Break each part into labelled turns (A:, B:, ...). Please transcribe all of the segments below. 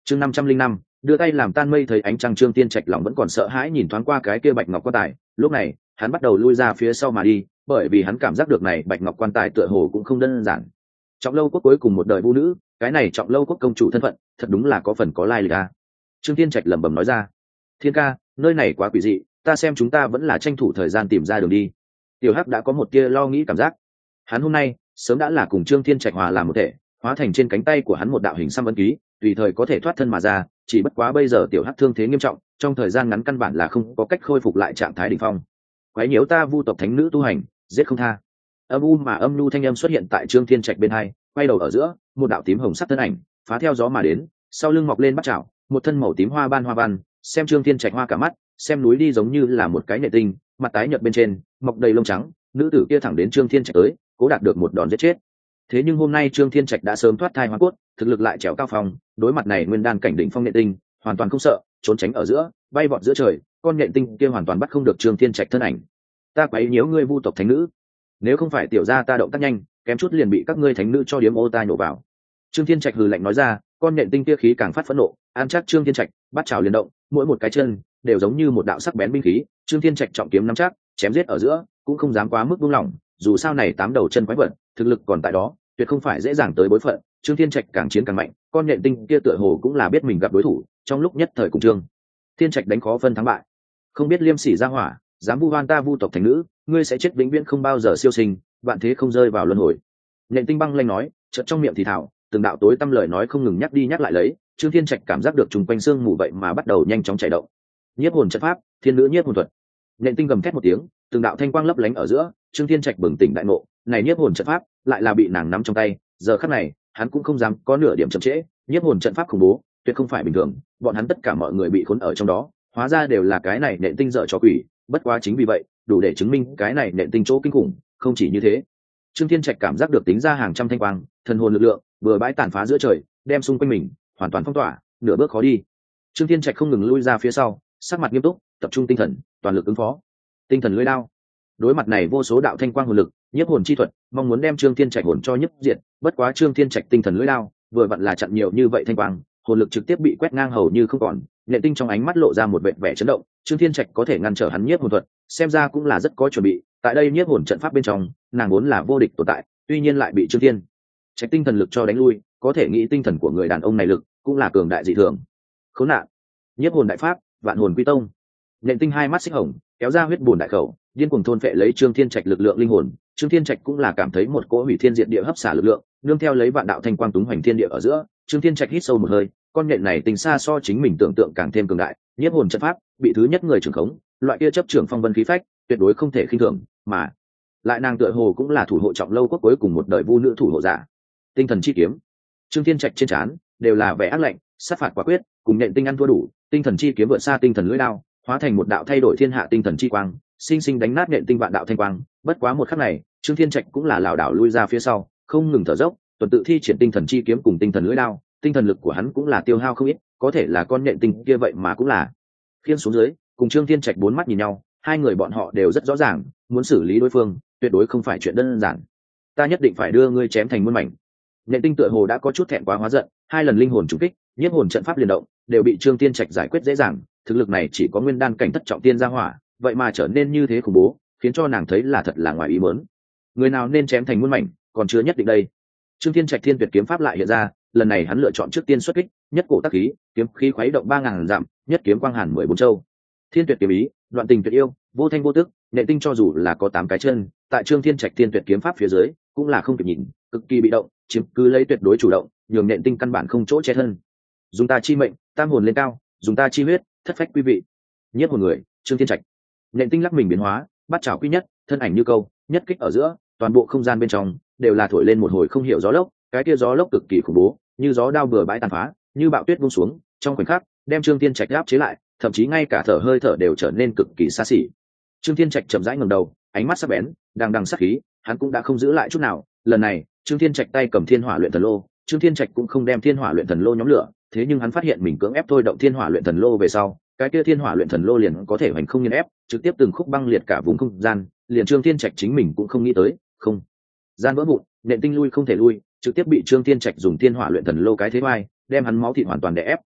A: chương 505, đưa tay làm tan mây thấy ánh trăng. Trương Thiên Trạch lòng vẫn còn sợ hãi nhìn thoáng qua cái kia bạch ngọc quan tài, lúc này hắn bắt đầu lui ra phía sau mà đi, bởi vì hắn cảm giác được này bạch ngọc quan tài tựa hồ cũng không đơn giản. Trọng Lâu Quốc cuối cùng một đời vũ nữ, cái này Trọng Lâu Quốc công chủ thân phận thật đúng là có phần có lai lịch a. Trương Thiên Trạch lẩm bẩm nói ra. Thiên ca, nơi này quá quỷ dị, ta xem chúng ta vẫn là tranh thủ thời gian tìm ra đường đi. Tiểu Hắc đã có một tia lo nghĩ cảm giác. Hắn hôm nay sớm đã là cùng Trương Thiên Trạch hòa làm một thể, hóa thành trên cánh tay của hắn một đạo hình xăm ấn ký, tùy thời có thể thoát thân mà ra, chỉ bất quá bây giờ Tiểu Hắc thương thế nghiêm trọng, trong thời gian ngắn căn bản là không có cách khôi phục lại trạng thái đỉnh phong. Quấy nhiễu ta Vu tộc thánh nữ tu hành, giết không tha. Âm u mà âm nhu thanh âm xuất hiện tại Trương Thiên Trạch bên hai, quay đầu ở giữa, một đạo tím hồng sắc thân ảnh phá theo gió mà đến, sau lưng mọc lên bắt chảo, một thân màu tím hoa ban hoa văn, xem Trương Thiên Trạch hoa cả mắt, xem núi đi giống như là một cái nhện tinh, mặt tái nhợt bên trên mọc đầy lông trắng. Nữ tử kia thẳng đến Trương Thiên Trạch tới, cố đạt được một đòn giết chết. Thế nhưng hôm nay Trương Thiên Trạch đã sớm thoát thai hóa cốt, thực lực lại trèo cao phong, đối mặt này nguyên đan cảnh đỉnh phong nhện tinh, hoàn toàn không sợ, trốn tránh ở giữa, bay vọt giữa trời, con nhện tinh kia hoàn toàn bắt không được Trương Thiên Trạch thân ảnh. Ta quấy nhiễu ngươi Vu tộc thánh nữ, nếu không phải tiểu gia ta động tác nhanh, kém chút liền bị các ngươi thánh nữ cho điếm ô ta nhổ vào. Trương Thiên Trạch hừ lạnh nói ra, con nhện tinh kia khí càng phát phẫn nộ, an chắc Trương Thiên Trạch, bắt chảo liền động, mỗi một cái chân đều giống như một đạo sắc bén binh khí. Trương Thiên Trạch trọng kiếm nắm chắc, chém giết ở giữa, cũng không dám quá mức buông lỏng, dù sao này 8 đầu chân quái vật, thực lực còn tại đó, tuyệt không phải dễ dàng tới bối phận. Trương Thiên Trạch càng chiến càng mạnh, con nhện tinh kia tựa hồ cũng là biết mình gặp đối thủ, trong lúc nhất thời cùng Trương Thiên Trạch đánh khó phân thắng bại. Không biết liêm sỉ ra hỏa, dám vu oan ta Vu tộc thành nữ, ngươi sẽ chết vĩnh viễn không bao giờ siêu sinh, vạn thế không rơi vào luân hồi. Nhện tinh băng lanh nói, chợt trong miệng thì thào, từng đạo tối tâm lời nói không ngừng nhắc đi nhắc lại lấy. Trương Thiên Trạch cảm giác được trùng quanh xương mù vậy mà bắt đầu nhanh chóng chảy động. Nhiếp hồn trận pháp, thiên nữ nhiếp hồn thuật. Nhện tinh gầm thét một tiếng, từng đạo thanh quang lấp lánh ở giữa. Trương Thiên Trạch bừng tỉnh đại ngộ, này nhiếp hồn trận pháp lại là bị nàng nắm trong tay, giờ khắc này hắn cũng không dám có nửa điểm chậm trễ. Nhiếp hồn trận pháp khủng bố, tuyệt không phải bình thường, bọn hắn tất cả mọi người bị khốn ở trong đó, hóa ra đều là cái này Nhện tinh dở trò quỷ. Bất quá chính vì vậy, đủ để chứng minh cái này Nhện tinh chỗ kinh khủng. Không chỉ như thế, Trương Thiên Trạch cảm giác được tính ra hàng trăm thanh quang, thần hồn lực lượng vừa bãi tàn phá giữa trời, đem xung quanh mình hoàn toàn phong tỏa, nửa bước khó đi. Trương Thiên Trạch không ngừng lui ra phía sau, sắc mặt nghiêm túc, tập trung tinh thần, toàn lực ứng phó. Tinh thần lưỡi đao. Đối mặt này vô số đạo thanh quang hồn lực, nhiếp hồn chi thuật, mong muốn đem Trương Thiên Trạch hồn cho nhấp diệt, bất quá Trương Thiên Trạch tinh thần lưỡi đao, vừa vặn là chặn nhiều như vậy thanh quang, hồn lực trực tiếp bị quét ngang hầu như không còn. Nhện tinh trong ánh mắt lộ ra một vẻ vẻ chấn động, Trương Thiên Trạch có thể ngăn trở hắn nhiếp hồn thuật, xem ra cũng là rất có chuẩn bị. Tại đây nhiếp hồn trận pháp bên trong, nàng vốn là vô địch tồn tại, tuy nhiên lại bị Trương Thiên Trạch tinh thần lực cho đánh lui, có thể nghĩ tinh thần của người đàn ông này lực cũng là cường đại dị thường. Khốn nạn! Nhiếp hồn đại pháp, vạn hồn quy tông. Nhện tinh hai mắt xích hồng, kéo ra huyết bùn đại khẩu, điên cuồng thôn phệ lấy Trương Thiên Trạch lực lượng linh hồn. Trương Thiên Trạch cũng là cảm thấy một cỗ hủy thiên diệt địa hấp xả lực lượng, nương theo lấy vạn đạo thanh quang túng hoành thiên địa ở giữa. Trương Thiên Trạch hít sâu một hơi, con nhện này tình xa so chính mình tưởng tượng càng thêm cường đại. Nhiếp hồn trận pháp bị thứ nhất người trưởng khống, loại kia chấp trưởng phong vân khí phách, tuyệt đối không thể khinh thường, mà lại nàng tựa hồ cũng là thủ hộ Trọng Lâu Quốc cuối cùng một đời vu nữ thủ hộ giả. Tinh thần chi kiếm. Trương Thiên Trạch trên trán đều là vẻ ác lạnh, sát phạt quả quyết, cùng nhện tinh ăn thua đủ. Tinh thần chi kiếm vượt xa tinh thần lưỡi đao, hóa thành một đạo thay đổi thiên hạ tinh thần chi quang, sinh sinh đánh nát nhện tinh vạn đạo thanh quang. Bất quá một khắc này, Trương Thiên Trạch cũng là lảo đảo lui ra phía sau, không ngừng thở dốc, tuần tự thi triển tinh thần chi kiếm cùng tinh thần lưỡi đao. Tinh thần lực của hắn cũng là tiêu hao không ít, có thể là con nhện tinh kia vậy mà cũng là khiên xuống dưới. Cùng Trương Thiên Trạch bốn mắt nhìn nhau, hai người bọn họ đều rất rõ ràng, muốn xử lý đối phương tuyệt đối không phải chuyện đơn giản. Ta nhất định phải đưa ngươi chém thành muôn mảnh. Nhện tinh tựa hồ đã có chút thẹn quá hóa giận, hai lần linh hồn trùng kích, nhiếp hồn trận pháp liên động, đều bị Trương Thiên Trạch giải quyết dễ dàng. Thực lực này chỉ có nguyên đan cảnh thất trọng tiên gia hỏa, vậy mà trở nên như thế khủng bố, khiến cho nàng thấy là thật là ngoài ý muốn. Người nào nên chém thành muôn mảnh, còn chưa nhất định đây. Trương Thiên Trạch thiên tuyệt kiếm pháp lại hiện ra, lần này hắn lựa chọn trước tiên xuất kích, nhất cổ tác khí, kiếm khí khuấy động 3000 dặm, nhất kiếm quang hàn 14 châu. Thiên tuyệt kiếm ý, đoạn tình tuyệt yêu, vô thanh vô tức. Nhện tinh cho dù là có 8 cái chân, tại Trương Thiên Trạch thiên tuyệt kiếm pháp phía dưới, cũng là không kịp nhìn, cực kỳ bị động, chiếm cứ lấy tuyệt đối chủ động, nhường nhện tinh căn bản không chỗ che thân. Dùng ta chi mệnh, tam hồn lên cao, dùng ta chi huyết, thất phách quý vị. Nhất hồn người, Trương Thiên Trạch. Nhện tinh lắc mình biến hóa, bắt chảo quy nhất, thân ảnh như câu, nhất kích ở giữa, toàn bộ không gian bên trong đều là thổi lên một hồi không hiểu gió lốc. Cái kia gió lốc cực kỳ khủng bố, như gió đao bừa bãi tàn phá, như bão tuyết buông xuống, trong khoảnh khắc đem Trương Thiên Trạch áp chế lại, thậm chí ngay cả thở hơi thở đều trở nên cực kỳ xa xỉ. Trương Thiên Trạch chậm rãi ngẩng đầu, ánh mắt sắc bén, đang đằng sát khí, hắn cũng đã không giữ lại chút nào. Lần này, Trương Thiên Trạch tay cầm Thiên Hỏa Luyện Thần Lô, Trương Thiên Trạch cũng không đem Thiên Hỏa Luyện Thần Lô nhóm lửa, thế nhưng hắn phát hiện mình cưỡng ép thôi động Thiên Hỏa Luyện Thần Lô về sau, cái kia Thiên Hỏa Luyện Thần Lô liền có thể hoành không nghiền ép, trực tiếp từng khúc băng liệt cả vùng không gian, liền Trương Thiên Trạch chính mình cũng không nghĩ tới, không gian vỡ vụn, nện tinh lui không thể lui, trực tiếp bị Trương Thiên Trạch dùng Thiên Hỏa Luyện Thần Lô cái thế vai, đem hắn máu thịt hoàn toàn đè ép,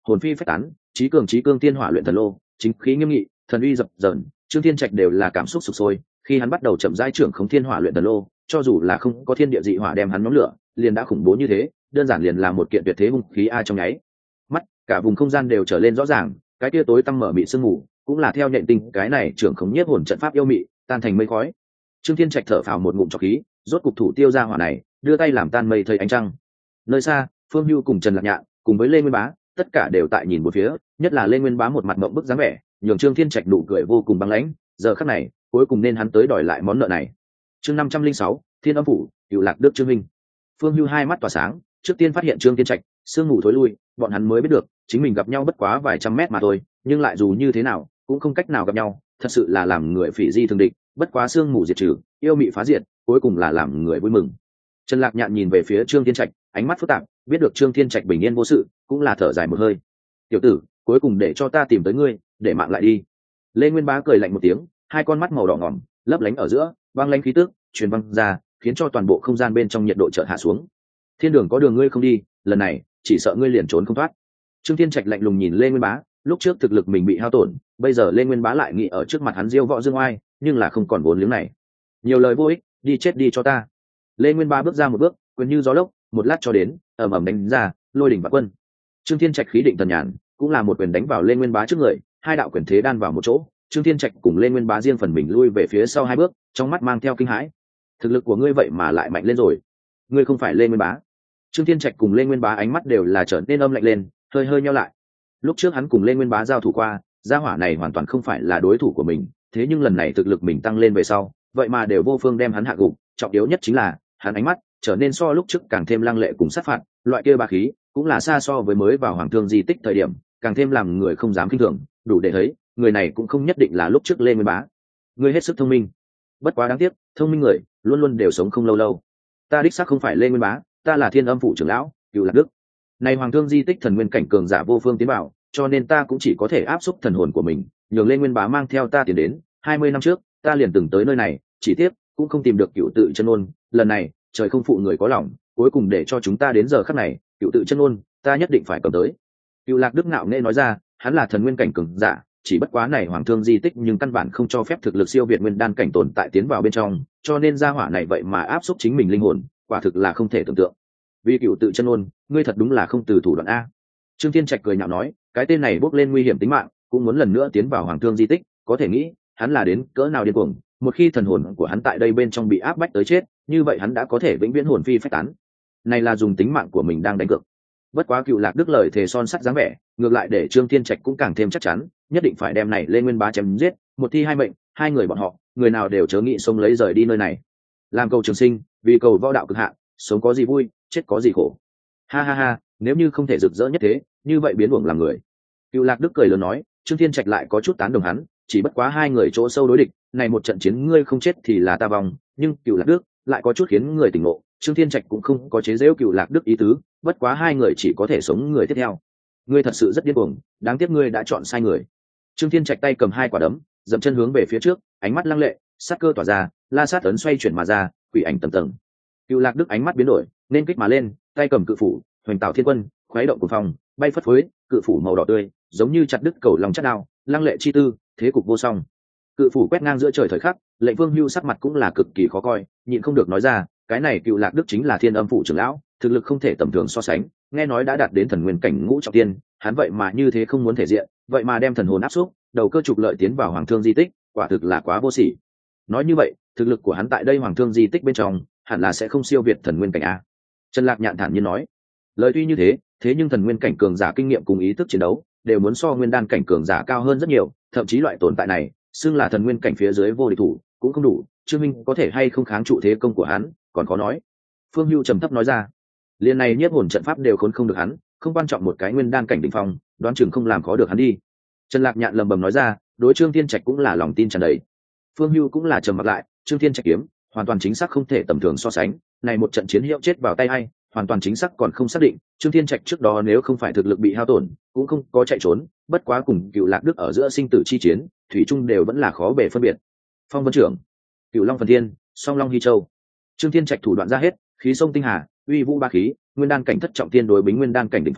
A: hồn phi phách tán, trí cương tiên hỏa luyện thần lô, chính khí nghiêm nghị, thần uy dập dờn, Trương Thiên Trạch đều là cảm xúc sục sôi. Khi hắn bắt đầu chậm rãi trưởng khống thiên hỏa luyện thần lô, cho dù là không có thiên địa dị hỏa đem hắn nhóm lửa, liền đã khủng bố như thế, đơn giản liền là một kiện tuyệt thế hung khí a trong nháy mắt, cả vùng không gian đều trở lên rõ ràng, cái tia tối tăm mở mị sương mù, cũng là theo nhện tinh cái này trưởng khống nhiếp hồn trận pháp yêu mị, tan thành mây khói. Trương Thiên Trạch thở phào một ngụm trọc khí, rốt cục thủ tiêu ra hỏa này, đưa tay làm tan mây thấy ánh trăng. Nơi xa, Phương Hưu cùng Trần Lạc Nhạn, cùng với Lê Nguyên Bá, tất cả đều tại nhìn một phía, nhất là Lê Nguyên Bá một mặt mộng bức dáng vẻ, nhường Trương Thiên Trạch nụ cười vô cùng băng lãnh, giờ khắc này, cuối cùng nên hắn tới đòi lại món nợ này. Chương 506, Thiên Âm phủ, Cửu Lạc Đức Trương Minh. Phương Hưu hai mắt tỏa sáng, trước tiên phát hiện Trương Thiên Trạch, sương mù thối lui, bọn hắn mới biết được, chính mình gặp nhau bất quá vài trăm mét mà thôi, nhưng lại dù như thế nào, cũng không cách nào gặp nhau, thật sự là làm người phỉ di thường địch, bất quá sương mù diệt trừ, yêu mị phá diệt, cuối cùng là làm người vui mừng. Trần Lạc Nhạn nhìn về phía Trương Thiên Trạch, ánh mắt phức tạp, biết được Trương Thiên Trạch bình yên vô sự, cũng là thở dài một hơi. "Tiểu tử, cuối cùng để cho ta tìm tới ngươi, để mạng lại đi." Lê Nguyên Bá cười lạnh một tiếng, hai con mắt màu đỏ ngòm, lấp lánh ở giữa, băng lãnh khí tức truyền văng ra, khiến cho toàn bộ không gian bên trong nhiệt độ chợt hạ xuống. "Thiên đường có đường ngươi không đi, lần này chỉ sợ ngươi liền trốn không thoát." Trương Thiên Trạch lạnh lùng nhìn Lê Nguyên Bá, lúc trước thực lực mình bị hao tổn, bây giờ Lê Nguyên Bá lại nghĩ ở trước mặt hắn diêu võ dương oai, nhưng là không còn vốn liếng này. Nhiều lời vô ích, đi chết đi cho ta. Lê Nguyên Bá bước ra một bước, quyền như gió lốc, một lát cho đến, ầm ầm đánh ra, lôi đỉnh vạn quân. Trương Thiên Trạch khí định thần nhàn, cũng là một quyền đánh vào Lê Nguyên Bá trước người, hai đạo quyền thế đan vào một chỗ. Trương Thiên Trạch cùng Lê Nguyên Bá riêng phần mình lui về phía sau hai bước, trong mắt mang theo kinh hãi. Thực lực của ngươi vậy mà lại mạnh lên rồi. Ngươi không phải Lê Nguyên Bá. Trương Thiên Trạch cùng Lê Nguyên Bá ánh mắt đều là trở nên âm lạnh lên, hơi hơi nheo lại. Lúc trước hắn cùng Lê Nguyên Bá giao thủ qua, gia hỏa này hoàn toàn không phải là đối thủ của mình, thế nhưng lần này thực lực mình tăng lên về sau, vậy mà đều vô phương đem hắn hạ gục, trọng yếu nhất chính là, hắn ánh mắt trở nên so lúc trước càng thêm lăng lệ cùng sát phạt, loại kia bá khí, cũng là xa so với mới vào Hoàng Thương di tích thời điểm, càng thêm làm người không dám khinh thường, đủ để thấy, người này cũng không nhất định là lúc trước Lê Nguyên Bá. Ngươi hết sức thông minh. Bất quá đáng tiếc, thông minh người luôn luôn đều sống không lâu lâu. Ta đích xác không phải Lê Nguyên Bá, ta là Thiên Âm phủ trưởng lão, Cửu Lạc Đức. Này Hoàng Thương di tích thần nguyên cảnh cường giả vô phương tiến vào, cho nên ta cũng chỉ có thể áp xúc thần hồn của mình, nhường Lê Nguyên Bá mang theo ta tiến đến. 20 năm trước, ta liền từng tới nơi này, chỉ tiếc cũng không tìm được Cửu tự chân ôn, lần này, trời không phụ người có lòng, cuối cùng để cho chúng ta đến giờ khắc này, Cửu tự chân ôn, ta nhất định phải cầm tới. Cửu Lạc Đức ngạo nghễ nói ra, hắn là thần nguyên cảnh cường giả, chỉ bất quá này Hoàng Thương di tích nhưng căn bản không cho phép thực lực siêu việt nguyên đan cảnh tồn tại tiến vào bên trong, cho nên gia hỏa này vậy mà áp xúc chính mình linh hồn, quả thực là không thể tưởng tượng. Vì Cửu tự chân ôn, ngươi thật đúng là không từ thủ đoạn a. Trương Thiên Trạch cười nhạo nói, cái tên này bước lên nguy hiểm tính mạng, cũng muốn lần nữa tiến vào Hoàng Thương di tích, có thể nghĩ, hắn là đến cỡ nào điên cuồng, một khi thần hồn của hắn tại đây bên trong bị áp bách tới chết, như vậy hắn đã có thể vĩnh viễn hồn phi phách tán. Này là dùng tính mạng của mình đang đánh cược. Bất quá Cửu Lạc Đức lời thề son sắt dáng vẻ, ngược lại để Trương Thiên Trạch cũng càng thêm chắc chắn, nhất định phải đem này Lê Nguyên Bá chém giết, một thi hai mệnh, hai người bọn họ, người nào đều chớ nghĩ sống lấy rời đi nơi này. Làm cầu trường sinh, vì cầu võ đạo cực hạn, sống có gì vui, chết có gì khổ. Ha ha ha, nếu như không thể rực rỡ nhất thế, như vậy biến uổng làm người. Cửu Lạc Đức cười lớn nói, Trương Thiên Trạch lại có chút tán đồng hắn, chỉ bất quá hai người chỗ sâu đối địch, này một trận chiến ngươi không chết thì là ta vong, nhưng Cửu Lạc Đức lại có chút khiến người tỉnh ngộ, Trương Thiên Trạch cũng không có chế giễu Cửu Lạc Đức ý tứ, bất quá hai người chỉ có thể sống người tiếp theo. Ngươi thật sự rất điên cuồng, đáng tiếc ngươi đã chọn sai người. Trương Thiên Trạch tay cầm hai quả đấm, dậm chân hướng về phía trước, ánh mắt lăng lệ, sát cơ tỏa ra, la sát ấn xoay chuyển mà ra, quỷ ảnh tầng tầng. Cửu Lạc Đức ánh mắt biến đổi, nên kích mà lên, tay cầm cự phủ, hoành tạo thiên quân, khuấy động cuồng phong, bay phất phới, cự phủ màu đỏ tươi, giống như chặt đứt cầu lòng chát đao, lăng lệ chi tư, thế cục vô song. Cự phủ quét ngang giữa trời thời khắc, Lệnh Vương Hưu sắc mặt cũng là cực kỳ khó coi, nhịn không được nói ra, cái này Cửu Lạc Đức chính là Thiên Âm phủ trưởng lão, thực lực không thể tầm thường so sánh, nghe nói đã đạt đến thần nguyên cảnh ngũ trọng tiên, hắn vậy mà như thế không muốn thể diện, vậy mà đem thần hồn áp xúc, đầu cơ trục lợi tiến vào Hoàng Thương di tích, quả thực là quá vô sỉ. Nói như vậy, thực lực của hắn tại đây Hoàng Thương di tích bên trong, hẳn là sẽ không siêu việt thần nguyên cảnh a. Trần Lạc Nhạn thản nhiên nói, lời tuy như thế, thế nhưng thần nguyên cảnh cường giả kinh nghiệm cùng ý thức chiến đấu đều muốn so nguyên đan cảnh cường giả cao hơn rất nhiều, thậm chí loại tồn tại này, xưng là thần nguyên cảnh phía dưới vô địch thủ, cũng không đủ, Trương Minh có thể hay không kháng trụ thế công của hắn, còn khó nói. Phương Hưu trầm thấp nói ra, liên này nhiếp hồn trận pháp đều khốn không được hắn, không quan trọng một cái nguyên đan cảnh đỉnh phong, đoán chừng không làm khó được hắn đi. Trần Lạc Nhạn lầm bầm nói ra, đối Trương Thiên Trạch cũng là lòng tin tràn đầy. Phương Hưu cũng là trầm mặc lại, Trương Thiên Trạch kiếm, hoàn toàn chính xác không thể tầm thường so sánh, này một trận chiến hiệu chết vào tay hay, hoàn toàn chính xác còn không xác định. Trương Thiên Trạch trước đó nếu không phải thực lực bị hao tổn, cũng không có chạy trốn, bất quá cùng Cửu Lạc Đức ở giữa sinh tử chi chiến, thủy chung đều vẫn là khó bề phân biệt. Phong Vân trưởng, Cửu Long Phần Thiên, Song Long Hy Châu. Trương Thiên Trạch thủ đoạn ra hết, khí sông tinh hà, uy vũ ba khí, nguyên đan cảnh thất trọng tiên đối bính nguyên đan cảnh đỉnh phong,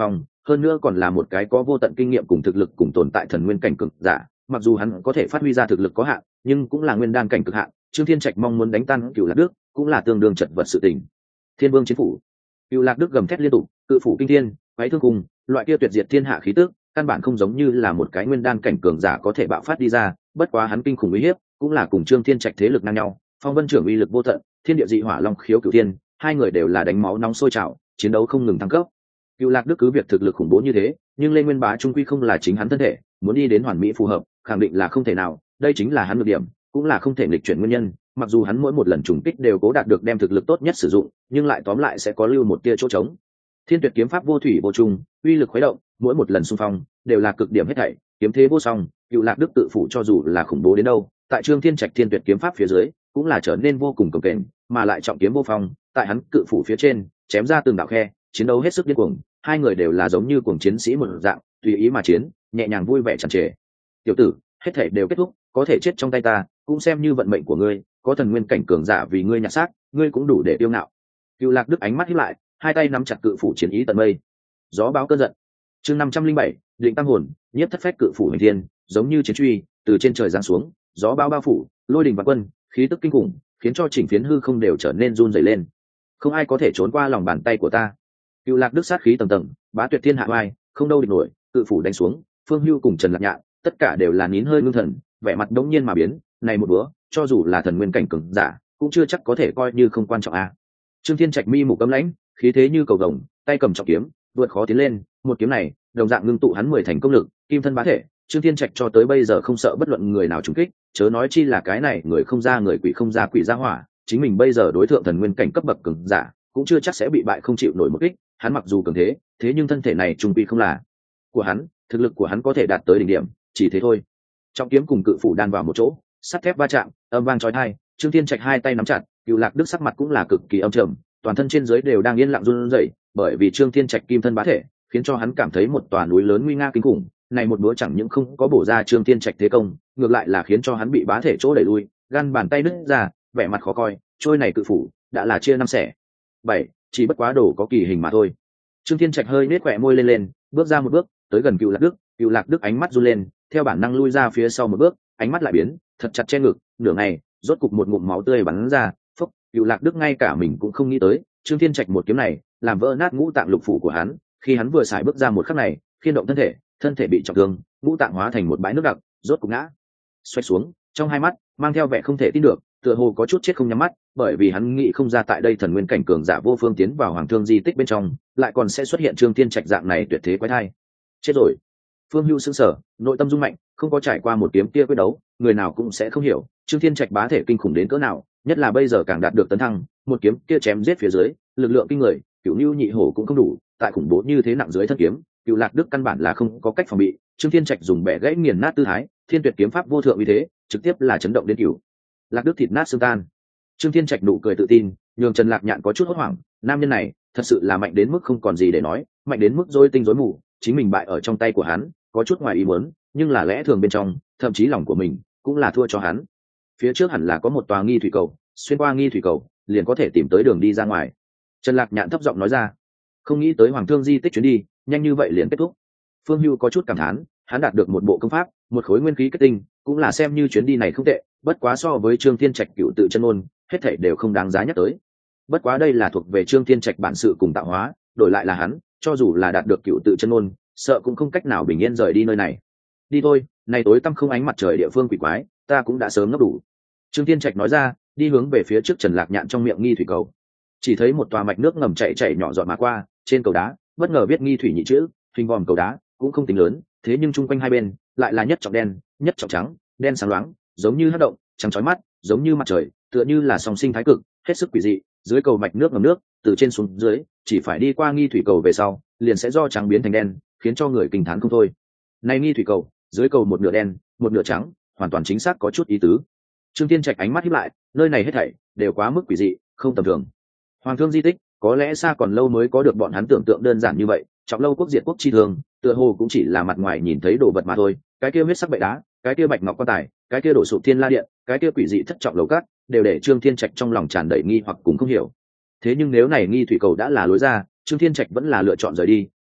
A: hơn nữa còn là một cái có vô tận kinh nghiệm cùng thực lực cùng tồn tại thần nguyên cảnh cực giả. Mặc dù hắn có thể phát huy ra thực lực có hạn, nhưng cũng là nguyên đan cảnh cực hạn. Trương Thiên Trạch mong muốn đánh tan Cửu Lạc Đức cũng là tương đương chật vật sự tình. Thiên Vương chiến phủ, Cửu Lạc Đức gầm thét liên tục, cự phủ kinh thiên, váy thương cùng, loại kia tuyệt diệt thiên hạ khí tức, căn bản không giống như là một cái nguyên đan cảnh cường giả có thể bạo phát đi ra. Bất quá hắn kinh khủng uy hiếp, cũng là cùng Trương Thiên Trạch thế lực ngang nhau. Phong Vân trưởng uy lực vô tận, thiên địa dị hỏa long khiếu cửu thiên, hai người đều là đánh máu nóng sôi trào, chiến đấu không ngừng thăng cấp. Cửu Lạc Đức cứ việc thực lực khủng bố như thế, nhưng Lê Nguyên Bá trung quy không là chính hắn thân thể, muốn đi đến hoàn mỹ phù hợp, khẳng định là không thể nào. Đây chính là hắn nhược điểm, cũng là không thể nghịch chuyển nguyên nhân. Mặc dù hắn mỗi một lần trùng kích đều cố đạt được đem thực lực tốt nhất sử dụng, nhưng lại tóm lại sẽ có lưu một tia chỗ trống. Thiên Tuyệt kiếm pháp vô thủy vô chung, uy lực khuấy động, mỗi một lần xung phong đều là cực điểm hết thảy, kiếm thế vô song. Cửu Lạc Đức tự phụ cho dù là khủng bố đến đâu, tại Trương Thiên Trạch Thiên Tuyệt kiếm pháp phía dưới, cũng là trở nên vô cùng cồng kềnh, mà lại trọng kiếm vô phong, tại hắn cự phủ phía trên, chém ra từng đạo khe, chiến đấu hết sức điên cuồng. Hai người đều là giống như cuồng chiến sĩ một dạng, tùy ý mà chiến, nhẹ nhàng vui vẻ tràn trề. Tiểu tử, hết thảy đều kết thúc, có thể chết trong tay ta, cũng xem như vận mệnh của ngươi. Có thần nguyên cảnh cường giả vì ngươi nhặt xác, ngươi cũng đủ để tiêu ngạo. Cửu Lạc Đức ánh mắt híp lại, hai tay nắm chặt cự phủ chiến ý tận mây. Gió báo cơn giận. Chương 507, định tam hồn, nhiếp thất phách cự phủ hành thiên, giống như chiến truy từ trên trời giáng xuống, gió báo bao phủ, lôi đình vạn quân, khí tức kinh khủng, khiến cho chỉnh phiến hư không đều trở nên run rẩy lên. Không ai có thể trốn qua lòng bàn tay của ta. Cửu Lạc Đức sát khí tầng tầng, bá tuyệt thiên hạ oai, không đâu địch nổi, cự phủ đánh xuống, Phương Hưu cùng Trần Lạc Nhạn, tất cả đều là nín hơi ngưng thần, vẻ mặt đống nhiên mà biến, này một bữa, cho dù là thần nguyên cảnh cường giả, cũng chưa chắc có thể coi như không quan trọng a. Trương Thiên Trạch mi mục cấm lãnh, khí thế như cầu vồng, tay cầm trọng kiếm, vượt khó tiến lên, một kiếm này, đồng dạng ngưng tụ hắn 10 thành công lực, kim thân bá thể. Trương Thiên Trạch cho tới bây giờ không sợ bất luận người nào trúng kích, chớ nói chi là cái này người không ra người quỷ không ra quỷ ra hỏa, chính mình bây giờ đối thượng thần nguyên cảnh cấp bậc cường giả, cũng chưa chắc sẽ bị bại không chịu nổi một kích. Hắn mặc dù cường thế, thế nhưng thân thể này trung quy không là của hắn, thực lực của hắn có thể đạt tới đỉnh điểm, chỉ thế thôi. Trọng kiếm cùng cự phủ đan vào một chỗ, sắt thép va chạm, âm vang chói tai. Trương Thiên Trạch hai tay nắm chặt, Cửu Lạc Đức sắc mặt cũng là cực kỳ âm trầm, toàn thân trên dưới đều đang yên lặng run rẩy, bởi vì Trương Thiên Trạch kim thân bá thể, khiến cho hắn cảm thấy một tòa núi lớn nguy nga kinh khủng. Này một búa chẳng những không có bổ ra Trương Thiên Trạch thế công, ngược lại là khiến cho hắn bị bá thể chỗ đẩy lui, gan bàn tay nứt ra, vẻ mặt khó coi. Trôi này cự phủ đã là chia năm xẻ bảy, chỉ bất quá đồ có kỳ hình mà thôi. Trương Thiên Trạch hơi nết khỏe môi lên lên, bước ra một bước, tới gần Cửu Lạc Đức. Cửu Lạc Đức ánh mắt run lên, theo bản năng lui ra phía sau một bước, ánh mắt lại biến, thật chặt che ngực, nửa ngày, rốt cục một ngụm máu tươi bắn ra. Phốc, Cửu Lạc Đức ngay cả mình cũng không nghĩ tới, Trương Thiên Trạch một kiếm này, làm vỡ nát ngũ tạng lục phủ của hắn. Khi hắn vừa xài bước ra một khắc này, khiên động thân thể bị trọng thương, ngũ tạng hóa thành một bãi nước đặc, rốt cục ngã xoay xuống, trong hai mắt mang theo vẻ không thể tin được, tựa hồ có chút chết không nhắm mắt, bởi vì hắn nghĩ không ra tại đây thần nguyên cảnh cường giả vô phương tiến vào hoàng thương di tích bên trong, lại còn sẽ xuất hiện Trương Thiên Trạch dạng này tuyệt thế quái thai. Chết rồi. Phương Hưu sững sờ, nội tâm rung mạnh, không có trải qua một kiếm kia quyết đấu, người nào cũng sẽ không hiểu Trương Thiên Trạch bá thể kinh khủng đến cỡ nào, nhất là bây giờ càng đạt được tấn thăng, một kiếm kia chém giết phía dưới, lực lượng kinh người, Cửu Nưu nhị hổ cũng không đủ, tại khủng bố như thế nặng dưới thân kiếm, Cửu Lạc Đức căn bản là không có cách phòng bị. Trương Thiên Trạch dùng bẻ gãy nghiền nát tư thái, Thiên Tuyệt kiếm pháp vô thượng uy thế, trực tiếp là chấn động đến Cửu Lạc Đức thịt nát xương tan. Trương Thiên Trạch nụ cười tự tin, nhường Trần Lạc Nhạn có chút hốt hoảng, nam nhân này thật sự là mạnh đến mức không còn gì để nói, mạnh đến mức rối tinh rối mù, chính mình bại ở trong tay của hắn, có chút ngoài ý muốn, nhưng là lẽ thường bên trong, thậm chí lòng của mình cũng là thua cho hắn. Phía trước hẳn là có một tòa nghi thủy cầu, xuyên qua nghi thủy cầu, liền có thể tìm tới đường đi ra ngoài. Trần Lạc Nhạn thấp giọng nói ra, không nghĩ tới hoàng thương di tích chuyến đi nhanh như vậy liền kết thúc. Phương Hưu có chút cảm thán, hắn đạt được một bộ công pháp, một khối nguyên khí kết tinh, cũng là xem như chuyến đi này không tệ, bất quá so với Trương Thiên Trạch cựu tự chân ngôn, hết thảy đều không đáng giá nhắc tới. Bất quá đây là thuộc về Trương Thiên Trạch bản sự cùng tạo hóa, đổi lại là hắn, cho dù là đạt được cựu tự chân ngôn, sợ cũng không cách nào bình yên rời đi nơi này. Đi thôi, này tối tăm không ánh mặt trời địa phương quỷ quái, ta cũng đã sớm ngấp đủ. Trương Thiên Trạch nói ra, đi hướng về phía trước Trần Lạc Nhạn trong miệng nghi thủy cầu. Chỉ thấy một tòa mạch nước ngầm chảy nhỏ giọt mà qua, trên cầu đá, bất ngờ viết nghi thủy nhị chữ, hình vòm cầu đá cũng không tính lớn, thế nhưng chung quanh hai bên lại là nhất trọng đen, nhất trọng trắng, đen sáng loáng, giống như hắc động, trắng chói mắt, giống như mặt trời, tựa như là song sinh thái cực, hết sức quỷ dị. Dưới cầu mạch nước ngầm nước, từ trên xuống dưới, chỉ phải đi qua nghi thủy cầu về sau, liền sẽ do trắng biến thành đen, khiến cho người kinh thán không thôi. Này nghi thủy cầu, dưới cầu một nửa đen, một nửa trắng, hoàn toàn chính xác có chút ý tứ. Trương Thiên Trạch ánh mắt híp lại, nơi này hết thảy đều quá mức quỷ dị, không tầm thường. Hoàng thương di tích, có lẽ xa còn lâu mới có được bọn hắn tưởng tượng đơn giản như vậy. Trọng lâu quốc diệt quốc chi thường, tựa hồ cũng chỉ là mặt ngoài nhìn thấy đồ vật mà thôi. Cái kia huyết sắc bệ đá, cái kia bạch ngọc quan tài, cái kia đổ sụp thiên la điện, cái kia quỷ dị thất trọng lầu cát, đều để Trương Thiên Trạch trong lòng tràn đầy nghi hoặc cùng không hiểu. Thế nhưng nếu này nghi thủy cầu đã là lối ra, Trương Thiên Trạch vẫn là lựa chọn rời đi,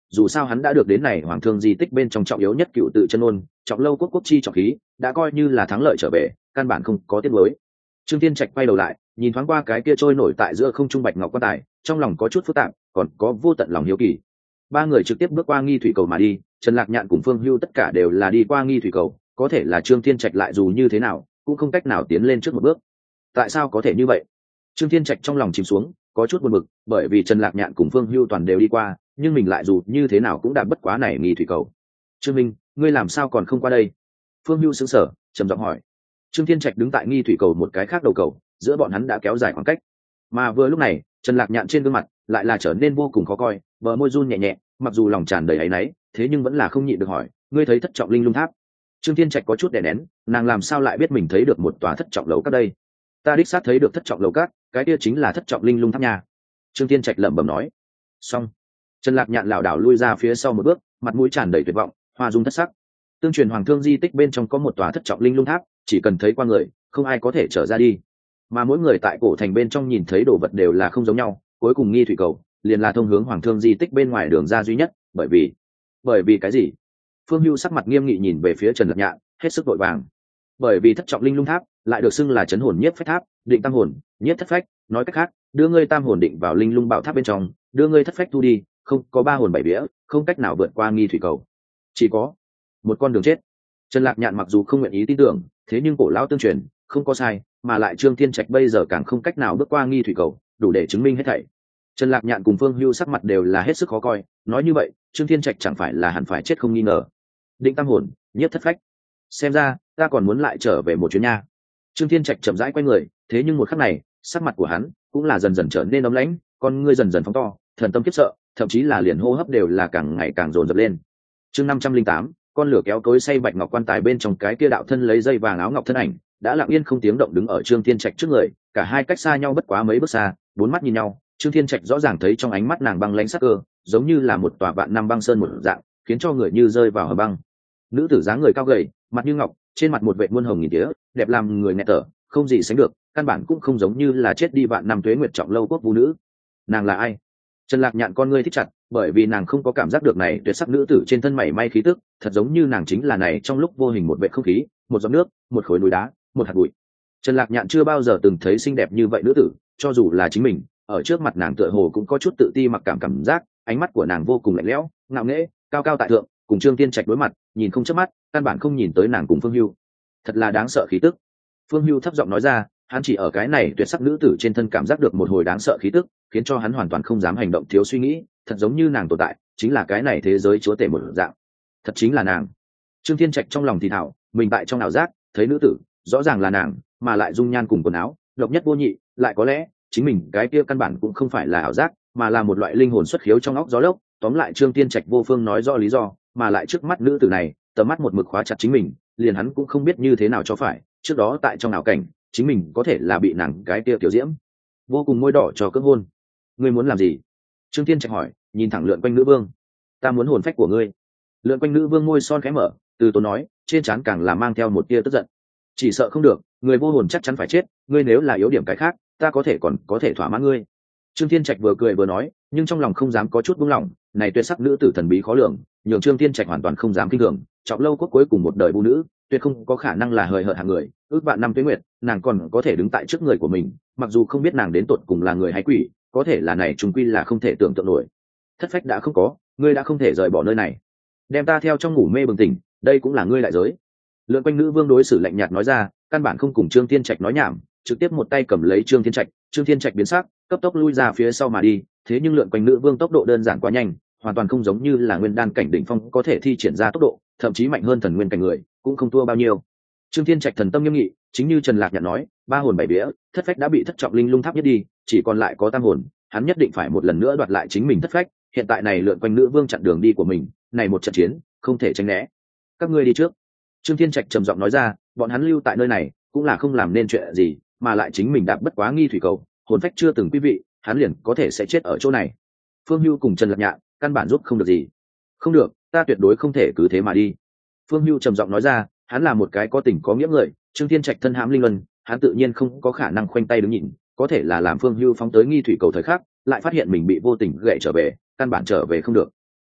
A: dù sao hắn đã được đến này hoàng thương di tích bên trong trọng yếu nhất cựu tự chân ôn trọng lâu quốc chi trọng khí, đã coi như là thắng lợi trở về, căn bản không có tiếc nuối. Trương Thiên Trạch quay đầu lại nhìn thoáng qua cái kia trôi nổi tại giữa không trung bạch ngọc quan tài, trong lòng có chút phức tạp, còn có vô tận lòng hiếu kỳ. Ba người trực tiếp bước qua nghi thủy cầu mà đi, Trần Lạc Nhạn cùng Phương Hưu tất cả đều là đi qua nghi thủy cầu, có thể là Trương Thiên Trạch lại dù như thế nào cũng không cách nào tiến lên trước một bước. Tại sao có thể như vậy? Trương Thiên Trạch trong lòng chìm xuống, có chút buồn bực, bởi vì Trần Lạc Nhạn cùng Phương Hưu toàn đều đi qua, nhưng mình lại dù như thế nào cũng đạt bất quá này nghi thủy cầu. Trương Minh, ngươi làm sao còn không qua đây? Phương Hưu sững sờ, trầm giọng hỏi. Trương Thiên Trạch đứng tại nghi thủy cầu một cái khác đầu cầu, giữa bọn hắn đã kéo dài khoảng cách. Mà vừa lúc này, Trần Lạc Nhạn trên gương mặt lại là trở nên vô cùng khó coi, bờ môi run nhẹ nhẹ, mặc dù lòng tràn đầy áy náy, thế nhưng vẫn là không nhịn được hỏi, ngươi thấy thất trọng linh lung tháp? Trương Thiên Trạch có chút đè nén, nàng làm sao lại biết mình thấy được một tòa thất trọng lầu các đây? Ta đích xác thấy được thất trọng lầu các, cái kia chính là thất trọng linh lung tháp nhà. Trương Thiên Trạch lẩm bẩm nói. Xong. Trần Lạc Nhạn lảo đảo lui ra phía sau một bước, mặt mũi tràn đầy tuyệt vọng, hoa dung thất sắc. Tương truyền hoàng thương di tích bên trong có một tòa thất trọng linh lung tháp, chỉ cần thấy qua người, không ai có thể trở ra đi. Mà mỗi người tại cổ thành bên trong nhìn thấy đồ vật đều là không giống nhau, cuối cùng nghi thủy cầu liền là thông hướng hoàng thương di tích bên ngoài đường ra duy nhất, bởi vì cái gì? Phương Hưu sắc mặt nghiêm nghị nhìn về phía Trần Lạc Nhạn, hết sức vội vàng. Bởi vì thất trọng linh lung tháp lại được xưng là chấn hồn nhiếp phách tháp, định tam hồn, nhiếp thất phách, nói cách khác, đưa ngươi tam hồn định vào linh lung bảo tháp bên trong, đưa ngươi thất phách thu đi, không có ba hồn bảy vía, không cách nào vượt qua nghi thủy cầu, chỉ có một con đường chết. Trần Lạc Nhạn mặc dù không nguyện ý tin tưởng, thế nhưng cổ lão tương truyền không có sai, mà lại Trương Thiên Trạch bây giờ càng không cách nào bước qua nghi thủy cầu, đủ để chứng minh hết thảy. Trần Lạc Nhạn cùng Phương Hưu sắc mặt đều là hết sức khó coi, nói như vậy, Trương Thiên Trạch chẳng phải là hẳn phải chết không nghi ngờ. Định tam hồn, nhiếp thất phách, xem ra ta còn muốn lại trở về một chuyến nha. Trương Thiên Trạch chậm rãi quay người, thế nhưng một khắc này, sắc mặt của hắn cũng là dần dần trở nên ấm lãnh, con ngươi dần dần phóng to, thần tâm kiếp sợ, thậm chí là liền hô hấp đều là càng ngày càng dồn dập lên. Chương 508, con lửa kéo cối xay bạch ngọc quan tài bên trong cái kia đạo thân lấy dây vàng áo ngọc thân ảnh, đã lặng yên không tiếng động đứng ở Trương Thiên Trạch trước người, cả hai cách xa nhau bất quá mấy bước xa, bốn mắt nhìn nhau, Trương Thiên Trạch rõ ràng thấy trong ánh mắt nàng băng lãnh sắc cơ, giống như là một tòa vạn năm băng sơn một dạng, khiến cho người như rơi vào hầm băng. Nữ tử dáng người cao gầy, mặt như ngọc, trên mặt một vệt muôn hồng nghìn tía, đẹp làm người nghẹt thở, không gì sánh được, căn bản cũng không giống như là chết đi vạn năm tuế nguyệt trọng lâu quốc vũ nữ. Nàng là ai? Trần Lạc Nhạn con ngươi thích chặt, bởi vì nàng không có cảm giác được này tuyệt sắc nữ tử trên thân mảy may khí tức, thật giống như nàng chính là này trong lúc vô hình một vệt không khí, một giọt nước, một khối núi đá, một hạt bụi. Trần Lạc Nhạn chưa bao giờ từng thấy xinh đẹp như vậy nữ tử, cho dù là chính mình, ở trước mặt nàng tựa hồ cũng có chút tự ti mặc cảm giác, ánh mắt của nàng vô cùng lạnh lẽo, ngạo nghễ, cao cao tại thượng, cùng Trương Thiên Trạch đối mặt, nhìn không chớp mắt, căn bản không nhìn tới nàng cùng Phương Hưu. Thật là đáng sợ khí tức. Phương Hưu thấp giọng nói ra, hắn chỉ ở cái này tuyệt sắc nữ tử trên thân cảm giác được một hồi đáng sợ khí tức, khiến cho hắn hoàn toàn không dám hành động thiếu suy nghĩ, thật giống như nàng tồn tại chính là cái này thế giới chúa tể một dạng, thật chính là nàng. Trương Thiên Trạch trong lòng thì thảo, mình tại trong ảo giác thấy nữ tử, rõ ràng là nàng, mà lại dung nhan cùng quần áo độc nhất vô nhị, lại có lẽ chính mình cái kia căn bản cũng không phải là ảo giác, mà là một loại linh hồn xuất khiếu trong óc gió lốc. Tóm lại Trương Thiên Trạch vô phương nói rõ lý do, mà lại trước mắt nữ tử này tầm mắt một mực khóa chặt chính mình, liền hắn cũng không biết như thế nào cho phải. Trước đó tại trong ảo cảnh, chính mình có thể là bị nàng cái kia tiểu diễm vô cùng môi đỏ cho cưỡng hôn. Ngươi muốn làm gì? Trương Thiên Trạch hỏi, nhìn thẳng lượn quanh nữ vương. Ta muốn hồn phách của ngươi. Lượn quanh nữ vương môi son khẽ mở, từ tốn nói, trên trán càng là mang theo một tia tức giận. Chỉ sợ không được, người vô hồn chắc chắn phải chết, ngươi nếu là yếu điểm cái khác, ta còn có thể thỏa mãn ngươi. Trương Thiên Trạch vừa cười vừa nói, nhưng trong lòng không dám có chút buông lỏng, này tuyệt sắc nữ tử thần bí khó lường, nhường Trương Thiên Trạch hoàn toàn không dám kinh thường. Trọng lâu quốc cuối cùng một đời vũ nữ, tuyệt không có khả năng là hời hợt hạng người, ước vạn năm tuế nguyệt, nàng còn có thể đứng tại trước người của mình, mặc dù không biết nàng đến tột cùng là người hay quỷ, có thể là này trùng quy là không thể tưởng tượng nổi. Thất phách đã không có, ngươi đã không thể rời bỏ nơi này, đem ta theo trong ngủ mê bừng tỉnh, đây cũng là ngươi đại giới. Lượn quanh nữ vương đối xử lạnh nhạt nói ra, căn bản không cùng Trương Thiên Trạch nói nhảm, trực tiếp một tay cầm lấy Trương Thiên Trạch. Trương Thiên Trạch biến sắc, cấp tốc lui ra phía sau mà đi, thế nhưng lượn quanh nữ vương tốc độ đơn giản quá nhanh, hoàn toàn không giống như là nguyên đan cảnh đỉnh phong có thể thi triển ra tốc độ, thậm chí mạnh hơn thần nguyên cảnh người, cũng không thua bao nhiêu. Trương Thiên Trạch thần tâm nghiêm nghị, chính như Trần Lạc Nhạn nói, ba hồn bảy vía, thất phách đã bị thất trọng linh lung tháp nhất đi, chỉ còn lại có tam hồn, hắn nhất định phải một lần nữa đoạt lại chính mình thất phách. Hiện tại này lượn quanh nữ vương chặn đường đi của mình, này một trận chiến không thể tránh né. Các ngươi đi trước. Trương Thiên Trạch trầm giọng nói ra, bọn hắn lưu tại nơi này cũng là không làm nên chuyện gì, mà lại chính mình đạp bất quá nghi thủy cầu, hồn phách chưa từng quý vị, hắn liền có thể sẽ chết ở chỗ này. Phương Hưu cùng Trần Lạc Nhạn căn bản giúp không được gì. Không được, ta tuyệt đối không thể cứ thế mà đi. Phương Hưu trầm giọng nói ra, hắn là một cái có tình có nghĩa người. Trương Thiên Trạch thân hãm linh luân, hắn tự nhiên không có khả năng khoanh tay đứng nhìn, có thể là làm Phương Hưu phóng tới nghi thủy cầu thời khắc, lại phát hiện mình bị vô tình gậy trở về, căn bản trở về không được.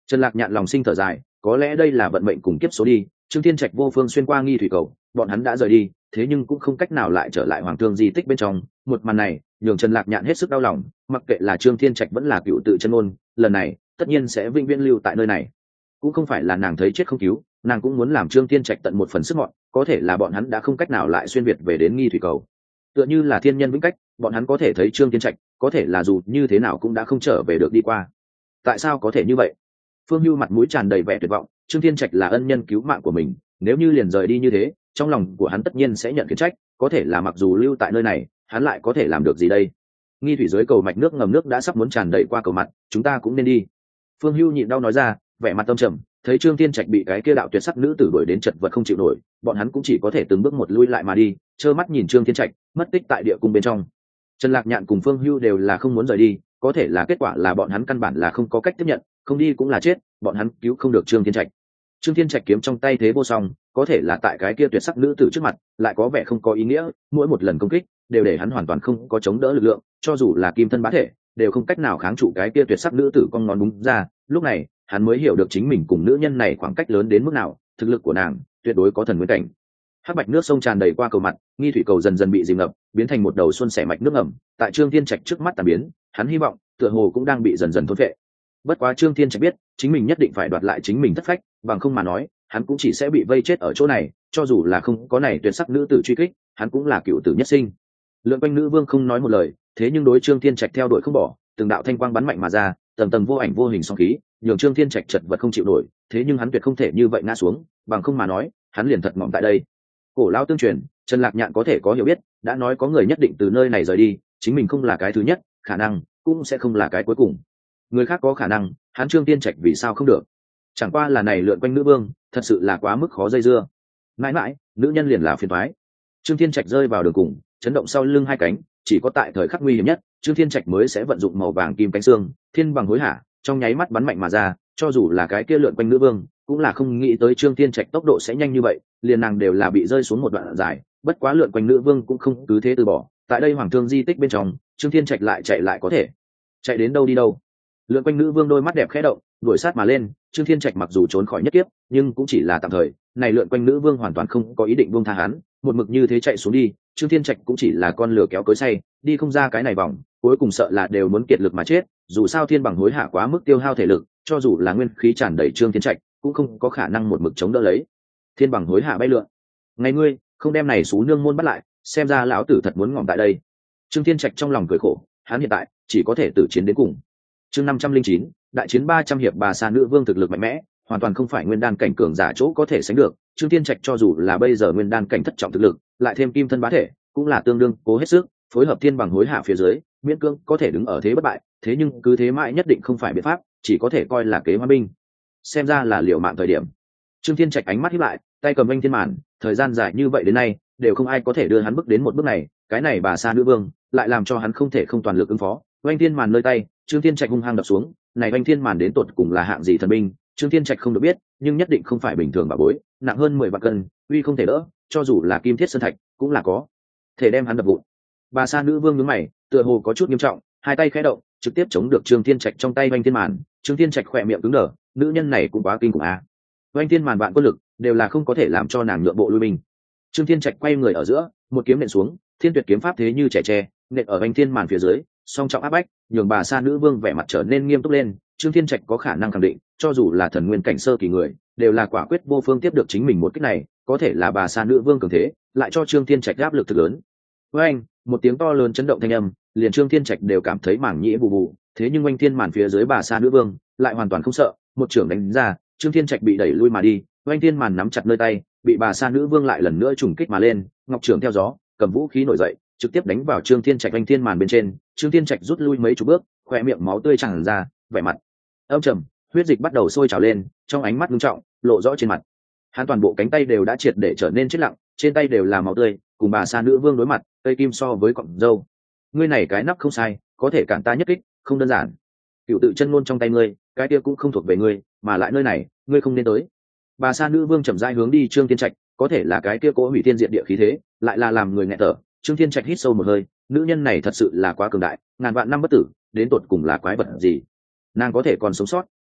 A: Trần Lạc Nhạn lòng sinh thở dài, có lẽ đây là vận mệnh cùng kiếp số đi. Trương Thiên Trạch vô phương xuyên qua nghi thủy cầu, bọn hắn đã rời đi, thế nhưng cũng không cách nào lại trở lại hoàng thương di tích bên trong. Một màn này nhường Trần Lạc Nhạn hết sức đau lòng, mặc kệ là Trương Thiên Trạch vẫn là cựu tự chân ngôn, lần này tất nhiên sẽ vĩnh viễn lưu tại nơi này. Cũng không phải là nàng thấy chết không cứu, nàng cũng muốn làm Trương Thiên Trạch tận một phần sức mọn, có thể là bọn hắn đã không cách nào lại xuyên việt về đến nghi thủy cầu. Tựa như là thiên nhân vĩnh cách, bọn hắn có thể thấy Trương Thiên Trạch, có thể là dù như thế nào cũng đã không trở về được đi qua. Tại sao có thể như vậy? Phương Hưu mặt mũi tràn đầy vẻ tuyệt vọng, Trương Thiên Trạch là ân nhân cứu mạng của mình, nếu như liền rời đi như thế, trong lòng của hắn tất nhiên sẽ nhận khiển trách, có thể là mặc dù lưu tại nơi này, hắn lại có thể làm được gì đây? Nghi thủy dưới cầu mạch nước ngầm nước đã sắp muốn tràn đầy qua cầu mặt, chúng ta cũng nên đi. Phương Hưu nhịn đau nói ra, vẻ mặt tâm trầm, thấy Trương Thiên Trạch bị cái kia đạo tuyệt sắc nữ tử đuổi đến chật vật không chịu nổi, bọn hắn cũng chỉ có thể từng bước một lui lại mà đi, trơ mắt nhìn Trương Thiên Trạch mất tích tại địa cung bên trong. Trần Lạc Nhạn cùng Phương Hưu đều là không muốn rời đi, có thể là kết quả là bọn hắn căn bản là không có cách tiếp nhận, không đi cũng là chết, bọn hắn cứu không được Trương Thiên Trạch. Trương Thiên Trạch kiếm trong tay thế vô song, có thể là tại cái kia tuyệt sắc nữ tử trước mặt, lại có vẻ không có ý nghĩa, mỗi một lần công kích đều để hắn hoàn toàn không có chống đỡ lực lượng, cho dù là kim thân bá thể, đều không cách nào kháng trụ cái kia tuyệt sắc nữ tử con ngón đúng ra. Lúc này, hắn mới hiểu được chính mình cùng nữ nhân này khoảng cách lớn đến mức nào, thực lực của nàng tuyệt đối có thần nguyên cảnh. Hắc bạch nước sông tràn đầy qua cầu mặt, nghi thủy cầu dần dần bị dìm ngập, biến thành một đầu xuân sẻ mạch nước ngầm, tại Trương Thiên Trạch trước mắt tàn biến, hắn hy vọng tựa hồ cũng đang bị dần dần thôn phệ. Bất quá Trương Thiên Trạch biết, chính mình nhất định phải đoạt lại chính mình thất phách, bằng không mà nói, hắn cũng chỉ sẽ bị vây chết ở chỗ này, cho dù là không có này tuyệt sắc nữ tử truy kích, hắn cũng là cựu tử nhất sinh. Lượn quanh nữ vương không nói một lời, thế nhưng đối Trương Thiên Trạch theo đuổi không bỏ, từng đạo thanh quang bắn mạnh mà ra, tầng tầng vô ảnh vô hình song khí, nhường Trương Thiên Trạch chật vật không chịu nổi, thế nhưng hắn tuyệt không thể như vậy ngã xuống, bằng không mà nói, hắn liền thật mỏng tại đây. Cổ lão tương truyền, Trần Lạc Nhạn có thể có hiểu biết, đã nói có người nhất định từ nơi này rời đi, chính mình không là cái thứ nhất, khả năng cũng sẽ không là cái cuối cùng. Người khác có khả năng, hắn Trương Thiên Trạch vì sao không được? Chẳng qua là này lượn quanh nữ vương, thật sự là quá mức khó dây dưa. Mãi mãi, nữ nhân liền là phiền toái. Trương Thiên Trạch rơi vào đường cùng, chấn động sau lưng hai cánh, chỉ có tại thời khắc nguy hiểm nhất, Trương Thiên Trạch mới sẽ vận dụng màu vàng kim cánh xương, thiên bằng hối hả, trong nháy mắt bắn mạnh mà ra, cho dù là cái kia lượn quanh nữ vương, cũng là không nghĩ tới Trương Thiên Trạch tốc độ sẽ nhanh như vậy, liền nàng đều là bị rơi xuống một đoạn dài, bất quá lượn quanh nữ vương cũng không cứ thế từ bỏ, tại đây hoàng thương di tích bên trong, Trương Thiên Trạch lại chạy lại có thể. Chạy đến đâu đi đâu? Lượn quanh nữ vương đôi mắt đẹp khẽ động, đuổi sát mà lên. Trương Thiên Trạch mặc dù trốn khỏi nhất kiếp, nhưng cũng chỉ là tạm thời, này lượn quanh nữ vương hoàn toàn không có ý định buông tha hắn, một mực như thế chạy xuống đi, Trương Thiên Trạch cũng chỉ là con lừa kéo cối xay, đi không ra cái này vòng, cuối cùng sợ là đều muốn kiệt lực mà chết, dù sao thiên bằng hối hạ quá mức tiêu hao thể lực, cho dù là nguyên khí tràn đầy Trương Thiên Trạch, cũng không có khả năng một mực chống đỡ lấy. Thiên bằng hối hạ bay lượn. Ngày ngươi, không đem này xú nương môn bắt lại, xem ra lão tử thật muốn ngỏm tại đây. Trương Thiên Trạch trong lòng cười khổ, hắn hiện tại chỉ có thể tử chiến đến cùng. Chương 509, đại chiến 300 hiệp bà sa nữ vương thực lực mạnh mẽ, hoàn toàn không phải nguyên đan cảnh cường giả chỗ có thể sánh được. Trương Thiên Trạch cho dù là bây giờ nguyên đan cảnh thất trọng thực lực, lại thêm kim thân bá thể, cũng là tương đương cố hết sức, phối hợp thiên bằng hối hạ phía dưới, miễn cưỡng có thể đứng ở thế bất bại, thế nhưng cứ thế mãi nhất định không phải biện pháp, chỉ có thể coi là kế hoa binh. Xem ra là liều mạng thời điểm. Trương Thiên Trạch ánh mắt híp lại, tay cầm anh thiên màn, thời gian dài như vậy đến nay, đều không ai có thể đưa hắn bước đến một bước này, cái này bà sa nữ vương lại làm cho hắn không thể không toàn lực ứng phó. Anh thiên màn nơi tay, Trương Thiên Trạch hung hăng đập xuống, này anh thiên màn đến tột cùng là hạng gì thần binh, Trương Thiên Trạch không được biết, nhưng nhất định không phải bình thường bà bối, nặng hơn 10 vạn cân, uy không thể đỡ, cho dù là kim thiết sơn thạch, cũng là có thể đem hắn đập vụn. Bà sa nữ vương nhướng mày, tựa hồ có chút nghiêm trọng, hai tay khẽ động, trực tiếp chống được Trương Thiên Trạch trong tay anh thiên màn. Trương Thiên Trạch khỏe miệng cứng đờ, nữ nhân này cũng quá kinh khủng à. Anh thiên màn vạn quân lực, đều là không có thể làm cho nàng nhượng bộ lui mình. Trương Thiên Trạch quay người ở giữa, một kiếm nện xuống, thiên tuyệt kiếm pháp thế như trẻ tre, nện ở anh thiên màn phía dưới, song trọng áp bách, nhường bà sa nữ vương vẻ mặt trở nên nghiêm túc lên. Trương Thiên Trạch có khả năng khẳng định, cho dù là thần nguyên cảnh sơ kỳ người, đều là quả quyết vô phương tiếp được chính mình một kích này, có thể là bà sa nữ vương cường thế, lại cho Trương Thiên Trạch áp lực thực lớn. Với anh, một tiếng to lớn chấn động thanh âm, liền Trương Thiên Trạch đều cảm thấy mảng nhĩ bù bù, thế nhưng anh thiên màn phía dưới bà sa nữ vương lại hoàn toàn không sợ, một trưởng đánh ra, Trương Thiên Trạch bị đẩy lui mà đi, anh thiên màn nắm chặt nơi tay, bị bà sa nữ vương lại lần nữa trùng kích mà lên, ngọc trưởng theo gió, cầm vũ khí nổi dậy, trực tiếp đánh vào Trương Thiên Trạch anh thiên màn bên trên. Trương Thiên Trạch rút lui mấy chục bước, khóe miệng máu tươi tràn ra, vẻ mặt âm trầm, huyết dịch bắt đầu sôi trào lên, trong ánh mắt nghiêm trọng lộ rõ trên mặt. Hắn toàn bộ cánh tay đều đã triệt để trở nên chết lặng, trên tay đều là máu tươi, cùng bà sa nữ vương đối mặt, cây kim so với cọng dâu. Ngươi này cái nắp không sai, có thể cản ta nhất kích, không đơn giản. Cựu tự chân ngôn trong tay ngươi, cái kia cũng không thuộc về ngươi, mà lại nơi này, ngươi không nên tới. Bà sa nữ vương chậm rãi hướng đi Trương Thiên Trạch, có thể là cái kia cố hủy thiên diệt địa khí thế, lại là làm người nghẹt thở. Trương Thiên Trạch hít sâu một hơi, nữ nhân này thật sự là quá cường đại, ngàn vạn năm bất tử, đến tột cùng là quái vật gì? Nàng có thể còn sống sót,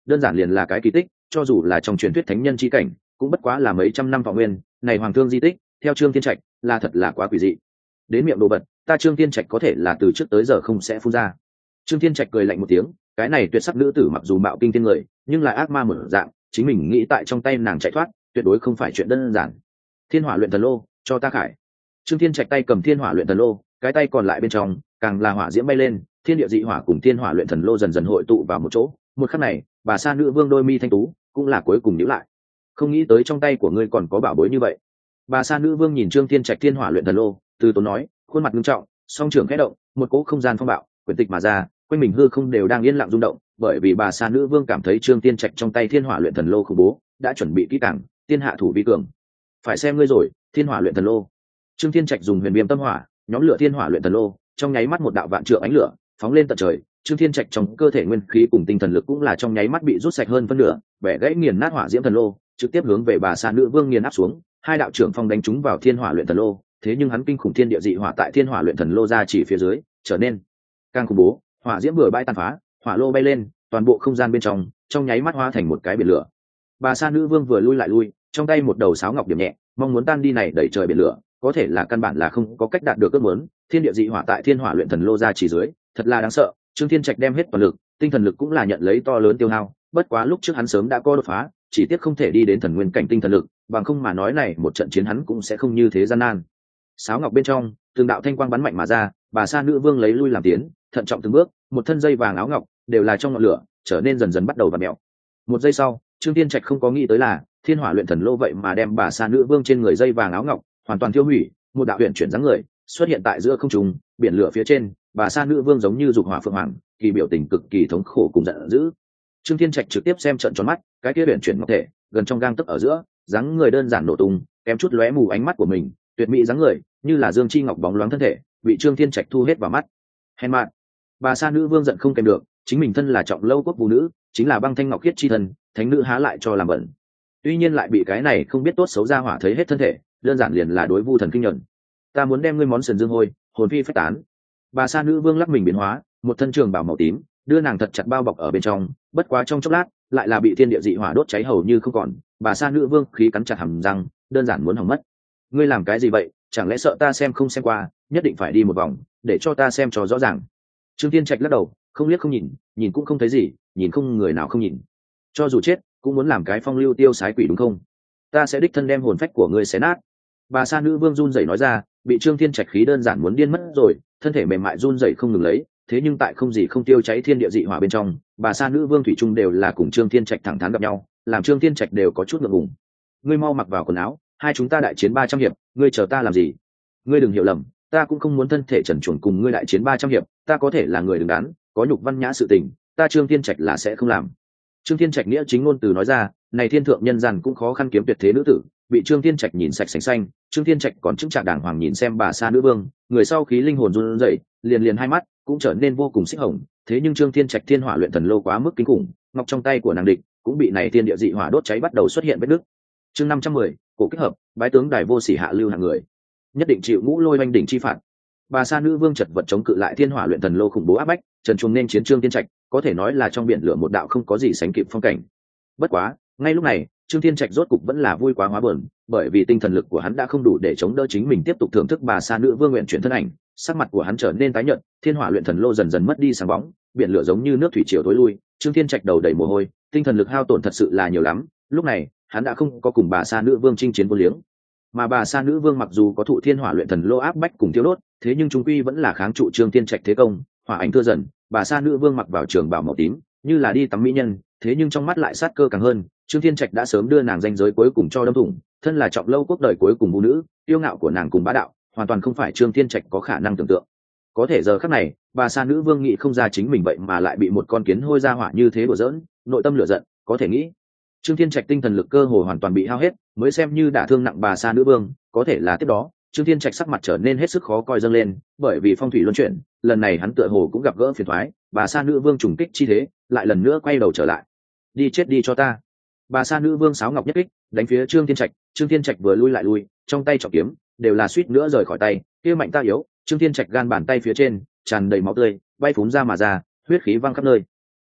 A: đơn giản liền là cái kỳ tích, cho dù là trong truyền thuyết thánh nhân chi cảnh cũng bất quá là mấy trăm năm vọng nguyên. Này hoàng thương di tích theo Trương Thiên Trạch là thật là quá quỷ dị. Đến miệng đồ vật ta Trương Thiên Trạch có thể là từ trước tới giờ không sẽ phun ra. Trương Thiên Trạch cười lạnh một tiếng, cái này tuyệt sắc nữ tử mặc dù mạo kinh thiên người nhưng là ác ma một dạng, chính mình nghĩ tại trong tay nàng chạy thoát tuyệt đối không phải chuyện đơn giản. Thiên hỏa luyện thần lô, cho ta khải. Trương Thiên Trạch tay cầm thiên hỏa luyện thần lô, cái tay còn lại bên trong càng là hỏa diễm bay lên, thiên địa dị hỏa cùng thiên hỏa luyện thần lô dần dần hội tụ vào một chỗ. Một khắc này bà sa nữ vương đôi mi thanh tú cũng là cuối cùng nhíu lại. Không nghĩ tới trong tay của ngươi còn có bảo bối như vậy. Bà sa nữ vương nhìn Trương Thiên Trạch thiên hỏa luyện thần lô, từ tốn nói, khuôn mặt nghiêm trọng, song trường khẽ động, một cỗ không gian phong bạo quyển tịch mà ra, quanh mình hư không đều đang yên lặng rung động, bởi vì bà sa nữ vương cảm thấy Trương Thiên Trạch trong tay thiên hỏa luyện thần lô khủng bố, đã chuẩn bị kỹ càng, tiên hạ thủ vi cường. Phải xem ngươi rồi, thiên hỏa luyện thần lô. Trương Thiên Trạch dùng huyền viêm tâm hỏa nhóm lửa thiên hỏa luyện thần lô, trong nháy mắt một đạo vạn trượng ánh lửa phóng lên tận trời. Trương Thiên Trạch trong cơ thể nguyên khí cùng tinh thần lực cũng là trong nháy mắt bị rút sạch hơn phân nửa, bẻ gãy nghiền nát hỏa diễm thần lô, trực tiếp hướng về bà sa nữ vương nghiền áp xuống. Hai đạo trưởng phong đánh trúng vào thiên hỏa luyện thần lô, thế nhưng hắn kinh khủng thiên địa dị hỏa tại thiên hỏa luyện thần lô ra chỉ phía dưới trở nên càng khủng bố, hỏa diễm vừa bãi tàn phá, hỏa lô bay lên, toàn bộ không gian bên trong nháy mắt hóa thành một cái biển lửa. Bà sa nữ vương vừa lui lại lui, trong tay một đầu sáo ngọc điểm nhẹ, mong muốn tan đi này đẩy trời biển lửa, có thể là căn bản là không có cách đạt được ước muốn. Thiên địa dị hỏa tại thiên hỏa luyện thần lô ra chỉ dưới, thật là đáng sợ. Trương Thiên Trạch đem hết toàn lực, tinh thần lực cũng là nhận lấy to lớn tiêu hao, bất quá lúc trước hắn sớm đã có đột phá, chỉ tiếc không thể đi đến thần nguyên cảnh tinh thần lực, bằng không mà nói này một trận chiến hắn cũng sẽ không như thế gian nan. Sáo ngọc bên trong, từng đạo thanh quang bắn mạnh mà ra, bà sa nữ vương lấy lui làm tiến, thận trọng từng bước, một thân dây vàng áo ngọc đều là trong ngọn lửa, trở nên dần dần bắt đầu vặn mèo. Một giây sau, Trương Thiên Trạch không có nghĩ tới là thiên hỏa luyện thần lô vậy mà đem bà sa nữ vương trên người dây vàng áo ngọc hoàn toàn tiêu hủy, một đạo huyền chuyển dáng người xuất hiện tại giữa không trung, biển lửa phía trên, bà sa nữ vương giống như dục hỏa phượng hoàng, kỳ biểu tình cực kỳ thống khổ cùng giận dữ. Trương Thiên Trạch trực tiếp xem trợn tròn mắt, cái kia huyền chuyển ngọc thể gần trong gang tấc ở giữa, dáng người đơn giản nổ tung, kém chút lóe mù ánh mắt của mình, tuyệt mỹ dáng người như là dương chi ngọc bóng loáng thân thể, bị Trương Thiên Trạch thu hết vào mắt. Hèn mạn! Bà sa nữ vương giận không kèm được, chính mình thân là trọng lâu quốc vũ nữ, chính là băng thanh ngọc khiết chi thân, thánh nữ há lại cho làm bẩn. Tuy nhiên lại bị cái này không biết tốt xấu ra hỏa thấy hết thân thể, đơn giản liền là đối vu thần kinh nhận. Ta muốn đem ngươi món sườn dương hôi, hồn phi phách tán. Bà sa nữ vương lắc mình biến hóa, một thân trường bào màu tím, đưa nàng thật chặt bao bọc ở bên trong, bất quá trong chốc lát, lại là bị thiên địa dị hỏa đốt cháy hầu như không còn. Bà sa nữ vương khí cắn chặt hàm răng, đơn giản muốn hỏng mất. Ngươi làm cái gì vậy, chẳng lẽ sợ ta xem không xem qua, nhất định phải đi một vòng để cho ta xem cho rõ ràng. Trương Thiên Trạch lắc đầu, không liếc không nhìn, nhìn cũng không thấy gì, nhìn không người nào không nhìn. Cho dù chết cũng muốn làm cái phong lưu tiêu sái quỷ đúng không? Ta sẽ đích thân đem hồn phách của ngươi xé nát. Bà sa nữ vương run rẩy nói ra, bị Trương Thiên Trạch khí đơn giản muốn điên mất rồi, thân thể mềm mại run rẩy không ngừng lấy, thế nhưng tại không gì không tiêu cháy thiên địa dị hỏa bên trong, bà sa nữ vương thủy chung đều là cùng Trương Thiên Trạch thẳng thắn gặp nhau, làm Trương Thiên Trạch đều có chút ngượng ngùng. Ngươi mau mặc vào quần áo, hai chúng ta đại chiến 300 hiệp, ngươi chờ ta làm gì? Ngươi đừng hiểu lầm, ta cũng không muốn thân thể trần truồng cùng ngươi đại chiến 300 hiệp, ta có thể là người đứng đắn, có nhục văn nhã sự tình, ta Trương Thiên Trạch là sẽ không làm. Trương Thiên Trạch nghĩa chính ngôn từ nói ra, này thiên thượng nhân gian cũng khó khăn kiếm tuyệt thế nữ tử, bị Trương Thiên Trạch nhìn sạch sành xanh. Trương Thiên Trạch còn chứng trạng đàng hoàng nhìn xem bà sa nữ vương, người sau khí linh hồn run rẩy, liền hai mắt cũng trở nên vô cùng xích hồng. Thế nhưng Trương Thiên Trạch thiên hỏa luyện thần lô quá mức kinh khủng, ngọc trong tay của nàng địch cũng bị này thiên địa dị hỏa đốt cháy bắt đầu xuất hiện vết nứt. Chương 510, cổ kết hợp, bái tướng đài vô sỉ hạ lưu hạng người, nhất định chịu ngũ lôi oanh đỉnh chi phạt. Bà sa nữ vương chật vật chống cự lại thiên hỏa luyện thần lô khủng bố áp bách, trần truồng nên chiến Trương Thiên Trạch, có thể nói là trong biển lửa một đạo không có gì sánh kịp phong cảnh. Bất quá, ngay lúc này, Trương Thiên Trạch rốt cục vẫn là vui quá hóa buồn, bởi vì tinh thần lực của hắn đã không đủ để chống đỡ chính mình tiếp tục thưởng thức bà sa nữ vương nguyện chuyển thân ảnh, sắc mặt của hắn trở nên tái nhợt, thiên hỏa luyện thần lô dần dần mất đi sáng bóng, biển lửa giống như nước thủy triều tối lui, Trương Thiên Trạch đầu đầy mồ hôi, tinh thần lực hao tổn thật sự là nhiều lắm. Lúc này, hắn đã không có cùng bà sa nữ vương chinh chiến vô liếng, mà bà sa nữ vương mặc dù có thụ thiên hỏa luyện thần lô áp bách cùng tiêu đốt, thế nhưng chúng quy vẫn là kháng trụ Trương Thiên Trạch thế công. Hỏa ảnh thưa dần, bà sa nữ vương mặc vào trường bào màu tím, như là đi tắm mỹ nhân, thế nhưng trong mắt lại sát cơ càng hơn. Trương Thiên Trạch đã sớm đưa nàng danh giới cuối cùng cho đâm thủng, thân là trọng lâu quốc đời cuối cùng vũ nữ, yêu ngạo của nàng cùng bá đạo, hoàn toàn không phải Trương Thiên Trạch có khả năng tưởng tượng. Có thể giờ khắc này, bà sa nữ vương nghĩ không ra chính mình vậy mà lại bị một con kiến hôi ra hỏa như thế đùa giỡn, nội tâm lửa giận, có thể nghĩ. Trương Thiên Trạch tinh thần lực cơ hồ hoàn toàn bị hao hết, mới xem như đả thương nặng bà sa nữ vương, có thể là tiếp đó, Trương Thiên Trạch sắc mặt trở nên hết sức khó coi dâng lên, bởi vì phong thủy luân chuyển, lần này hắn tựa hồ cũng gặp gỡ phiền toái, bà sa nữ vương trùng kích chi thế, lại lần nữa quay đầu trở lại. Đi chết đi cho ta. Bà sa nữ vương sáo ngọc nhất kích, đánh phía Trương Thiên Trạch vừa lui lại lui, trong tay trọng kiếm đều là suýt nữa rời khỏi tay, kia mạnh ta yếu, Trương Thiên Trạch gan bàn tay phía trên tràn đầy máu tươi, bay phún ra mà ra, huyết khí văng khắp nơi.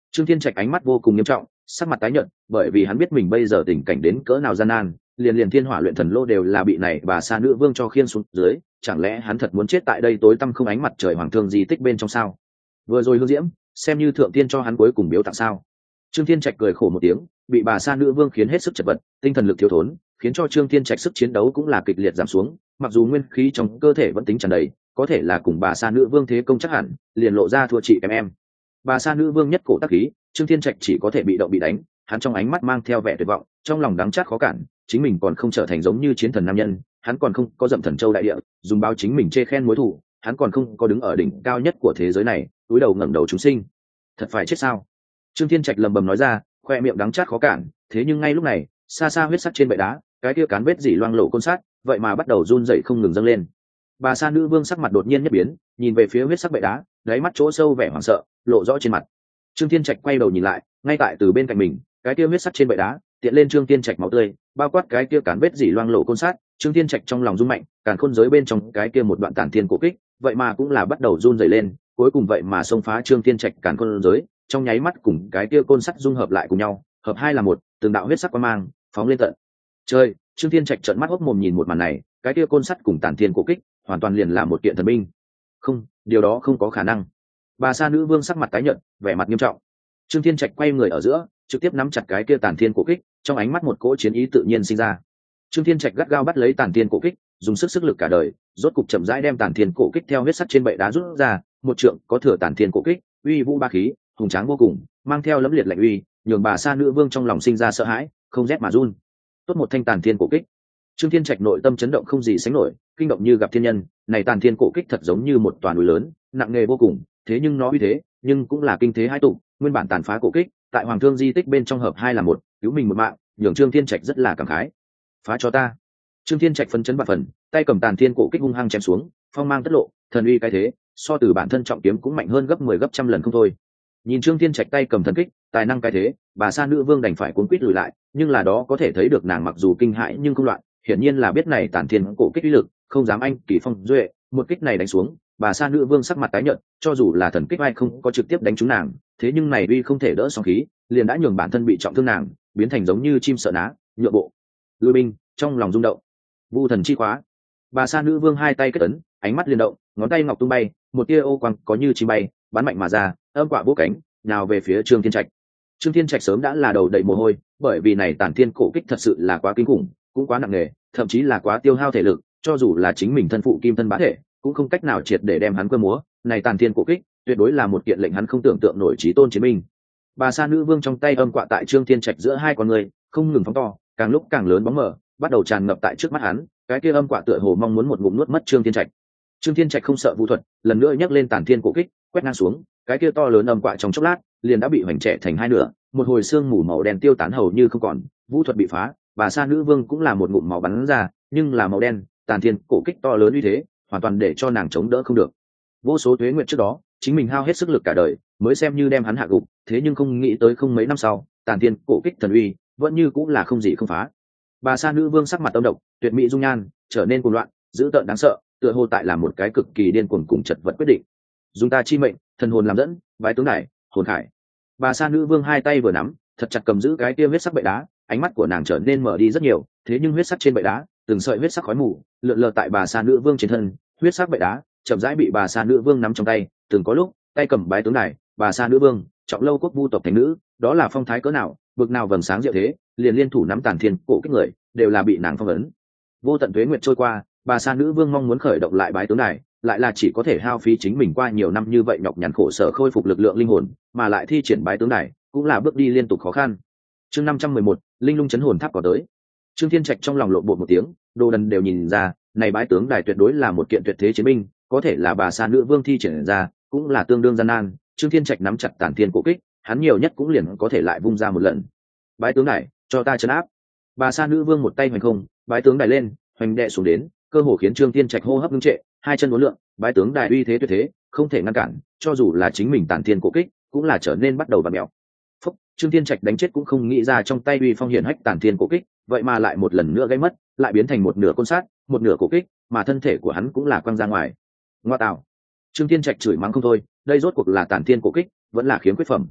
A: Trương Thiên Trạch ánh mắt vô cùng nghiêm trọng, sắc mặt tái nhợt, bởi vì hắn biết mình bây giờ tình cảnh đến cỡ nào gian nan, liền thiên hỏa luyện thần lô đều là bị này bà sa nữ vương cho khiên xuống dưới, chẳng lẽ hắn thật muốn chết tại đây tối tăm không ánh mặt trời hoàng thương di tích bên trong sao? Vừa rồi hương diễm, xem như thượng tiên cho hắn cuối cùng biếu tặng sao? Trương Thiên Trạch cười khổ một tiếng, bị bà sa nữ vương khiến hết sức chật vật, tinh thần lực thiếu thốn, khiến cho Trương Thiên Trạch sức chiến đấu cũng là kịch liệt giảm xuống, mặc dù nguyên khí trong cơ thể vẫn tính tràn đầy, có thể là cùng bà sa nữ vương thế công chắc hẳn, liền lộ ra thua chị em. Bà sa nữ vương nhất cổ tác khí, Trương Thiên Trạch chỉ có thể bị động bị đánh, hắn trong ánh mắt mang theo vẻ tuyệt vọng, trong lòng đắng chát khó cản, chính mình còn không trở thành giống như chiến thần nam nhân, hắn còn không có dậm thần châu đại địa, dùng báo chính mình chê khen mối thù, hắn còn không có đứng ở đỉnh cao nhất của thế giới này, cúi đầu ngẩng đầu chúng sinh. Thật phải chết sao? Trương Thiên Trạch lầm bầm nói ra, khoe miệng đắng chát khó cản, thế nhưng ngay lúc này, xa xa huyết sắc trên bệ đá, cái kia cán vết dỉ loang lổ côn sát, vậy mà bắt đầu run rẩy không ngừng dâng lên. Bà sa nữ vương sắc mặt đột nhiên nhất biến, nhìn về phía huyết sắc bệ đá, đáy mắt chỗ sâu vẻ hoảng sợ lộ rõ trên mặt. Trương Thiên Trạch quay đầu nhìn lại, ngay tại từ bên cạnh mình, cái kia huyết sắc trên bệ đá tiện lên Trương Thiên Trạch máu tươi, bao quát cái kia cán vết dỉ loang lổ côn sát. Trương Thiên Trạch trong lòng rung mạnh, càn khôn giới bên trong cái kia một đoạn tản thiên cổ kích, vậy mà cũng là bắt đầu run rẩy lên, cuối cùng vậy mà xông phá Trương Thiên Trạch càn khôn giới, trong nháy mắt cùng cái kia côn sắt dung hợp lại cùng nhau, hợp hai là một, từng đạo huyết sắc quang mang phóng lên tận trời. Trương Thiên Trạch trợn mắt hốc mồm nhìn một màn này, cái kia côn sắt cùng tản thiên cổ kích hoàn toàn liền là một kiện thần binh. Không, điều đó không có khả năng. Bà sa nữ vương sắc mặt tái nhợt, vẻ mặt nghiêm trọng. Trương Thiên Trạch quay người ở giữa, trực tiếp nắm chặt cái kia tản thiên cổ kích, trong ánh mắt một cỗ chiến ý tự nhiên sinh ra. Trương Thiên Trạch gắt gao bắt lấy tản thiên cổ kích, dùng sức lực cả đời, rốt cục chậm rãi đem tản thiên cổ kích theo huyết sắt trên bệ đá rút ra, một trượng có thừa tản thiên cổ kích, uy vũ ba khí, hùng tráng vô cùng, mang theo lẫm liệt lạnh uy, nhường bà sa nữ vương trong lòng sinh ra sợ hãi, không rét mà run. Tốt một thanh tản thiên cổ kích. Trương Thiên Trạch nội tâm chấn động không gì sánh nổi, kinh động như gặp thiên nhân, này tản thiên cổ kích thật giống như một tòa núi lớn, nặng nề vô cùng, thế nhưng nó uy thế, nhưng cũng là kinh thế hai tụ, nguyên bản tàn phá cổ kích, tại Hoàng Thương di tích bên trong hợp hai là một, cứu mình một mạng, nhường Trương Thiên Trạch rất là cảm khái. Phá cho ta. Trương Thiên Trạch phân chấn bạt phần, tay cầm tàn thiên cổ kích hung hăng chém xuống, phong mang tất lộ, thần uy cái thế, so từ bản thân trọng kiếm cũng mạnh hơn gấp 10 gấp trăm lần không thôi. Nhìn Trương Thiên Trạch tay cầm thần kích, tài năng cái thế, bà sa nữ vương đành phải cuốn quýt lùi lại, nhưng là đó có thể thấy được nàng mặc dù kinh hãi nhưng không loạn, hiển nhiên là biết này tàn thiên cổ kích uy lực, không dám anh kỳ phong duệ, một kích này đánh xuống, bà sa nữ vương sắc mặt tái nhợt, cho dù là thần kích ai không có trực tiếp đánh trúng nàng, thế nhưng này uy không thể đỡ sóng khí, liền đã nhường bản thân bị trọng thương nàng, biến thành giống như chim sợ ná, nhượng bộ. Lùi binh, trong lòng rung động. Vu thần chi khóa. Bà sa nữ vương hai tay kết ấn, ánh mắt liên động, ngón tay ngọc tung bay, một tia ô quang có như chim bay, bắn mạnh mà ra, âm quả bố cánh, nào về phía Trương Thiên Trạch. Trương Thiên Trạch sớm đã là đầu đầy mồ hôi, bởi vì này tản thiên cổ kích thật sự là quá kinh khủng, cũng quá nặng nề, thậm chí là quá tiêu hao thể lực, cho dù là chính mình thân phụ kim thân bá thể, cũng không cách nào triệt để đem hắn cơ múa. Này tản thiên cổ kích, tuyệt đối là một kiện lệnh hắn không tưởng tượng nổi chí tôn chiến binh. Bà sa nữ vương trong tay âm quạ tại Trương Thiên Trạch giữa hai con người, không ngừng phóng to, càng lúc càng lớn bóng mờ, bắt đầu tràn ngập tại trước mắt hắn, cái kia âm quạ tựa hồ mong muốn một ngụm nuốt mất Trương Thiên Trạch. Trương Thiên Trạch không sợ vu thuật, lần nữa nhấc lên tản thiên cổ kích, quét ngang xuống, cái kia to lớn âm quạ trong chốc lát, liền đã bị hoành trẻ thành hai nửa, một hồi xương mù màu đen tiêu tán hầu như không còn, vũ thuật bị phá, bà sa nữ vương cũng là một ngụm máu bắn ra, nhưng là màu đen, tản thiên cổ kích to lớn như thế, hoàn toàn để cho nàng chống đỡ không được. Vô số tuế nguyệt trước đó, chính mình hao hết sức lực cả đời, mới xem như đem hắn hạ gục, thế nhưng không nghĩ tới không mấy năm sau, tản thiên cổ kích thần uy, vẫn như cũng là không gì không phá. Bà sa nữ vương sắc mặt âm độc, tuyệt mỹ dung nhan trở nên cuồng loạn, dữ tợn đáng sợ, tựa hồ tại là một cái cực kỳ điên cuồng cùng chật vật quyết định. Dùng ta chi mệnh, thần hồn làm dẫn, vái tướng này, hồn khải. Bà sa nữ vương hai tay vừa nắm, thật chặt cầm giữ cái kia huyết sắc bệ đá, ánh mắt của nàng trở nên mở đi rất nhiều, thế nhưng huyết sắc trên bệ đá, từng sợi huyết sắc khói mù lượn lờ tại bà sa nữ vương trên thân, huyết sắc bệ đá chậm rãi bị bà sa nữ vương nắm trong tay, từng có lúc tay cầm bái tướng này, bà sa nữ vương trọng lâu quốc vu tộc thành nữ, đó là phong thái cỡ nào, bực nào vầng sáng diệu thế, liền liên thủ nắm tàn thiên cổ kích người đều là bị nàng phong ấn. Vô tận tuế nguyệt trôi qua, bà sa nữ vương mong muốn khởi động lại bái tướng này, lại là chỉ có thể hao phí chính mình qua nhiều năm như vậy nhọc nhằn khổ sở khôi phục lực lượng linh hồn, mà lại thi triển bái tướng này cũng là bước đi liên tục khó khăn. Chương 511, linh lung chấn hồn tháp có tới. Trương Thiên Trạch trong lòng lộn bột một tiếng, đồ đần đều nhìn ra, này bái tướng đài tuyệt đối là một kiện tuyệt thế chiến binh, có thể là bà sa nữ vương thi triển ra, cũng là tương đương gian nan. Trương Thiên Trạch nắm chặt tản thiên cổ kích, hắn nhiều nhất cũng liền có thể lại vung ra một lần. Bái tướng đài, cho ta trấn áp. Bà sa nữ vương một tay hoành không, bái tướng đài lên, hoành đệ xuống đến, cơ hồ khiến Trương Thiên Trạch hô hấp ngưng trệ, hai chân uốn lượn, bái tướng đài uy thế tuyệt thế, không thể ngăn cản, cho dù là chính mình tản thiên cổ kích, cũng là trở nên bắt đầu vặn mèo. Phúc, Trương Thiên Trạch đánh chết cũng không nghĩ ra trong tay uy phong hiển hách tản thiên cổ kích, vậy mà lại một lần nữa gây mất, lại biến thành một nửa côn sát, một nửa cổ kích, mà thân thể của hắn cũng là quăng ra ngoài. Ngoa tạo! Trương Thiên Trạch chửi mắng không thôi, đây rốt cuộc là tản thiên cổ kích, vẫn là khiếm quyết phẩm.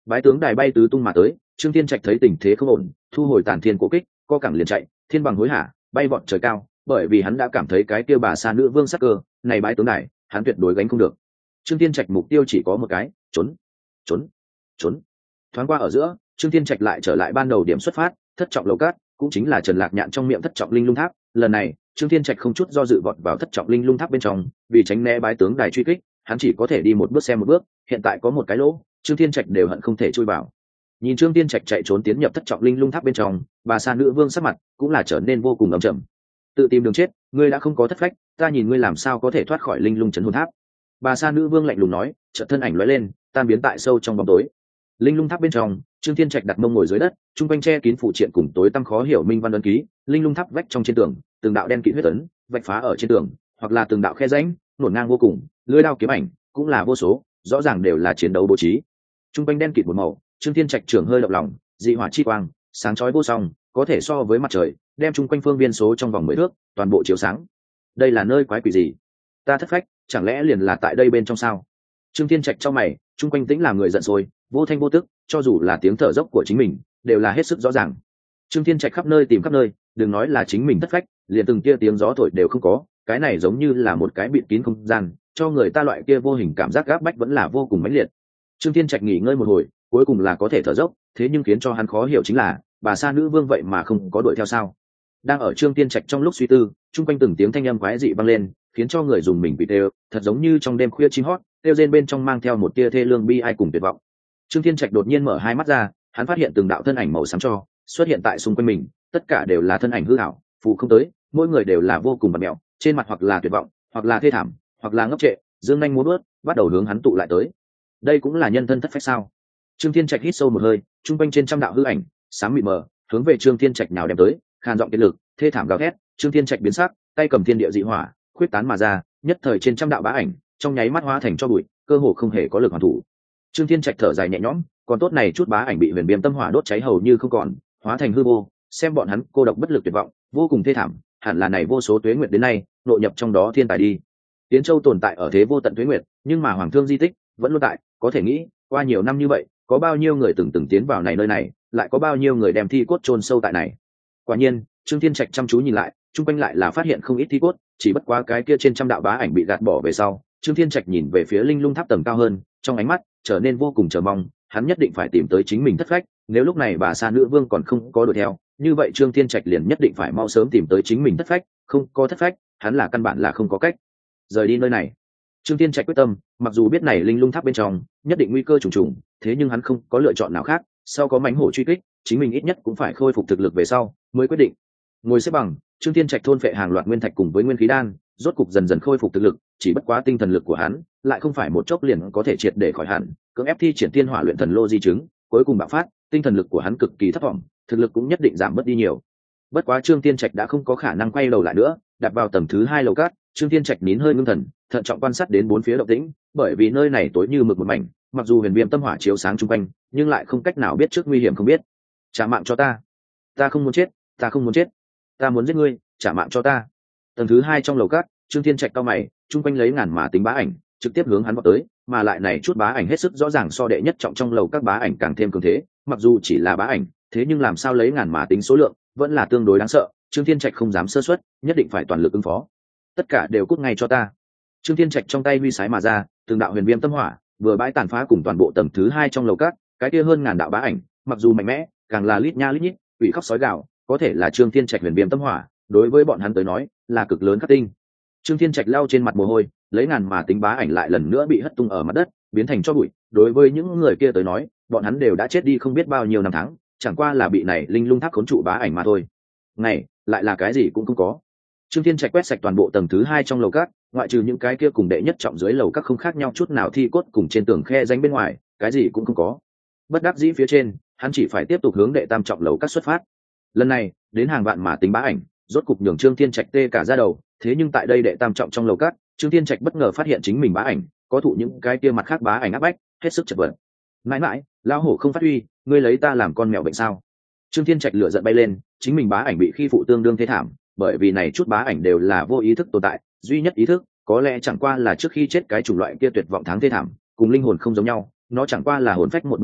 A: Bái tướng đài bay tứ tung mà tới, Trương Thiên Trạch thấy tình thế không ổn, thu hồi Tản Thiên cổ kích, co cẳng liền chạy, thiên bằng hối hả, bay vọt trời cao, bởi vì hắn đã cảm thấy cái kia bà sa nữ vương sắc cơ, này bái tướng đài, hắn tuyệt đối gánh không được. Trương Thiên Trạch mục tiêu chỉ có một cái, trốn, trốn, trốn. Thoáng qua ở giữa, Trương Thiên Trạch lại trở lại ban đầu điểm xuất phát, thất trọng lầu cát, cũng chính là Trần Lạc Nhạn trong miệng thất trọng linh lung tháp. Lần này, Trương Thiên Trạch không chút do dự vọt vào thất trọng linh lung tháp bên trong, vì tránh né bái tướng đài truy kích, hắn chỉ có thể đi một bước xem một bước. Hiện tại có một cái lỗ, Trương Thiên Trạch đều hận không thể chui vào. Nhìn Trương Thiên Trạch chạy trốn tiến nhập thất trọng linh lung tháp bên trong, bà sa nữ vương sắc mặt cũng là trở nên vô cùng âm trầm. Tự tìm đường chết, ngươi đã không có thất phách, ta nhìn ngươi làm sao có thể thoát khỏi linh lung trấn hồn tháp. Bà sa nữ vương lạnh lùng nói, chợt thân ảnh lóe lên, tan biến tại sâu trong bóng tối. Linh lung tháp bên trong, Trương Thiên Trạch đặt mông ngồi dưới đất, trung quanh che kín phụ triện cùng tối tăm khó hiểu minh văn ấn ký. Linh lung tháp vách trong trên tường, từng đạo đen kịt huyết ấn vạch phá ở trên tường, hoặc là từng đạo khe rãnh nổn ngang vô cùng, lưỡi đao kiếm ảnh cũng là vô số, rõ ràng đều là chiến đấu bố trí. Trung quanh đen kịt một màu, Trương Thiên Trạch trưởng hơi động lòng, dị hỏa chi quang, sáng chói vô song, có thể so với mặt trời, đem trung quanh phương viên số trong vòng 10 thước, toàn bộ chiếu sáng. Đây là nơi quái quỷ gì? Ta thất phách, chẳng lẽ liền là tại đây bên trong sao? Trương Thiên Trạch trong mày, trung quanh tĩnh làm người giận sôi, vô thanh vô tức, cho dù là tiếng thở dốc của chính mình, đều là hết sức rõ ràng. Trương Thiên Trạch khắp nơi tìm khắp nơi, đừng nói là chính mình thất phách, liền từng kia tiếng gió thổi đều không có, cái này giống như là một cái bịt kín không gian, cho người ta loại kia vô hình cảm giác gáp bách vẫn là vô cùng mãnh liệt. Trương Thiên Trạch nghỉ ngơi một hồi, cuối cùng là có thể thở dốc, thế nhưng khiến cho hắn khó hiểu chính là, bà sa nữ vương vậy mà không có đuổi theo sao? Đang ở Trương Thiên Trạch trong lúc suy tư, trung quanh từng tiếng thanh âm quái dị vang lên, khiến cho người dùng mình bị tê, thật giống như trong đêm khuya chim hót, kêu rên bên trong mang theo một tia thê lương bi ai cùng tuyệt vọng. Trương Thiên Trạch đột nhiên mở hai mắt ra, hắn phát hiện từng đạo thân ảnh màu xám cho xuất hiện tại xung quanh mình, tất cả đều là thân ảnh hư ảo, phù không tới, mỗi người đều là vô cùng bặm mẹo, trên mặt hoặc là tuyệt vọng, hoặc là thê thảm, hoặc là ngốc trệ, dương nhanh múa bước, bắt đầu hướng hắn tụ lại tới. Đây cũng là nhân thân thất phách sao? Trương Thiên Trạch hít sâu một hơi, trung quanh trên trăm đạo hư ảnh, sáng mịt mờ, hướng về Trương Thiên Trạch nào đem tới, khan giọng kiệt lực, thê thảm gào thét. Trương Thiên Trạch biến sắc, tay cầm thiên địa dị hỏa, khuyết tán mà ra, nhất thời trên trăm đạo bá ảnh, trong nháy mắt hóa thành cho bụi, cơ hồ không hề có lực hoàn thủ. Trương Thiên Trạch thở dài nhẹ nhõm, còn tốt này chút bá ảnh bị huyền viêm tâm hỏa đốt cháy hầu như không còn, hóa thành hư vô, xem bọn hắn cô độc bất lực tuyệt vọng, vô cùng thê thảm, hẳn là này vô số tuế nguyệt đến nay, nội nhập trong đó thiên tài đi. Tiến Châu tồn tại ở thế vô tận tuế nguyệt, nhưng mà Hoàng Thương di tích vẫn luôn tại, có thể nghĩ, qua nhiều năm như vậy, có bao nhiêu người từng tiến vào này nơi này, lại có bao nhiêu người đem thi cốt chôn sâu tại này. Quả nhiên, Trương Thiên Trạch chăm chú nhìn lại, chung quanh lại là phát hiện không ít thi cốt, chỉ bất quá cái kia trên trăm đạo bá ảnh bị gạt bỏ về sau, Trương Thiên Trạch nhìn về phía linh lung tháp tầng cao hơn, trong ánh mắt trở nên vô cùng chờ mong, hắn nhất định phải tìm tới chính mình thất phách, nếu lúc này bà sa nữ vương còn không có đuổi theo, như vậy Trương Thiên Trạch liền nhất định phải mau sớm tìm tới chính mình thất phách, không có thất phách, hắn là căn bản là không có cách rời đi nơi này. Trương Thiên Trạch quyết tâm, mặc dù biết này linh lung tháp bên trong nhất định nguy cơ trùng trùng, thế nhưng hắn không có lựa chọn nào khác, sau có mãnh hổ truy kích, chính mình ít nhất cũng phải khôi phục thực lực về sau mới quyết định. Ngồi xếp bằng, Trương Thiên Trạch thôn phệ hàng loạt nguyên thạch cùng với nguyên khí đan, rốt cục dần dần khôi phục thực lực, chỉ bất quá tinh thần lực của hắn lại không phải một chốc liền có thể triệt để khỏi hẳn, cưỡng ép thi triển tiên hỏa luyện thần lô di chứng, cuối cùng bạo phát, tinh thần lực của hắn cực kỳ thấp vọng, thực lực cũng nhất định giảm bớt đi nhiều. Bất quá Trương Thiên Trạch đã không có khả năng quay đầu lại nữa, đặt vào tầng thứ 2 lầu cát, Trương Thiên Trạch nín hơi ngưng thần, thận trọng quan sát đến bốn phía động tĩnh, bởi vì nơi này tối như mực một mảnh, mặc dù huyền viêm tâm hỏa chiếu sáng chung quanh, nhưng lại không cách nào biết trước nguy hiểm không biết. Trả mạng cho ta, ta không muốn chết, ta không muốn chết, ta muốn giết ngươi, trả mạng cho ta. Tầng thứ 2 trong lầu cát, Trương Thiên Trạch cao mày, chung quanh lấy ngàn mà tính bá ảnh, trực tiếp hướng hắn vọt tới, mà lại này chút bá ảnh hết sức rõ ràng so đệ nhất trọng trong lầu các bá ảnh càng thêm cường thế, mặc dù chỉ là bá ảnh, thế nhưng làm sao lấy ngàn mà tính số lượng, vẫn là tương đối đáng sợ. Trương Thiên Trạch không dám sơ suất, nhất định phải toàn lực ứng phó. Tất cả đều cút ngay cho ta. Trương Thiên Trạch trong tay huy sái mà ra, từng đạo huyền viêm tâm hỏa vừa bãi tàn phá cùng toàn bộ tầng thứ 2 trong lầu các, cái kia hơn ngàn đạo bá ảnh, mặc dù mạnh mẽ, càng là lít nha lít nhít, quỷ khóc sói gào, có thể là Trương Thiên Trạch huyền viêm tâm hỏa, đối với bọn hắn tới nói, là cực lớn khắc tinh. Trương Thiên Trạch lau trên mặt mồ hôi, lấy ngàn mà tính bá ảnh lại lần nữa bị hất tung ở mặt đất, biến thành tro bụi. Đối với những người kia tới nói, bọn hắn đều đã chết đi không biết bao nhiêu năm tháng, chẳng qua là bị này linh lung tháp khốn trụ bá ảnh mà thôi. Này, lại là cái gì cũng không có. Trương Thiên Trạch quét sạch toàn bộ tầng thứ 2 trong lầu các, ngoại trừ những cái kia cùng đệ nhất trọng dưới lầu các không khác nhau chút nào thi cốt cùng trên tường khe danh bên ngoài, cái gì cũng không có. Bất đắc dĩ phía trên, hắn chỉ phải tiếp tục hướng đệ tam trọng lầu các xuất phát. Lần này, đến hàng vạn mà tính bá ảnh, rốt cục nhường Trương Thiên Trạch tê cả da đầu, thế nhưng tại đây đệ tam trọng trong lầu các, Trương Thiên Trạch bất ngờ phát hiện chính mình bá ảnh, có thụ những cái kia mặt khác bá ảnh áp bách, hết sức chật vật. Mãi mãi, lão hổ không phát huy, ngươi lấy ta làm con mèo bệnh sao? Trương Thiên Trạch lửa giận bay lên, chính mình bá ảnh bị khi phụ tương đương thế thảm, bởi vì này chút bá ảnh đều là vô ý thức tồn tại, duy nhất ý thức có lẽ chẳng qua là trước khi chết cái chủng loại kia tuyệt vọng tháng thế thảm, cùng linh hồn không giống nhau, nó chẳng qua là hồn phách một bộ phận,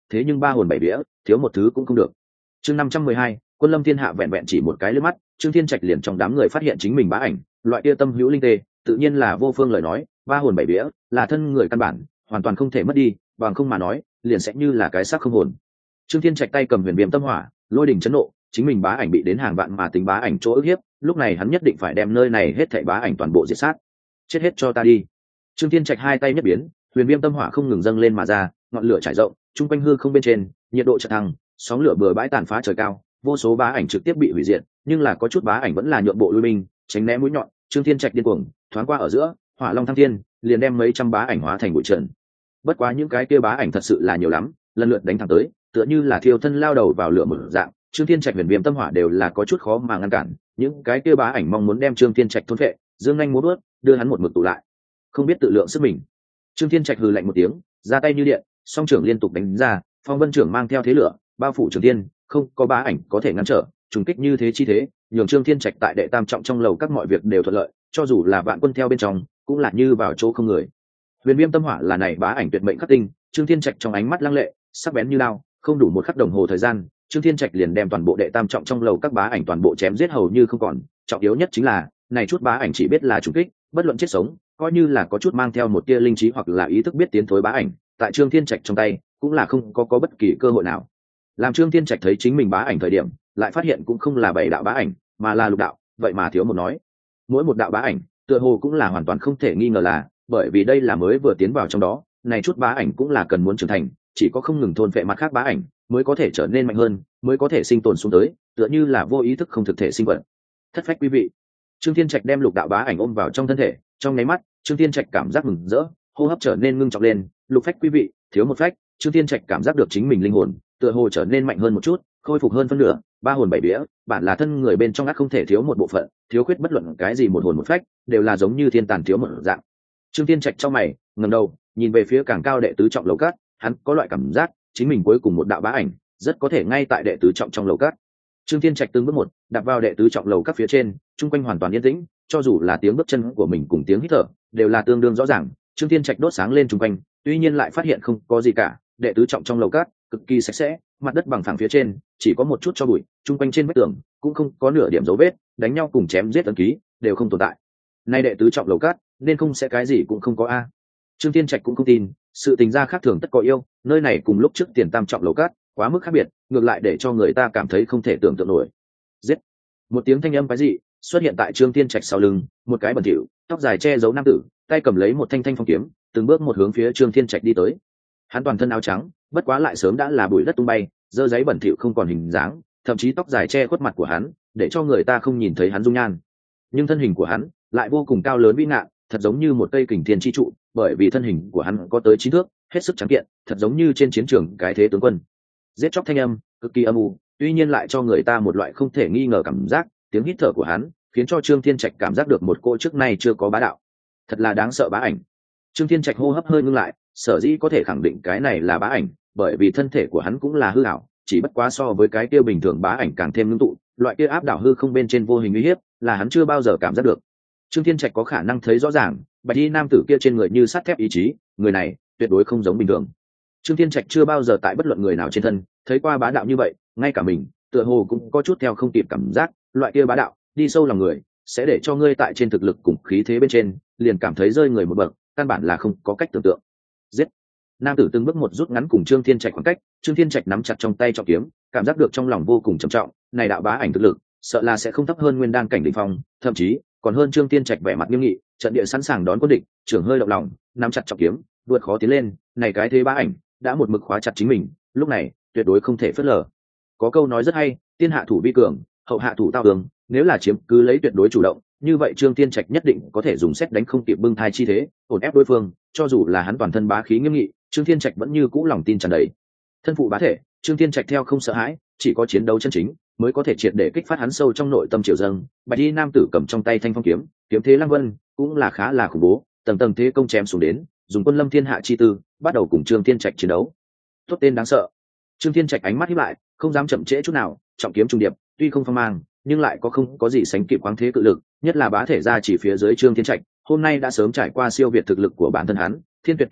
A: thế nhưng ba hồn bảy vía thiếu một thứ cũng không được. Chương 512, Quân Lâm Thiên Hạ vẹn vẹn chỉ một cái lướt mắt, Trương Thiên Trạch liền trong đám người phát hiện chính mình bá ảnh, loại kia tâm hữu linh tê, tự nhiên là vô phương lời nói, ba hồn bảy vía là thân người căn bản, hoàn toàn không thể mất đi, bằng không mà nói, liền sẽ như là cái xác không hồn. Trương Thiên Trạch tay cầm huyền viêm tâm hỏa, lôi đỉnh chấn nộ, chính mình bá ảnh bị đến hàng vạn mà tính bá ảnh chỗ ức hiếp, lúc này hắn nhất định phải đem nơi này hết thảy bá ảnh toàn bộ diệt sát. Chết hết cho ta đi. Trương Thiên Trạch hai tay nhất biến, huyền viêm tâm hỏa không ngừng dâng lên mà ra, ngọn lửa trải rộng, trung quanh hư không bên trên, nhiệt độ chợt thăng, sóng lửa bừa bãi tàn phá trời cao, vô số bá ảnh trực tiếp bị hủy diệt, nhưng là có chút bá ảnh vẫn là nhượng bộ lui binh, tránh né mũi nhọn. Trương Thiên Trạch điên cuồng, thoáng qua ở giữa, hỏa long thăng thiên, liền đem mấy trăm bá ảnh hóa thành bụi trần. Bất quá những cái kia bá ảnh thật sự là nhiều lắm, lần lượt đánh thẳng tới, tựa như là thiêu thân lao đầu vào lửa một dạng. Trương Thiên Trạch huyền viêm tâm hỏa đều là có chút khó mà ngăn cản, những cái kia bá ảnh mong muốn đem Trương Thiên Trạch thôn phệ, dương nhanh múa bước, đưa hắn một mực tụ lại. Không biết tự lượng sức mình. Trương Thiên Trạch hừ lạnh một tiếng, ra tay như điện, song trưởng liên tục đánh ra, phong vân trưởng mang theo thế lửa, bao phủ Trường Thiên, không có bá ảnh có thể ngăn trở, trùng kích như thế chi thế, nhường Trương Thiên Trạch tại đệ tam trọng trong lầu các mọi việc đều thuận lợi, cho dù là vạn quân theo bên trong, cũng là như vào chỗ không người. Huyền viêm tâm hỏa là này bá ảnh tuyệt mệnh khắc tinh, Trương Thiên Trạch trong ánh mắt lăng lệ, sắc bén như lao, không đủ một khắc đồng hồ thời gian, Trương Thiên Trạch liền đem toàn bộ đệ tam trọng trong lầu các bá ảnh toàn bộ chém giết hầu như không còn. Trọng yếu nhất chính là, này chút bá ảnh chỉ biết là trùng kích, bất luận chết sống, coi như là có chút mang theo một tia linh trí hoặc là ý thức biết tiến thối bá ảnh, tại Trương Thiên Trạch trong tay, cũng là không có bất kỳ cơ hội nào. Làm Trương Thiên Trạch thấy chính mình bá ảnh thời điểm, lại phát hiện cũng không là bảy đạo bá ảnh, mà là lục đạo, vậy mà thiếu một nói. Mỗi một đạo bá ảnh, tựa hồ cũng là hoàn toàn không thể nghi ngờ là, bởi vì đây là mới vừa tiến vào trong đó, này chút bá ảnh cũng là cần muốn trưởng thành, chỉ có không ngừng thôn phệ mặt khác bá ảnh, mới có thể trở nên mạnh hơn, mới có thể sinh tồn xuống tới, tựa như là vô ý thức không thực thể sinh vật. Thất phách quý vị. Trương Thiên Trạch đem lục đạo bá ảnh ôm vào trong thân thể, trong nháy mắt, Trương Thiên Trạch cảm giác mừng rỡ, hô hấp trở nên ngưng trọng lên, lục phách quý vị, thiếu một phách, Trương Thiên Trạch cảm giác được chính mình linh hồn, tựa hồ trở nên mạnh hơn một chút, khôi phục hơn phân nửa, ba hồn bảy vía, bản là thân người bên trong ác không thể thiếu một bộ phận, thiếu khuyết bất luận cái gì một hồn một phách, đều là giống như thiên tàn thiếu một dạng. Trương Thiên Trạch trong mày, ngẩng đầu, nhìn về phía càng cao đệ tứ trọng lầu cát, hắn có loại cảm giác, chính mình cuối cùng một đạo bá ảnh, rất có thể ngay tại đệ tứ trọng trong lầu cát. Trương Thiên Trạch từng bước một, đạp vào đệ tứ trọng lầu các phía trên, trung quanh hoàn toàn yên tĩnh, cho dù là tiếng bước chân của mình cùng tiếng hít thở, đều là tương đương rõ ràng. Trương Thiên Trạch đốt sáng lên trung quanh, tuy nhiên lại phát hiện không có gì cả, đệ tứ trọng trong lầu các cực kỳ sạch sẽ, mặt đất bằng phẳng phía trên chỉ có một chút cho bụi, trung quanh trên vách tường cũng không có nửa điểm dấu vết, đánh nhau cùng chém giết ấn ký đều không tồn tại. Nay đệ tứ trọng lầu các nên không sẽ cái gì cũng không có a. Trương Thiên Trạch cũng không tin, sự tình gia khác thường tất có yêu, nơi này cùng lúc trước tiền tam trọng lầu các quá mức khác biệt, ngược lại để cho người ta cảm thấy không thể tưởng tượng nổi. Giết! Một tiếng thanh âm quái dị xuất hiện tại Trương Thiên Trạch sau lưng, một cái bẩn thỉu, tóc dài che giấu nam tử, tay cầm lấy một thanh phong kiếm, từng bước một hướng phía Trương Thiên Trạch đi tới. Hắn toàn thân áo trắng, bất quá lại sớm đã là bụi đất tung bay, dơ giấy bẩn thỉu không còn hình dáng, thậm chí tóc dài che khuất mặt của hắn, để cho người ta không nhìn thấy hắn dung nhan. Nhưng thân hình của hắn lại vô cùng cao lớn vĩ ngạn, thật giống như một cây kình thiên chi trụ, bởi vì thân hình của hắn có tới 9 thước, hết sức trắng kiện, thật giống như trên chiến trường cái thế tướng quân. Giết chóc thanh âm cực kỳ âm u, tuy nhiên lại cho người ta một loại không thể nghi ngờ cảm giác, tiếng hít thở của hắn khiến cho Trương Thiên Trạch cảm giác được một cô trước nay chưa có bá đạo. Thật là đáng sợ bá ảnh. Trương Thiên Trạch hô hấp hơi ngưng lại, sở dĩ có thể khẳng định cái này là bá ảnh, bởi vì thân thể của hắn cũng là hư ảo, chỉ bất quá so với cái kia bình thường bá ảnh càng thêm ngưng tụ, loại kia áp đảo hư không bên trên vô hình uy hiếp, là hắn chưa bao giờ cảm giác được. Trương Thiên Trạch có khả năng thấy rõ ràng, bạch y nam tử kia trên người như sắt thép ý chí, người này tuyệt đối không giống bình thường. Trương Thiên Trạch chưa bao giờ tại bất luận người nào trên thân thấy qua bá đạo như vậy, ngay cả mình tựa hồ cũng có chút theo không kịp cảm giác, loại kia bá đạo đi sâu lòng người, sẽ để cho ngươi tại trên thực lực cùng khí thế bên trên liền cảm thấy rơi người một bậc, căn bản là không có cách tưởng tượng. Giết! Nam tử từng bước một rút ngắn cùng Trương Thiên Trạch khoảng cách, Trương Thiên Trạch nắm chặt trong tay trọng kiếm, cảm giác được trong lòng vô cùng trầm trọng, này đạo bá ảnh thực lực, sợ là sẽ không thấp hơn nguyên đan cảnh đỉnh phong, thậm chí còn hơn Trương Thiên Trạch vẻ mặt nghiêm nghị, trận địa sẵn sàng đón quân địch, trưởng hơi động lòng, nắm chặt trọng kiếm, vượt khó tiến lên, này cái thế bá ảnh đã một mực khóa chặt chính mình, lúc này tuyệt đối không thể phớt lờ. Có câu nói rất hay, tiên hạ thủ vi cường, hậu hạ thủ tao tường, nếu là chiếm cứ lấy tuyệt đối chủ động, như vậy Trương Thiên Trạch nhất định có thể dùng xét đánh không kịp bưng thai chi thế, ổn ép đối phương, cho dù là hắn toàn thân bá khí nghiêm nghị, Trương Thiên Trạch vẫn như cũ lòng tin tràn đầy. Thân phụ bá thể, Trương Thiên Trạch theo không sợ hãi, chỉ có chiến đấu chân chính mới có thể triệt để kích phát hắn sâu trong nội tâm triều dâng. Bạch y nam tử cầm trong tay thanh phong kiếm, kiếm thế lăng vân, cũng là khá là khủng bố, tầng tầng thế công chém xuống đến, dùng quân lâm thiên hạ chi tư, bắt đầu cùng Trương Thiên Trạch chiến đấu. Tốt tên đáng sợ. Trương Thiên Trạch ánh mắt híp lại, không dám chậm trễ chút nào, trọng kiếm trùng điệp, tuy không phong mang, nhưng lại không có gì sánh kịp khoáng thế cự lực, nhất là bá thể ra chỉ phía dưới Trương Thiên Trạch, hôm nay đã sớm trải qua siêu việt thực lực của bản thân hắn, Thiên Tuyệt kiếm pháp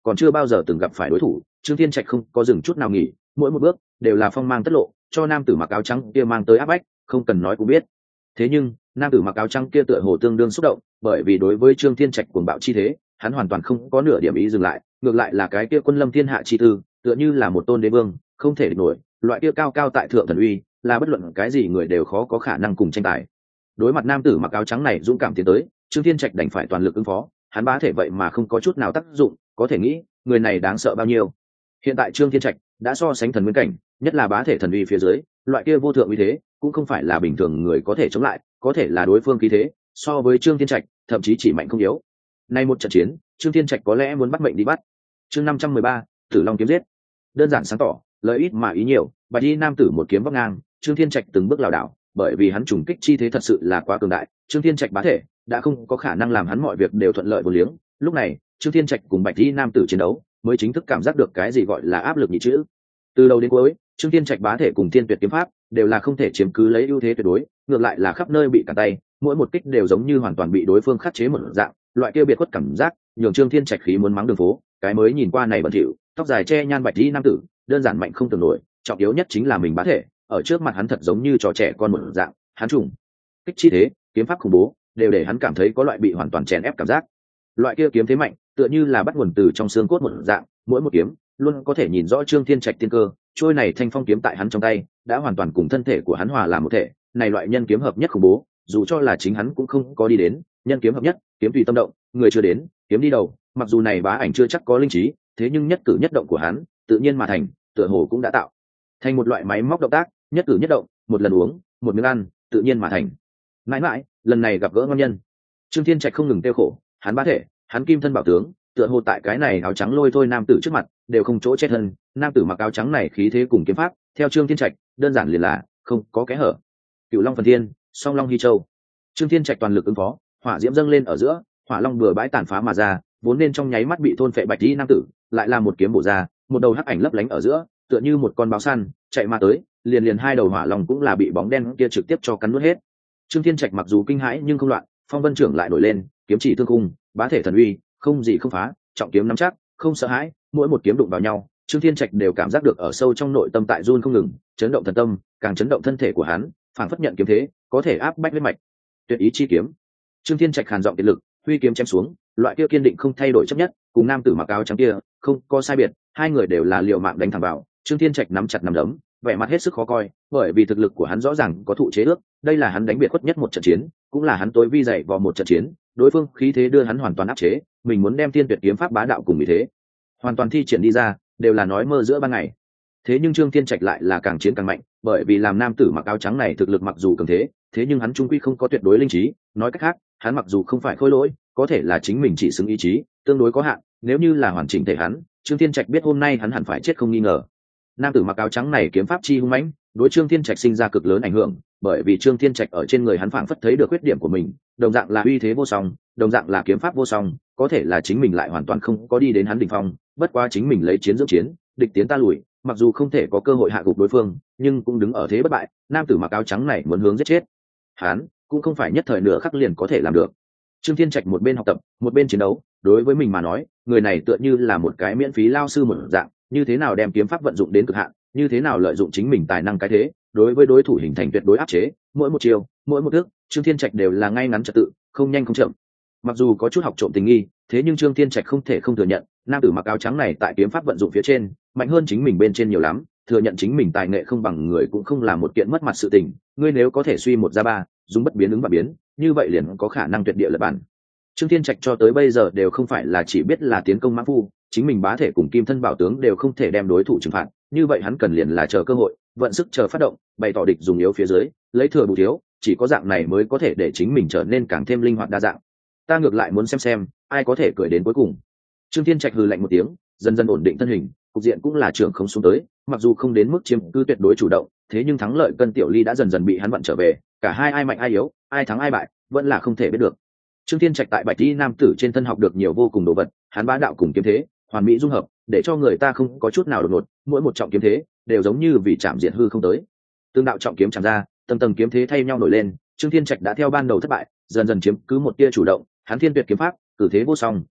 A: còn chưa bao giờ từng gặp phải đối thủ, Trương Thiên Trạch không có dừng chút nào nghỉ, mỗi một bước đều là phong mang tất lộ, cho nam tử mặc áo trắng kia mang tới áp bách, không cần nói cũng biết. Thế nhưng nam tử mặc áo trắng kia tựa hồ tương đương xúc động, bởi vì đối với Trương Thiên Trạch cuồng bạo chi thế, hắn hoàn toàn không có nửa điểm ý dừng lại, ngược lại là cái kia quân lâm thiên hạ chi tư, tựa như là một tôn đế vương, không thể địch nổi, loại kia cao cao tại thượng thần uy, là bất luận cái gì người đều khó có khả năng cùng tranh tài. Đối mặt nam tử mặc áo trắng này dũng cảm tiến tới, Trương Thiên Trạch đành phải toàn lực ứng phó, hắn bá thể vậy mà không có chút nào tác dụng, có thể nghĩ người này đáng sợ bao nhiêu. Hiện tại Trương Thiên Trạch đã so sánh thần nguyên cảnh, nhất là bá thể thần uy phía dưới, loại kia vô thượng uy thế cũng không phải là bình thường người có thể chống lại, có thể là đối phương khí thế so với Trương Thiên Trạch thậm chí chỉ mạnh không yếu. Nay một trận chiến, Trương Thiên Trạch có lẽ muốn bắt mệnh đi bắt. Chương 513, Tử Long kiếm giết. Đơn giản sáng tỏ, lợi ít mà ý nhiều, bạch y nam tử một kiếm vấp ngang, Trương Thiên Trạch từng bước lảo đảo, bởi vì hắn trùng kích chi thế thật sự là quá cường đại, Trương Thiên Trạch bá thể đã không có khả năng làm hắn mọi việc đều thuận lợi vô liếng. Lúc này, Trương Thiên Trạch cùng bạch y nam tử chiến đấu, mới chính thức cảm giác được cái gì gọi là áp lực nhị chữ. Từ đầu đến cuối, Trương Thiên Trạch bá thể cùng Thiên Tuyệt kiếm pháp đều là không thể chiếm cứ lấy ưu thế tuyệt đối, ngược lại là khắp nơi bị cản tay, mỗi một kích đều giống như hoàn toàn bị đối phương khắc chế một dạng, loại kia biệt khuất cảm giác, nhường Trương Thiên Trạch khí muốn mắng đường phố, cái mới nhìn qua này bẩn thỉu, tóc dài che nhan bạch y nam tử, đơn giản mạnh không tưởng nổi, trọng yếu nhất chính là mình bá thể, ở trước mặt hắn thật giống như trò trẻ con một dạng, hắn trùng kích chi thế, kiếm pháp khủng bố, đều để hắn cảm thấy có loại bị hoàn toàn chèn ép cảm giác. Loại kia kiếm thế mạnh, tựa như là bắt nguồn từ trong xương cốt một dạng, mỗi một kiếm luôn có thể nhìn rõ Trương Thiên Trạch tiên cơ, trôi này thanh phong kiếm tại hắn trong tay, đã hoàn toàn cùng thân thể của hắn hòa làm một thể, này loại nhân kiếm hợp nhất khủng bố, dù cho là chính hắn cũng không có đi đến, nhân kiếm hợp nhất, kiếm tùy tâm động, người chưa đến, kiếm đi đầu, mặc dù này bá ảnh chưa chắc có linh trí, thế nhưng nhất cử nhất động của hắn, tự nhiên mà thành, tựa hồ cũng đã tạo thành một loại máy móc động tác, nhất cử nhất động, một lần uống, một miếng ăn, tự nhiên mà thành. Mãi mãi, lần này gặp gỡ ngon nhân. Trương Thiên Trạch không ngừng tiêu khổ, hắn bá thể, hắn kim thân bảo tướng, tựa hồ tại cái này áo trắng lôi thôi nam tử trước mặt, đều không chỗ che thân, nam tử mặc áo trắng này khí thế cùng kiếm pháp, theo Trương Thiên Trạch, đơn giản liền là không có kẽ hở. Cửu Long phần thiên, Song Long Hy Châu. Trương Thiên Trạch toàn lực ứng phó, hỏa diễm dâng lên ở giữa, hỏa long bừa bãi tàn phá mà ra, vốn nên trong nháy mắt bị thôn phệ bạch y nam tử, lại là một kiếm bổ ra, một đầu hắc ảnh lấp lánh ở giữa, tựa như một con báo săn chạy mà tới, liền liền hai đầu hỏa long cũng là bị bóng đen kia trực tiếp cho cắn nuốt hết. Trương Thiên Trạch mặc dù kinh hãi nhưng không loạn, phong vân trưởng lại nổi lên, kiếm chỉ thương cung, bá thể thần uy, không gì không phá, trọng kiếm nắm chắc, không sợ hãi, mỗi một kiếm đụng vào nhau, Trương Thiên Trạch đều cảm giác được ở sâu trong nội tâm tại run không ngừng, chấn động thần tâm, càng chấn động thân thể của hắn, phảng phất nhận kiếm thế, có thể áp bách huyết mạch. Tuyệt ý chi kiếm. Trương Thiên Trạch hàn giọng kiệt lực, huy kiếm chém xuống, loại kia kiên định không thay đổi chấp nhất, cùng nam tử mặc áo trắng kia, không có sai biệt, hai người đều là liều mạng đánh thẳng vào. Trương Thiên Trạch nắm chặt nắm đấm, vẻ mặt hết sức khó coi, bởi vì thực lực của hắn rõ ràng có thụ chế ước, đây là hắn đánh biệt khuất nhất một trận chiến, cũng là hắn tối vi dày vào một trận chiến, đối phương khí thế đưa hắn hoàn toàn áp chế, mình muốn đem Thiên Tuyệt kiếm pháp bá đạo cùng vì thế hoàn toàn thi triển đi ra, đều là nói mơ giữa ban ngày. Thế nhưng Trương Thiên Trạch lại là càng chiến càng mạnh, bởi vì làm nam tử mặc áo trắng này thực lực mặc dù cường thế nhưng hắn trung quy không có tuyệt đối linh trí, nói cách khác, hắn mặc dù không phải khôi lỗi, có thể là chính mình chỉ xứng ý chí, tương đối có hạn, nếu như là hoàn chỉnh thể hắn, Trương Thiên Trạch biết hôm nay hắn hẳn phải chết không nghi ngờ. Nam tử mặc áo trắng này kiếm pháp chi hung mãnh, đối Trương Thiên Trạch sinh ra cực lớn ảnh hưởng, bởi vì Trương Thiên Trạch ở trên người hắn phảng phất thấy được khuyết điểm của mình, đồng dạng là uy thế vô song, đồng dạng là kiếm pháp vô song, có thể là chính mình lại hoàn toàn không có đi đến hắn đỉnh phong, bất quá chính mình lấy chiến dưỡng chiến, địch tiến ta lùi, mặc dù không thể có cơ hội hạ gục đối phương, nhưng cũng đứng ở thế bất bại, nam tử mặc áo trắng này muốn hướng giết chết hắn, cũng không phải nhất thời nửa khắc liền có thể làm được. Trương Thiên Trạch một bên học tập, một bên chiến đấu, đối với mình mà nói, người này tựa như là một cái miễn phí lao sư một dạng, như thế nào đem kiếm pháp vận dụng đến cực hạn, như thế nào lợi dụng chính mình tài năng cái thế, đối với đối thủ hình thành tuyệt đối áp chế, mỗi một chiều, mỗi một thước, Trương Thiên Trạch đều là ngay ngắn trật tự, không nhanh không chậm. Mặc dù có chút học trộm tình nghi, thế nhưng Trương Thiên Trạch không thể không thừa nhận, nam tử mặc áo trắng này tại kiếm pháp vận dụng phía trên, mạnh hơn chính mình bên trên nhiều lắm, thừa nhận chính mình tài nghệ không bằng người cũng không là một kiện mất mặt sự tình, ngươi nếu có thể suy một ra ba, dùng bất biến ứng và biến, như vậy liền có khả năng tuyệt địa lật bản. Trương Thiên Trạch cho tới bây giờ đều không phải là chỉ biết là tiến công mã phu, chính mình bá thể cùng kim thân bảo tướng đều không thể đem đối thủ trừng phạt, như vậy hắn cần liền là chờ cơ hội, vận sức chờ phát động, bày tỏ địch dùng yếu phía dưới, lấy thừa bù thiếu, chỉ có dạng này mới có thể để chính mình trở nên càng thêm linh hoạt đa dạng. Ta ngược lại muốn xem ai có thể cười đến cuối cùng. Trương Thiên Trạch hừ lạnh một tiếng, dần dần ổn định thân hình, cục diện cũng là trưởng không xuống tới, mặc dù không đến mức chiếm cứ tuyệt đối chủ động, thế nhưng thắng lợi cân tiểu ly đã dần dần bị hắn vận trở về, cả hai ai mạnh ai yếu, ai thắng ai bại, vẫn là không thể biết được. Trương Thiên Trạch tại bạch y nam tử trên thân học được nhiều vô cùng đồ vật, hắn bá đạo cùng kiếm thế, hoàn mỹ dung hợp, để cho người ta không có chút nào đột ngột, mỗi một trọng kiếm thế đều giống như vì chạm diện hư không tới. Tương đạo trọng kiếm chạm ra, tầng tầng kiếm thế thay nhau nổi lên, Trương Thiên Trạch đã theo ban đầu thất bại, dần dần chiếm cứ một tia chủ động, hắn Thiên Tuyệt kiếm pháp, cử thế vô song,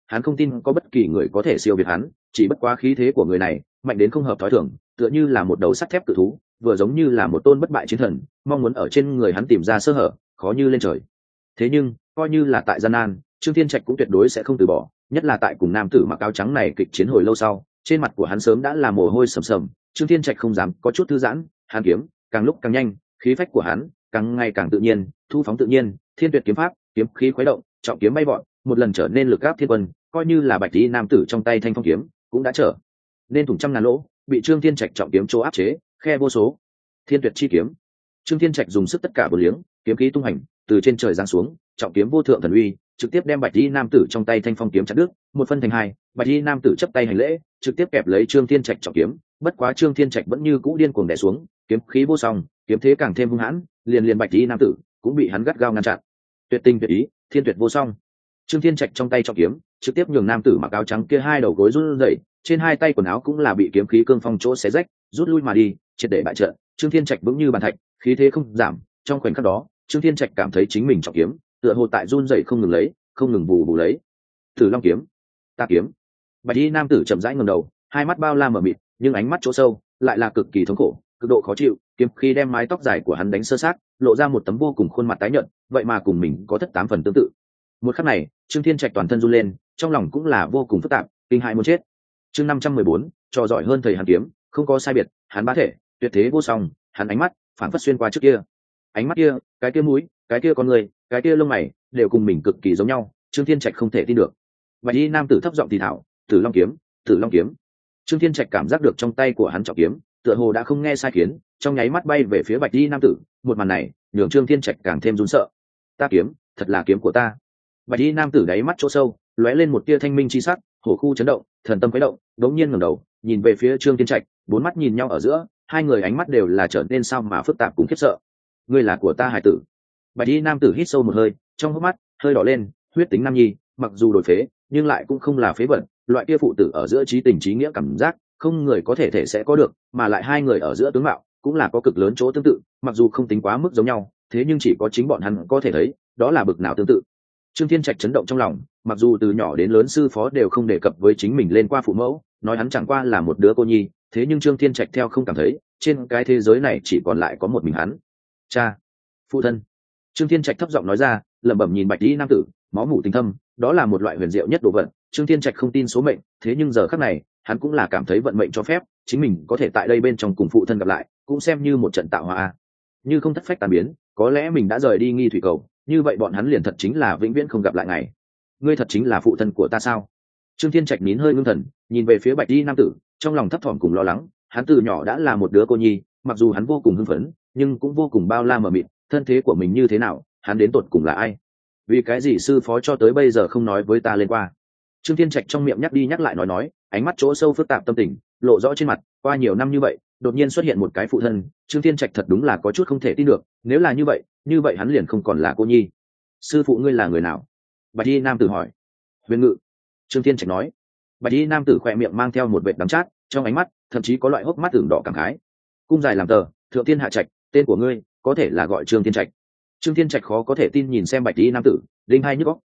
A: hắn không tin có bất kỳ người có thể siêu việt hắn, chỉ bất quá khí thế của người này mạnh đến không hợp thói thường, tựa như là một đầu sắt thép cự thú, vừa giống như là một tôn bất bại chiến thần, mong muốn ở trên người hắn tìm ra sơ hở khó như lên trời. Thế nhưng coi như là tại gian nan, Trương Thiên Trạch cũng tuyệt đối sẽ không từ bỏ, nhất là tại cùng nam tử mặc áo trắng này kịch chiến hồi lâu sau, trên mặt của hắn sớm đã là mồ hôi sầm sầm. Trương Thiên Trạch không dám có chút thư giãn, hắn kiếm càng lúc càng nhanh, khí phách của hắn càng ngày càng tự nhiên, thu phóng tự nhiên, thiên tuyệt kiếm pháp, kiếm khí khuấy động, trọng kiếm bay vọt, một lần trở nên lực áp thiên quân, coi như là bạch y nam tử trong tay thanh phong kiếm cũng đã trở nên thủng trăm ngàn lỗ, bị Trương Thiên Trạch trọng kiếm chỗ áp chế, khe vô số. Thiên tuyệt chi kiếm. Trương Thiên Trạch dùng sức tất cả bờ liếng, kiếm khí tung hành, từ trên trời giáng xuống, trọng kiếm vô thượng thần uy, trực tiếp đem bạch y nam tử trong tay thanh phong kiếm chặt đứt, một phân thành hai. Bạch y nam tử chấp tay hành lễ, trực tiếp kẹp lấy Trương Thiên Trạch trọng kiếm, bất quá Trương Thiên Trạch vẫn như cũ điên cuồng đè xuống, kiếm khí vô song, kiếm thế càng thêm hung hãn, liền bạch y nam tử cũng bị hắn gắt gao ngăn chặn. Tuyệt tình tuyệt ý, thiên tuyệt vô song. Trương Thiên Trạch trong tay trọng kiếm trực tiếp nhường nam tử mặc áo trắng kia hai đầu gối run rẩy, trên hai tay quần áo cũng là bị kiếm khí cương phong chỗ xé rách, rút lui mà đi, triệt để bại trận. Trương Thiên Trạch vững như bàn thạch, khí thế không giảm. Trong khoảnh khắc đó, Trương Thiên Trạch cảm thấy chính mình trọng kiếm tựa hồ tại run rẩy không ngừng lấy, không ngừng bù bù lấy. Tử Long kiếm, ta kiếm. Bạch y nam tử chậm rãi ngẩng đầu, hai mắt bao la mờ mịt, nhưng ánh mắt chỗ sâu lại là cực kỳ thống khổ, cực độ khó chịu. Kiếm khi đem mái tóc dài của hắn đánh sơ sát, lộ ra một tấm vô cùng khuôn mặt tái nhợt, vậy mà cùng mình có thất tám phần tương tự. Một khắc này, Trương Thiên Trạch toàn thân run lên, trong lòng cũng là vô cùng phức tạp, kinh hãi muốn chết. Chương 514, trò giỏi hơn thầy hàn kiếm, không có sai biệt, hắn bá thể, tuyệt thế vô song, hắn ánh mắt phản phất xuyên qua trước kia. Ánh mắt kia, cái kia mũi, cái kia con người, cái kia lông mày, đều cùng mình cực kỳ giống nhau, Trương Thiên Trạch không thể tin được. Bạch y nam tử thấp giọng thì thảo, Tử Long kiếm, Tử Long kiếm. Trương Thiên Trạch cảm giác được trong tay của hắn trọng kiếm, tựa hồ đã không nghe sai khiến, trong nháy mắt bay về phía Bạch y nam tử, một màn này, nhường Trương Thiên Trạch càng thêm run sợ. Ta kiếm, thật là kiếm của ta. Bạch y nam tử đáy mắt chỗ sâu lóe lên một tia thanh minh chi sắc, hổ khu chấn động, thần tâm khuấy động, đống nhiên ngẩng đầu nhìn về phía Trương Thiên Trạch, bốn mắt nhìn nhau ở giữa, hai người ánh mắt đều là trở nên sao mà phức tạp cùng khiếp sợ. Ngươi là của ta hải tử. Bạch y nam tử hít sâu một hơi, trong hốc mắt hơi đỏ lên, huyết tính nam nhi, mặc dù đổi phế nhưng lại cũng không là phế vật, loại kia phụ tử ở giữa trí tình trí nghĩa cảm giác không người có thể sẽ có được, mà lại hai người ở giữa tướng mạo cũng là có cực lớn chỗ tương tự, mặc dù không tính quá mức giống nhau, thế nhưng chỉ có chính bọn hắn có thể thấy đó là bực nào tương tự. Trương Thiên Trạch chấn động trong lòng, mặc dù từ nhỏ đến lớn sư phó đều không đề cập với chính mình lên qua phụ mẫu, nói hắn chẳng qua là một đứa cô nhi, thế nhưng Trương Thiên Trạch theo không cảm thấy, trên cái thế giới này chỉ còn lại có một mình hắn. Cha, phụ thân. Trương Thiên Trạch thấp giọng nói ra, lẩm bẩm nhìn bạch y nam tử, máu mủ tình thâm, đó là một loại huyền diệu nhất đồ vật. Trương Thiên Trạch không tin số mệnh, thế nhưng giờ khắc này, hắn cũng là cảm thấy vận mệnh cho phép, chính mình có thể tại đây bên trong cùng phụ thân gặp lại, cũng xem như một trận tạo hóa. Như không thất phách tàn biến, có lẽ mình đã rời đi Nghi Thủy Cầu, như vậy bọn hắn liền thật chính là vĩnh viễn không gặp lại ngày. Ngươi thật chính là phụ thân của ta sao? Trương Thiên Trạch nín hơi ngưng thần, nhìn về phía bạch y nam tử, trong lòng thấp thỏm cùng lo lắng. Hắn từ nhỏ đã là một đứa cô nhi, mặc dù hắn vô cùng hưng phấn, nhưng cũng vô cùng bao la mờ mịt, thân thế của mình như thế nào, hắn đến tột cùng là ai? Vì cái gì sư phó cho tới bây giờ không nói với ta lên qua? Trương Thiên Trạch trong miệng nhắc đi nhắc lại nói, ánh mắt chỗ sâu phức tạp tâm tình lộ rõ trên mặt. Qua nhiều năm như vậy, đột nhiên xuất hiện một cái phụ thân, Trương Thiên Trạch thật đúng là có chút không thể tin được. Nếu là như vậy hắn liền không còn là cô nhi. Sư phụ ngươi là người nào? Bạch y nam tử hỏi. Huyền Ngự. Trương Thiên Trạch nói. Bạch y nam tử khỏe miệng mang theo một vệt đắng chát, trong ánh mắt thậm chí có loại hốc mắt tưởng đỏ cảm khái. Cung dài làm tờ, thượng thiên hạ trạch, tên của ngươi có thể là gọi Trương Thiên Trạch. Trương Thiên Trạch khó có thể tin nhìn xem bạch y nam tử, đinh hai nhức óc,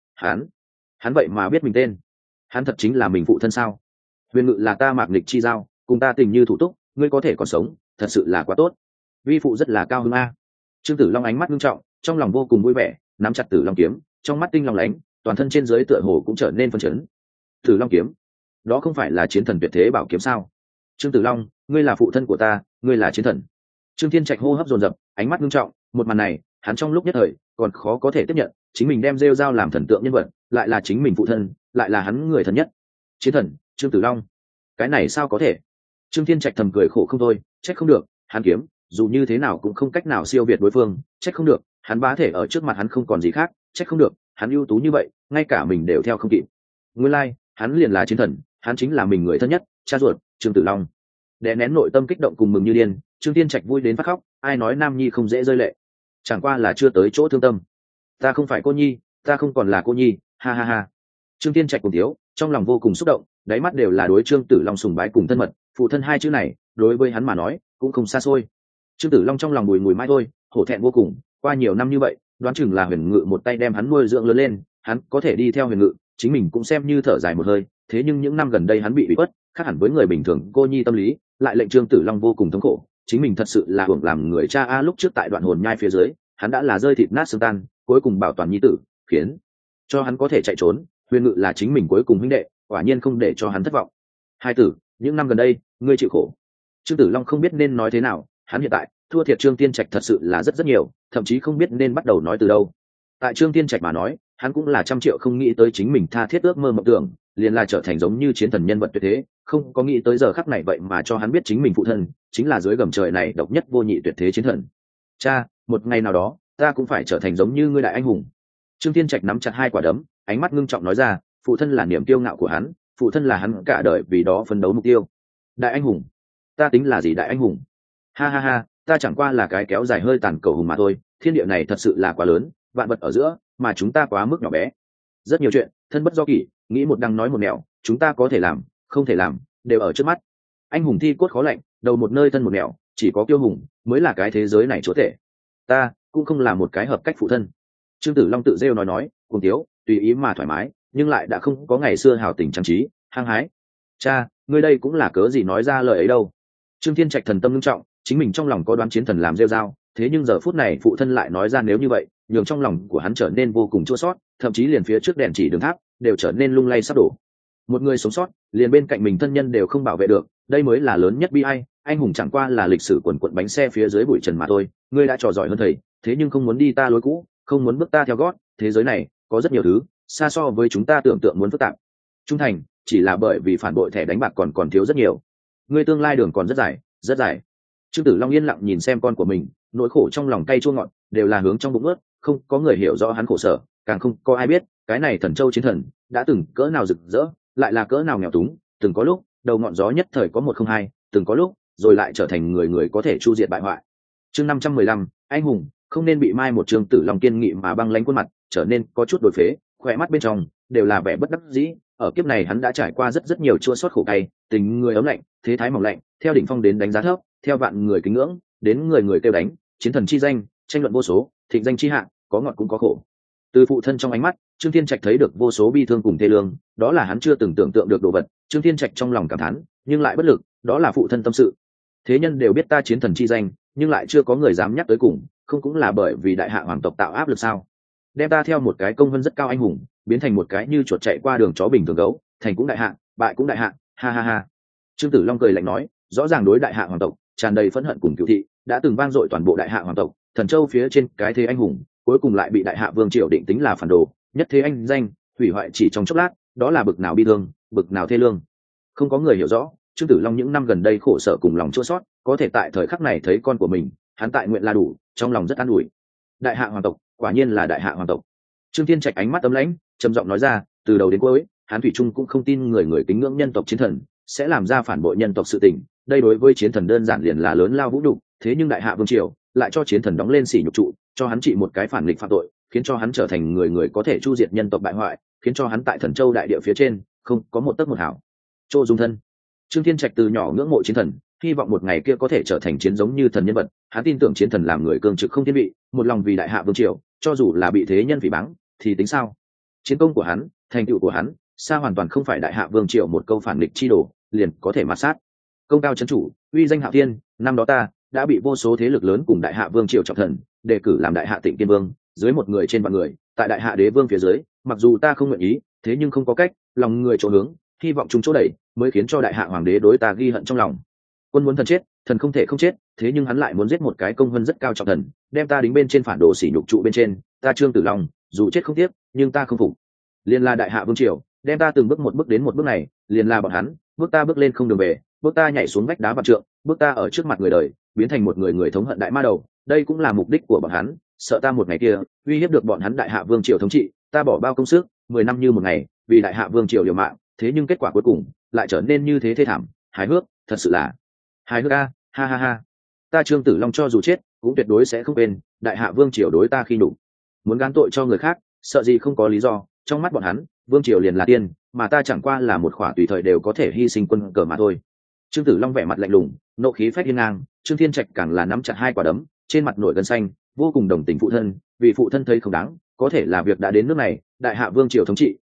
A: hắn vậy mà biết mình tên. Hắn thật chính là mình phụ thân sao? Huyền Ngự là ta Mạc Nghịch chi giao, cùng ta tình như thủ túc, ngươi có thể còn sống, thật sự là quá tốt. Vi phụ rất là cao hứng a. Trương Tử Long ánh mắt nghiêm trọng, trong lòng vô cùng vui vẻ, nắm chặt Tử Long kiếm, trong mắt tinh long lánh, toàn thân trên dưới tựa hồ cũng trở nên phấn chấn. Tử Long kiếm, đó không phải là chiến thần tuyệt thế bảo kiếm sao? Trương Tử Long, ngươi là phụ thân của ta, ngươi là chiến thần. Trương Thiên Trạch hô hấp dồn dập, ánh mắt nghiêm trọng, một màn này, hắn trong lúc nhất thời còn khó có thể tiếp nhận, chính mình đem rêu dao làm thần tượng nhân vật, lại là chính mình phụ thân, lại là hắn người thân nhất. Chiến thần, Trương Tử Long, cái này sao có thể? Trương Thiên Trạch thầm cười khổ không thôi, trách không được, hắn kiếm, dù như thế nào cũng không cách nào siêu việt đối phương, trách không được, hắn bá thể ở trước mặt hắn không còn gì khác, trách không được, hắn ưu tú như vậy, ngay cả mình đều theo không kịp. Nguyên lai, hắn liền là chiến thần, hắn chính là mình người thân nhất, cha ruột, Trương Tử Long. Đè nén nội tâm kích động cùng mừng như điên, Trương Thiên Trạch vui đến phát khóc, ai nói nam nhi không dễ rơi lệ, chẳng qua là chưa tới chỗ thương tâm. Ta không phải cô nhi, ta không còn là cô nhi, ha ha ha. Trương Thiên Trạch cùng thiếu, trong lòng vô cùng xúc động, đáy mắt đều là đối Trương Tử Long sùng bái cùng thân mật, phụ thân hai chữ này, đối với hắn mà nói, cũng không xa xôi. Trương Tử Long trong lòng bùi ngùi mãi thôi, hổ thẹn vô cùng, qua nhiều năm như vậy, đoán chừng là Huyền Ngự một tay đem hắn nuôi dưỡng lớn lên, hắn có thể đi theo Huyền Ngự, chính mình cũng xem như thở dài một hơi. Thế nhưng những năm gần đây hắn bị ủy khuất, khác hẳn với người bình thường cô nhi tâm lý, lại lệnh Trương Tử Long vô cùng thống khổ. Chính mình thật sự là hưởng làm người cha a. Lúc trước tại đoạn hồn nhai phía dưới, hắn đã là rơi thịt nát xương tan, cuối cùng bảo toàn nhi tử, khiến cho hắn có thể chạy trốn. Huyền Ngự là chính mình cuối cùng huynh đệ, quả nhiên không để cho hắn thất vọng. Hai tử, những năm gần đây ngươi chịu khổ. Trương Tử Long không biết nên nói thế nào, hắn hiện tại thua thiệt Trương Tiên Trạch thật sự là rất nhiều, thậm chí không biết nên bắt đầu nói từ đâu. Tại Trương Tiên Trạch mà nói, hắn cũng là trăm triệu không nghĩ tới chính mình tha thiết ước mơ mộng tưởng liền là trở thành giống như chiến thần nhân vật tuyệt thế, không có nghĩ tới giờ khắc này vậy mà cho hắn biết chính mình phụ thân chính là dưới gầm trời này độc nhất vô nhị tuyệt thế chiến thần. Cha, một ngày nào đó ta cũng phải trở thành giống như ngươi đại anh hùng. Trương Tiên Trạch nắm chặt hai quả đấm, ánh mắt ngưng trọng nói ra, phụ thân là niềm kiêu ngạo của hắn, phụ thân là hắn cả đời vì đó phấn đấu mục tiêu. Đại anh hùng? Ta tính là gì đại anh hùng? Ha ha ha, ta chẳng qua là cái kéo dài hơi tàn cầu hùng mà thôi. Thiên địa này thật sự là quá lớn, vạn vật ở giữa mà chúng ta quá mức nhỏ bé. Rất nhiều chuyện thân bất do kỷ, nghĩ một đằng nói một nẻo, chúng ta có thể làm, không thể làm đều ở trước mắt. Anh hùng thi cốt khó lạnh, đầu một nơi thân một nẻo, chỉ có kiêu hùng mới là cái thế giới này chúa tể. Ta cũng không là một cái hợp cách phụ thân. Trương Tử Long tự rêu nói cùng tiếu tùy ý mà thoải mái, nhưng lại đã không có ngày xưa hào tình trang trí hăng hái. Cha, ngươi đây cũng là cớ gì nói ra lời ấy đâu? Trương Thiên Trạch thần tâm nghiêm trọng, chính mình trong lòng có đoán chiến thần làm rêu rao, thế nhưng giờ phút này phụ thân lại nói ra nếu như vậy, nhường trong lòng của hắn trở nên vô cùng chua xót, thậm chí liền phía trước đèn chỉ đường tháp đều trở nên lung lay sắp đổ. Một người sống sót, liền bên cạnh mình thân nhân đều không bảo vệ được, đây mới là lớn nhất bi ai. Anh hùng chẳng qua là lịch sử quần quận bánh xe phía dưới bụi trần mà thôi. Ngươi đã trò giỏi hơn thầy, thế nhưng không muốn đi ta lối cũ, không muốn bước ta theo gót. Thế giới này có rất nhiều thứ xa so với chúng ta tưởng tượng muốn phức tạp. Trung thành chỉ là bởi vì phản bội thẻ đánh bạc còn thiếu rất nhiều. Ngươi tương lai đường còn rất dài, rất dài. Trương Tử Long yên lặng nhìn xem con của mình, nỗi khổ trong lòng cay chua ngọt đều là hướng trong bụng ướt, không có người hiểu rõ hắn khổ sở, càng không có ai biết cái này thần châu chiến thần đã từng cỡ nào rực rỡ, lại là cỡ nào nghèo túng. Từng có lúc đầu ngọn gió nhất thời có 102, từng có lúc rồi lại trở thành người người có thể chu diệt bại hoại. Chương 515, anh hùng không nên bị mai. Một Trương Tử Long kiên nghị mà băng lãnh khuôn mặt trở nên có chút đổi phế, khỏe mắt bên trong đều là vẻ bất đắc dĩ. Ở kiếp này hắn đã trải qua rất nhiều chua xót khổ cay, tình người ấm lạnh, thế thái mỏng lạnh, theo đỉnh phong đến đánh giá thấp, theo vạn người kính ngưỡng đến người người kêu đánh, chiến thần chi danh, tranh luận vô số, thịnh danh chi hạng, có ngọt cũng có khổ. Từ phụ thân trong ánh mắt, Trương Thiên Trạch thấy được vô số bi thương cùng thê lương, đó là hắn chưa từng tưởng tượng được đồ vật. Trương Thiên Trạch trong lòng cảm thán, nhưng lại bất lực, đó là phụ thân tâm sự. Thế nhân đều biết ta chiến thần chi danh, nhưng lại chưa có người dám nhắc tới cùng, không cũng là bởi vì đại hạ hoàng tộc tạo áp lực sao? Đem ta theo một cái công vân rất cao anh hùng, biến thành một cái như chuột chạy qua đường chó bình thường gấu, thành cũng đại hạ, bại cũng đại hạ, ha ha ha. Trương Tử Long cười lạnh nói, rõ ràng đối đại hạ hoàng tộc tràn đầy phẫn hận cùng cửu thị, đã từng vang dội toàn bộ đại hạ hoàng tộc, thần châu phía trên cái thế anh hùng, cuối cùng lại bị đại hạ vương triều định tính là phản đồ, nhất thế anh danh hủy hoại chỉ trong chốc lát, đó là bực nào bi thương, bực nào thê lương. Không có người hiểu rõ Trương Tử Long những năm gần đây khổ sở cùng lòng chua xót, có thể tại thời khắc này thấy con của mình, hắn tại nguyện là đủ, trong lòng rất an ủi. Đại hạ hoàng tộc, quả nhiên là đại hạ hoàng tộc. Trương Thiên Trạch ánh mắt ấm lãnh, trầm giọng nói ra, từ đầu đến cuối, hắn thủy chung cũng không tin người người kính ngưỡng nhân tộc chiến thần sẽ làm ra phản bội nhân tộc sự tình. Đây đối với chiến thần đơn giản liền là lớn lao vũ nhục, thế nhưng đại hạ vương triều lại cho chiến thần đóng lên sỉ nhục trụ, cho hắn trị một cái phản nghịch phạm tội, khiến cho hắn trở thành người người có thể chu diệt nhân tộc bại hoại, khiến cho hắn tại thần châu đại địa phía trên không có một tấc một hảo chỗ dung thân. Trương Thiên Trạch từ nhỏ ngưỡng mộ chiến thần, hy vọng một ngày kia có thể trở thành chiến giống như thần nhân vật. Hắn tin tưởng chiến thần làm người cương trực không thiên vị, một lòng vì đại hạ vương triều, cho dù là bị thế nhân phỉ báng thì tính sao? Chiến công của hắn, thành tựu của hắn, xa hoàn toàn không phải đại hạ vương triều một câu phản nghịch chi đổ liền có thể mạt sát. Công cao chấn chủ, uy danh hạo thiên, năm đó ta đã bị vô số thế lực lớn cùng đại hạ vương triều trọng thần đề cử làm đại hạ Tịnh Kiên Vương, dưới một người trên vạn người, tại đại hạ đế vương phía dưới, mặc dù ta không nguyện ý, thế nhưng không có cách, lòng người chỗ hướng, hy vọng chung chỗ đẩy, mới khiến cho đại hạ hoàng đế đối ta ghi hận trong lòng. Quân muốn thần chết, thần không thể không chết, thế nhưng hắn lại muốn giết một cái công hơn rất cao trọng thần, đem ta đính bên trên phản đồ sỉ nhục trụ bên trên. Ta Trương Tử Long dù chết không tiếc, nhưng ta không phục. Liên la đại hạ vương triều đem ta từng bước một bước đến một bước này, liền là bọn hắn bước ta bước lên không đường về, bước ta nhảy xuống vách đá vạn trượng, bước ta ở trước mặt người đời biến thành một người người thống hận đại ma đầu. Đây cũng là mục đích của bọn hắn, sợ ta một ngày kia uy hiếp được bọn hắn đại hạ vương triều thống trị. Ta bỏ bao công sức 10 năm như một ngày vì đại hạ vương triều liều mạng, thế nhưng kết quả cuối cùng lại trở nên như thế thê thảm. Hài hước, thật sự là hài hước a, ha ha ha. Ta Trương Tử Long cho dù chết cũng tuyệt đối sẽ không quên đại hạ vương triều đối ta khi nhục. Muốn gán tội cho người khác, sợ gì không có lý do. Trong mắt bọn hắn, vương triều liền là tiên, mà ta chẳng qua là một khỏa tùy thời đều có thể hy sinh quân cờ mà thôi. Trương Tử Long vẻ mặt lạnh lùng, nộ khí phách hiên ngang. Trương Thiên Trạch càng là nắm chặt hai quả đấm, trên mặt nổi gân xanh, vô cùng đồng tình phụ thân, vì phụ thân thấy không đáng, có thể là việc đã đến nước này, đại hạ vương triều thống trị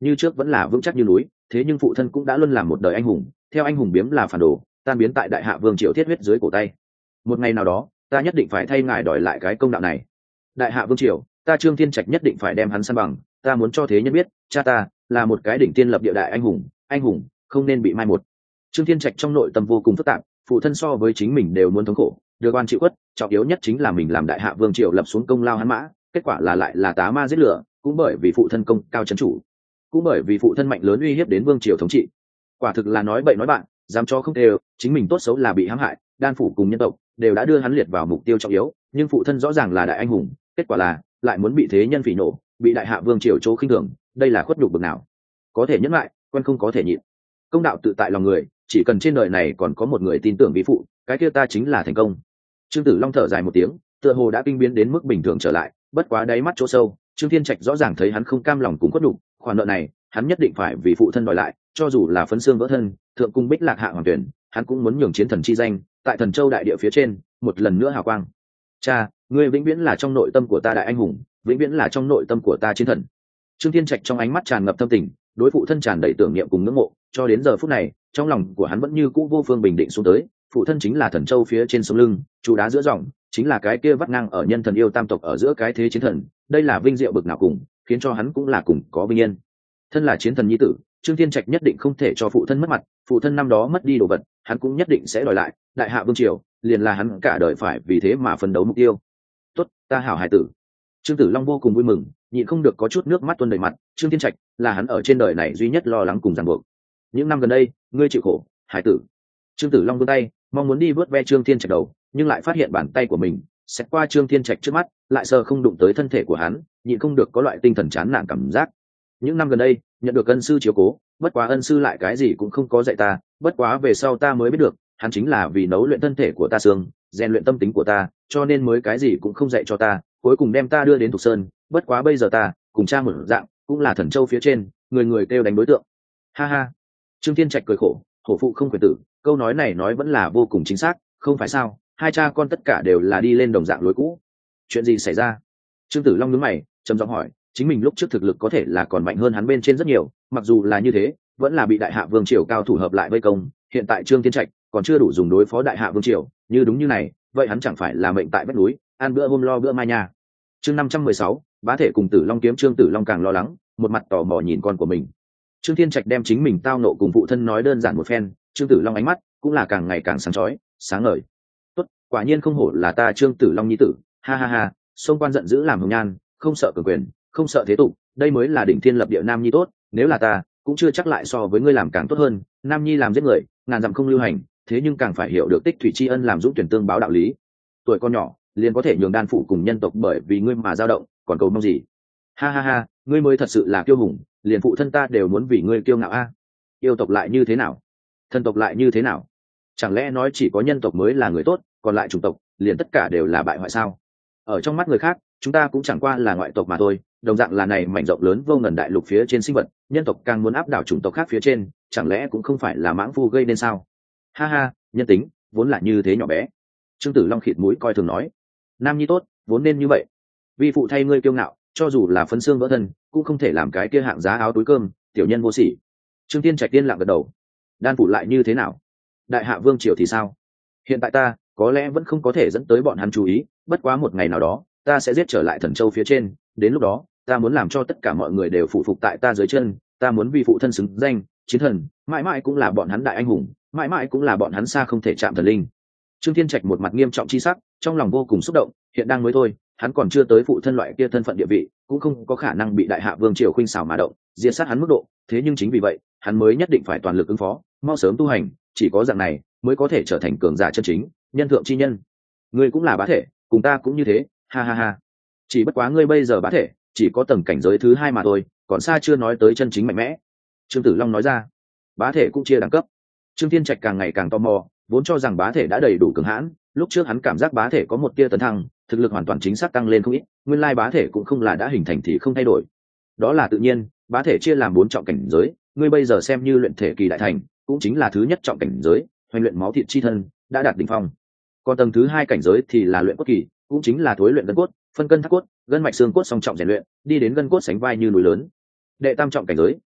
A: như trước vẫn là vững chắc như núi, thế nhưng phụ thân cũng đã luôn làm một đời anh hùng, theo anh hùng biếm là phản đồ, tan biến tại đại hạ vương triều thiết huyết dưới cổ tay. Một ngày nào đó ta nhất định phải thay ngài đòi lại cái công đạo này. Đại hạ vương triều, ta Trương Thiên Trạch nhất định phải đem hắn san bằng, ta muốn cho thế nhân biết cha ta là một cái đỉnh tiên lập địa đại anh hùng không nên bị mai một. Trương Thiên Trạch trong nội tâm vô cùng phức tạp, phụ thân so với chính mình đều muốn thống khổ, được oan chịu khuất, trọng yếu nhất chính là mình làm đại hạ vương triều lập xuống công lao hắn mã, kết quả là lại là tá ma giết lửa, cũng bởi vì phụ thân công cao chấn chủ, cũng bởi vì phụ thân mạnh lớn uy hiếp đến vương triều thống trị. Quả thực là nói bậy nói bạn, dám cho không đều, chính mình tốt xấu là bị hãm hại, đan phủ cùng nhân tộc đều đã đưa hắn liệt vào mục tiêu trọng yếu, nhưng phụ thân rõ ràng là đại anh hùng, kết quả là lại muốn bị thế nhân phỉ nổ, bị đại hạ vương triều chỗ khinh thường, đây là khuất nhục bực nào. Có thể nhẫn lại, quen không có thể nhịn. Công đạo tự tại lòng người, chỉ cần trên đời này còn có một người tin tưởng vi phụ, cái kia ta chính là thành công. Trương Tử Long thở dài một tiếng, tựa hồ đã kinh biến đến mức bình thường trở lại, bất quá đáy mắt chỗ sâu, Trương Thiên Trạch rõ ràng thấy hắn không cam lòng cùng khuất nhục, khoản nợ này hắn nhất định phải vì phụ thân đòi lại, cho dù là phấn xương vỡ thân, thượng cung bích lạc hạ hoàng tuyển, hắn cũng muốn nhường chiến thần chi danh tại Thần Châu đại địa phía trên một lần nữa hào quang. Cha, ngươi vĩnh viễn là trong nội tâm của ta đại anh hùng, vĩnh viễn là trong nội tâm của ta chiến thần. Trương Thiên Trạch trong ánh mắt tràn ngập thâm tình, đối phụ thân tràn đầy tưởng niệm cùng ngưỡng mộ, cho đến giờ phút này trong lòng của hắn vẫn như cũ vô phương bình định xuống tới. Phụ thân chính là Thần Châu phía trên sông lưng, trụ đá giữa dòng, chính là cái kia vắt ngang ở nhân thần yêu tam tộc ở giữa cái thế chiến thần, đây là vinh diệu bực nào cùng, khiến cho hắn cũng là cùng có vinh yên. Thân là chiến thần nhi tử, Trương Thiên Trạch nhất định không thể cho phụ thân mất mặt, phụ thân năm đó mất đi đồ vật, hắn cũng nhất định sẽ đòi lại, đại hạ vương triều liền là hắn cả đời phải vì thế mà phấn đấu mục tiêu. Tốt, ta hảo hải tử. Trương Tử Long vô cùng vui mừng, nhịn không được có chút nước mắt tuôn đầy mặt, Trương Thiên Trạch là hắn ở trên đời này duy nhất lo lắng cùng ràng buộc. Những năm gần đây, ngươi chịu khổ, hải tử. Trương Tử Long vươn tay, mong muốn đi vớt ve Trương Thiên Trạch đầu, nhưng lại phát hiện bàn tay của mình xẹt qua Trương Thiên Trạch trước mắt, lại sờ không đụng tới thân thể của hắn, nhịn không được có loại tinh thần chán nản cảm giác. Những năm gần đây, nhận được ân sư chiếu cố, bất quá ân sư lại cái gì cũng không có dạy ta, bất quá về sau ta mới biết được, hắn chính là vì nấu luyện thân thể của ta xương, rèn luyện tâm tính của ta, cho nên mới cái gì cũng không dạy cho ta, cuối cùng đem ta đưa đến Thục Sơn, bất quá bây giờ ta cùng cha một dạng, cũng là Thần Châu phía trên, người người kêu đánh đối tượng. Ha ha. Trương Thiên Trạch cười khổ, hổ phụ không quyền tử, câu nói này nói vẫn là vô cùng chính xác, không phải sao? Hai cha con tất cả đều là đi lên đồng dạng lối cũ. Chuyện gì xảy ra? Trương Tử Long nhướng mày, trầm giọng hỏi, chính mình lúc trước thực lực có thể là còn mạnh hơn hắn bên trên rất nhiều, mặc dù là như thế, vẫn là bị đại hạ vương triều cao thủ hợp lại vây công, hiện tại Trương Thiên Trạch còn chưa đủ dùng đối phó đại hạ vương triều, như đúng như này, vậy hắn chẳng phải là mệnh tại vách núi, ăn bữa hôm lo bữa mai nha. Chương 516, bá thể cùng Tử Long kiếm. Trương Tử Long càng lo lắng, một mặt tò mò nhìn con của mình. Trương Thiên Trạch đem chính mình tao nộ cùng phụ thân nói đơn giản một phen, Trương Tử Long ánh mắt cũng là càng ngày càng sáng chói, sáng ngời. Tốt, quả nhiên không hổ là ta Trương Tử Long nhi tử, ha ha ha, sông quan giận dữ làm hồng nhan, không sợ cường quyền, không sợ thế tục, đây mới là đỉnh thiên lập địa nam nhi tốt, nếu là ta, cũng chưa chắc lại so với ngươi làm càng tốt hơn, nam nhi làm giết người, ngàn dặm không lưu hành, thế nhưng càng phải hiểu được tích thủy tri ân làm dũng tuyển tương báo đạo lý. Tuổi con nhỏ, liền có thể nhường đan phụ cùng nhân tộc bởi vì ngươi mà dao động, còn cầu mong gì? Ha ha ha, ngươi mới thật sự là kiêu hùng, liền phụ thân ta đều muốn vì ngươi kiêu ngạo a. Yêu tộc lại như thế nào? Thân tộc lại như thế nào? Chẳng lẽ nói chỉ có nhân tộc mới là người tốt, còn lại chủng tộc liền tất cả đều là bại hoại sao? Ở trong mắt người khác, chúng ta cũng chẳng qua là ngoại tộc mà thôi, đồng dạng là này mảnh rộng lớn vô ngần đại lục phía trên sinh vật, nhân tộc càng muốn áp đảo chủng tộc khác phía trên, chẳng lẽ cũng không phải là mãng phu gây nên sao? Ha ha, nhân tính vốn là như thế nhỏ bé. Trương Tử Long khịt mũi coi thường nói, nam nhi tốt vốn nên như vậy, vi phụ thay ngươi kiêu ngạo, cho dù là phấn xương vỡ thân cũng không thể làm cái kia hạng giá áo túi cơm, tiểu nhân vô sỉ. Trương Thiên Trạch tiên lặng gật đầu. Đan phủ lại như thế nào? Đại hạ vương triều thì sao? Hiện tại ta có lẽ vẫn không có thể dẫn tới bọn hắn chú ý, bất quá một ngày nào đó ta sẽ giết trở lại Thần Châu phía trên, đến lúc đó ta muốn làm cho tất cả mọi người đều phụ phục tại ta dưới chân, ta muốn vì phụ thân xứng danh chiến thần, mãi mãi cũng là bọn hắn đại anh hùng, mãi mãi cũng là bọn hắn xa không thể chạm thần linh. Trương Thiên Trạch một mặt nghiêm trọng chi sắc, trong lòng vô cùng xúc động, hiện đang mới thôi, hắn còn chưa tới phụ thân loại kia thân phận địa vị, cũng không có khả năng bị đại hạ vương triều khuynh xảo mà động, diệt sát hắn mức độ, thế nhưng chính vì vậy, hắn mới nhất định phải toàn lực ứng phó, mau sớm tu hành, chỉ có dạng này mới có thể trở thành cường giả chân chính, nhân thượng chi nhân. Ngươi cũng là bá thể, cùng ta cũng như thế, ha ha ha. Chỉ bất quá ngươi bây giờ bá thể, chỉ có tầng cảnh giới thứ 2 mà thôi, còn xa chưa nói tới chân chính mạnh mẽ. Trương Tử Long nói ra, bá thể cũng chia đẳng cấp. Trương Thiên Trạch càng ngày càng tò mò, vốn cho rằng bá thể đã đầy đủ cường hãn, lúc trước hắn cảm giác bá thể có một tia tấn thăng, thực lực hoàn toàn chính xác tăng lên không ít, nguyên lai bá thể cũng không là đã hình thành thì không thay đổi. Đó là tự nhiên, bá thể chia làm 4 trọng cảnh giới, ngươi bây giờ xem như luyện thể kỳ đại thành, cũng chính là thứ nhất trọng cảnh giới, hoành luyện máu thịt chi thân, đã đạt đỉnh phong. Còn tầng thứ 2 cảnh giới thì là luyện cốt kỳ, cũng chính là thối luyện gân cốt, phân cân thác cốt, gân mạch xương cốt song trọng rèn luyện, đi đến gân cốt sánh vai như núi lớn. Đệ tam trọng cảnh giới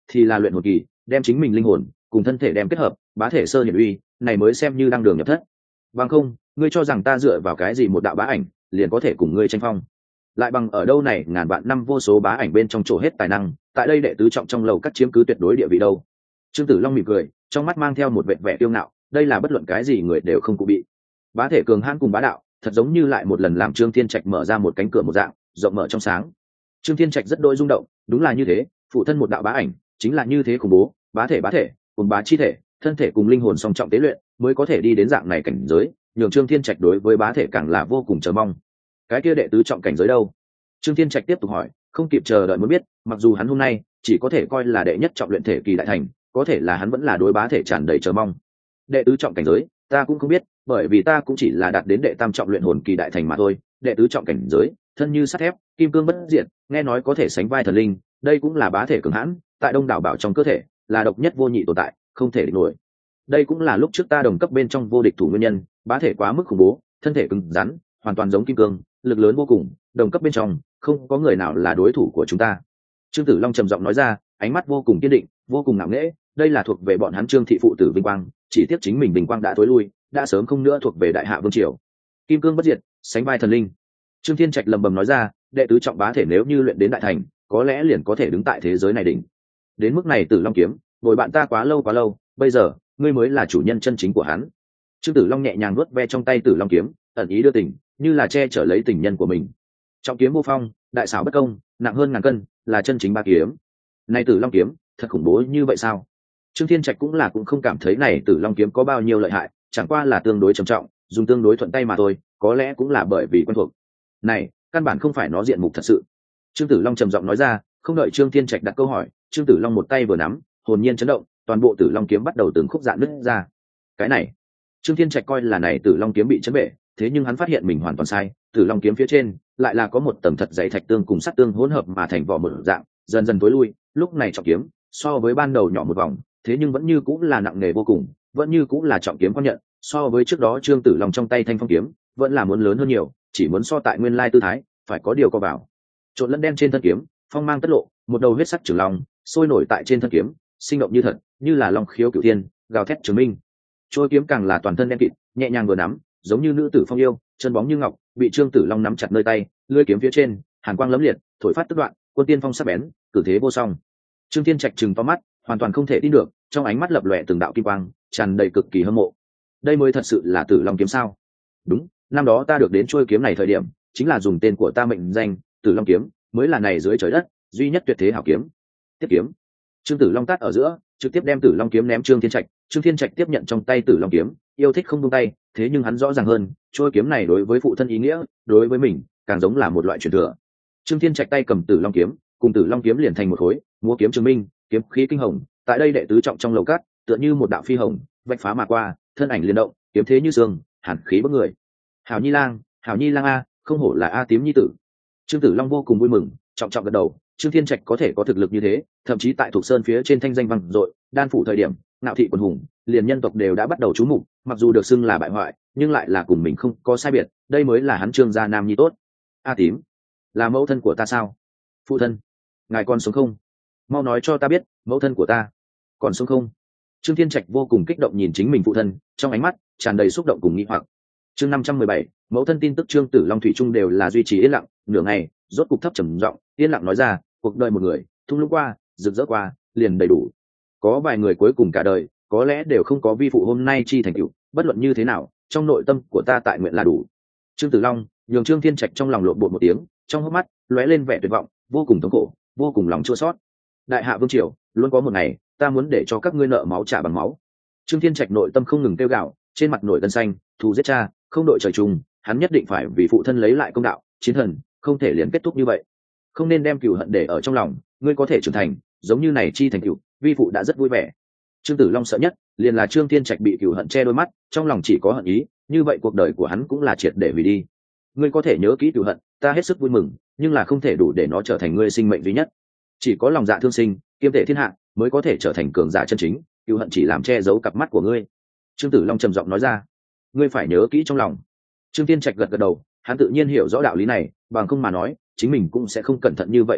A: thì là luyện hồn kỳ, đem chính mình linh hồn cùng thân thể đem kết hợp, bá thể sơ hiển uy, này mới xem như đang đường nhập thất. Bằng không, ngươi cho rằng ta dựa vào cái gì một đạo bá ảnh liền có thể cùng ngươi tranh phong? Lại bằng ở đâu này ngàn vạn năm vô số bá ảnh bên trong chỗ hết tài năng, tại đây đệ tứ trọng trong lầu các chiếm cứ tuyệt đối địa vị đâu? Trương Tử Long mỉm cười, trong mắt mang theo một vẻ vẻ kiêu ngạo, đây là bất luận cái gì người đều không cụ bị. Bá thể cường hãn cùng bá đạo, thật giống như lại một lần làm Trương Thiên Trạch mở ra một cánh cửa một dạng, rộng mở trong sáng. Trương Thiên Trạch rất đôi rung động, đúng là như thế, phụ thân một đạo bá ảnh, chính là như thế khủng bố, bá thể, cùng bá chi thể, thân thể cùng linh hồn song trọng tế luyện, mới có thể đi đến dạng này cảnh giới, nhường Trương Thiên Trạch đối với bá thể càng là vô cùng chờ mong. Cái kia đệ tứ trọng cảnh giới đâu? Trương Thiên Trạch tiếp tục hỏi, không kịp chờ đợi muốn biết, mặc dù hắn hôm nay chỉ có thể coi là đệ nhất trọng luyện thể kỳ đại thành, có thể là hắn vẫn là đối bá thể tràn đầy chờ mong. Đệ tứ trọng cảnh giới, ta cũng không biết, bởi vì ta cũng chỉ là đạt đến đệ tam trọng luyện hồn kỳ đại thành mà thôi. Đệ tứ trọng cảnh giới, thân như sắt thép, kim cương bất diệt, nghe nói có thể sánh vai thần linh, đây cũng là bá thể cường hãn, tại đông đảo bảo trong cơ thể, là độc nhất vô nhị tồn tại, không thể địch nổi. Đây cũng là lúc trước ta đồng cấp bên trong vô địch thủ nguyên nhân, bá thể quá mức khủng bố, thân thể cứng rắn, hoàn toàn giống kim cương, lực lớn vô cùng, đồng cấp bên trong không có người nào là đối thủ của chúng ta. Trương Tử Long trầm giọng nói ra, ánh mắt vô cùng kiên định, vô cùng ngạo nghễ, đây là thuộc về bọn hắn Trương thị phụ tử vinh quang, chỉ tiếc chính mình vinh quang đã tối lui, đã sớm không nữa thuộc về đại hạ vương triều. Kim cương bất diệt, sánh vai thần linh. Trương Thiên Trạch lầm bầm nói ra, đệ tứ trọng bá thể nếu như luyện đến đại thành, có lẽ liền có thể đứng tại thế giới này đỉnh. Đến mức này Tử Long kiếm, bồi bạn ta quá lâu, bây giờ ngươi mới là chủ nhân chân chính của hắn. Trương Tử Long nhẹ nhàng nuốt ve trong tay Tử Long kiếm, ẩn ý đưa tình, như là che chở lấy tình nhân của mình. Trọng kiếm vô phong, đại xảo bất công, nặng hơn ngàn cân, là chân chính ba kiếm. Này Tử Long kiếm, thật khủng bố như vậy sao? Trương Thiên Trạch cũng không cảm thấy này Tử Long kiếm có bao nhiêu lợi hại, chẳng qua là tương đối trầm trọng, dùng tương đối thuận tay mà thôi, có lẽ cũng là bởi vì quen thuộc. Này, căn bản không phải nó diện mục thật sự. Trương Tử Long trầm giọng nói ra, không đợi Trương Thiên Trạch đặt câu hỏi, Trương Tử Long một tay vừa nắm, hồn nhiên chấn động, toàn bộ Tử Long kiếm bắt đầu từng khúc dạn nứt ra. Cái này, Trương Thiên Trạch coi là này Tử Long kiếm bị chấn bể, thế nhưng hắn phát hiện mình hoàn toàn sai, Tử Long kiếm phía trên lại là có một tầng thật dày thạch tương cùng sắt tương hỗn hợp mà thành vỏ một dạng, dần dần tối lui, lúc này trọng kiếm so với ban đầu nhỏ một vòng, thế nhưng vẫn như cũng là nặng nề vô cùng, vẫn như cũng là trọng kiếm quan nhận, so với trước đó Trương Tử Long trong tay thanh phong kiếm vẫn là muốn lớn hơn nhiều, chỉ muốn so tại nguyên lai tư thái, phải có điều co vào. Trộn lẫn đen trên thân kiếm, phong mang tất lộ, một đầu huyết sắc trường long sôi nổi tại trên thân kiếm, sinh động như thật, như là long khiếu cửu thiên, gào thét chứng minh. Trôi kiếm càng là toàn thân đen kịt, nhẹ nhàng vừa nắm, giống như nữ tử phong yêu, chân bóng như ngọc, bị Trương Tử Long nắm chặt nơi tay, lưỡi kiếm phía trên, hàn quang lấm liệt, thổi phát tức đoạn, quân tiên phong sắc bén, cử thế vô song. Trương Thiên Trạch trừng to mắt, hoàn toàn không thể tin được, trong ánh mắt lập lòe từng đạo kim quang, tràn đầy cực kỳ hâm mộ. Đây mới thật sự là Tử Long kiếm sao? Đúng, năm đó ta được đến trôi kiếm này thời điểm, chính là dùng tên của ta mệnh danh, Tử Long kiếm, mới là này dưới trời đất duy nhất tuyệt thế hảo kiếm. Tiếp kiếm. Trương Tử Long tát ở giữa, trực tiếp đem Tử Long kiếm ném Trương Thiên Trạch. Trương Thiên Trạch tiếp nhận trong tay Tử Long kiếm, yêu thích không buông tay, thế nhưng hắn rõ ràng hơn, trôi kiếm này đối với phụ thân ý nghĩa, đối với mình, càng giống là một loại truyền thừa. Trương Thiên Trạch tay cầm Tử Long kiếm, cùng Tử Long kiếm liền thành một khối, múa kiếm chứng minh, kiếm khí kinh hồng, tại đây đệ tứ trọng trong lầu cát, tựa như một đạo phi hồng, vạch phá mà qua, thân ảnh liên động, kiếm thế như sương, hàn khí bức người. Hảo Nhi Lang a, không hổ là A Tím nhi tử. Trương Tử Long vô cùng vui mừng, trọng trọng gật đầu, Trương Thiên Trạch có thể có thực lực như thế, thậm chí tại Thục Sơn phía trên thanh danh vang dội, đan phủ thời điểm, ngạo thị quần hùng, liền nhân tộc đều đã bắt đầu chú mục, mặc dù được xưng là bại hoại, nhưng lại là cùng mình không có sai biệt, đây mới là hắn Trương gia nam nhi tốt. A Tím, là mẫu thân của ta sao? Phụ thân, ngài còn sống không? Mau nói cho ta biết, mẫu thân của ta còn sống không? Trương Thiên Trạch vô cùng kích động nhìn chính mình phụ thân, trong ánh mắt tràn đầy xúc động cùng nghi hoặc. Chương 517, mẫu thân tin tức Trương Tử Long thủy chung đều là duy trì yên lặng, nửa ngày, rốt cục thấp trầm giọng, yên lặng nói ra, cuộc đời một người, thung lũng qua, rực rỡ qua, liền đầy đủ. Có vài người cuối cùng cả đời, có lẽ đều không có vi phụ hôm nay chi thành tựu, bất luận như thế nào, trong nội tâm của ta tại nguyện là đủ. Trương Tử Long nhường Trương Thiên Trạch trong lòng lộn bột một tiếng, trong hốc mắt lóe lên vẻ tuyệt vọng, vô cùng thống khổ, vô cùng lòng chua xót. Đại hạ vương triều, luôn có một ngày, ta muốn để cho các ngươi nợ máu trả bằng máu. Trương Thiên Trạch nội tâm không ngừng kêu gào, trên mặt nổi gân xanh, thù giết cha, không đội trời chung, hắn nhất định phải vì phụ thân lấy lại công đạo, chiến thần không thể liền kết thúc như vậy, không nên đem cừu hận để ở trong lòng, ngươi có thể trưởng thành, giống như này chi thành cừu, vi phụ đã rất vui vẻ. Trương Tử Long sợ nhất liền là Trương Thiên Trạch bị cừu hận che đôi mắt, trong lòng chỉ có hận ý, như vậy cuộc đời của hắn cũng là triệt để hủy đi. Ngươi có thể nhớ kỹ cừu hận, ta hết sức vui mừng, nhưng là không thể đủ để nó trở thành ngươi sinh mệnh duy nhất. Chỉ có lòng dạ thương sinh, kiêm thể thiên hạ, mới có thể trở thành cường giả chân chính, cừu hận chỉ làm che giấu cặp mắt của ngươi. Trương Tử Long trầm giọng nói ra, ngươi phải nhớ kỹ trong lòng. Trương Thiên Trạch gật gật đầu, hắn tự nhiên hiểu rõ đạo lý này, bằng không mà nói, chính mình cũng sẽ không cẩn thận như vậy cẩn thận,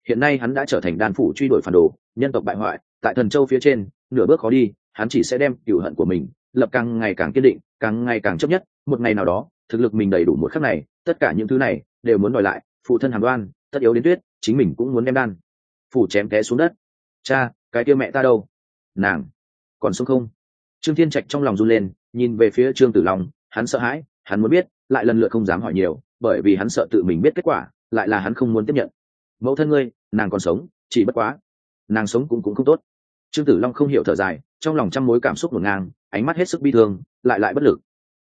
A: hiện nay hắn đã trở thành đan phủ truy đuổi phản đồ, nhân tộc bại hoại, tại Thần Châu phía trên nửa bước khó đi, hắn chỉ sẽ đem cửu hận của mình lập càng ngày càng kiên định, càng ngày càng chấp nhất, một ngày nào đó thực lực mình đầy đủ một khắc này, tất cả những thứ này đều muốn đòi lại. Phụ thân Hàm Đoan tất yếu đến tuyết, chính mình cũng muốn đem đan phủ chém té xuống đất. Cha, cái kia mẹ ta đâu? Nàng còn sống không? Trương Thiên Trạch trong lòng run lên, nhìn về phía Trương Tử Long, hắn sợ hãi, hắn muốn biết, lại lần lượt không dám hỏi nhiều, bởi vì hắn sợ tự mình biết kết quả, lại là hắn không muốn tiếp nhận. Mẫu thân ngươi, nàng còn sống, chỉ bất quá nàng sống cũng không tốt. Trương Tử Long không hiểu thở dài, trong lòng trăm mối cảm xúc ngổn ngang, ánh mắt hết sức bi thương, lại bất lực.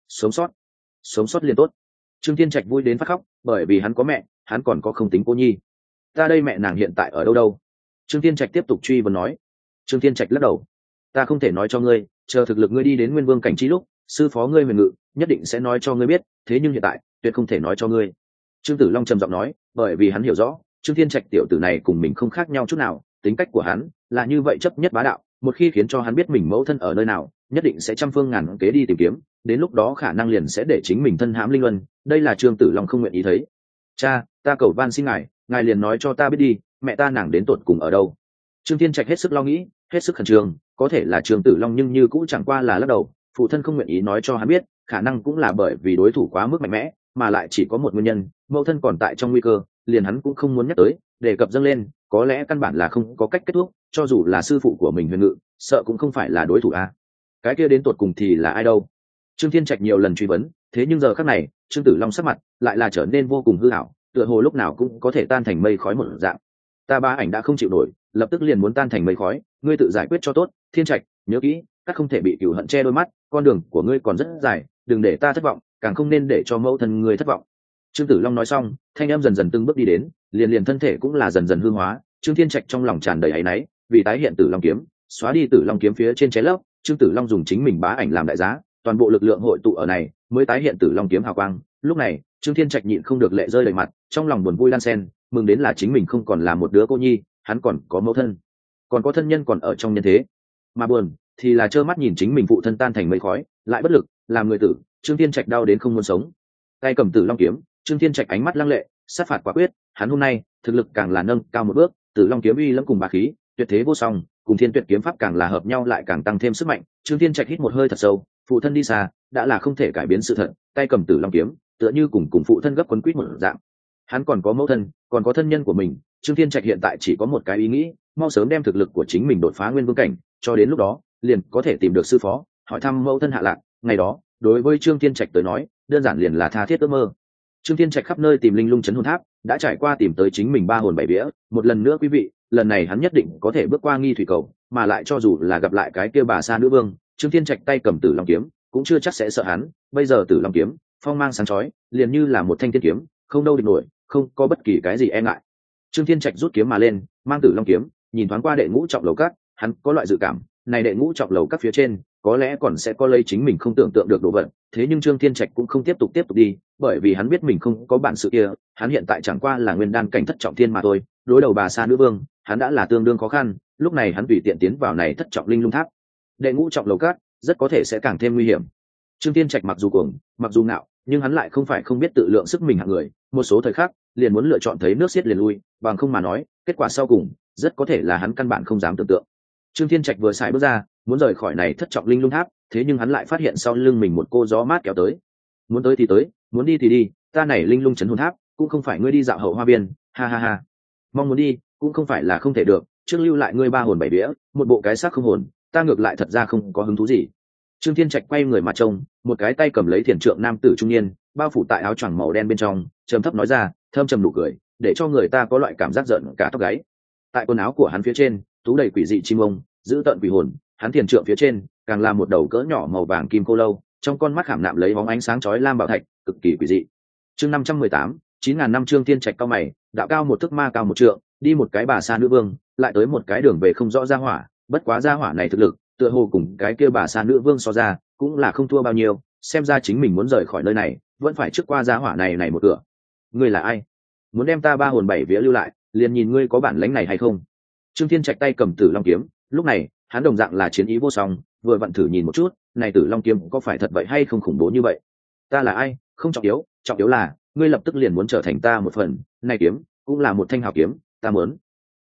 A: Sống sót liền tốt. Trương Thiên Trạch vui đến phát khóc, bởi vì hắn có mẹ, hắn còn có không tính cô nhi. Ta đây mẹ nàng hiện tại ở đâu? Trương Thiên Trạch tiếp tục truy vấn nói. Trương Thiên Trạch lắc đầu. Ta không thể nói cho ngươi, chờ thực lực ngươi đi đến Nguyên Vương cảnh trí lúc, sư phó ngươi Huyền Ngự nhất định sẽ nói cho ngươi biết, thế nhưng hiện tại tuyệt không thể nói cho ngươi. Trương Tử Long trầm giọng nói, bởi vì hắn hiểu rõ, Trương Thiên Trạch tiểu tử này cùng mình không khác nhau chút nào, tính cách của hắn là như vậy chấp nhất bá đạo, một khi khiến cho hắn biết mình mẫu thân ở nơi nào, nhất định sẽ trăm phương ngàn kế đi tìm kiếm, đến lúc đó khả năng liền sẽ để chính mình thân hãm linh luân, đây là Trương Tử Long không nguyện ý thấy. Cha, ta cầu van xin ngài liền nói cho ta biết đi, mẹ ta nàng đến tột cùng ở đâu? Trương Thiên Trạch hết sức lo nghĩ, hết sức khẩn trương, có thể là Trương Tử Long nhưng như cũng chẳng qua là lắc đầu, phụ thân không nguyện ý nói cho hắn biết, khả năng cũng là bởi vì đối thủ quá mức mạnh mẽ, mà lại chỉ có một nguyên nhân, mẫu thân còn tại trong nguy cơ, liền hắn cũng không muốn nhắc tới, đề cập dâng lên, có lẽ căn bản là không có cách kết thúc, cho dù là sư phụ của mình Huyền Ngự, sợ cũng không phải là đối thủ a. Cái kia đến tột cùng thì là ai đâu? Trương Thiên Trạch nhiều lần truy vấn, thế nhưng giờ khắc này, Trương Tử Long sắc mặt lại là trở nên vô cùng hư ảo, tựa hồ lúc nào cũng có thể tan thành mây khói một dạng. Ta Bá Ảnh đã không chịu nổi, lập tức liền muốn tan thành mây khói, ngươi tự giải quyết cho tốt. Thiên Trạch, nhớ kỹ, các không thể bị cừu hận che đôi mắt, con đường của ngươi còn rất dài, đừng để ta thất vọng, càng không nên để cho mẫu thân ngươi thất vọng. Trương Tử Long nói xong, thanh em dần dần từng bước đi đến, liền thân thể cũng là dần dần hư hóa. Trương Thiên Trạch trong lòng tràn đầy áy náy, vì tái hiện Tử Long kiếm, xóa đi Tử Long kiếm phía trên trái lớp, Trương Tử Long dùng chính mình Bá Ảnh làm đại giá, toàn bộ lực lượng hội tụ ở này, mới tái hiện Tử Long kiếm hào quang. Lúc này, Trương Thiên Trạch nhịn không được lệ rơi đầy mặt, trong lòng buồn vui đan xen, mừng đến là chính mình không còn là một đứa cô nhi, hắn còn có mẫu thân, còn có thân nhân còn ở trong nhân thế, mà buồn thì là trơ mắt nhìn chính mình phụ thân tan thành mây khói, lại bất lực, làm người tử. Trương Thiên Trạch đau đến không muốn sống, tay cầm Tử Long kiếm, Trương Thiên Trạch ánh mắt lăng lệ, sát phạt quả quyết, hắn hôm nay thực lực càng là nâng cao một bước, Tử Long kiếm uy lẫm cùng bá khí, tuyệt thế vô song, cùng Thiên Tuyệt kiếm pháp càng là hợp nhau lại càng tăng thêm sức mạnh. Trương Thiên Trạch hít một hơi thật sâu, phụ thân đi xa, đã là không thể cải biến sự thật, tay cầm Tử Long kiếm, tựa như cùng phụ thân gấp quấn quýt một dạng. Hắn còn có mẫu thân, còn có thân nhân của mình. Trương Thiên Trạch hiện tại chỉ có một cái ý nghĩ, mau sớm đem thực lực của chính mình đột phá Nguyên Vương cảnh, cho đến lúc đó liền có thể tìm được sư phó, hỏi thăm mẫu thân hạ lạc. Ngày đó đối với Trương Thiên Trạch tới nói, đơn giản liền là tha thiết ước mơ. Trương Thiên Trạch khắp nơi tìm linh lung chấn hồn tháp, đã trải qua tìm tới chính mình 3 hồn 7 vía. Một lần nữa quý vị, lần này hắn nhất định có thể bước qua nghi thủy cầu, mà lại cho dù là gặp lại cái kia bà sa nữ vương, Trương Thiên Trạch tay cầm Tử Long kiếm cũng chưa chắc sẽ sợ hắn. Bây giờ Tử Long kiếm phong mang sáng chói, liền như là một thanh thiên kiếm, không đâu địch nổi, không có bất kỳ cái gì e ngại. Trương Thiên Trạch rút kiếm mà lên, mang Tử Long kiếm, nhìn thoáng qua đệ ngũ trọng lầu các, hắn có loại dự cảm, này đệ ngũ trọng lầu các phía trên, có lẽ còn sẽ có lấy chính mình không tưởng tượng được đồ vật. Thế nhưng Trương Thiên Trạch cũng không tiếp tục đi, bởi vì hắn biết mình không có bản sự kia, hắn hiện tại chẳng qua là nguyên đan cảnh thất trọng thiên mà thôi, đối đầu bà sa nữ vương, hắn đã là tương đương khó khăn. Lúc này hắn tùy tiện tiến vào này thất trọng linh lung tháp, đệ ngũ trọng lầu các, rất có thể sẽ càng thêm nguy hiểm. Trương Thiên Trạch mặc dù cuồng, mặc dù ngạo, nhưng hắn lại không phải không biết tự lượng sức mình hạng người, một số thời khắc liền muốn lựa chọn thấy nước xiết liền lui, bằng không mà nói, kết quả sau cùng rất có thể là hắn căn bản không dám tưởng tượng. Trương Thiên Trạch vừa xài bước ra, muốn rời khỏi này thất trọng linh lung tháp, thế nhưng hắn lại phát hiện sau lưng mình một cô gió mát kéo tới. Muốn tới thì tới, muốn đi thì đi, ta này linh lung chấn hồn tháp, cũng không phải ngươi đi dạo hậu hoa viên, ha ha ha. Mong muốn đi, cũng không phải là không thể được, trước lưu lại ngươi 3 hồn 7 vía, một bộ cái xác không hồn, ta ngược lại thật ra không có hứng thú gì. Trương Thiên Trạch quay người mà trông, một cái tay cầm lấy thiền trượng nam tử trung niên, bao phủ tại áo choàng màu đen bên trong, trầm thấp nói ra, thơm trầm nụ cười, để cho người ta có loại cảm giác giận cả tóc gáy. Tại quần áo của hắn phía trên, tú đầy quỷ dị chim ông, giữ tận quỷ hồn, hắn thiền trượng phía trên, càng là một đầu cỡ nhỏ màu vàng kim cô lâu, trong con mắt khảm nạm lấy bóng ánh sáng chói lam bảo thạch, cực kỳ quỷ dị. Chương 518, 9000 năm. Trương Thiên Trạch cao mày, đạo cao một thước ma cao một trượng, đi một cái bà sa nữ vương, lại tới một cái đường về không rõ ra hỏa, bất quá ra hỏa này thực lực, tựa hồ cùng cái kia bà sa nữ vương so ra, cũng là không thua bao nhiêu, xem ra chính mình muốn rời khỏi nơi này, vẫn phải trước qua ra hỏa này một cửa. Ngươi là ai? Muốn đem ta 3 hồn 7 vía lưu lại, liền nhìn ngươi có bản lĩnh này hay không. Trương Thiên Trạch tay cầm Tử Long kiếm, lúc này hắn đồng dạng là chiến ý vô song, vừa vặn thử nhìn một chút, này Tử Long kiếm có phải thật vậy hay không khủng bố như vậy. Ta là ai không trọng yếu, trọng yếu là ngươi lập tức liền muốn trở thành ta một phần, này kiếm cũng là một thanh hào kiếm, ta muốn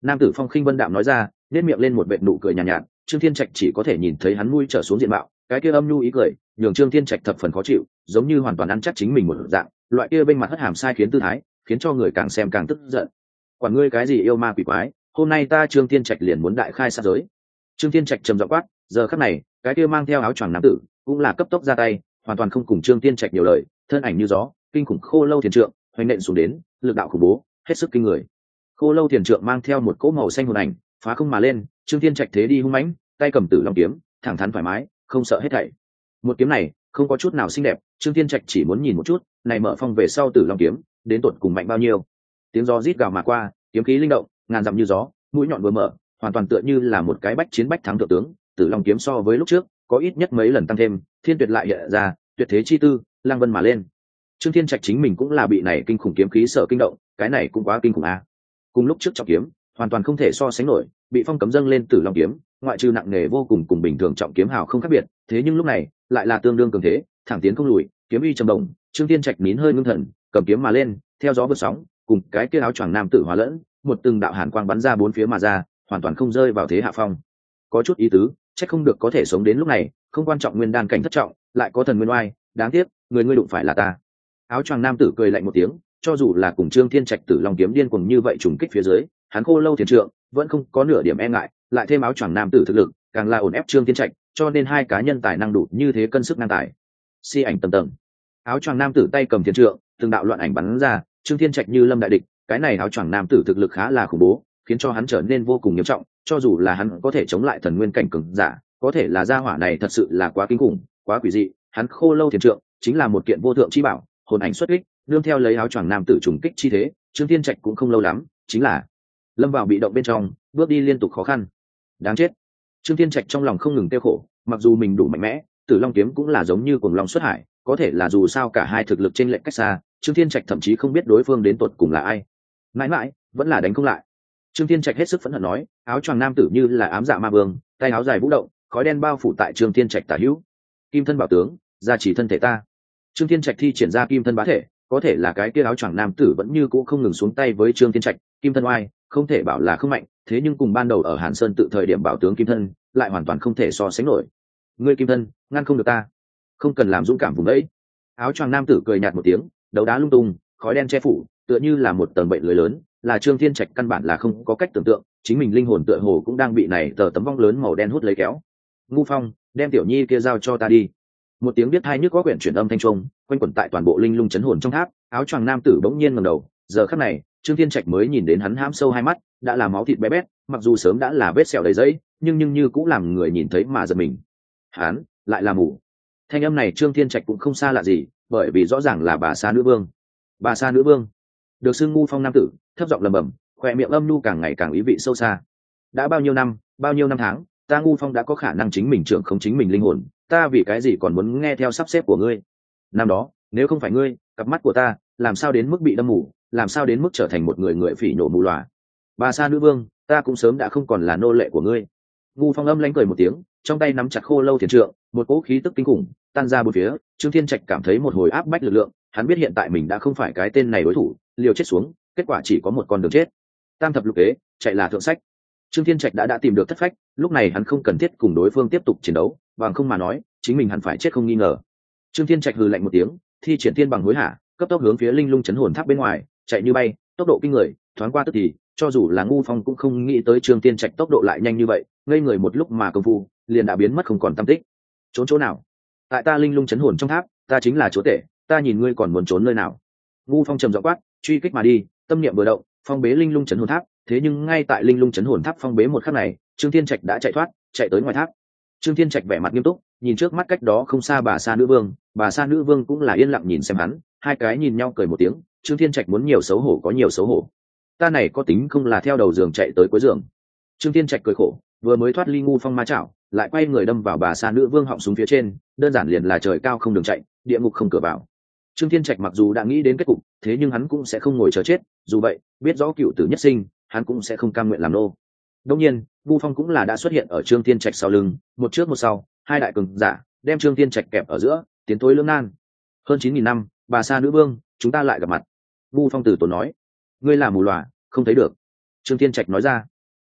A: Nam tử phong khinh vân đạm nói ra, nét miệng lên một vệt nụ cười nhàn nhạt, Trương Thiên Trạch chỉ có thể nhìn thấy hắn nuôi trở xuống diện mạo, cái kia âm nhu ý cười nhường Trương Thiên Trạch thập phần khó chịu, giống như hoàn toàn ăn chắc chính mình một dạng, loại kia bên mặt hất hàm sai khiến tư thái khiến cho người càng xem càng tức giận. Quản ngươi cái gì yêu ma quỷ quái, hôm nay ta Trương Thiên Trạch liền muốn đại khai sát giới. Trương Thiên Trạch trầm giọng quát, giờ khắc này cái kia mang theo áo choàng nam tử cũng là cấp tốc ra tay, hoàn toàn không cùng Trương Thiên Trạch nhiều lời, thân ảnh như gió kinh khủng khô lâu thiền trượng hoành nện xuống đến, lực đạo khủng bố hết sức kinh người. Khô lâu thiền trượng mang theo một cỗ màu xanh hồn ảnh phá không mà lên, Trương Thiên Trạch thế đi hung mãnh, tay cầm tử long kiếm thẳng thắn thoải mái, không sợ hết thảy. Một kiếm này không có chút nào xinh đẹp, Trương Thiên Trạch chỉ muốn nhìn một chút này mở phong về sau tử long kiếm đến tột cùng mạnh bao nhiêu. Tiếng gió rít gào mà qua, kiếm khí linh động ngàn dặm như gió, mũi nhọn vừa mở, hoàn toàn tựa như là một cái bách chiến bách thắng thượng tướng. Tử long kiếm so với lúc trước có ít nhất mấy lần tăng thêm, thiên tuyệt lại hiện ra tuyệt thế chi tư, lang vân mà lên. Trương Thiên Trạch chính mình cũng là bị này kinh khủng kiếm khí sợ kinh động, cái này cũng quá kinh khủng a. Cùng lúc trước trọng kiếm hoàn toàn không thể so sánh nổi, bị phong cấm dâng lên tử long kiếm ngoại trừ nặng nề vô cùng cùng bình thường trọng kiếm hào không khác biệt, thế nhưng lúc này lại là tương đương cường thế, thẳng tiến không lùi, kiếm uy trầm động. Trương Thiên Trạch nín hơi ngưng thần, cầm kiếm mà lên, theo gió vượt sóng, cùng cái kia áo choàng nam tử hóa lẫn, một từng đạo hàn quang bắn ra bốn phía mà ra, hoàn toàn không rơi vào thế hạ phong. Có chút ý tứ, chắc không được có thể sống đến lúc này, không quan trọng nguyên đan cảnh thất trọng, lại có thần nguyên oai, đáng tiếc, người ngươi đụng phải là ta. Áo choàng nam tử cười lạnh một tiếng, cho dù là cùng Trương Thiên Trạch tử long kiếm điên cuồng như vậy trùng kích phía dưới, hắn khô lâu thiền trượng vẫn không có nửa điểm e ngại, lại thêm áo choàng nam tử thực lực, càng là ổn ép Trương Thiên Trạch, cho nên hai cá nhân tài năng đủ như thế cân sức ngang tài. Si ảnh tầm tầng, áo choàng nam tử tay cầm thiền trượng, từng đạo loạn ảnh bắn ra, Trương Thiên Trạch như lâm đại địch, cái này áo choàng nam tử thực lực khá là khủng bố, khiến cho hắn trở nên vô cùng nghiêm trọng, cho dù là hắn có thể chống lại thần nguyên cảnh cường giả, có thể là gia hỏa này thật sự là quá kinh khủng, quá quỷ dị, hắn khô lâu thiền trượng chính là một kiện vô thượng chi bảo, hồn ảnh xuất kích, nương theo lấy áo choàng nam tử trùng kích chi thế, Trương Thiên Trạch cũng không lâu lắm, chính là lâm vào bị động bên trong, bước đi liên tục khó khăn. Đáng chết. Trương Thiên Trạch trong lòng không ngừng tiêu khổ, mặc dù mình đủ mạnh mẽ, Tử Long kiếm cũng là giống như cuồng long xuất hải, có thể là dù sao cả hai thực lực chênh lệch cách xa, Trương Thiên Trạch thậm chí không biết đối phương đến tột cùng là ai. Mãi mãi vẫn là đánh không lại. Trương Thiên Trạch hết sức phẫn hận nói, áo choàng nam tử như là ám dạ ma vương, tay áo dài vũ động, khói đen bao phủ tại Trương Thiên Trạch tả hữu. Kim thân bảo tướng, gia trì thân thể ta. Trương Thiên Trạch thi triển ra kim thân bá thể, có thể là cái kia áo choàng nam tử vẫn như cũ không ngừng xuống tay với Trương Thiên Trạch, kim thân oai, không thể bảo là không mạnh, thế nhưng cùng ban đầu ở Hàn Sơn tự thời điểm bảo tướng kim thân, lại hoàn toàn không thể so sánh nổi. Ngươi kim thân, ngăn không được ta. Không cần làm dũng cảm vùng đấy. Áo choàng nam tử cười nhạt một tiếng, đấu đá lung tung, khói đen che phủ, tựa như là một tầng bệnh lưới lớn, là Trương Thiên Trạch căn bản là không có cách tưởng tượng, chính mình linh hồn tựa hồ cũng đang bị này tờ tấm vong lớn màu đen hút lấy kéo. Ngu Phong, đem tiểu nhi kia giao cho ta đi. Một tiếng biết hai nhức có quyển chuyển âm thanh trung quanh quẩn tại toàn bộ linh lung chấn hồn trong tháp. Áo choàng nam tử bỗng nhiên ngẩng đầu, giờ khắc này Trương Thiên Trạch mới nhìn đến hắn hãm sâu hai mắt, đã là máu thịt bé bét, mặc dù sớm đã là vết sẹo đầy giấy, nhưng như cũng làm người nhìn thấy mà giật mình. Hắn lại là mù. Thanh âm này Trương Thiên Trạch cũng không xa lạ gì, bởi vì rõ ràng là bà Sa nữ vương. Bà Sa nữ vương được xưng Ngu Phong nam tử thấp giọng lẩm bẩm, khoe miệng âm nu càng ngày càng ý vị sâu xa. Đã bao nhiêu năm tháng, ta Ngu Phong đã có khả năng chính mình trưởng không chính mình linh hồn, ta vì cái gì còn muốn nghe theo sắp xếp của ngươi? Năm đó nếu không phải ngươi, cặp mắt của ta làm sao đến mức bị đâm mù, làm sao đến mức trở thành một người phỉ nhổ mù lòa? Bà Sa nữ vương, ta cũng sớm đã không còn là nô lệ của ngươi. Ngu Phong âm lãnh cười một tiếng, trong tay nắm chặt khô lâu thiền trượng, một cỗ khí tức kinh khủng tan ra bốn phía. Trương Thiên Trạch cảm thấy một hồi áp bách lực lượng, hắn biết hiện tại mình đã không phải cái tên này đối thủ, liều chết xuống, kết quả chỉ có một con đường chết. Tam thập lục kế, chạy là thượng sách. Trương Thiên Trạch đã tìm được thất phách, lúc này hắn không cần thiết cùng đối phương tiếp tục chiến đấu, bằng không mà nói, chính mình hẳn phải chết không nghi ngờ. Trương Thiên Trạch hừ lạnh một tiếng, thi triển thiên bằng hối hả, cấp tốc hướng phía linh lung chấn hồn tháp bên ngoài, chạy như bay, tốc độ kinh người, thoáng qua tức thì, cho dù là Ngu Phong cũng không nghĩ tới Trương Thiên Trạch tốc độ lại nhanh như vậy, ngây người một lúc mà công phu, liền đã biến mất không còn tăm tích. Trốn chỗ nào? Tại ta linh lung chấn hồn trong tháp, ta chính là chúa tể, ta nhìn ngươi còn muốn trốn nơi nào? Ngu Phong trầm giọng quát, truy kích mà đi, tâm niệm vừa động, phong bế linh lung chấn hồn tháp. Thế nhưng ngay tại linh lung chấn hồn tháp phong bế một khắc này, Trương Thiên Trạch đã chạy thoát, chạy tới ngoài tháp. Trương Thiên Trạch vẻ mặt nghiêm túc, nhìn trước mắt cách đó không xa bà Sa nữ vương, bà Sa nữ vương cũng là yên lặng nhìn xem hắn, hai cái nhìn nhau cười một tiếng. Trương Thiên Trạch muốn nhiều xấu hổ có nhiều xấu hổ, ta này có tính không là theo đầu giường chạy tới cuối giường. Trương Thiên Trạch cười khổ, vừa mới thoát ly Ngu Phong ma chảo, lại quay người đâm vào bà Sa nữ vương họng súng phía trên, đơn giản liền là trời cao không đường chạy, địa ngục không cửa vào. Trương Thiên Trạch mặc dù đã nghĩ đến kết cục, thế nhưng hắn cũng sẽ không ngồi chờ chết, dù vậy biết rõ cựu tử nhất sinh, hắn cũng sẽ không cam nguyện làm nô. Đương nhiên, Ngu Phong cũng là đã xuất hiện ở Trương Thiên Trạch sau lưng, một trước một sau, hai đại cường giả đem Trương Thiên Trạch kẹp ở giữa, tiến tối lưỡng nan. Hơn 9.000 năm, bà Sa nữ vương, chúng ta lại gặp mặt. Ngu Phong tử tốn nói, ngươi là mù lòa, không thấy được. Trương Thiên Trạch nói ra,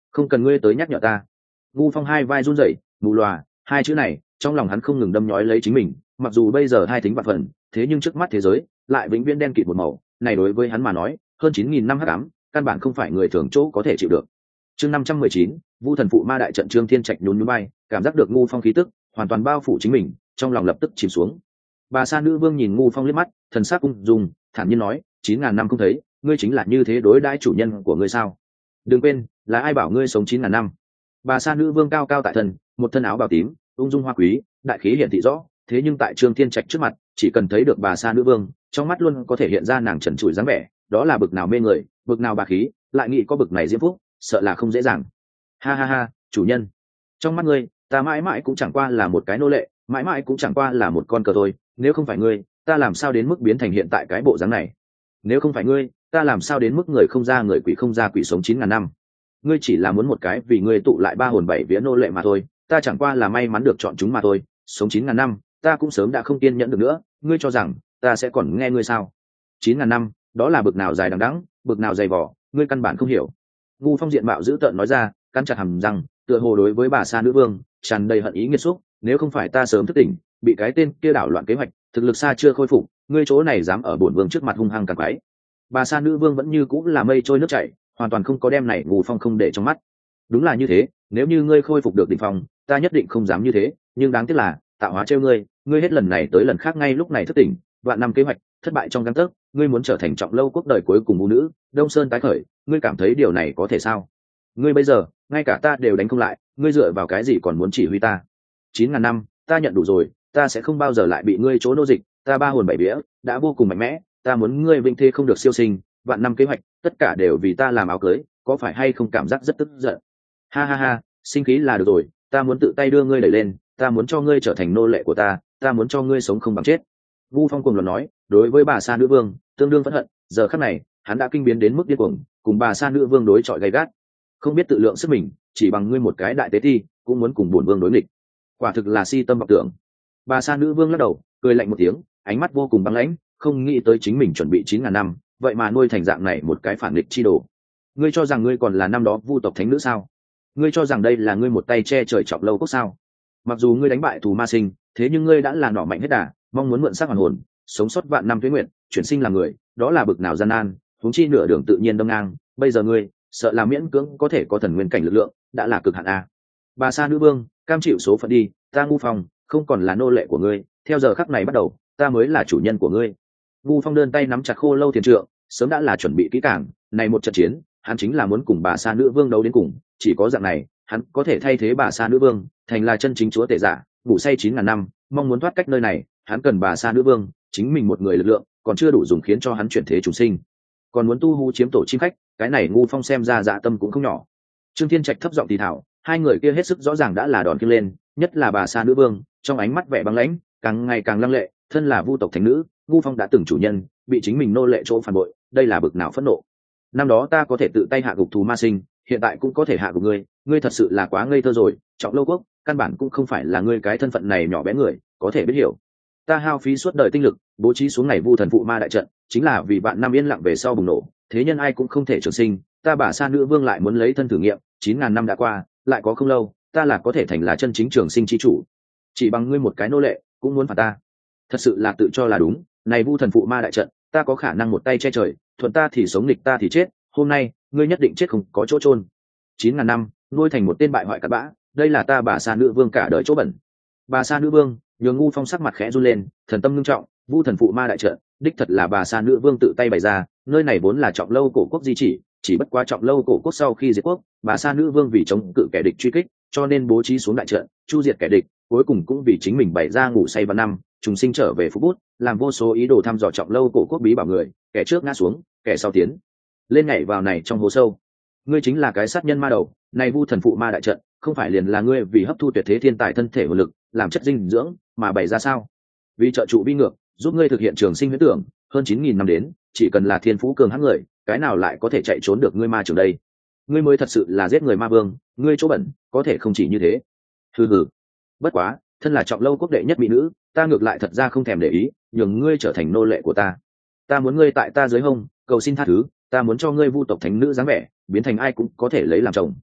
A: không cần ngươi tới nhắc nhở ta. Ngu Phong hai vai run rẩy, mù lòa, hai chữ này trong lòng hắn không ngừng đâm nhói lấy chính mình. Mặc dù bây giờ hai thính vạn phần, thế nhưng trước mắt thế giới lại vĩnh viễn đen kịt một màu, này đối với hắn mà nói hơn 9.000 năm hắc ám, căn bản không phải người thường chỗ có thể chịu được. Chương 519, Vu thần phụ ma đại trận. Trương Thiên Trạch nhún nhún bay, cảm giác được Ngu Phong khí tức hoàn toàn bao phủ chính mình, trong lòng lập tức chìm xuống. Bà Sa Nữ Vương nhìn Ngu Phong liếc mắt, thần sắc ung dung, thản nhiên nói, 9.000 năm không thấy, ngươi chính là như thế đối đãi chủ nhân của ngươi sao? Đừng quên, là ai bảo ngươi sống 9.000 năm? Bà Sa Nữ Vương cao cao tại thần, một thân áo bào tím, ung dung hoa quý, đại khí hiện thị rõ, thế nhưng tại Trương Thiên Trạch trước mặt, chỉ cần thấy được bà Sa Nữ Vương, trong mắt luôn có thể hiện ra nàng trần trụi dáng vẻ, đó là bực nào mê người, bực nào bà khí, lại nghĩ có bực này diễm phúc, sợ là không dễ dàng. Ha ha ha, chủ nhân, trong mắt ngươi, ta mãi mãi cũng chẳng qua là một cái nô lệ, mãi mãi cũng chẳng qua là một con cờ thôi, nếu không phải ngươi, ta làm sao đến mức biến thành hiện tại cái bộ dáng này? Nếu không phải ngươi, ta làm sao đến mức người không ra người quỷ không ra quỷ sống 9.000 năm? Ngươi chỉ là muốn một cái vì ngươi tụ lại ba hồn bảy vía nô lệ mà thôi, ta chẳng qua là may mắn được chọn chúng mà thôi, sống 9.000 năm, ta cũng sớm đã không kiên nhẫn được nữa, ngươi cho rằng ta sẽ còn nghe ngươi sao? 9.000 năm, đó là bực nào dài đằng đẵng, bực nào dày vỏ, ngươi căn bản không hiểu. Ngu Phong diện mạo dữ tợn nói ra, cắn chặt hàm răng, tựa hồ đối với bà Sa Nữ Vương tràn đầy hận ý nghiệt xúc, nếu không phải ta sớm thức tỉnh, bị cái tên kia đảo loạn kế hoạch, thực lực xa chưa khôi phục, ngươi chỗ này dám ở bổn vương trước mặt hung hăng càng quái. Bà Sa Nữ Vương vẫn như cũng là mây trôi nước chảy, hoàn toàn không có đem này Ngu Phong không để trong mắt. Đúng là như thế, nếu như ngươi khôi phục được đỉnh phong, ta nhất định không dám như thế, nhưng đáng tiếc là tạo hóa trêu ngươi, ngươi hết lần này tới lần khác ngay lúc này thức tỉnh, vạn năm kế hoạch thất bại trong gang tấc, ngươi muốn trở thành trọng lâu quốc đời cuối cùng vũ nữ, Đông Sơn tái khởi, ngươi cảm thấy điều này có thể sao? Ngươi bây giờ ngay cả ta đều đánh không lại, ngươi dựa vào cái gì còn muốn chỉ huy ta? 9.000 năm, ta nhận đủ rồi, ta sẽ không bao giờ lại bị ngươi chỗ nô dịch, ta ba hồn bảy vía đã vô cùng mạnh mẽ, ta muốn ngươi vinh thế không được siêu sinh, vạn năm kế hoạch tất cả đều vì ta làm áo cưới, có phải hay không cảm giác rất tức giận? Ha ha ha, sinh khí là được rồi, ta muốn tự tay đưa ngươi đẩy lên, ta muốn cho ngươi trở thành nô lệ của ta muốn cho ngươi sống không bằng chết. Vu Phong cuồng loạn nói, đối với bà Sa Nữ Vương tương đương phẫn hận, giờ khắc này hắn đã kinh biến đến mức điên cuồng, cùng bà Sa Nữ Vương đối chọi gay gắt, không biết tự lượng sức mình, chỉ bằng ngươi một cái đại tế thi cũng muốn cùng bổn vương đối nghịch, quả thực là si tâm vọng tưởng. Bà Sa Nữ Vương lắc đầu, cười lạnh một tiếng, ánh mắt vô cùng băng lãnh, không nghĩ tới chính mình chuẩn bị 9.000 năm, vậy mà nuôi thành dạng này một cái phản nghịch chi đồ. Ngươi cho rằng ngươi còn là năm đó Vu tộc thánh nữ sao? Ngươi cho rằng đây là ngươi một tay che trời trọng lâu quốc sao? Mặc dù ngươi đánh bại Thù Ma Sinh, thế nhưng ngươi đã là nỏ mạnh hết đà, mong muốn mượn xác hoàn hồn, sống sót vạn năm tuế nguyện, chuyển sinh làm người, đó là bực nào gian nan, huống chi nửa đường tự nhiên đâm ngang, bây giờ ngươi, sợ là miễn cưỡng có thể có thần nguyên cảnh lực lượng, đã là cực hạn a. Bà Sa Nữ Vương, cam chịu số phận đi, ta Ngu Phong không còn là nô lệ của ngươi, theo giờ khắc này bắt đầu, ta mới là chủ nhân của ngươi. Ngu Phong đơn tay nắm chặt Khô Lâu Thiền Trượng, sớm đã là chuẩn bị kỹ càng, này một trận chiến, hắn chính là muốn cùng bà Sa Nữ Vương đấu đến cùng, chỉ có dạng này, hắn có thể thay thế bà Sa Nữ Vương, thành là chân chính chúa tể giả, ngủ say 9.000 năm, mong muốn thoát cách nơi này, hắn cần bà Sa Nữ Vương, chính mình một người lực lượng, còn chưa đủ dùng khiến cho hắn chuyển thế chủ sinh. Còn muốn tu hú chiếm tổ chim khách, cái này Ngu Phong xem ra dạ tâm cũng không nhỏ. Trương Thiên Trạch thấp giọng thì thảo, hai người kia hết sức rõ ràng đã là đòn kia lên, nhất là bà Sa Nữ Vương, trong ánh mắt vẻ băng lãnh, càng ngày càng lăng lệ, thân là Vu tộc thánh nữ, Ngu Phong đã từng chủ nhân, bị chính mình nô lệ chỗ phản bội, đây là bực nào phẫn nộ. Năm đó ta có thể tự tay hạ gục Thù Ma Sinh, hiện tại cũng có thể hạ gục ngươi, ngươi thật sự là quá ngây thơ rồi, Trọng Lâu Quốc, căn bản cũng không phải là ngươi cái thân phận này nhỏ bé người có thể biết hiểu. Ta hao phí suốt đời tinh lực, bố trí xuống này Vu thần phụ ma đại trận, chính là vì bạn năm yên lặng về sau bùng nổ, thế nhân ai cũng không thể trường sinh, ta bà Sa Nữ Vương lại muốn lấy thân thử nghiệm, 9.000 năm đã qua, lại có không lâu, ta là có thể thành là chân chính trường sinh chi chủ. Chỉ bằng ngươi một cái nô lệ, cũng muốn phạt ta. Thật sự là tự cho là đúng, này Vu thần phụ ma đại trận, ta có khả năng một tay che trời, thuận ta thì sống, nghịch ta thì chết, hôm nay, ngươi nhất định chết không có chỗ chôn. 9.000 năm, nuôi thành một tên bại hoại cặn bã, đây là ta bà Sa Nữ Vương cả đời chỗ bẩn. Bà Sa Nữ Vương, nhường Ngu Phong sắc mặt khẽ run lên, thần tâm nghiêm trọng, Vu thần phụ ma đại trận, đích thật là bà Sa Nữ Vương tự tay bày ra, nơi này vốn là Trọng Lâu cổ quốc di chỉ bất quá Trọng Lâu cổ quốc sau khi diệt quốc, bà Sa Nữ Vương vì chống cự kẻ địch truy kích, cho nên bố trí xuống đại trận, chu diệt kẻ địch, cuối cùng cũng vì chính mình bày ra ngủ say vào năm, trùng sinh trở về phú bút, làm vô số ý đồ thăm dò Trọng Lâu cổ quốc bí bảo người, kẻ trước ngã xuống, kẻ sau tiến lên, nhảy vào này trong hố sâu. Ngươi chính là cái sát nhân ma đầu, này Vu thần phụ ma đại trận, không phải liền là ngươi vì hấp thu tuyệt thế thiên tài thân thể hồn lực, làm chất dinh dưỡng mà bày ra sao? Vì trợ trụ vi ngược, giúp ngươi thực hiện trường sinh huyễn tưởng, hơn 9.000 năm đến, chỉ cần là thiên phú cường hãn người, cái nào lại có thể chạy trốn được ngươi ma trường đây? Ngươi mới thật sự là giết người ma vương, ngươi chỗ bẩn, có thể không chỉ như thế. Hừ hừ. Bất quá, thân là Trọng Lâu quốc đệ nhất mỹ nữ, ta ngược lại thật ra không thèm để ý, nhường ngươi trở thành nô lệ của ta. Ta muốn ngươi tại ta dưới hông, cầu xin tha thứ, ta muốn cho ngươi Vu tộc thánh nữ dáng vẻ, biến thành ai cũng có thể lấy làm chồng.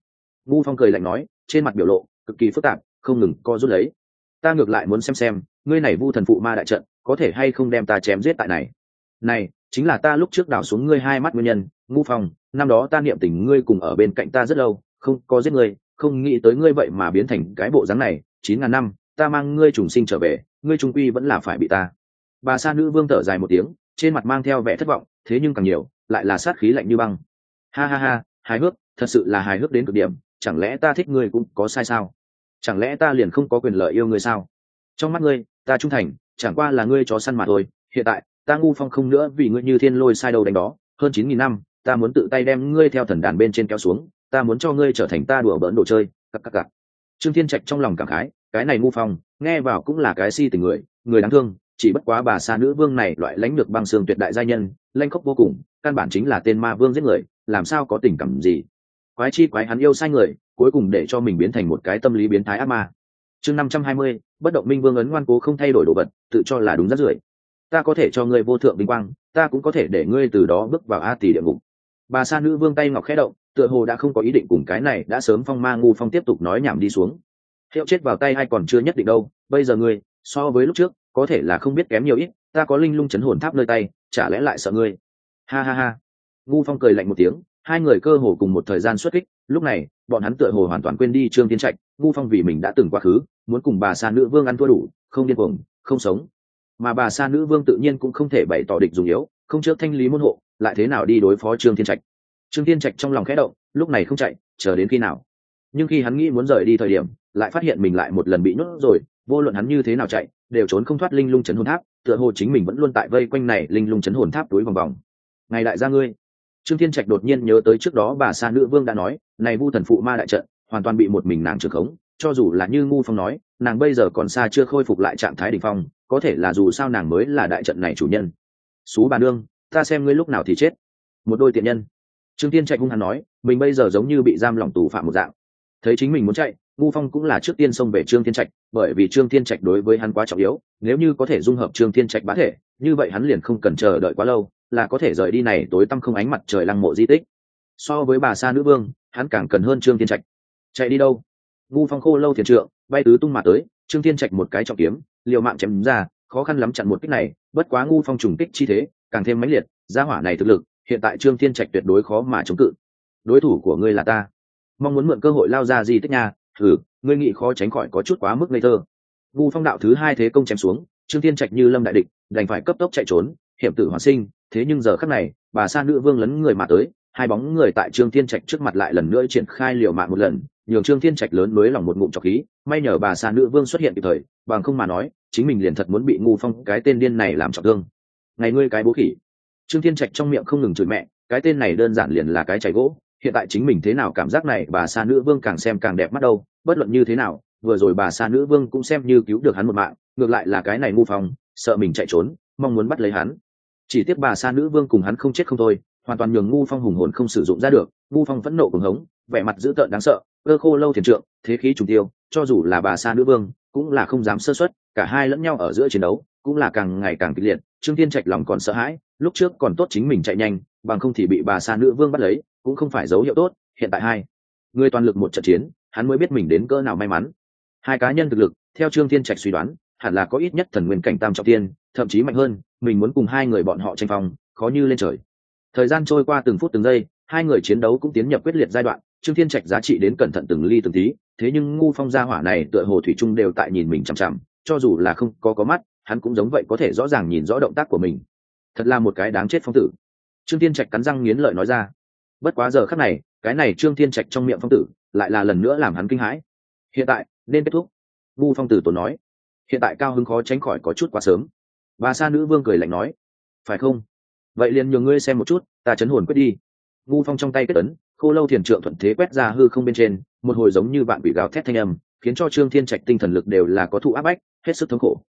A: Ngu Phong cười lạnh nói, trên mặt biểu lộ cực kỳ phức tạp, không ngừng co rút lấy. Ta ngược lại muốn xem ngươi này vu thần phụ ma đại trận có thể hay không đem ta chém giết tại này. Này chính là ta lúc trước đào xuống ngươi hai mắt nguyên nhân. Ngu Phong, năm đó ta niệm tình ngươi cùng ở bên cạnh ta rất lâu, không có giết ngươi, không nghĩ tới ngươi vậy mà biến thành cái bộ dáng này. 9.000 năm ta mang ngươi trùng sinh trở về, ngươi trung quy vẫn là phải bị ta. Bà Sa Nữ Vương thở dài một tiếng, trên mặt mang theo vẻ thất vọng, thế nhưng càng nhiều lại là sát khí lạnh như băng. Ha ha ha, hài hước, thật sự là hài hước đến cực điểm. Chẳng lẽ ta thích ngươi cũng có sai sao? Chẳng lẽ ta liền không có quyền lợi yêu ngươi sao? Trong mắt ngươi ta trung thành chẳng qua là ngươi chó săn mà thôi. Hiện tại ta Ngu Phong không nữa vì ngươi như thiên lôi sai đầu đánh đó. Hơn 9.000 năm ta muốn tự tay đem ngươi theo thần đàn bên trên kéo xuống, ta muốn cho ngươi trở thành ta đùa bỡn đồ chơi. Cặc. Trương Thiên Trạch trong lòng cảm khái, cái này Ngu Phong nghe vào cũng là cái si tình người đáng thương. Chỉ bất quá bà Sa Nữ Vương này loại lãnh được băng xương tuyệt đại giai nhân, lanh khốc vô cùng, căn bản chính là tên ma vương giết người, làm sao có tình cảm gì. Quái chi quái, hắn yêu sai người, cuối cùng để cho mình biến thành một cái tâm lý biến thái ác ma. Chương 520, bất động minh vương ấn ngoan cố không thay đổi đồ vật, tự cho là đúng rất rưởi. Ta có thể cho ngươi vô thượng vinh quang, ta cũng có thể để ngươi từ đó bước vào A Tỳ địa ngục. Bà Sa Nữ Vương tay ngọc khẽ động, tựa hồ đã không có ý định cùng cái này đã sớm phong ma Ngu Phong tiếp tục nói nhảm đi xuống. Hiệu chết vào tay hay còn chưa nhất định đâu, bây giờ ngươi so với lúc trước có thể là không biết kém nhiều ít, ta có linh lung chấn hồn tháp nơi tay, chả lẽ lại sợ ngươi? Ha ha ha. Ngu Phong cười lạnh một tiếng, hai người cơ hồ cùng một thời gian xuất kích. Lúc này bọn hắn tựa hồ hoàn toàn quên đi Trương Thiên Trạch. Ngu Phong vì mình đã từng quá khứ, muốn cùng bà Sa Nữ Vương ăn thua đủ, không điên cuồng, không sống. Mà bà Sa Nữ Vương tự nhiên cũng không thể bày tỏ địch dùng yếu, không trước thanh lý môn hộ, lại thế nào đi đối phó Trương Thiên Trạch. Trương Thiên Trạch trong lòng khẽ động, lúc này không chạy, chờ đến khi nào? Nhưng khi hắn nghĩ muốn rời đi thời điểm, lại phát hiện mình lại một lần bị nhốt rồi. Vô luận hắn như thế nào chạy, đều trốn không thoát linh lung chấn hồn tháp, tựa hồ chính mình vẫn luôn tại vây quanh này linh lung chấn hồn tháp túi vòng vòng. Ngày đại gia ngươi. Trương Thiên Trạch đột nhiên nhớ tới trước đó bà Sa Nữ Vương đã nói, này vu thần phụ ma đại trận hoàn toàn bị một mình nàng trưởng khống, cho dù là như Ngu Phong nói, nàng bây giờ còn xa chưa khôi phục lại trạng thái đỉnh phong, có thể là dù sao nàng mới là đại trận này chủ nhân. Xú bà nương, ta xem ngươi lúc nào thì chết. Một đôi tiện nhân. Trương Thiên Trạch hung hăng nói, mình bây giờ giống như bị giam lỏng tù phạm một dạng. Thấy chính mình muốn chạy, Ngu Phong cũng là trước tiên xông về Trương Thiên Trạch, bởi vì Trương Thiên Trạch đối với hắn quá trọng yếu, nếu như có thể dung hợp Trương Thiên Trạch bá thể, như vậy hắn liền không cần chờ đợi quá lâu, là có thể rời đi này tối tăm không ánh mặt trời lăng mộ di tích. So với bà Sa Nữ Vương, hắn càng cần hơn Trương Thiên Trạch. Chạy đi đâu? Ngu Phong khô lâu thiền trượng bay tứ tung mà tới, Trương Thiên Trạch một cái trọng kiếm liều mạng chém ra, khó khăn lắm chặn một kích này, bất quá Ngu Phong trùng kích chi thế càng thêm mãnh liệt, gia hỏa này thực lực hiện tại Trương Thiên Trạch tuyệt đối khó mà chống cự. Đối thủ của ngươi là ta, mong muốn mượn cơ hội lao ra di tích nha. Ngươi nghĩ khó tránh khỏi có chút quá mức ngây thơ. Ngu Phong đạo thứ hai thế công chém xuống, Trương Thiên Trạch như lâm đại địch, đành phải cấp tốc chạy trốn, hiểm tử hoàn sinh. Thế nhưng giờ khắc này bà Sa Nữ Vương lấn người mà tới, hai bóng người tại Trương Thiên Trạch trước mặt lại lần nữa triển khai liều mạng một lần, nhường Trương Thiên Trạch lớn mới lòng một ngụm trọc khí. May nhờ bà Sa Nữ Vương xuất hiện kịp thời, bằng không mà nói chính mình liền thật muốn bị Ngu Phong cái tên điên này làm trọng thương. Ngày ngươi cái bố khỉ. Trương Thiên Trạch trong miệng không ngừng chửi mẹ, cái tên này đơn giản liền là cái chảy gỗ. Hiện tại chính mình thế nào cảm giác này bà Sa Nữ Vương càng xem càng đẹp mắt đâu. Bất luận như thế nào, vừa rồi bà Sa Nữ Vương cũng xem như cứu được hắn một mạng, ngược lại là cái này Ngu Phong sợ mình chạy trốn, mong muốn bắt lấy hắn. Chỉ tiếc bà Sa Nữ Vương cùng hắn không chết không thôi, hoàn toàn nhường Ngu Phong hùng hồn không sử dụng ra được. Ngu Phong phẫn nộ cuồng hống, vẻ mặt dữ tợn đáng sợ, cơ khô lâu thiền trượng thế khí trùng tiêu, cho dù là bà Sa Nữ Vương cũng là không dám sơ suất, cả hai lẫn nhau ở giữa chiến đấu cũng là càng ngày càng kịch liệt. Trương Thiên Trạch lòng còn sợ hãi, lúc trước còn tốt chính mình chạy nhanh, bằng không thì bị bà Sa Nữ Vương bắt lấy, cũng không phải dấu hiệu tốt. Hiện tại hai người toàn lực một trận chiến, hắn mới biết mình đến cỡ nào may mắn. Hai cá nhân thực lực, theo Trương Thiên Trạch suy đoán, hẳn là có ít nhất thần nguyên cảnh tam trọng thiên, thậm chí mạnh hơn. Mình muốn cùng hai người bọn họ tranh phong, khó như lên trời. Thời gian trôi qua từng phút từng giây, hai người chiến đấu cũng tiến nhập quyết liệt giai đoạn. Trương Thiên Trạch giá trị đến cẩn thận từng ly từng tí, thế nhưng Ngu Phong gia hỏa này tựa hồ thủy chung đều tại nhìn mình chằm chằm, cho dù là không có mắt, hắn cũng giống vậy có thể rõ ràng nhìn rõ động tác của mình. Thật là một cái đáng chết phong tử. Trương Thiên Trạch cắn răng nghiến lợi nói ra. Bất quá giờ khắc này, cái này Trương Thiên Trạch trong miệng phong tử lại là lần nữa làm hắn kinh hãi. Hiện tại nên kết thúc. Ngu Phong tử tốn nói. Hiện tại cao hứng khó tránh khỏi có chút quá sớm. Bà Sa Nữ Vương cười lạnh nói. Phải không? Vậy liền nhường ngươi xem một chút, ta chấn hồn quyết đi. Ngu Phong trong tay kết ấn, khô lâu thiền trượng thuận thế quét ra hư không bên trên, một hồi giống như vạn quỷ gào thét thanh âm, khiến cho Trương Thiên Trạch tinh thần lực đều là có thụ áp bách, hết sức thống khổ.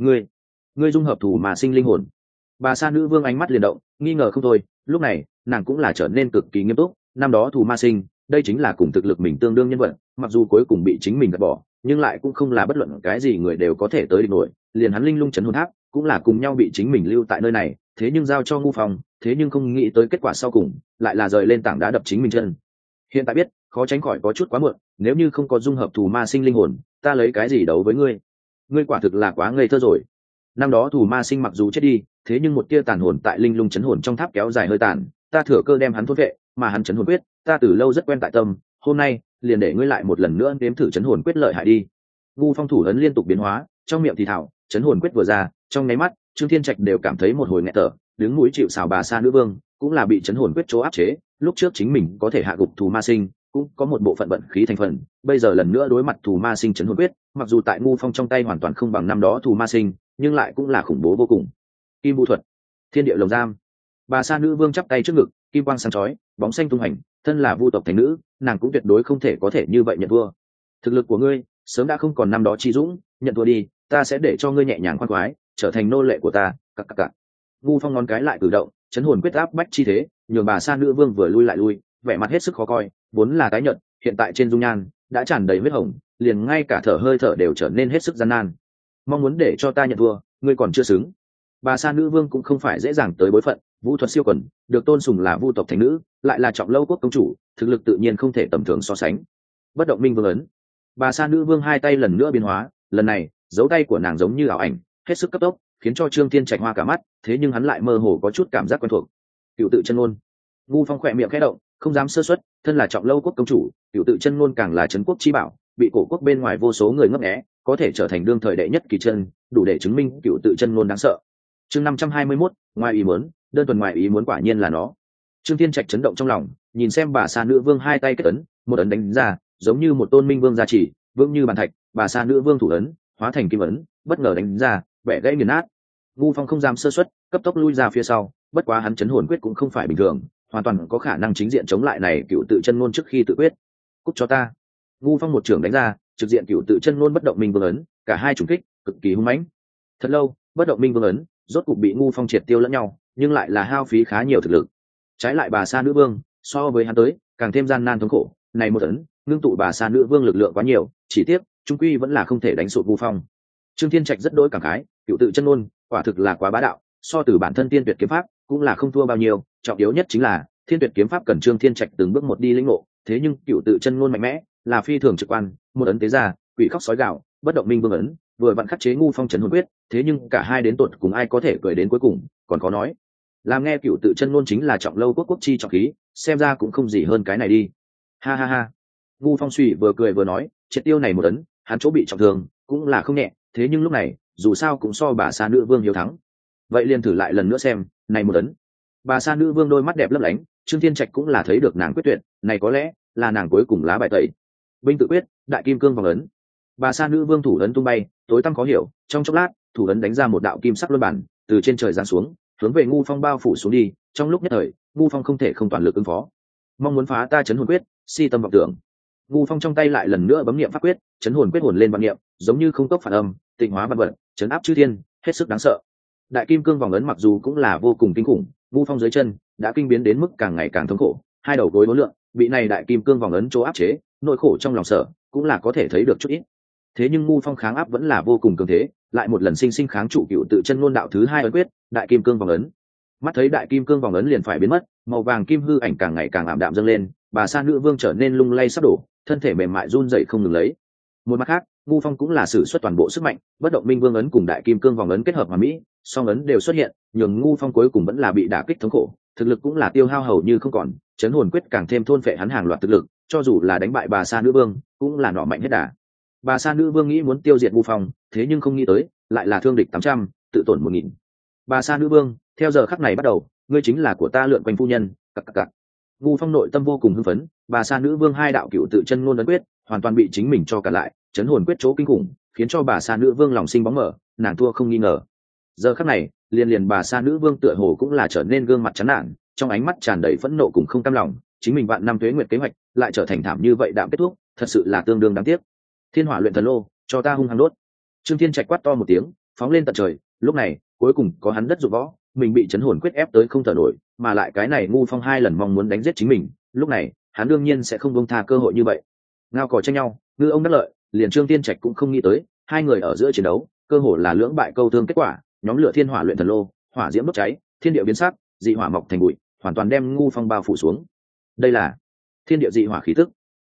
A: Ngươi dung hợp thủ mà sinh linh hồn. Bà Sa Nữ Vương ánh mắt liền động, nghi ngờ không thôi. Lúc này nàng cũng là trở nên cực kỳ nghiêm túc. Năm đó thủ ma sinh, đây chính là cùng thực lực mình tương đương nhân vật, mặc dù cuối cùng bị chính mình gạt bỏ, nhưng lại cũng không là bất luận cái gì người đều có thể tới địch nổi. Liền hắn linh lung chấn hồn tháp cũng là cùng nhau bị chính mình lưu tại nơi này, thế nhưng giao cho Ngu Phong, thế nhưng không nghĩ tới kết quả sau cùng lại là rời lên tảng đá đập chính mình chân. Hiện tại biết khó tránh khỏi có chút quá muộn, nếu như không có dung hợp thù ma sinh linh hồn, ta lấy cái gì đấu với ngươi? Ngươi quả thực là quá ngây thơ rồi. Năm đó thù ma sinh mặc dù chết đi, thế nhưng một tia tàn hồn tại linh lung chấn hồn trong tháp kéo dài hơi tàn, ta thừa cơ đem hắn thôn vệ, mà hắn chấn hồn quyết, ta từ lâu rất quen tại tâm, hôm nay liền để ngươi lại một lần nữa nếm thử chấn hồn quyết lợi hại đi. Ngu Phong thủ ấn liên tục biến hóa, trong miệng thì thảo, chấn hồn quyết vừa ra, trong nháy mắt, Trương Thiên Trạch đều cảm thấy một hồi nghẹt thở, đứng mũi chịu sào bà sa nữ vương, cũng là bị chấn hồn quyết chỗ áp chế, lúc trước chính mình có thể hạ gục thù ma sinh, cũng có một bộ phận vận khí thành phần, bây giờ lần nữa đối mặt thù ma sinh chấn hồn quyết, mặc dù tại Ngu Phong trong tay hoàn toàn không bằng năm đó thù ma sinh, nhưng lại cũng là khủng bố vô cùng. Kim Vũ thuật, Thiên địa lồng giam. Bà sa nữ vương chắp tay trước ngực, kim quang sáng chói, bóng xanh tung hành, thân là vu tộc thành nữ, nàng cũng tuyệt đối không thể có thể như vậy nhận thua. Thực lực của ngươi sớm đã không còn năm đó chi dũng, nhận thua đi, ta sẽ để cho ngươi nhẹ nhàng khoan khoái, trở thành nô lệ của ta. Cặc. Ngu Phong ngón cái lại cử động, chấn hồn quyết áp bách chi thế, nhường bà sa nữ vương vừa lui lại lui, vẻ mặt hết sức khó coi, vốn là tái nhợt, hiện tại trên dung nhan đã tràn đầy huyết hồng, liền ngay cả thở hơi thở đều trở nên hết sức gian nan. Mong muốn để cho ta nhận thua, ngươi còn chưa xứng. Bà sa nữ vương cũng không phải dễ dàng tới bối phận, vũ thuật siêu quần, được tôn sùng là vu tộc thành nữ, lại là trọng lâu quốc công chủ, thực lực tự nhiên không thể tầm thường so sánh. Bất động minh vương ấn. Bà sa nữ vương hai tay lần nữa biến hóa, lần này dấu tay của nàng giống như ảo ảnh, hết sức cấp tốc, khiến cho Trương Thiên Trạch hoa cả mắt, thế nhưng hắn lại mơ hồ có chút cảm giác quen thuộc. Cựu tự chân ngôn. Ngu Phong khỏe miệng khẽ động, không dám sơ suất, thân là trọng lâu quốc công chủ, cựu tự chân ngôn càng là trấn quốc chi bảo, bị cổ quốc bên ngoài vô số người ngấp nghé, có thể trở thành đương thời đệ nhất kỳ chân, đủ để chứng minh cựu tự chân ngôn đáng sợ. Chương 521, ngoài ý muốn, đơn thuần ngoài ý muốn quả nhiên là nó. Trương Thiên Trạch chấn động trong lòng, nhìn xem bà sa nữ vương hai tay kết ấn, một ấn đánh ra, giống như một tôn minh vương gia chỉ, vững như bàn thạch, bà sa nữ vương thủ ấn, hóa thành kim ấn, bất ngờ đánh ra, bẻ gãy nghiền nát. Ngu Phong không dám sơ suất, cấp tốc lui ra phía sau, bất quá hắn chấn hồn quyết cũng không phải bình thường, hoàn toàn có khả năng chính diện chống lại này cựu tự chân ngôn trước khi tự quyết. Cút cho ta. Ngu Phong một trường đánh ra, trực diện cựu tự chân ngôn bất động minh vương ấn, cả hai trùng kích, cực kỳ hung mãnh. Thật lâu, bất động minh vương ấn rốt cục bị Ngu Phong triệt tiêu lẫn nhau, nhưng lại là hao phí khá nhiều thực lực. Trái lại bà sa nữ vương, so với hắn tới, càng thêm gian nan thống khổ, này một ấn, ngưng tụ bà sa nữ vương lực lượng quá nhiều, chỉ tiếc, trung quy vẫn là không thể đánh sụp Ngu Phong. Trương Thiên Trạch rất đối cảm khái, cựu tự chân ngôn, quả thực là quá bá đạo, so từ bản thân tiên tuyệt kiếm pháp, cũng là không thua bao nhiêu, trọng yếu nhất chính là thiên tuyệt kiếm pháp cần Trương Thiên Trạch từng bước một đi lĩnh ngộ, thế nhưng cựu tự chân ngôn mạnh mẽ, là phi thường trực quan, một ấn tế ra, quỷ khóc sói gạo, bất động minh vương ấn, vừa vặn khắc chế Ngu Phong trấn hồn quyết, thế nhưng cả hai đến tột cùng ai có thể cười đến cuối cùng, còn có nói. Làm nghe cựu tự chân ngôn chính là trọng lâu quốc quốc chi trọng khí, xem ra cũng không gì hơn cái này đi. Ha ha ha. Ngu Phong suy vừa cười vừa nói, triệt tiêu này một ấn, hắn chỗ bị trọng thương, cũng là không nhẹ, thế nhưng lúc này, dù sao cũng so bà sa nữ vương hiếu thắng. Vậy liền thử lại lần nữa xem, này một ấn. Bà sa nữ vương đôi mắt đẹp lấp lánh, Trương Thiên Trạch cũng là thấy được nàng quyết tuyệt, này có lẽ là nàng cuối cùng lá bài tẩy. Binh tự quyết, đại kim cương vòng ấn. Bà sa nữ vương thủ ấn tung bay, tối tăm khó hiểu, trong chốc lát, thủ ấn đánh ra một đạo kim sắc luân bản, từ trên trời giáng xuống, hướng về Ngu Phong bao phủ xuống đi, trong lúc nhất thời, Ngu Phong không thể không toàn lực ứng phó. Mong muốn phá ta chấn hồn quyết, si tâm vọng tưởng. Ngu Phong trong tay lại lần nữa bấm niệm pháp quyết, chấn hồn quyết hồn lên vạn niệm, giống như không cốc phản âm, tịnh hóa vạn vật, chấn áp chư thiên, hết sức đáng sợ. Đại kim cương vòng ấn mặc dù cũng là vô cùng kinh khủng, Ngu Phong dưới chân đã kinh biến đến mức càng ngày càng thống khổ, hai đầu gối uốn lượn, bị này đại kim cương vòng ấn chỗ áp chế, nỗi khổ trong lòng sợ cũng là có thể thấy được chút ít. Thế nhưng Ngu Phong kháng áp vẫn là vô cùng cường thế, lại một lần sinh sinh kháng trụ cựu tự chân ngôn đạo thứ hai ấn quyết, đại kim cương vòng ấn. Mắt thấy đại kim cương vòng ấn liền phải biến mất, màu vàng kim hư ảnh càng ngày càng ảm đạm dâng lên, bà sa nữ vương trở nên lung lay sắp đổ, thân thể mềm mại run rẩy không ngừng lấy. Một mặt khác, Ngu Phong cũng là sử xuất toàn bộ sức mạnh, bất động minh vương ấn cùng đại kim cương vòng ấn kết hợp hoàn mỹ, song ấn đều xuất hiện, nhường Ngu Phong cuối cùng vẫn là bị đả kích thống khổ, thực lực cũng là tiêu hao hầu như không còn, chấn hồn quyết càng thêm thôn phệ hắn hàng loạt thực lực, cho dù là đánh bại bà sa nữ vương, cũng là nọ mạnh hết đà. Bà sa nữ vương nghĩ muốn tiêu diệt Ngu Phong, thế nhưng không nghĩ tới, lại là thương địch 800, tự tổn 1000. Bà sa nữ vương, theo giờ khắc này bắt đầu, ngươi chính là của ta lượn quanh phu nhân. Cặc. Ngu Phong nội tâm vô cùng hưng phấn, bà sa nữ vương hai đạo cựu tự chân ngôn ấn quyết, hoàn toàn bị chính mình cho cả lại, chấn hồn quyết chỗ kinh khủng, khiến cho bà sa nữ vương lòng sinh bóng mở, nàng thua không nghi ngờ. Giờ khắc này, liền bà sa nữ vương tựa hồ cũng là trở nên gương mặt chán nản, trong ánh mắt tràn đầy phẫn nộ cùng không cam lòng, chính mình vạn năm tuế nguyệt kế hoạch lại trở thành thảm như vậy đạm kết thúc, thật sự là tương đương đáng tiếc. Thiên hỏa luyện thần lô, cho ta hung hăng đốt. Trương Thiên Trạch quát to một tiếng, phóng lên tận trời, lúc này, cuối cùng có hắn đất dụng võ, mình bị chấn hồn quyết ép tới không thở nổi, mà lại cái này Ngu Phong hai lần mong muốn đánh giết chính mình, lúc này, hắn đương nhiên sẽ không buông tha cơ hội như vậy. Ngao cò tranh nhau, ngư ông đắc lợi, liền Trương Thiên Trạch cũng không nghĩ tới, hai người ở giữa chiến đấu, cơ hồ là lưỡng bại câu thương kết quả, nhóm lửa thiên hỏa luyện thần lô, hỏa diễm đốt cháy, thiên địa biến sắc, dị hỏa mọc thành bụi, hoàn toàn đem Ngu Phong bao phủ xuống. Đây là thiên địa dị hỏa khí tức.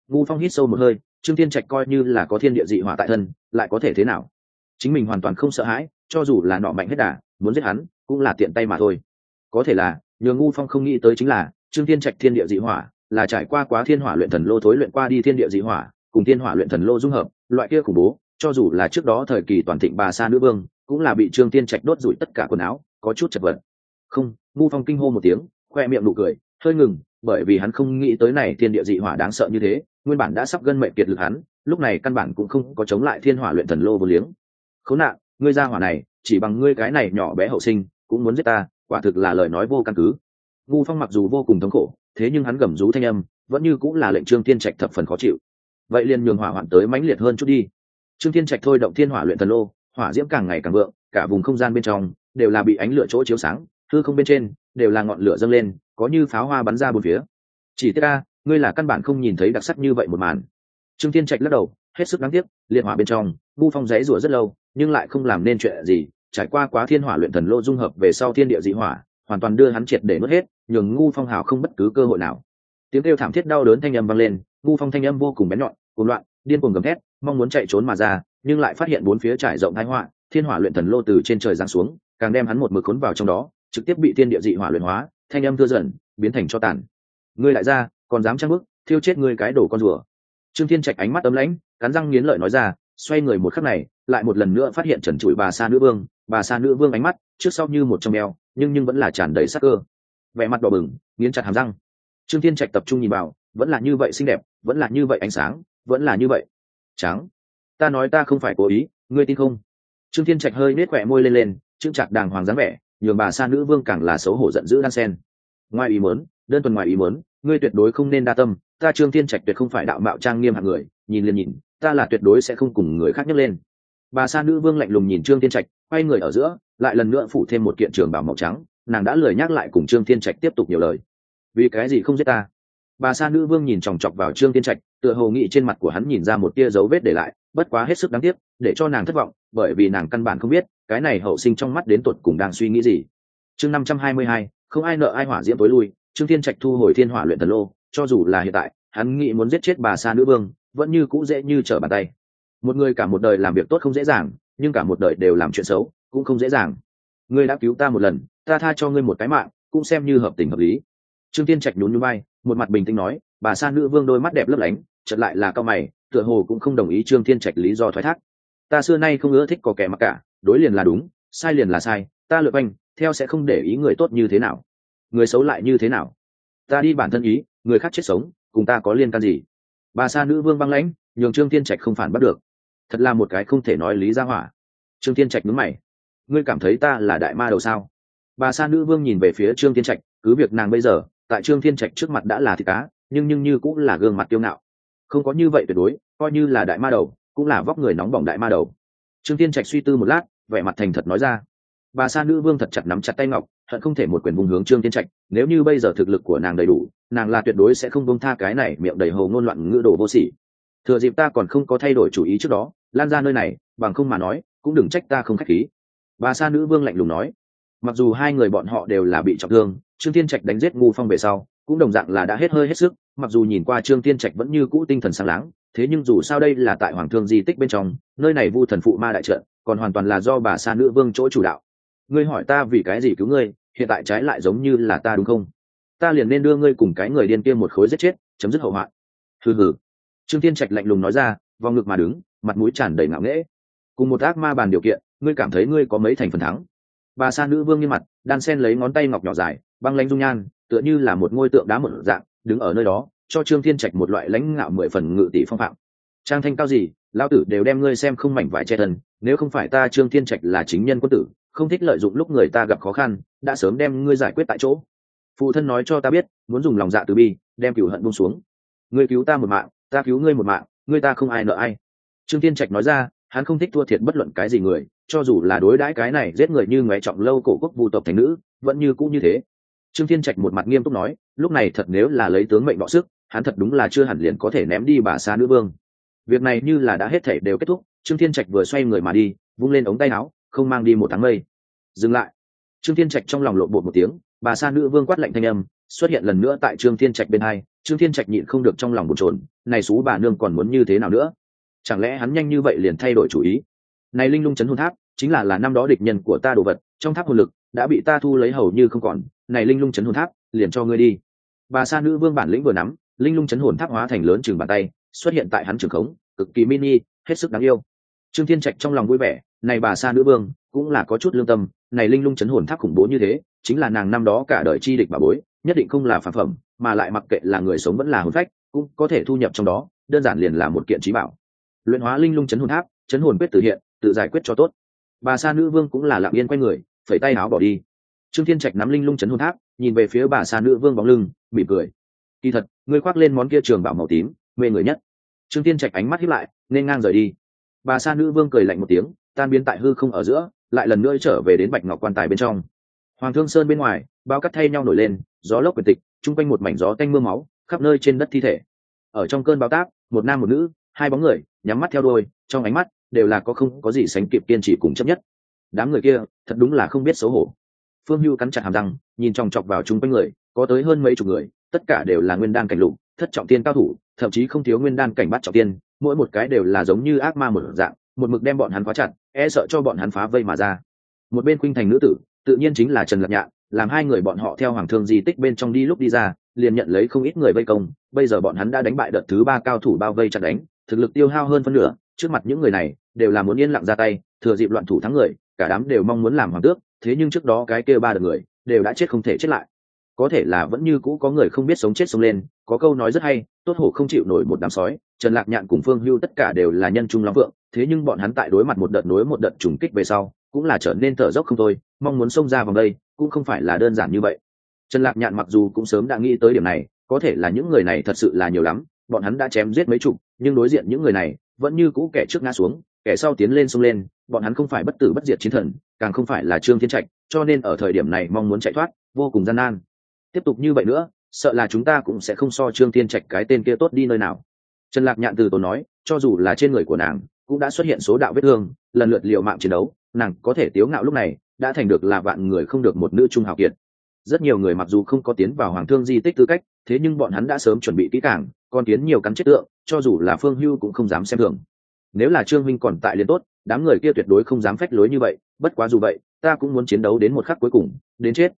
A: Ngu Phong hít sâu một hơi, Trương Thiên Trạch coi như là có thiên địa dị hỏa tại thân, lại có thể thế nào? Chính mình hoàn toàn không sợ hãi, cho dù là nọ mạnh hết đà, muốn giết hắn cũng là tiện tay mà thôi. Có thể là, nhường Ngu Phong không nghĩ tới chính là, Trương Thiên Trạch thiên địa dị hỏa, là trải qua quá thiên hỏa luyện thần lô thối luyện qua đi thiên địa dị hỏa, cùng thiên hỏa luyện thần lô dung hợp, loại kia khủng bố, cho dù là trước đó thời kỳ toàn thịnh bà sa nữ vương, cũng là bị Trương Thiên Trạch đốt rủi tất cả quần áo, có chút chật vật. Không, Ngu Phong kinh hô một tiếng, khoe miệng nụ cười, hơi ngừng, bởi vì hắn không nghĩ tới này thiên địa dị hỏa đáng sợ như thế, nguyên bản đã sắp gân mệnh kiệt lực hắn, lúc này căn bản cũng không có chống lại thiên hỏa luyện thần lô vô liếng. Khốn nạn, ngươi ra hỏa này, chỉ bằng ngươi cái này nhỏ bé hậu sinh, cũng muốn giết ta, quả thực là lời nói vô căn cứ. Ngu Phong mặc dù vô cùng thống khổ, thế nhưng hắn gầm rú thanh âm, vẫn như cũng là lệnh Trương Thiên Trạch thập phần khó chịu. Vậy liền nhường hỏa hoạn tới mãnh liệt hơn chút đi. Trương Thiên Trạch thôi động thiên hỏa luyện thần lô, hỏa diễm càng ngày càng vượng, cả vùng không gian bên trong đều là bị ánh lửa chỗ chiếu sáng, hư không bên trên đều là ngọn lửa dâng lên, có như pháo hoa bắn ra bốn phía. Chỉ tiếc a, ngươi là căn bản không nhìn thấy đặc sắc như vậy một màn. Trương Thiên Trạch lắc đầu, hết sức đáng tiếc, liệt hỏa bên trong, Ngu Phong giãy rủa rất lâu, nhưng lại không làm nên chuyện gì, trải qua quá thiên hỏa luyện thần lô dung hợp về sau thiên địa dị hỏa, hoàn toàn đưa hắn triệt để nuốt hết, nhường Ngu Phong hào không bất cứ cơ hội nào. Tiếng kêu thảm thiết đau đớn thanh âm vang lên, Ngu Phong thanh âm vô cùng bén nhọn, cuồng loạn, điên cuồng gầm thét, mong muốn chạy trốn mà ra, nhưng lại phát hiện bốn phía trải rộng tai họa, thiên hỏa luyện thần lô từ trên trời giáng xuống, càng đem hắn một mực cuốn vào trong đó, trực tiếp bị thiên địa dị hỏa luyện hóa, thanh âm thưa dần, biến thành cho tàn. Ngươi lại ra, còn dám trang bức, thiêu chết ngươi cái đồ con rùa. Trương Thiên Trạch ánh mắt ấm lãnh, cắn răng nghiến lợi nói ra, xoay người một khắc này, lại một lần nữa phát hiện trần trụi bà sa nữ vương ánh mắt trước sau như một trong eo, nhưng vẫn là tràn đầy sắc cơ. Vẻ mặt đỏ bừng, nghiến chặt hàm răng. Trương Thiên Trạch tập trung nhìn vào, vẫn là như vậy xinh đẹp, vẫn là như vậy ánh sáng, vẫn là như vậy trắng. Ta nói ta không phải cố ý, ngươi tin không? Trương Thiên Trạch hơi nết khỏe môi lên, trưng trạc đàng hoàng dáng vẻ, nhường bà sa nữ vương càng là xấu hổ giận dữ đan sen. Ngoài ý muốn, đơn thuần ngoài ý muốn, ngươi tuyệt đối không nên đa tâm, ta Trương Thiên Trạch tuyệt không phải đạo mạo trang nghiêm hạng người, nhìn liền nhìn, ta là tuyệt đối sẽ không cùng người khác nhấc lên. Bà sa nữ vương lạnh lùng nhìn Trương Thiên Trạch, quay người ở giữa, lại lần nữa phủ thêm một kiện trường bào màu trắng, nàng đã lười nhắc lại cùng Trương Thiên Trạch tiếp tục nhiều lời. Vì cái gì không giết ta? Bà sa nữ vương nhìn chòng chọc vào Trương Thiên Trạch, tựa hồ nghĩ trên mặt của hắn nhìn ra một tia dấu vết để lại, bất quá hết sức đáng tiếc, để cho nàng thất vọng, bởi vì nàng căn bản không biết, cái này hậu sinh trong mắt đến tột cùng đang suy nghĩ gì. Chương 522, không ai nợ ai hỏa diễm tối lui, Trương Thiên Trạch thu hồi thiên hỏa luyện thần lô, cho dù là hiện tại, hắn nghĩ muốn giết chết bà sa nữ vương, vẫn như cũ dễ như trở bàn tay. Một người cả một đời làm việc tốt không dễ dàng, nhưng cả một đời đều làm chuyện xấu, cũng không dễ dàng. Ngươi đã cứu ta một lần, ta tha cho ngươi một cái mạng, cũng xem như hợp tình hợp lý. Trương Thiên Trạch nhún nhún vai, một mặt bình tĩnh nói, bà sa nữ vương đôi mắt đẹp lấp lánh, chợt lại là cau mày, tựa hồ cũng không đồng ý Trương Thiên Trạch lý do thoái thác. Ta xưa nay không ưa thích có kẻ mặc cả, đối liền là đúng, sai liền là sai, ta lựa anh, theo sẽ không để ý người tốt như thế nào, người xấu lại như thế nào. Ta đi bản thân ý, người khác chết sống, cùng ta có liên can gì? Bà sa nữ vương băng lãnh, nhường Trương Thiên Trạch không phản bắt được. Thật là một cái không thể nói lý ra hỏa. Trương Thiên Trạch nhướng mày, ngươi cảm thấy ta là đại ma đầu sao? Bà sa nữ vương nhìn về phía Trương Thiên Trạch, cứ việc nàng bây giờ tại Trương Thiên Trạch trước mặt đã là thịt cá, nhưng như cũng là gương mặt kiêu ngạo. Không có như vậy tuyệt đối, coi như là đại ma đầu, cũng là vóc người nóng bỏng đại ma đầu. Trương Thiên Trạch suy tư một lát, vẻ mặt thành thật nói ra. Bà sa nữ vương thật chặt nắm chặt tay ngọc, hận không thể một quyền vùng hướng Trương Thiên Trạch. Nếu như bây giờ thực lực của nàng đầy đủ, nàng là tuyệt đối sẽ không buông tha cái này miệng đầy hồ ngôn loạn ngữ đồ vô sỉ. Thừa dịp ta còn không có thay đổi chủ ý trước đó, lan ra nơi này, bằng không mà nói, cũng đừng trách ta không khách khí. Bà sa nữ vương lạnh lùng nói. Mặc dù hai người bọn họ đều là bị trọng thương, Trương Thiên Trạch đánh giết Ngu Phong về sau, cũng đồng dạng là đã hết hơi hết sức. Mặc dù nhìn qua Trương Thiên Trạch vẫn như cũ tinh thần sáng láng, thế nhưng dù sao đây là tại Hoàng Thương di tích bên trong, nơi này Vu Thần Phụ Ma đại trận, còn hoàn toàn là do bà sa nữ vương chỗ chủ đạo. Ngươi hỏi ta vì cái gì cứu ngươi, hiện tại trái lại giống như là ta đúng không? Ta liền nên đưa ngươi cùng cái người điên kia một khối giết chết, chấm dứt hậu hoạn. Hừ hừ. Trương Thiên Trạch lạnh lùng nói ra, vòng ngực mà đứng, mặt mũi tràn đầy ngạo nghễ. Cùng một ác ma bàn điều kiện, ngươi cảm thấy ngươi có mấy thành phần thắng? Bà sa nữ vương nghiêm mặt, đan sen lấy ngón tay ngọc nhỏ dài, băng lãnh dung nhan, tựa như là một ngôi tượng đá một dạng, đứng ở nơi đó, cho Trương Thiên Trạch một loại lãnh ngạo 10 phần ngự tỷ phong phạm. Trang thanh cao gì, lão tử đều đem ngươi xem không mảnh vải che thân, nếu không phải ta Trương Thiên Trạch là chính nhân quân tử, không thích lợi dụng lúc người ta gặp khó khăn, đã sớm đem ngươi giải quyết tại chỗ. Phụ thân nói cho ta biết, muốn dùng lòng dạ từ bi, đem cửu hận buông xuống. Ngươi cứu ta một mạng, ta cứu ngươi một mạng, ngươi ta không ai nợ ai. Trương Thiên Trạch nói ra, hắn không thích thua thiệt bất luận cái gì người, cho dù là đối đãi cái này giết người như ngoé trọng lâu cổ quốc vu tộc thành nữ, vẫn như cũ như thế. Trương Thiên Trạch một mặt nghiêm túc nói, lúc này thật nếu là lấy tướng mệnh bọ sức, hắn thật đúng là chưa hẳn liền có thể ném đi bà sa nữ vương. Việc này như là đã hết thảy đều kết thúc, Trương Thiên Trạch vừa xoay người mà đi, vung lên ống tay áo, không mang đi một tháng mây. Dừng lại. Trương Thiên Trạch trong lòng lộn bột một tiếng, bà sa nữ vương quát lạnh thanh âm, xuất hiện lần nữa tại Trương Thiên Trạch bên hai. Trương Thiên Trạch nhịn không được trong lòng bồn chồn, này xú bà nương còn muốn như thế nào nữa? Chẳng lẽ hắn nhanh như vậy liền thay đổi chủ ý? Này linh lung chấn hồn tháp chính là năm đó địch nhân của ta đồ vật, trong tháp hồn lực đã bị ta thu lấy hầu như không còn, này linh lung chấn hồn tháp liền cho ngươi đi. Bà sa nữ vương bản lĩnh vừa nắm, linh lung chấn hồn tháp hóa thành lớn chừng bàn tay, xuất hiện tại hắn trường khống, cực kỳ mini, hết sức đáng yêu. Trương Thiên Trạch trong lòng vui vẻ, này bà sa nữ vương cũng là có chút lương tâm, này linh lung chấn hồn tháp khủng bố như thế, chính là nàng năm đó cả đời chi địch bà bối, nhất định không là phàm phẩm, mà lại mặc kệ là người sống vẫn là hồn phách, cũng có thể thu nhập trong đó, đơn giản liền là một kiện chí bảo. Luyện hóa linh lung chấn hồn tháp, chấn hồn quyết tự hiện, tự giải quyết cho tốt. Bà sa nữ vương cũng là lặng yên quay người, phẩy tay áo bỏ đi. Trương Thiên Trạch nắm linh lung chấn hồn tháp, nhìn về phía bà sa nữ vương bóng lưng, mỉm cười. Kỳ thật, ngươi khoác lên món kia trường bảo màu tím, mê người nhất. Trương Thiên Trạch ánh mắt híp lại, nên ngang rời đi. Bà sa nữ vương cười lạnh một tiếng, tan biến tại hư không ở giữa, lại lần nữa trở về đến bạch ngọc quan tài bên trong. Hoàng Thương Sơn bên ngoài, bao cát thay nhau nổi lên, gió lốc quyền tịch, trung quanh một mảnh gió tanh mưa máu, khắp nơi trên đất thi thể. Ở trong cơn bão táp, một nam một nữ, hai bóng người, nhắm mắt theo đuôi, trong ánh mắt đều là không có gì sánh kịp kiên trì cùng chấp nhất. Đám người kia, thật đúng là không biết xấu hổ. Phương Hưu cắn chặt hàm răng, nhìn chòng chọc vào chúng quanh người, có tới hơn mấy chục người, tất cả đều là nguyên đan cảnh lục, thất trọng tiên cao thủ, thậm chí không thiếu nguyên đan cảnh bát trọng tiên, mỗi một cái đều là giống như ác ma một dạng, một mực đem bọn hắn khóa chặt, e sợ cho bọn hắn phá vây mà ra. Một bên khuynh thành nữ tử, tự nhiên chính là Trần Lạc Nhạn, làm hai người bọn họ theo Hoàng Thương di tích bên trong đi lúc đi ra, liền nhận lấy không ít người vây công, bây giờ bọn hắn đã đánh bại đợt thứ 3 cao thủ bao vây chặt đánh, thực lực tiêu hao hơn phân nửa, trước mặt những người này đều là muốn yên lặng ra tay, thừa dịp loạn thủ thắng người, cả đám đều mong muốn làm hoàng tước, thế nhưng trước đó cái kia 3 đợt người đều đã chết không thể chết lại. Có thể là vẫn như cũ có người không biết sống chết sống lên, có câu nói rất hay, tốt hổ không chịu nổi một đám sói, Trần Lạc Nhạn cùng Phương Hưu tất cả đều là nhân trung lắm vượng, thế nhưng bọn hắn tại đối mặt một đợt nối một đợt trùng kích về sau, cũng là trở nên thở dốc không thôi, mong muốn xông ra vòng đây, cũng không phải là đơn giản như vậy. Trần Lạc Nhạn mặc dù cũng sớm đã nghĩ tới điểm này, có thể là những người này thật sự là nhiều lắm, bọn hắn đã chém giết mấy chục, nhưng đối diện những người này vẫn như cũ kẻ trước ngã xuống, kẻ sau tiến lên xông lên, bọn hắn không phải bất tử bất diệt chiến thần, càng không phải là Trương Thiên Trạch, cho nên ở thời điểm này mong muốn chạy thoát, vô cùng gian nan. Tiếp tục như vậy nữa, sợ là chúng ta cũng sẽ không so Trương Thiên Trạch cái tên kia tốt đi nơi nào. Trần Lạc Nhạn từ tốn nói, cho dù là trên người của nàng cũng đã xuất hiện số đạo vết thương, lần lượt liều mạng chiến đấu, nàng có thể tiếu ngạo lúc này đã thành được là vạn người không được một nữ trung hào kiệt. Rất nhiều người mặc dù không có tiến vào Hoàng Thương di tích tư cách, thế nhưng bọn hắn đã sớm chuẩn bị kỹ càng, còn tiến nhiều cắn chết tượng, cho dù là Phương Hưu cũng không dám xem thường. Nếu là Trương Minh còn tại liền tốt, đám người kia tuyệt đối không dám phách lối như vậy, bất quá dù vậy, ta cũng muốn chiến đấu đến một khắc cuối cùng, đến chết.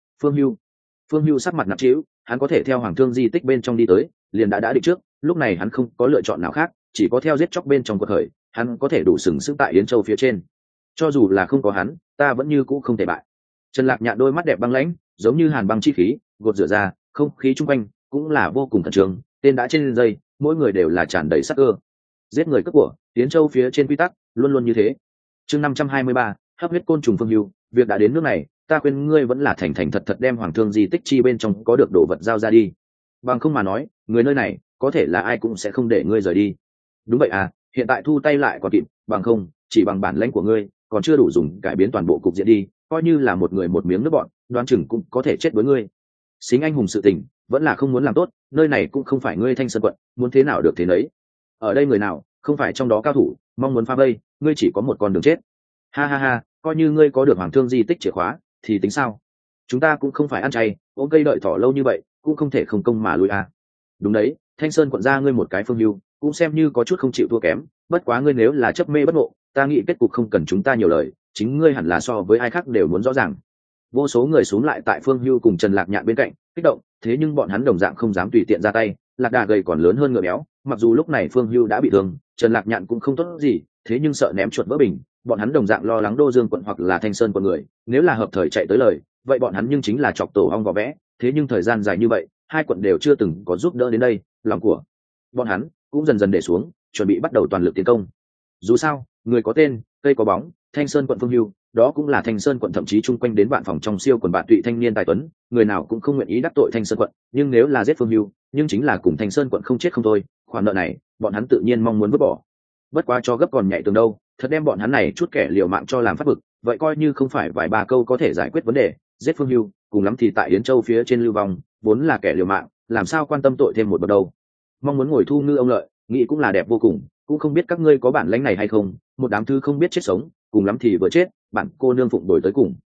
A: Phương Hưu sắc mặt nặng trĩu, hắn có thể theo Hoàng Thương di tích bên trong đi tới, liền đã định trước, lúc này hắn không có lựa chọn nào khác, chỉ có theo giết chóc bên trong cuộc khởi, hắn có thể đủ sừng sững tại Yến Châu phía trên. Cho dù là không có hắn, ta vẫn như cũ không thể bại. Trần Lạc Nhạn đôi mắt đẹp băng lãnh, giống như hàn băng chi khí, gột rửa ra, không khí chung quanh cũng là vô cùng khẩn trương, tên đã trên dây, mỗi người đều là tràn đầy sát cơ. Giết người cướp của, Yến Châu phía trên quy tắc, luôn luôn như thế. Chương 523, hấp huyết côn trùng Phương Hưu, việc đã đến nước này, ta khuyên ngươi vẫn là thành thành thật thật đem Hoàng Thương di tích chi bên trong có được đồ vật giao ra đi. Bằng không mà nói, người nơi này có thể là ai cũng sẽ không để ngươi rời đi. Đúng vậy à, hiện tại thu tay lại còn kịp, bằng không, chỉ bằng bản lãnh của ngươi, còn chưa đủ dùng cải biến toàn bộ cục diện đi, coi như là một người một miếng nước bọn, đoán chừng cũng có thể chết với ngươi. Xính anh hùng sự tình, vẫn là không muốn làm tốt, nơi này cũng không phải ngươi Thanh Sơn quận, muốn thế nào được thế nấy. Ở đây người nào không phải trong đó cao thủ, mong muốn phá vây, ngươi chỉ có một con đường chết. Ha ha ha, coi như ngươi có được Hoàng Thương di tích chìa khóa, thì tính sao? Chúng ta cũng không phải ăn chay, ôm cây đợi thỏ lâu như vậy, cũng không thể không công mà lui à. Đúng đấy, Thanh Sơn quận ra ngươi một cái Phương Hưu, cũng xem như có chút không chịu thua kém, bất quá ngươi nếu là chấp mê bất ngộ, ta nghĩ kết cục không cần chúng ta nhiều lời, chính ngươi hẳn là so với ai khác đều muốn rõ ràng. Vô số người xuống lại tại Phương Hưu cùng Trần Lạc Nhạn bên cạnh, kích động, thế nhưng bọn hắn đồng dạng không dám tùy tiện ra tay, lạc đà gầy còn lớn hơn ngựa béo, mặc dù lúc này Phương Hưu đã bị thương, Trần Lạc Nhạn cũng không tốt gì, thế nhưng sợ ném chuột vỡ bình, bọn hắn đồng dạng lo lắng Đô Dương quận hoặc là Thanh Sơn quận người, nếu là hợp thời chạy tới lời, vậy bọn hắn nhưng chính là chọc tổ ong vỏ vẽ, thế nhưng thời gian dài như vậy, hai quận đều chưa từng có giúp đỡ đến đây, lòng của bọn hắn cũng dần dần để xuống, chuẩn bị bắt đầu toàn lực tiến công. Dù sao, người có tên, cây có bóng, Thanh Sơn quận Phương Hưu, đó cũng là Thanh Sơn quận thậm chí chung quanh đến vạn phòng trong siêu quần bạn tụy thanh niên tài tuấn, người nào cũng không nguyện ý đắc tội Thanh Sơn quận, nhưng nếu là giết Phương Hưu, nhưng chính là cùng Thanh Sơn quận không chết không thôi, khoản nợ này, bọn hắn tự nhiên mong muốn vứt bỏ. Bất quá cho gấp còn nhảy tường đâu, thật đem bọn hắn này chút kẻ liều mạng cho làm phát vực, vậy coi như không phải vài ba câu có thể giải quyết vấn đề, giết Phương Hưu, cùng lắm thì tại Yến Châu phía trên lưu vong, vốn là kẻ liều mạng, làm sao quan tâm tội thêm một bậc đâu. Mong muốn ngồi thu ngư ông lợi, nghĩ cũng là đẹp vô cùng, cũng không biết các ngươi có bản lãnh này hay không, một đám thư không biết chết sống, cùng lắm thì vừa chết, bạn cô nương phụng đổi tới cùng.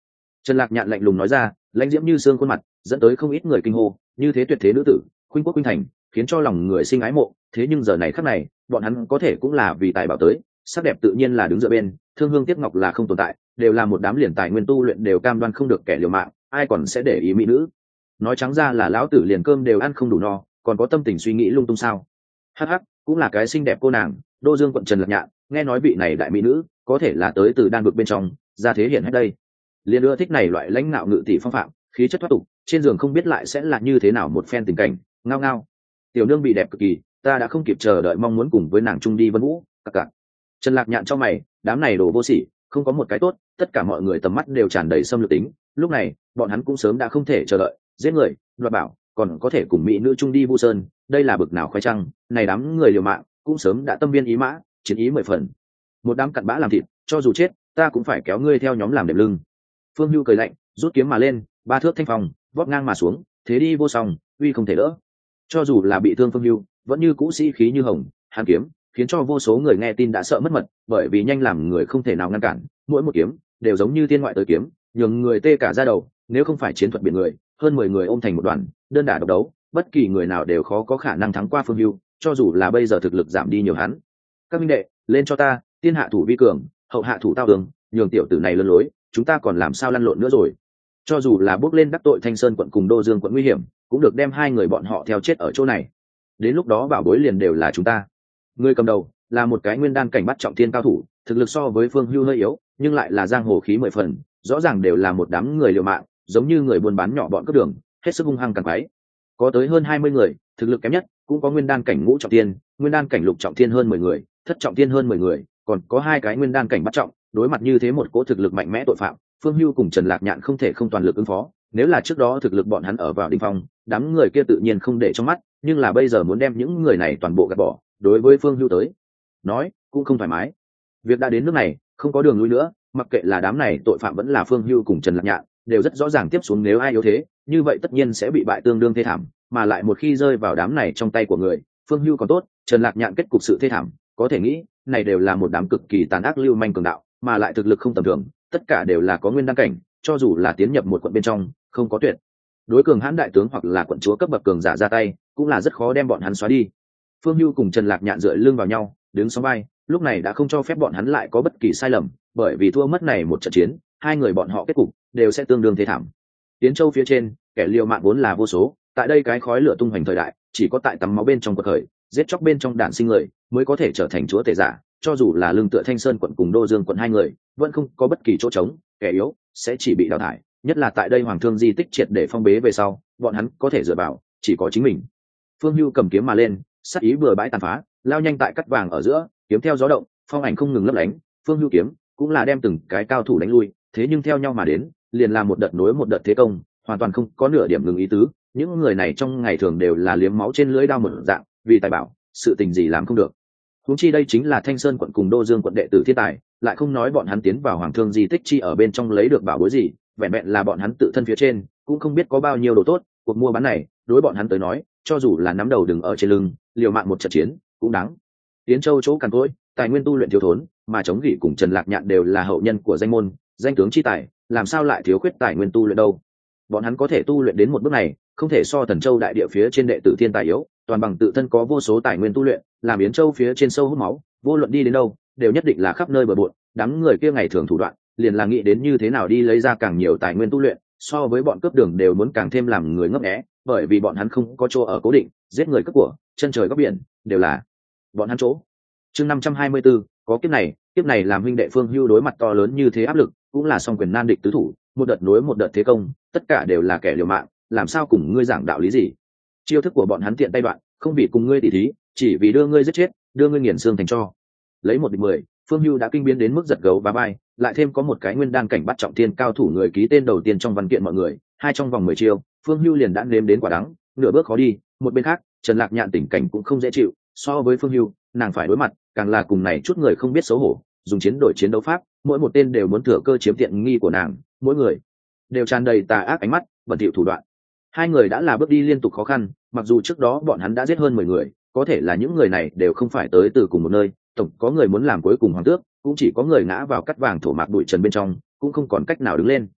A: Trần Lạc Nhạn lạnh lùng nói ra, lãnh diễm như xương khuôn mặt dẫn tới không ít người kinh hô, như thế tuyệt thế nữ tử khuynh quốc khuynh thành, khiến cho lòng người sinh ái mộ. Thế nhưng giờ này khắc này bọn hắn có thể cũng là vì tài bảo tới, sắc đẹp tự nhiên là đứng dựa bên, thương hương tiếc ngọc là không tồn tại, đều là một đám liền tài nguyên tu luyện đều cam đoan không được kẻ liều mạng, ai còn sẽ để ý mỹ nữ. Nói trắng ra là lão tử liền cơm đều ăn không đủ no, còn có tâm tình suy nghĩ lung tung sao? Hắc hắc, cũng là cái xinh đẹp cô nàng, Đô Dương quận Trần Lạc Nhạn, nghe nói vị này đại mỹ nữ có thể là tới từ đan vực bên trong, ra thế hiện hết đây. Liên ưa thích này loại lãnh ngạo ngự tỷ phong phạm, khí chất thoát tục, trên giường không biết lại sẽ là như thế nào một phen tình cảnh. Ngao ngao, tiểu nương bị đẹp cực kỳ, ta đã không kịp chờ đợi mong muốn cùng với nàng chung đi vân vũ. Cặc. Trần Lạc Nhạn trong mày, đám này đồ vô sỉ, không có một cái tốt, tất cả mọi người tầm mắt đều tràn đầy xâm lược tính. Lúc này bọn hắn cũng sớm đã không thể chờ đợi, giết người đoạt bảo, còn có thể cùng mỹ nữ chung đi vu sơn, đây là bực nào khoái trăng. Này đám người liều mạng cũng sớm đã tâm viên ý mã, chiến ý 10 phần. Một đám cặn bã làm thịt, cho dù chết ta cũng phải kéo ngươi theo nhóm làm đệm lưng. Phương Hưu cười lạnh, rút kiếm mà lên, 3 thước thanh phong vót ngang mà xuống, thế đi vô song, uy không thể đỡ. Cho dù là bị thương Phương Hưu vẫn như cũ sĩ khí như hồng, hàn kiếm khiến cho vô số người nghe tin đã sợ mất mật, bởi vì nhanh làm người không thể nào ngăn cản, mỗi một kiếm đều giống như tiên ngoại tới kiếm, nhường người tê cả da đầu. Nếu không phải chiến thuật biển người, hơn 10 người ôm thành một đoàn, đơn đả độc đấu, bất kỳ người nào đều khó có khả năng thắng qua Phương Hưu, cho dù là bây giờ thực lực giảm đi nhiều hắn. Các minh đệ, lên cho ta, tiên hạ thủ vi cường, hậu hạ thủ tao tường, nhường tiểu tử này lơn lối, chúng ta còn làm sao lăn lộn nữa rồi. Cho dù là bước lên đắc tội Thanh Sơn quận cùng Đô Dương quận nguy hiểm, cũng được đem hai người bọn họ theo chết ở chỗ này. Đến lúc đó bảo bối liền đều là chúng ta. Người cầm đầu là một cái nguyên đan cảnh bắt trọng thiên cao thủ, thực lực so với Phương Hưu hơi yếu, nhưng lại là giang hồ khí 10 phần, rõ ràng đều là một đám người liều mạng, giống như người buôn bán nhỏ bọn cướp đường, hết sức hung hăng càng quái. Có tới hơn 20 người, thực lực kém nhất cũng có nguyên đan cảnh ngũ trọng thiên, nguyên đan cảnh lục trọng thiên hơn 10 người, thất trọng thiên hơn 10 người, còn có 2 cái nguyên đan cảnh bắt trọng. Đối mặt như thế một cỗ thực lực mạnh mẽ tội phạm, Phương Hưu cùng Trần Lạc Nhạn không thể không toàn lực ứng phó. Nếu là trước đó thực lực bọn hắn ở vào đỉnh phong, đám người kia tự nhiên không để trong mắt, nhưng là bây giờ muốn đem những người này toàn bộ gạt bỏ, đối với Phương Hưu tới nói cũng không thoải mái. Việc đã đến nước này, không có đường lui nữa, mặc kệ là đám này tội phạm vẫn là Phương Hưu cùng Trần Lạc Nhạn, đều rất rõ ràng tiếp xuống nếu ai yếu thế, như vậy tất nhiên sẽ bị bại tương đương thê thảm, mà lại một khi rơi vào đám này trong tay của người, Phương Hưu còn tốt, Trần Lạc Nhạn kết cục sự thê thảm, có thể nghĩ, này đều là một đám cực kỳ tàn ác lưu manh cường đạo, mà lại thực lực không tầm thường, tất cả đều là có nguyên đan cảnh, cho dù là tiến nhập một quận bên trong, không có tuyệt đối cường hãn đại tướng hoặc là quận chúa cấp bậc cường giả ra tay, cũng là rất khó đem bọn hắn xóa đi. Phương Hưu cùng Trần Lạc Nhạn dựa lưng vào nhau, đứng sóng vai, lúc này đã không cho phép bọn hắn lại có bất kỳ sai lầm, bởi vì thua mất này một trận chiến, hai người bọn họ kết cục đều sẽ tương đương thê thảm. Tiến Châu phía trên, kẻ liều mạng vốn là vô số, tại đây cái khói lửa tung hoành thời đại, chỉ có tại tắm máu bên trong quật khởi, giết chóc bên trong đạn sinh người, mới có thể trở thành chúa tể giả. Cho dù là lương tựa Thanh Sơn quận cùng Đô Dương quận hai người, vẫn không có bất kỳ chỗ trống, kẻ yếu sẽ chỉ bị đào thải. Nhất là tại đây Hoàng Thương di tích triệt để phong bế về sau, bọn hắn có thể dựa vào chỉ có chính mình. Phương Hưu cầm kiếm mà lên, sát ý vừa bãi tàn phá, lao nhanh tại cắt vàng ở giữa, kiếm theo gió động, phong ảnh không ngừng lấp lánh. Phương Hưu kiếm cũng là đem từng cái cao thủ đánh lui, thế nhưng theo nhau mà đến, liền là một đợt nối một đợt thế công, hoàn toàn không có nửa điểm ngừng ý tứ. Những người này trong ngày thường đều là liếm máu trên lưỡi đao một dạng, vì tài bảo, sự tình gì làm không được. Huống chi đây chính là Thanh Sơn quận cùng Đô Dương quận đệ tử thiên tài, lại không nói bọn hắn tiến vào Hoàng Thương di tích chi ở bên trong lấy được bảo bối gì, vẹn vẹn là bọn hắn tự thân phía trên cũng không biết có bao nhiêu đồ tốt. Cuộc mua bán này đối bọn hắn tới nói, cho dù là nắm đầu đừng ở trên lưng, liều mạng một trận chiến cũng đáng. Tiến Châu chỗ cằn cỗi, tài nguyên tu luyện thiếu thốn, mà chống gỉ cùng Trần Lạc Nhạn đều là hậu nhân của danh môn, danh tướng chi tài, làm sao lại thiếu khuyết tài nguyên tu luyện đâu. Bọn hắn có thể tu luyện đến một bước này, không thể so Thần Châu đại địa phía trên đệ tử thiên tài yếu, toàn bằng tự thân có vô số tài nguyên tu luyện, làm Yến Châu phía trên sâu hút máu, vô luận đi đến đâu, đều nhất định là khắp nơi bờ bộn. Đám người kia ngày thường thủ đoạn, liền là nghĩ đến như thế nào đi lấy ra càng nhiều tài nguyên tu luyện, so với bọn cướp đường đều muốn càng thêm làm người ngấp nghé, bởi vì bọn hắn không có chỗ ở cố định, giết người cướp của, chân trời góc biển, đều là bọn hắn chỗ. Chương 524, có kiếp này làm huynh đệ Phương Hưu đối mặt to lớn như thế áp lực, cũng là song quyền nan địch tứ thủ, một đợt nối một đợt thế công, tất cả đều là kẻ liều mạng, làm sao cùng ngươi giảng đạo lý gì? Chiêu thức của bọn hắn tiện tay đoạn, không vì cùng ngươi tỉ thí, chỉ vì đưa ngươi giết chết, đưa ngươi nghiền xương thành tro. Lấy 1 địch 10, Phương Hưu đã kinh biến đến mức giật gấu và bay, lại thêm có một cái nguyên đan cảnh bắt trọng thiên cao thủ người ký tên đầu tiên trong văn kiện mọi người, hai trong vòng 10 chiêu, Phương Hưu liền đã nếm đến quả đắng, nửa bước khó đi. Một bên khác, Trần Lạc Nhạn tình cảnh cũng không dễ chịu, so với Phương Hưu, nàng phải đối mặt, càng là cùng này chút người không biết xấu hổ, dùng chiến đổi chiến đấu pháp, mỗi một tên đều muốn thừa cơ chiếm tiện nghi của nàng, mỗi người đều tràn đầy tà ác ánh mắt, bẩn thỉu thủ đoạn. Hai người đã là bước đi liên tục khó khăn, mặc dù trước đó bọn hắn đã giết hơn 10 người, có thể là những người này đều không phải tới từ cùng một nơi, tổng có người muốn làm cuối cùng hoàng tước, cũng chỉ có người ngã vào cắt vàng thổ mạc bụi trần bên trong, cũng không còn cách nào đứng lên.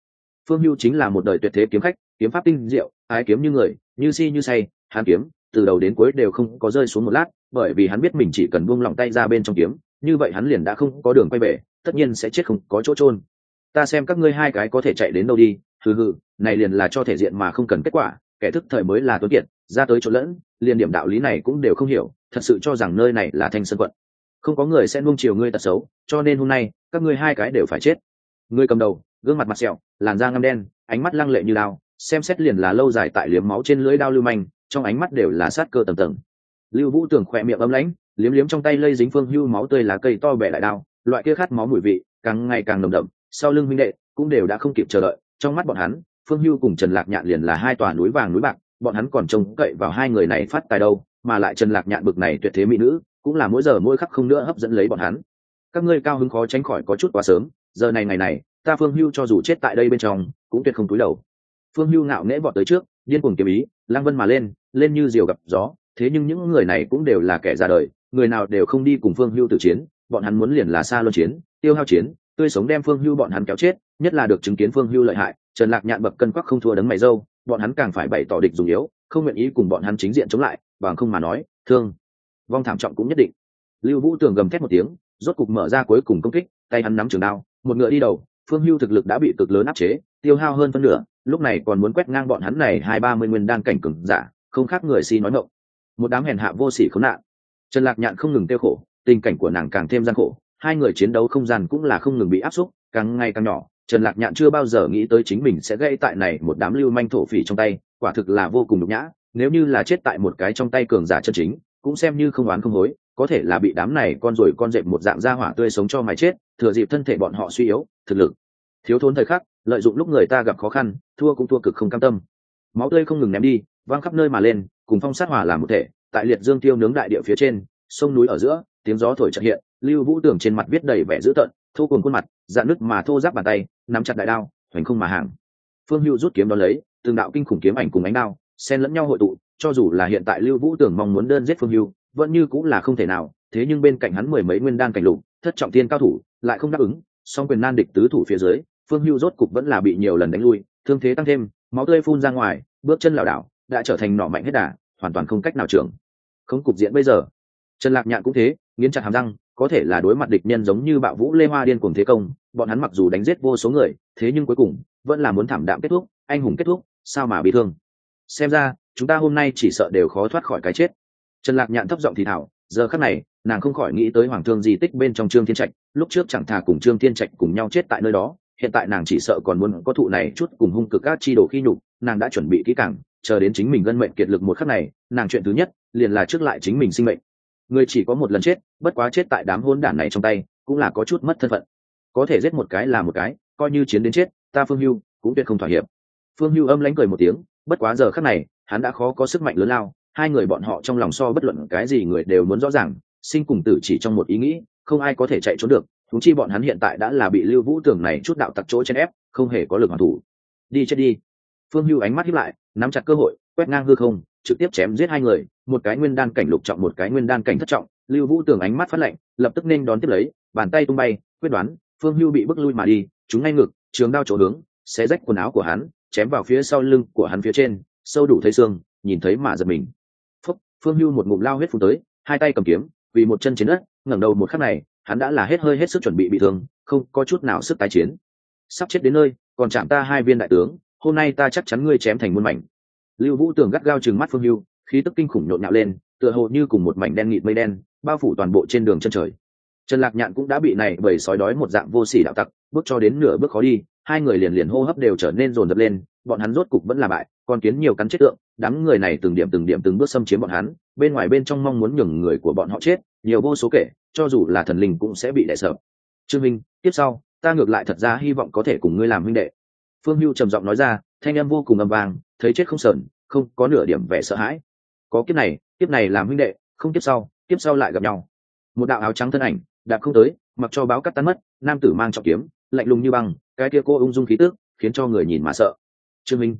A: Phương Hưu chính là một đời tuyệt thế kiếm khách, kiếm pháp tinh diệu, ái kiếm như người, như si như say, hắn kiếm từ đầu đến cuối đều không có rơi xuống một lát, bởi vì hắn biết mình chỉ cần buông lỏng tay ra bên trong kiếm, như vậy hắn liền đã không có đường quay về, tất nhiên sẽ chết không có chỗ chôn. Ta xem các ngươi hai cái có thể chạy đến đâu đi, hừ hừ, này liền là cho thể diện mà không cần kết quả, kẻ thức thời mới là tuấn kiệt, ra tới chỗ lẫn, liền điểm đạo lý này cũng đều không hiểu, thật sự cho rằng nơi này là Thanh Sơn quận. Không có người sẽ nuông chiều ngươi tật xấu, cho nên hôm nay các ngươi hai cái đều phải chết. Ngươi cầm đầu, gương mặt mặt sẹo, làn da ngăm đen, ánh mắt lăng lệ như đao, xem xét liền là lâu dài tại liếm máu trên lưỡi đao lưu manh, trong ánh mắt đều là sát cơ tầng tầng. Lưu Vũ Tường khỏe miệng ấm lãnh, liếm liếm trong tay lây dính Phương Hưu máu tươi lá cây to bẻ lại đao, loại kia khát máu mùi vị càng ngày càng nồng đậm, sau lưng huynh đệ cũng đều đã không kịp chờ đợi, trong mắt bọn hắn, Phương Hưu cùng Trần Lạc Nhạn liền là hai tòa núi vàng núi bạc, bọn hắn còn trông cậy vào hai người này phát tài đâu, mà lại Trần Lạc Nhạn bực này tuyệt thế mỹ nữ, cũng là mỗi giờ mỗi khắc không nữa hấp dẫn lấy bọn hắn. Các ngươi cao hứng khó tránh khỏi có chút quá sớm, giờ này ngày này, ta Phương Hưu cho dù chết tại đây bên trong, cũng tuyệt không cúi đầu. Phương Hưu ngạo nghễ vọt tới trước, điên cuồng kiếm ý, lăng vân mà lên, lên như diều gặp gió, thế nhưng những người này cũng đều là kẻ ra đời, người nào đều không đi cùng Phương Hưu tử chiến, bọn hắn muốn liền là xa luân chiến, tiêu hao chiến, tươi sống đem Phương Hưu bọn hắn kéo chết, nhất là được chứng kiến Phương Hưu lợi hại, Trần Lạc Nhạn bậc cân quắc không thua đấng mày râu, bọn hắn càng phải bày tỏ địch dùng yếu, không nguyện ý cùng bọn hắn chính diện chống lại, bằng không mà nói, thương vong thảm trọng cũng nhất định. Lưu Vũ Tường gầm thét một tiếng, rốt cục mở ra cuối cùng công kích, tay hắn nắm trường đao, một ngựa đi đầu, Phương Hưu thực lực đã bị cực lớn áp chế, tiêu hao hơn phân nửa, lúc này còn muốn quét ngang bọn hắn này 230 nguyên đan cảnh cường giả, không khác người si nói ngọng. Một đám hèn hạ vô sỉ khốn nạn. Trần Lạc Nhạn không ngừng tiêu khổ, tình cảnh của nàng càng thêm gian khổ, hai người chiến đấu không gian cũng là không ngừng bị áp xúc, càng ngày càng nhỏ. Trần Lạc Nhạn chưa bao giờ nghĩ tới chính mình sẽ gây tại này một đám lưu manh thổ phỉ trong tay, quả thực là vô cùng nhục nhã, nếu như là chết tại một cái trong tay cường giả chân chính, cũng xem như không oán không hối, có thể là bị đám này con ruồi con dẹp một dạng gia hỏa tươi sống cho mày chết, thừa dịp thân thể bọn họ suy yếu, thực lực thiếu thốn thời khắc, lợi dụng lúc người ta gặp khó khăn, thua cũng thua cực không cam tâm. Máu tươi không ngừng ném đi, văng khắp nơi mà lên, cùng phong sát hỏa làm một thể, tại liệt dương tiêu nướng đại địa phía trên, sông núi ở giữa, tiếng gió thổi chợt hiện, Lưu Vũ Tưởng trên mặt viết đầy vẻ dữ tợn, thô cuồng khuôn mặt, dạn nứt mà thô ráp bàn tay, nắm chặt đại đao, hoành không mà hàng. Phương Hưu rút kiếm đón lấy, từng đạo kinh khủng kiếm ảnh cùng ánh đao, xen lẫn nhau hội tụ, cho dù là hiện tại Lưu Vũ Tưởng mong muốn đơn giết Phương Hưu, vẫn như cũng là không thể nào, thế nhưng bên cạnh hắn mười mấy nguyên đan cảnh lục, thất trọng thiên cao thủ, lại không đáp ứng, song quyền nan địch tứ thủ phía dưới, Phương Hưu rốt cục vẫn là bị nhiều lần đánh lui, thương thế tăng thêm, máu tươi phun ra ngoài, bước chân lảo đảo, đã trở thành nỏ mạnh hết đà, hoàn toàn không cách nào trưởng. Không cục diện bây giờ. Trần Lạc Nhạn cũng thế, nghiến chặt hàm răng, có thể là đối mặt địch nhân giống như Bạo Vũ Lê Hoa điên cuồng thế công, bọn hắn mặc dù đánh giết vô số người, thế nhưng cuối cùng vẫn là muốn thảm đạm kết thúc, anh hùng kết thúc, sao mà bị thương. Xem ra, chúng ta hôm nay chỉ sợ đều khó thoát khỏi cái chết. Trần Lạc Nhạn thấp giọng thì thào, giờ khắc này, nàng không khỏi nghĩ tới hoàng thương di tích bên trong Trương Thiên Trạch, lúc trước chẳng thà cùng Trương Thiên Trạch cùng nhau chết tại nơi đó, hiện tại nàng chỉ sợ còn muốn có thụ này chút cùng hung cực các chi đồ khi nhục, nàng đã chuẩn bị kỹ càng, chờ đến chính mình gân mệnh kiệt lực một khắc này, nàng chuyện thứ nhất liền là trước lại chính mình sinh mệnh. Người chỉ có một lần chết, bất quá chết tại đám hỗn đản này trong tay, cũng là có chút mất thân phận. Có thể giết một cái là một cái, coi như chiến đến chết, ta Phương Hưu cũng tuyệt không thỏa hiệp. Phương Hưu âm lãnh cười một tiếng, bất quá giờ khắc này, hắn đã khó có sức mạnh lớn lao, hai người bọn họ trong lòng so bất luận cái gì người đều muốn rõ ràng, sinh cùng tử chỉ trong một ý nghĩ, không ai có thể chạy trốn được, huống chi bọn hắn hiện tại đã là bị Lưu Vũ Tưởng này chút đạo tặc chỗ chen ép, không hề có lực hoàn thủ. Đi chết đi. Phương Hưu ánh mắt híp lại, nắm chặt cơ hội, quét ngang hư không, trực tiếp chém giết hai người, một cái nguyên đan cảnh lục trọng, một cái nguyên đan cảnh thất trọng. Lưu Vũ Tưởng ánh mắt phát lạnh, lập tức nên đón tiếp lấy, bàn tay tung bay, quyết đoán, Phương Hưu bị bức lui mà đi, trúng ngay ngực, trường đao chỗ hướng, xé rách quần áo của hắn, chém vào phía sau lưng của hắn phía trên, sâu đủ thấy xương, nhìn thấy mà giật mình. Phúc, Phương Hưu một ngụm lao huyết phun tới, hai tay cầm kiếm, vì một chân trên đất, ngẩng đầu một khắc này, hắn đã là hết hơi hết sức chuẩn bị thương, không có chút nào sức tái chiến. Sắp chết đến nơi, còn chạm ta hai viên đại tướng, hôm nay ta chắc chắn ngươi chém thành muôn mảnh. Lưu Vũ Tưởng gắt gao trừng mắt Phương Hưu, khí tức kinh khủng nhộn nhạo lên, tựa hồ như cùng một mảnh đen nghịt mây đen, bao phủ toàn bộ trên đường chân trời. Trần Lạc Nhạn cũng đã bị này bầy sói đói một dạng vô sỉ đạo tặc, bước cho đến nửa bước khó đi, hai người liền liền hô hấp đều trở nên dồn dập lên, bọn hắn rốt cục vẫn là bại, con kiến nhiều cắn chết tượng, đám người này từng điểm từng bước xâm chiếm bọn hắn, bên ngoài bên trong mong muốn nhường người của bọn họ chết, nhiều vô số kể, cho dù là thần linh cũng sẽ bị đè sợ. Trương Minh, tiếp sau, ta ngược lại thật ra hy vọng có thể cùng ngươi làm huynh đệ. Phương Hưu trầm giọng nói ra, thanh âm vô cùng âm vang, thấy chết không sờn, không có nửa điểm vẻ sợ hãi. Có kiếp này làm huynh đệ, không kiếp sau lại gặp nhau. Một đạo áo trắng thân ảnh, đạp không tới, mặc cho báo cắt tan mất, nam tử mang trọng kiếm, lạnh lùng như băng, cái kia cô ung dung khí tức, khiến cho người nhìn mà sợ. Trương Minh,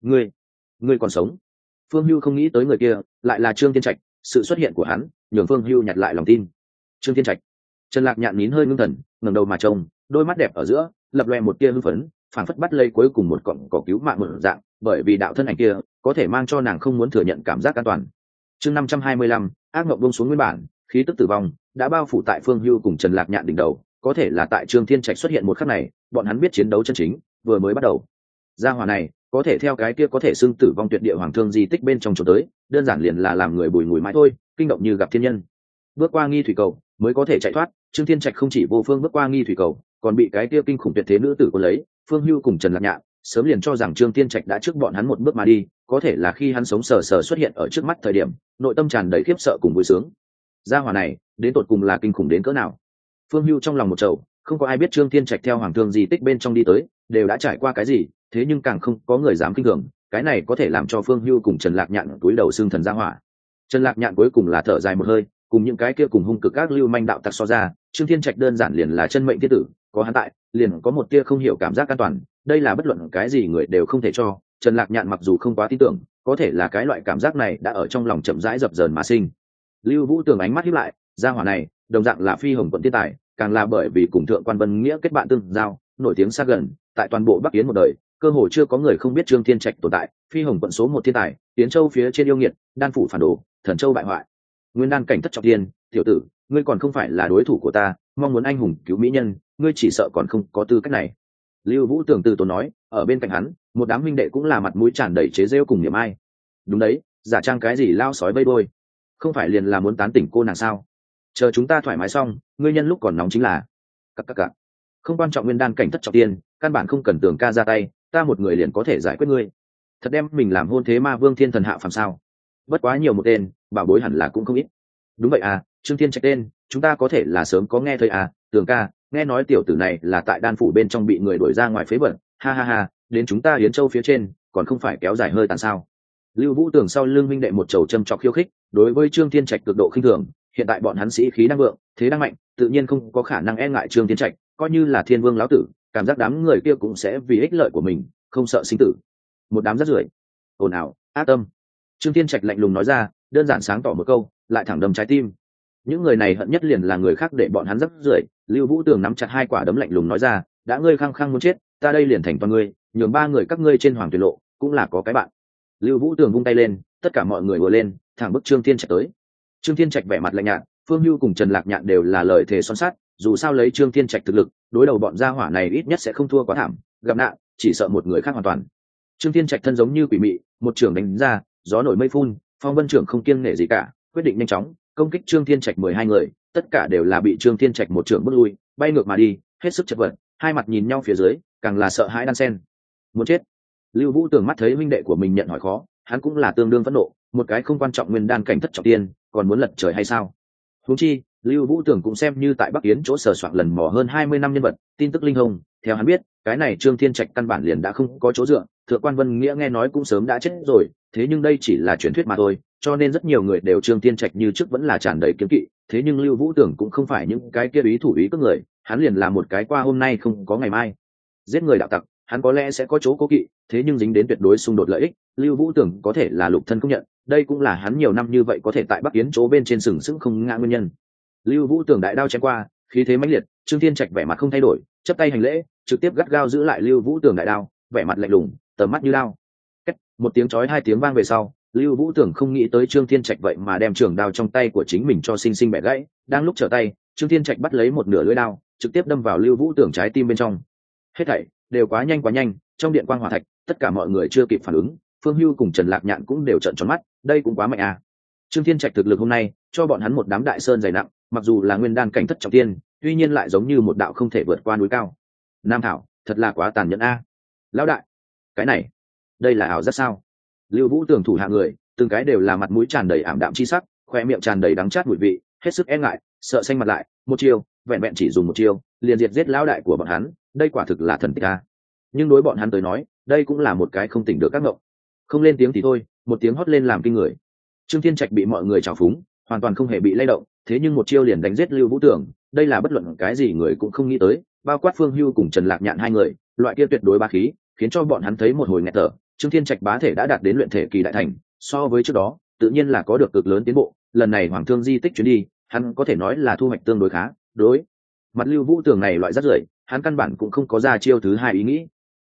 A: ngươi còn sống. Phương Hưu không nghĩ tới người kia lại là Trương Thiên Trạch, sự xuất hiện của hắn nhường Phương Hưu nhặt lại lòng tin. Trương Thiên Trạch. Trần Lạc Nhạn nín hơi ngưng thần, ngẩng đầu mà trông, đôi mắt đẹp ở giữa lập loè một tia hưng phấn, phản phất bắt lấy cuối cùng một cọng cỏ cứu mạng một dạng, bởi vì đạo thân ảnh kia có thể mang cho nàng không muốn thừa nhận cảm giác an toàn. Chương 525, ác mộng buông xuống nguyên bản, khí tức tử vong đã bao phủ tại Phương Hưu cùng Trần Lạc Nhạn đỉnh đầu, có thể là tại Trương Thiên Trạch xuất hiện một khắc này, bọn hắn biết chiến đấu chân chính vừa mới bắt đầu. Gia hỏa này có thể theo cái kia có thể xưng tử vong tuyệt địa hoàng thương di tích bên trong chỗ tới, đơn giản liền là làm người bùi ngùi mãi thôi, kinh động như gặp thiên nhân. Bước qua nghi thủy cầu mới có thể chạy thoát, Trương Thiên Trạch không chỉ vô phương bước qua nghi thủy cầu, còn bị cái kia kinh khủng tuyệt thế nữ tử cuốn lấy. Phương Hưu cùng Trần Lạc Nhạn sớm liền cho rằng Trương Thiên Trạch đã trước bọn hắn một bước mà đi, có thể là khi hắn sống sờ sờ xuất hiện ở trước mắt thời điểm, nội tâm tràn đầy khiếp sợ cùng vui sướng. Gia hỏa này đến tột cùng là kinh khủng đến cỡ nào? Phương Hưu trong lòng một chầu, không có ai biết Trương Thiên Trạch theo hoàng thương di tích bên trong đi tới đều đã trải qua cái gì, thế nhưng càng không có người dám kinh thường, cái này có thể làm cho Phương Hưu cùng Trần Lạc Nhạn túi đầu xương thần gia hỏa. Trần Lạc Nhạn cuối cùng là thở dài một hơi, cùng những cái kia cùng hung cực các lưu manh đạo tặc so ra, Trương Thiên Trạch đơn giản liền là chân mệnh thiên tử, có hắn tại, liền có một tia không hiểu cảm giác an toàn, đây là bất luận cái gì người đều không thể cho. Trần Lạc Nhạn mặc dù không quá tin tưởng, có thể là cái loại cảm giác này đã ở trong lòng chậm rãi dập dờn mà sinh. Lưu Vũ Tường ánh mắt híp lại, gia hỏa này đồng dạng là phi hồng quận thiên tài, càng là bởi vì cùng thượng quan Vân Nghĩa kết bạn tương giao, nổi tiếng xa gần, tại toàn bộ Bắc Yến một đời, cơ hồ chưa có người không biết Trương Thiên Trạch tồn tại. Phi hồng quận số một thiên tài, Tiến Châu phía trên yêu nghiệt, đan phủ phản đồ, Thần Châu bại hoại, nguyên đan cảnh thất trọng thiên. Tiểu tử, ngươi còn không phải là đối thủ của ta, mong muốn anh hùng cứu mỹ nhân, ngươi chỉ sợ còn không có tư cách này. Lưu Vũ Tường từ tốn nói, ở bên cạnh hắn, một đám huynh đệ cũng là mặt mũi tràn đầy chế giễu cùng niềm ai. Đúng đấy, giả trang cái gì lao sói vây đôi, không phải liền là muốn tán tỉnh cô nàng sao? Chờ chúng ta thoải mái xong, ngươi nhân lúc còn nóng chính là cặc. Không quan trọng nguyên đan cảnh thất trọng tiên, căn bản không cần Tưởng ca ra tay, ta một người liền có thể giải quyết ngươi. Thật đem mình làm hôn thế ma vương thiên thần hạ phàm sao? Bất quá nhiều một tên, bảo bối hẳn là cũng không ít. Đúng vậy à, Trương Thiên Trạch tên, chúng ta có thể là sớm có nghe thấy à, Tưởng ca, nghe nói tiểu tử này là tại đan phủ bên trong bị người đuổi ra ngoài phế bẩn, ha, đến chúng ta Yến Châu phía trên, còn không phải kéo dài hơi tàn sao? Lưu Vũ Tường sau lưng minh đệ một chầu châm chọc khiêu khích, đối với Trương Thiên Trạch cực độ khinh thường, hiện tại bọn hắn sĩ khí đang vượng, thế đang mạnh, tự nhiên không có khả năng e ngại Trương Thiên Trạch, coi như là thiên vương lão tử, cảm giác đám người kia cũng sẽ vì ích lợi của mình, không sợ sinh tử. Một đám rác rưởi, ồn ào, ác tâm. Trương Thiên Trạch lạnh lùng nói ra, đơn giản sáng tỏ một câu, lại thẳng đâm trái tim. Những người này hận nhất liền là người khác để bọn hắn rác rưởi. Lưu Vũ Tường nắm chặt hai quả đấm lạnh lùng nói ra, đã ngươi khăng khăng muốn chết, ta đây liền thành toàn ngươi, nhường ba người các ngươi trên hoàng tuyệt lộ, cũng là có cái bạn. Lưu Vũ Tường vung tay lên, tất cả mọi người vừa lên, thẳng bức Trương Thiên Trạch tới. Trương Thiên Trạch vẻ mặt lạnh nhạt, Phương Hưu cùng Trần Lạc Nhạn đều là lời thề son sắt, dù sao lấy Trương Thiên Trạch thực lực, đối đầu bọn gia hỏa này ít nhất sẽ không thua quá thảm, gặp nạn chỉ sợ một người khác hoàn toàn. Trương Thiên Trạch thân giống như quỷ mị, một trường đánh ra, gió nổi mây phun, phong vân trưởng không kiêng nể gì cả, quyết định nhanh chóng công kích Trương Thiên Trạch 12 người, tất cả đều là bị Trương Thiên Trạch một trường bước lui, bay ngược mà đi, hết sức chật vật, hai mặt nhìn nhau phía dưới, càng là sợ hãi đan sen. Muốn chết. Lưu Vũ Tường mắt thấy huynh đệ của mình nhận hỏi khó, hắn cũng là tương đương phẫn nộ, một cái không quan trọng nguyên đan cảnh thất trọng tiên, còn muốn lật trời hay sao? Huống chi, Lưu Vũ Tường cũng xem như tại Bắc Yến chỗ sờ soạn lần mò hơn 20 năm nhân vật, tin tức linh thông, theo hắn biết, cái này Trương Thiên Trạch căn bản liền đã không có chỗ dựa, Thượng quan Vân Nghĩa nghe nói cũng sớm đã chết rồi, thế nhưng đây chỉ là truyền thuyết mà thôi, cho nên rất nhiều người đều Trương Thiên Trạch như trước vẫn là tràn đầy kiêng kỵ, thế nhưng Lưu Vũ Tường cũng không phải những cái kia ý thủ ý cướp người, hắn liền là một cái qua hôm nay không có ngày mai. Giết người đạo tặc, hắn có lẽ sẽ có chỗ cố kỵ, thế nhưng dính đến tuyệt đối xung đột lợi ích, Lưu Vũ Tường có thể là lục thân công nhận, đây cũng là hắn nhiều năm như vậy có thể tại Bắc Yến chỗ bên trên sừng sững không ngã nguyên nhân. Lưu Vũ Tường đại đao chém qua, khí thế mãnh liệt, Trương Thiên Trạch vẻ mặt không thay đổi, chắp tay hành lễ, trực tiếp gắt gao giữ lại Lưu Vũ Tường đại đao, vẻ mặt lạnh lùng, tầm mắt như đao. Một tiếng chói hai tiếng vang về sau, Lưu Vũ Tường không nghĩ tới Trương Thiên Trạch vậy mà đem trường đao trong tay của chính mình cho sinh sinh bẻ gãy, đang lúc trở tay, Trương Thiên Trạch bắt lấy một nửa lưỡi đao, trực tiếp đâm vào Lưu Vũ Tường trái tim bên trong. Hết thảy đều quá nhanh, trong điện quang hỏa thạch, tất cả mọi người chưa kịp phản ứng, Phương Hưu cùng Trần Lạc Nhạn cũng đều trợn tròn mắt, đây cũng quá mạnh à. Trương Thiên Trạch thực lực hôm nay, cho bọn hắn một đám đại sơn dày nặng, mặc dù là nguyên đan cảnh thất trọng tiên, tuy nhiên lại giống như một đạo không thể vượt qua núi cao. Nam Thảo, thật là quá tàn nhẫn a. Lão đại, cái này, đây là ảo giác sao? Lưu Vũ Tường thủ hạ người, từng cái đều là mặt mũi tràn đầy ảm đạm chi sắc, khoe miệng tràn đầy đắng chát mùi vị, hết sức e ngại, sợ xanh mặt lại, một chiêu, vẹn vẹn chỉ dùng một chiêu, liền diệt giết lão đại của bọn hắn, đây quả thực là thần tích a. Nhưng đối bọn hắn tới nói, đây cũng là một cái không tỉnh được các ngộng. Không lên tiếng thì thôi, một tiếng hót lên làm kinh người. Trương Thiên Trạch bị mọi người trào phúng, hoàn toàn không hề bị lay động, thế nhưng một chiêu liền đánh giết Lưu Vũ Tường, đây là bất luận cái gì người cũng không nghĩ tới, bao quát Phương Hưu cùng Trần Lạc Nhạn hai người, loại kia tuyệt đối bá khí, khiến cho bọn hắn thấy một hồi nghẹt thở. Trương Thiên Trạch bá thể đã đạt đến luyện thể kỳ đại thành, so với trước đó, tự nhiên là có được cực lớn tiến bộ, lần này Hoàng Thương di tích chuyến đi, hắn có thể nói là thu hoạch tương đối khá, đối mặt Lưu Vũ Tường này loại rất rưởi, hắn căn bản cũng không có ra chiêu thứ hai ý nghĩ.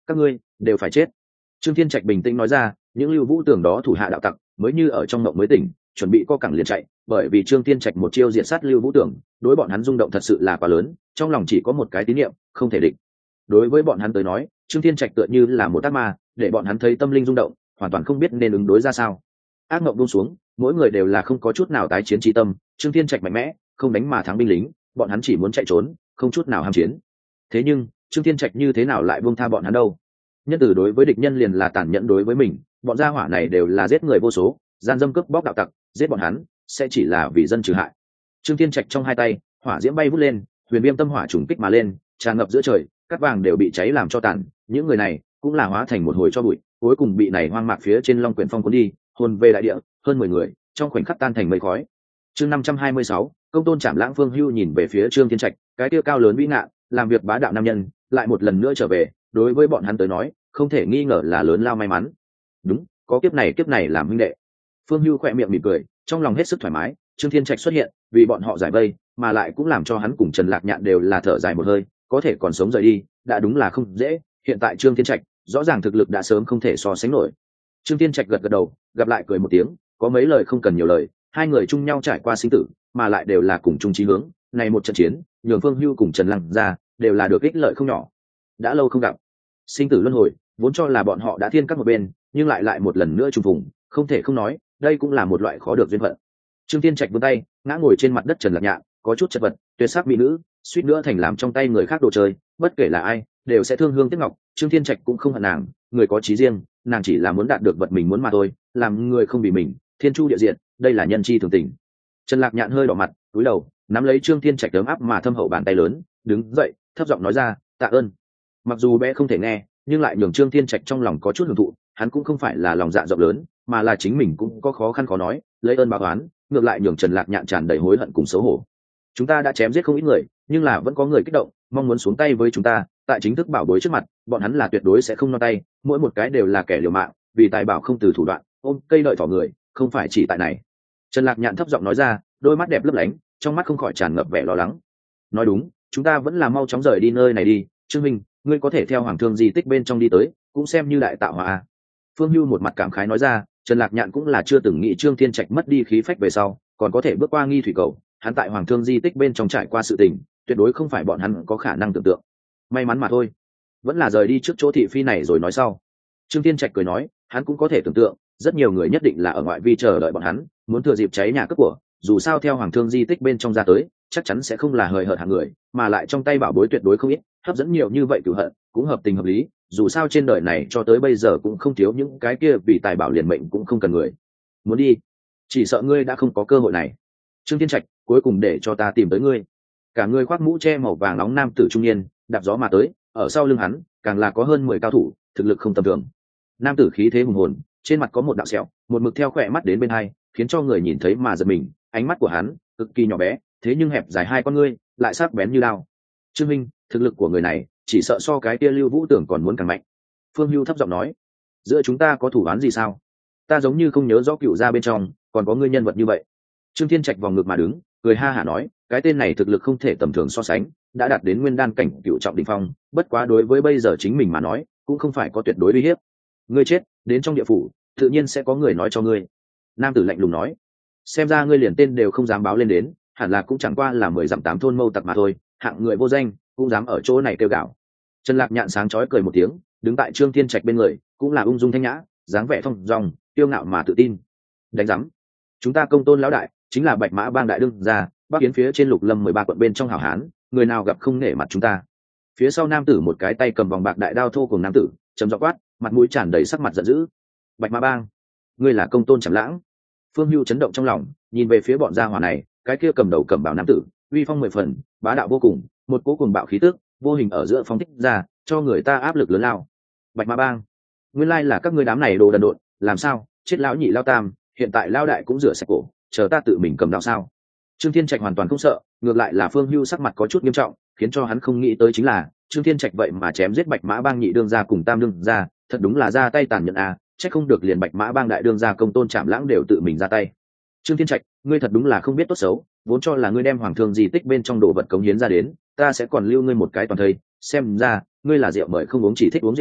A: các ngươi đều phải chết. Trương Thiên Trạch bình tĩnh nói ra, những Lưu Vũ Tường đó thủ hạ đạo tặc mới như ở trong mộng mới tỉnh, chuẩn bị co cẳng liền chạy, bởi vì Trương Thiên Trạch một chiêu diệt sát Lưu Vũ Tường, đối bọn hắn rung động thật sự là quá lớn, trong lòng chỉ có một cái tín niệm, không thể địch. Đối với bọn hắn tới nói, Trương Thiên Trạch tựa như là một ác ma, để bọn hắn thấy tâm linh rung động, hoàn toàn không biết nên ứng đối ra sao. Ác mộng buông xuống, mỗi người đều là không có chút nào tái chiến chí tâm. Trương Thiên Trạch mạnh mẽ, không đánh mà thắng binh lính, bọn hắn chỉ muốn chạy trốn, không chút nào ham chiến. Thế nhưng Trương Thiên Trạch như thế nào lại buông tha bọn hắn đâu? Nhân tử đối với địch nhân liền là tàn nhẫn đối với mình, bọn gia hỏa này đều là giết người vô số, gian dâm cướp bóc đạo tặc, giết bọn hắn sẽ chỉ là vì dân trừ hại. Trương Thiên Trạch trong hai tay hỏa diễm bay vút lên, huyền viêm tâm hỏa trùng kích mà lên, tràn ngập giữa trời, cát vàng đều bị cháy làm cho tàn. Những người này cũng là hóa thành một hồi cho bụi, cuối cùng bị này hoang mạc phía trên long quyển phong cuốn đi, hồn về đại địa, hơn 10 người trong khoảnh khắc tan thành mây khói. Chương 526, công tôn Trảm Lãng. Phương Hưu nhìn về phía Trương Thiên Trạch, cái tiêu cao lớn vĩ ngạn, làm việc bá đạo nam nhân, lại một lần nữa trở về, đối với bọn hắn tới nói, không thể nghi ngờ là lớn lao may mắn. Đúng, có kiếp này làm huynh đệ. Phương Hưu khẽ miệng mỉm cười, trong lòng hết sức thoải mái. Trương Thiên Trạch xuất hiện, vì bọn họ giải vây, mà lại cũng làm cho hắn cùng Trần Lạc Nhạn đều là thở dài một hơi, có thể còn sống rời đi, đã đúng là không dễ. Hiện tại Trương Thiên Trạch, rõ ràng thực lực đã sớm không thể so sánh nổi. Trương Thiên Trạch gật gật đầu, gặp lại cười một tiếng, có mấy lời không cần nhiều lời, hai người chung nhau trải qua sinh tử, mà lại đều là cùng chung chí hướng, này một trận chiến, nhường Phương Hưu cùng Trần Lăng ra, đều là được ích lợi không nhỏ. Đã lâu không gặp, sinh tử luân hồi, vốn cho là bọn họ đã thiên các một bên, nhưng lại một lần nữa trùng phùng, không thể không nói, đây cũng là một loại khó được duyên phận. Trương Thiên Trạch vươn tay, ngã ngồi trên mặt đất Trần Lạc Nhạn, có chút chật vật, tuyệt sắc mỹ nữ, suýt nữa thành làm trong tay người khác đồ chơi, bất kể là ai, đều sẽ thương hương tiếc ngọc. Trương Thiên Trạch cũng không hận nàng, người có chí riêng, nàng chỉ là muốn đạt được vật mình muốn mà thôi, làm người không bị mình, thiên chu địa diện, đây là nhân chi thường tình. Trần Lạc Nhạn hơi đỏ mặt, cúi đầu, nắm lấy Trương Thiên Trạch ấm áp mà thâm hậu bàn tay lớn, đứng dậy, thấp giọng nói ra, tạ ơn. Mặc dù bé không thể nghe, nhưng lại nhường Trương Thiên Trạch trong lòng có chút hưởng thụ, hắn cũng không phải là lòng dạ rộng lớn, mà là chính mình cũng có khó khăn khó nói, lấy ơn báo oán, ngược lại nhường Trần Lạc Nhạn tràn đầy hối hận cùng xấu hổ. Chúng ta đã chém giết không ít người, nhưng là vẫn có người kích động, mong muốn xuống tay với chúng ta, tại chính thức bảo bối trước mặt, bọn hắn là tuyệt đối sẽ không nương tay, mỗi một cái đều là kẻ liều mạng, vì tài bảo không từ thủ đoạn, ôm cây đợi thỏ người, không phải chỉ tại này. Trần Lạc Nhạn thấp giọng nói ra, đôi mắt đẹp lấp lánh, trong mắt không khỏi tràn ngập vẻ lo lắng. Nói đúng, chúng ta vẫn là mau chóng rời đi nơi này đi. Trương Minh, ngươi có thể theo Hoàng Thương di tích bên trong đi tới, cũng xem như đại tạo hóa. Phương Hưu một mặt cảm khái nói ra, Trần Lạc Nhạn cũng là chưa từng nghĩ Trương Thiên Trạch mất đi khí phách về sau, còn có thể bước qua nghi thủy cầu, hắn tại Hoàng Thương di tích bên trong trải qua sự tình, tuyệt đối không phải bọn hắn có khả năng tưởng tượng. May mắn mà thôi, vẫn là rời đi trước chỗ thị phi này rồi nói sau. Trương Thiên Trạch cười nói, hắn cũng có thể tưởng tượng, rất nhiều người nhất định là ở ngoại vi chờ đợi bọn hắn, muốn thừa dịp cháy nhà cướp của, dù sao theo Hoàng Thương di tích bên trong ra tới, chắc chắn sẽ không là hời hợt hạng người, mà lại trong tay bảo bối tuyệt đối không ít, hấp dẫn nhiều như vậy cửu hận, cũng hợp tình hợp lý, dù sao trên đời này cho tới bây giờ cũng không thiếu những cái kia vì tài bảo liền mệnh cũng không cần người. Muốn đi, chỉ sợ ngươi đã không có cơ hội này. Trương Thiên Trạch, cuối cùng để cho ta tìm tới ngươi. Cả người khoác mũ che màu vàng nóng nam tử trung niên, đạp gió mà tới, ở sau lưng hắn, càng là có hơn 10 cao thủ, thực lực không tầm thường. Nam tử khí thế hùng hồn, trên mặt có một đạo sẹo, một mực theo khỏe mắt đến bên hai, khiến cho người nhìn thấy mà giật mình. Ánh mắt của hắn cực kỳ nhỏ bé, thế nhưng hẹp dài hai con ngươi lại sắc bén như đao. Trương Minh, thực lực của người này chỉ sợ so cái kia Lưu Vũ Tưởng còn muốn càng mạnh. Phương Hưu thấp giọng nói, giữa chúng ta có thủ án gì sao? Ta giống như không nhớ rõ cựu gia bên trong còn có ngươi nhân vật như vậy. Trương Thiên Trạch vòng ngực mà đứng, cười ha hả nói, cái tên này thực lực không thể tầm thường so sánh, đã đạt đến nguyên đan cảnh cựu trọng đỉnh phong, bất quá đối với bây giờ chính mình mà nói, cũng không phải có tuyệt đối uy hiếp. Ngươi chết, đến trong địa phủ, tự nhiên sẽ có người nói cho ngươi. Nam tử lạnh lùng nói, xem ra ngươi liền tên đều không dám báo lên đến, hẳn là cũng chẳng qua là 10 dặm 8 thôn mâu tặc mà thôi, hạng người vô danh cũng dám ở chỗ này kêu gào. Trần Lạc Nhạn sáng chói cười một tiếng, đứng tại Trương Thiên Trạch bên người, cũng là ung dung thanh nhã, dáng vẻ thong dong, tiêu ngạo mà tự tin. Đánh rắm, chúng ta Công Tôn lão đại chính là Bạch Mã Bang đại đương gia, Bắc Yến phía trên Lục Lâm 13 quận bên trong hảo hán, người nào gặp không nể mặt chúng ta. Phía sau nam tử một cái tay cầm vòng bạc đại đao thô cùng nam tử, trầm giọng quát, mặt mũi tràn đầy sắc mặt giận dữ. Bạch Mã Bang, ngươi là Công Tôn Trảm Lãng? Phương Hưu chấn động trong lòng, nhìn về phía bọn gia hỏa này, cái kia cầm đầu cầm bảo nam tử, uy phong 10 phần, bá đạo vô cùng, một cỗ cuồng bạo khí tức, vô hình ở giữa phong thích ra, cho người ta áp lực lớn lao. Bạch Mã Bang, nguyên lai là các ngươi đám này đồ đần độn, làm sao, chết lão nhị lao tam, hiện tại lao đại cũng rửa sạch cổ, chờ ta tự mình cầm đạo sao? Trương Thiên Trạch hoàn toàn không sợ, ngược lại là Phương Hưu sắc mặt có chút nghiêm trọng, khiến cho hắn không nghĩ tới chính là Trương Thiên Trạch vậy mà chém giết Bạch Mã Bang nhị đương gia cùng tam đương gia, thật đúng là ra tay tàn nhẫn à, chắc không được liền Bạch Mã Bang đại đương gia Công Tôn Trảm Lãng đều tự mình ra tay. Trương Thiên Trạch, ngươi thật đúng là không biết tốt xấu, vốn cho là ngươi đem Hoàng Thương di tích bên trong đồ vật cống hiến ra đến, ta sẽ còn lưu ngươi một cái toàn thây, xem ra ngươi là rượu mời không uống chỉ thích uống rượu phạt,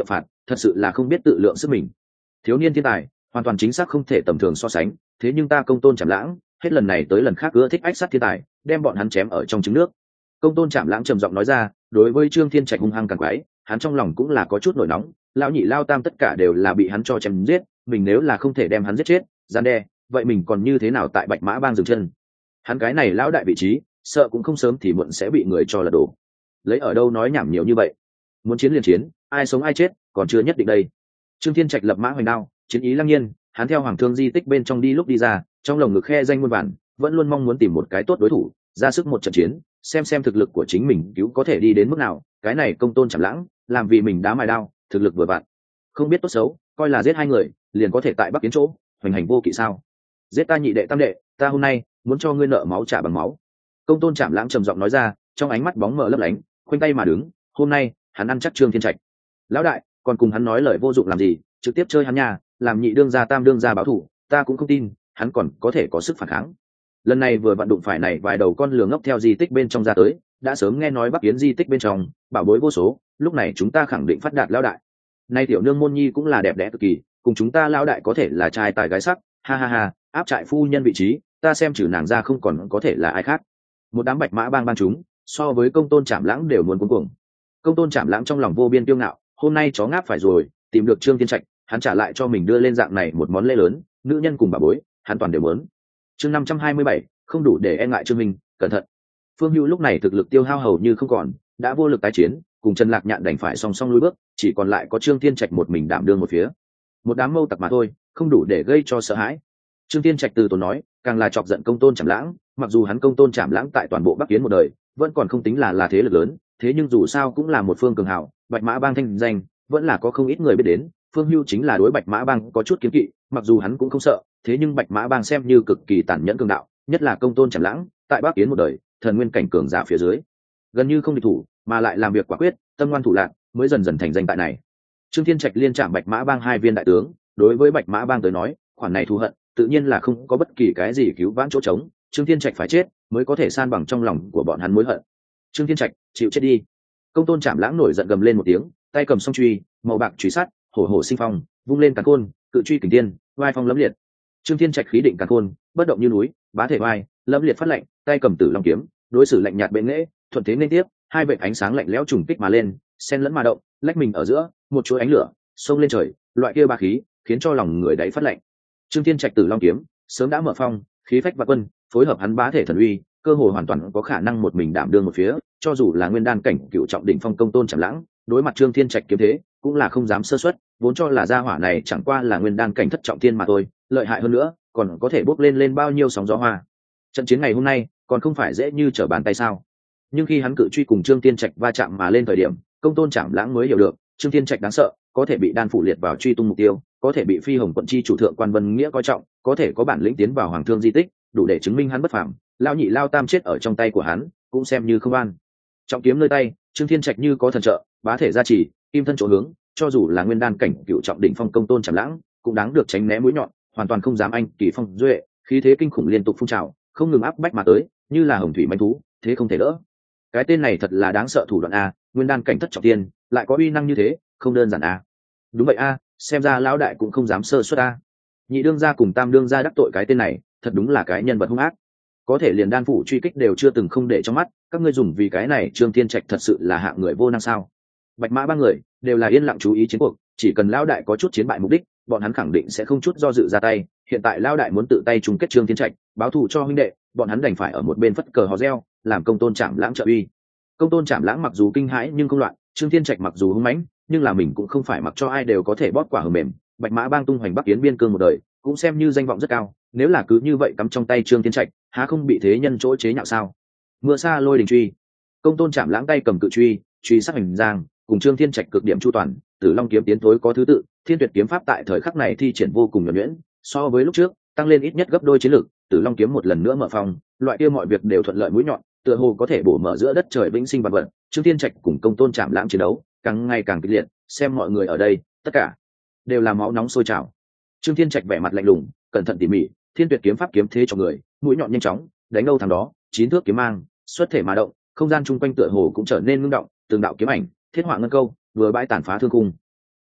A: thật sự là không biết tự lượng sức mình. Thiếu niên thiên tài hoàn toàn chính xác không thể tầm thường so sánh, thế nhưng ta Công Tôn Trảm Lãng hết lần này tới lần khác ưa thích ách sát thiên tài, đem bọn hắn chém ở trong trứng nước. Công Tôn Trảm Lãng trầm giọng nói ra. Đối với Trương Thiên Trạch hung hăng càng quái, hắn trong lòng cũng là có chút nổi nóng. Lão nhị lao tam tất cả đều là bị hắn cho chém giết, mình nếu là không thể đem hắn giết chết gian đe, vậy mình còn như thế nào tại Bạch Mã Bang dừng chân? Hắn cái này lão đại vị trí, sợ cũng không sớm thì muộn sẽ bị người cho lật đổ. Lấy ở đâu nói nhảm nhiều như vậy? Muốn chiến liền chiến, ai sống ai chết còn chưa nhất định đây. Trương Thiên Trạch lập mã hoành đao, chiến ý lăng nhiên, hắn theo Hoàng Thương di tích bên trong đi lúc đi ra, trong lồng ngực khe danh muôn vàn, vẫn luôn mong muốn tìm một cái tốt đối thủ, ra sức một trận chiến, xem thực lực của chính mình cứu có thể đi đến mức nào. Cái này Công Tôn Trảm Lãng làm vì mình đá mài đao, thực lực vừa vặn, không biết tốt xấu, coi là giết hai người liền có thể tại Bắc Kiến chỗ hoành hành vô kỵ sao? Giết ta nhị đệ tam đệ, ta hôm nay muốn cho ngươi nợ máu trả bằng máu. Công Tôn Trảm Lãng trầm giọng nói ra, trong ánh mắt bóng mờ lấp lánh, khoanh tay mà đứng. Hôm nay hắn ăn chắc Trương Thiên Trạch. Lão đại còn cùng hắn nói lời vô dụng làm gì, trực tiếp chơi hắn nha, làm nhị đương gia tam đương gia báo thù, ta cũng không tin hắn còn có thể có sức phản kháng. Lần này vừa vặn đụng phải này vài đầu con lừa ngốc theo di tích bên trong ra tới, đã sớm nghe nói Bắc Yến di tích bên trong bảo bối vô số, lúc này chúng ta khẳng định phát đạt lão đại. Nay tiểu nương môn nhi cũng là đẹp đẽ cực kỳ, cùng chúng ta lão đại có thể là trai tài gái sắc, ha ha ha, áp trại phu nhân vị trí, ta xem trừ nàng ra không còn có thể là ai khác. Một đám Bạch Mã Bang ban chúng, so với Công Tôn Trảm Lãng đều muốn cuống cuồng. Công Tôn Trảm Lãng trong lòng vô biên kiêu ngạo, hôm nay chó ngáp phải rồi, tìm được Trương Thiên Trạch, hắn trả lại cho mình đưa lên dạng này một món lễ lớn, nữ nhân cùng bà bối, hắn toàn đều muốn. Chương 527, không đủ để e ngại Trương Minh, cẩn thận. Phương Hưu lúc này thực lực tiêu hao hầu như không còn, đã vô lực tái chiến, cùng Trần Lạc Nhạn đành phải song song lùi bước, chỉ còn lại có Trương Thiên Trạch một mình đảm đương một phía. Một đám mâu tặc mà thôi, không đủ để gây cho sợ hãi. Trương Thiên Trạch từ tốn nói, càng là chọc giận Công Tôn Trảm Lãng, mặc dù hắn Công Tôn Trảm Lãng tại toàn bộ Bắc Yến một đời, vẫn còn không tính là thế lực lớn, thế nhưng dù sao cũng là một phương cường hào, Bạch Mã Bang thanh danh vẫn là có không ít người biết đến. Phương Hưu chính là đối Bạch Mã Bang có chút kiêng kỵ, mặc dù hắn cũng không sợ, thế nhưng Bạch Mã Bang xem như cực kỳ tàn nhẫn cường đạo, nhất là Công Tôn Trảm Lãng, tại Bắc Yến một đời, thần nguyên cảnh cường giả phía dưới, gần như không địch thủ, mà lại làm việc quả quyết, tâm ngoan thủ lạn, mới dần dần thành danh tại này. Trương Thiên Trạch liên trạm Bạch Mã Bang hai viên đại tướng, đối với Bạch Mã Bang tới nói, khoản này thù hận, tự nhiên là không có bất kỳ cái gì cứu vãn chỗ trống. Trương Thiên Trạch phải chết, mới có thể san bằng trong lòng của bọn hắn mối hận. Trương Thiên Trạch, chịu chết đi! Công Tôn Trảm Lãng nổi giận gầm lên một tiếng, tay cầm song truy, màu bạc truy sát, hổ hổ sinh phong, vung lên càn khôn, cự truy kình tiên, vai phong lẫm liệt. Trương Thiên Trạch khí định càn khôn, bất động như núi, bá thể vai, lẫm liệt phát lệnh, tay cầm Tử Long kiếm, đối xử lạnh nhạt bệ nghệ, thuận thế nên tiếp, hai vệt ánh sáng lạnh lẽo trùng kích mà lên, xen lẫn mà động, lách mình ở giữa, một chuỗi ánh lửa xông lên trời, loại kia ba khí khiến cho lòng người đáy phát lạnh. Trương Thiên Trạch Tử Long kiếm sớm đã mở phong, khí phách và quân, phối hợp hắn bá thể thần uy, cơ hội hoàn toàn có khả năng một mình đảm đương một phía, cho dù là nguyên đan cảnh cựu trọng đỉnh phong Công Tôn Trảm Lãng, đối mặt Trương Thiên Trạch kiếm thế, cũng là không dám sơ suất, vốn cho là gia hỏa này chẳng qua là nguyên đan cảnh thất trọng thiên mà thôi, lợi hại hơn nữa, còn có thể bốc lên bao nhiêu sóng gió hoa. Trận chiến ngày hôm nay, còn không phải dễ như trở bàn tay sao? Nhưng khi hắn cự truy cùng Trương Thiên Trạch va chạm mà lên thời điểm, Công Tôn Trảm Lãng mới hiểu được, Trương Thiên Trạch đáng sợ, có thể bị đan phủ liệt vào truy tung mục tiêu, có thể bị Phi Hồng quận chi chủ thượng quan Vân Nghĩa coi trọng, có thể có bản lĩnh tiến vào Hoàng Thương di tích, đủ để chứng minh hắn bất phàm. Lao nhị lao tam chết ở trong tay của hắn, cũng xem như không an. Trọng kiếm nơi tay, Trương Thiên Trạch như có thần trợ, bá thể gia trì, kim thân chỗ hướng, cho dù là nguyên đan cảnh cựu trọng đỉnh phong Công Tôn Trảm Lãng, cũng đáng được tránh né mũi nhọn, hoàn toàn không dám anh kỳ phong duệ, khí thế kinh khủng liên tục phun trào, không ngừng áp bách mà tới, như là hồng thủy manh thú, thế không thể đỡ. Cái tên này thật là đáng sợ thủ đoạn a, nguyên đan cảnh thất trọng thiên, lại có uy năng như thế, không đơn giản a. Đúng vậy a, xem ra lão đại cũng không dám sơ suất a. Nhị đương gia cùng tam đương gia đắc tội cái tên này, thật đúng là cái nhân vật hung ác. Có thể liền đan phủ truy kích đều chưa từng không để trong mắt, các ngươi dùng vì cái này Trương Thiên Trạch thật sự là hạng người vô năng sao? Bạch Mã ba người đều là yên lặng chú ý chiến cuộc, chỉ cần lão đại có chút chiến bại mục đích, bọn hắn khẳng định sẽ không chút do dự ra tay. Hiện tại lão đại muốn tự tay chung kết Trương Thiên Trạch, báo thù cho huynh đệ, bọn hắn đành phải ở một bên phất cờ hò reo, làm Công Tôn Trảm Lãng trợ uy. Công Tôn Trảm Lãng mặc dù kinh hãi nhưng không loạn, Trương Thiên Trạch mặc dù hung mãnh, nhưng là mình cũng không phải mặc cho ai đều có thể bóp quả hờ mềm. Bạch Mã Bang tung hoành Bắc Yến biên cương một đời, cũng xem như danh vọng rất cao, nếu là cứ như vậy cắm trong tay Trương Thiên Trạch, há không bị thế nhân chỗ chế nhạo sao? Mưa sa lôi đình truy, Công Tôn Trảm Lãng tay cầm cự truy, truy sắc hình giang, cùng Trương Thiên Trạch cực điểm chu toàn, Tử Long kiếm tiến tối có thứ tự, Thiên Tuyệt kiếm pháp tại thời khắc này thi triển vô cùng nhuần nhuyễn, so với lúc trước, tăng lên ít nhất gấp đôi chiến lực. Tử Long kiếm một lần nữa mở phòng, loại kia mọi việc đều thuận lợi mũi nhọn, tựa hồ có thể bổ mở giữa đất trời vĩnh sinh vật vật. Trương Thiên Trạch cùng Công Tôn Trảm Lãng chiến đấu, càng ngày càng kịch liệt, xem mọi người ở đây, tất cả đều là máu nóng sôi trào. Trương Thiên Trạch vẻ mặt lạnh lùng, cẩn thận tỉ mỉ, Thiên Tuyệt kiếm pháp kiếm thế cho người, mũi nhọn nhanh chóng, đánh đâu thằng đó, chín thước kiếm mang, xuất thể mà động, không gian chung quanh tựa hồ cũng trở nên ngưng động, từng đạo kiếm ảnh, thiết họa ngân câu, vừa bãi tàn phá thương khung.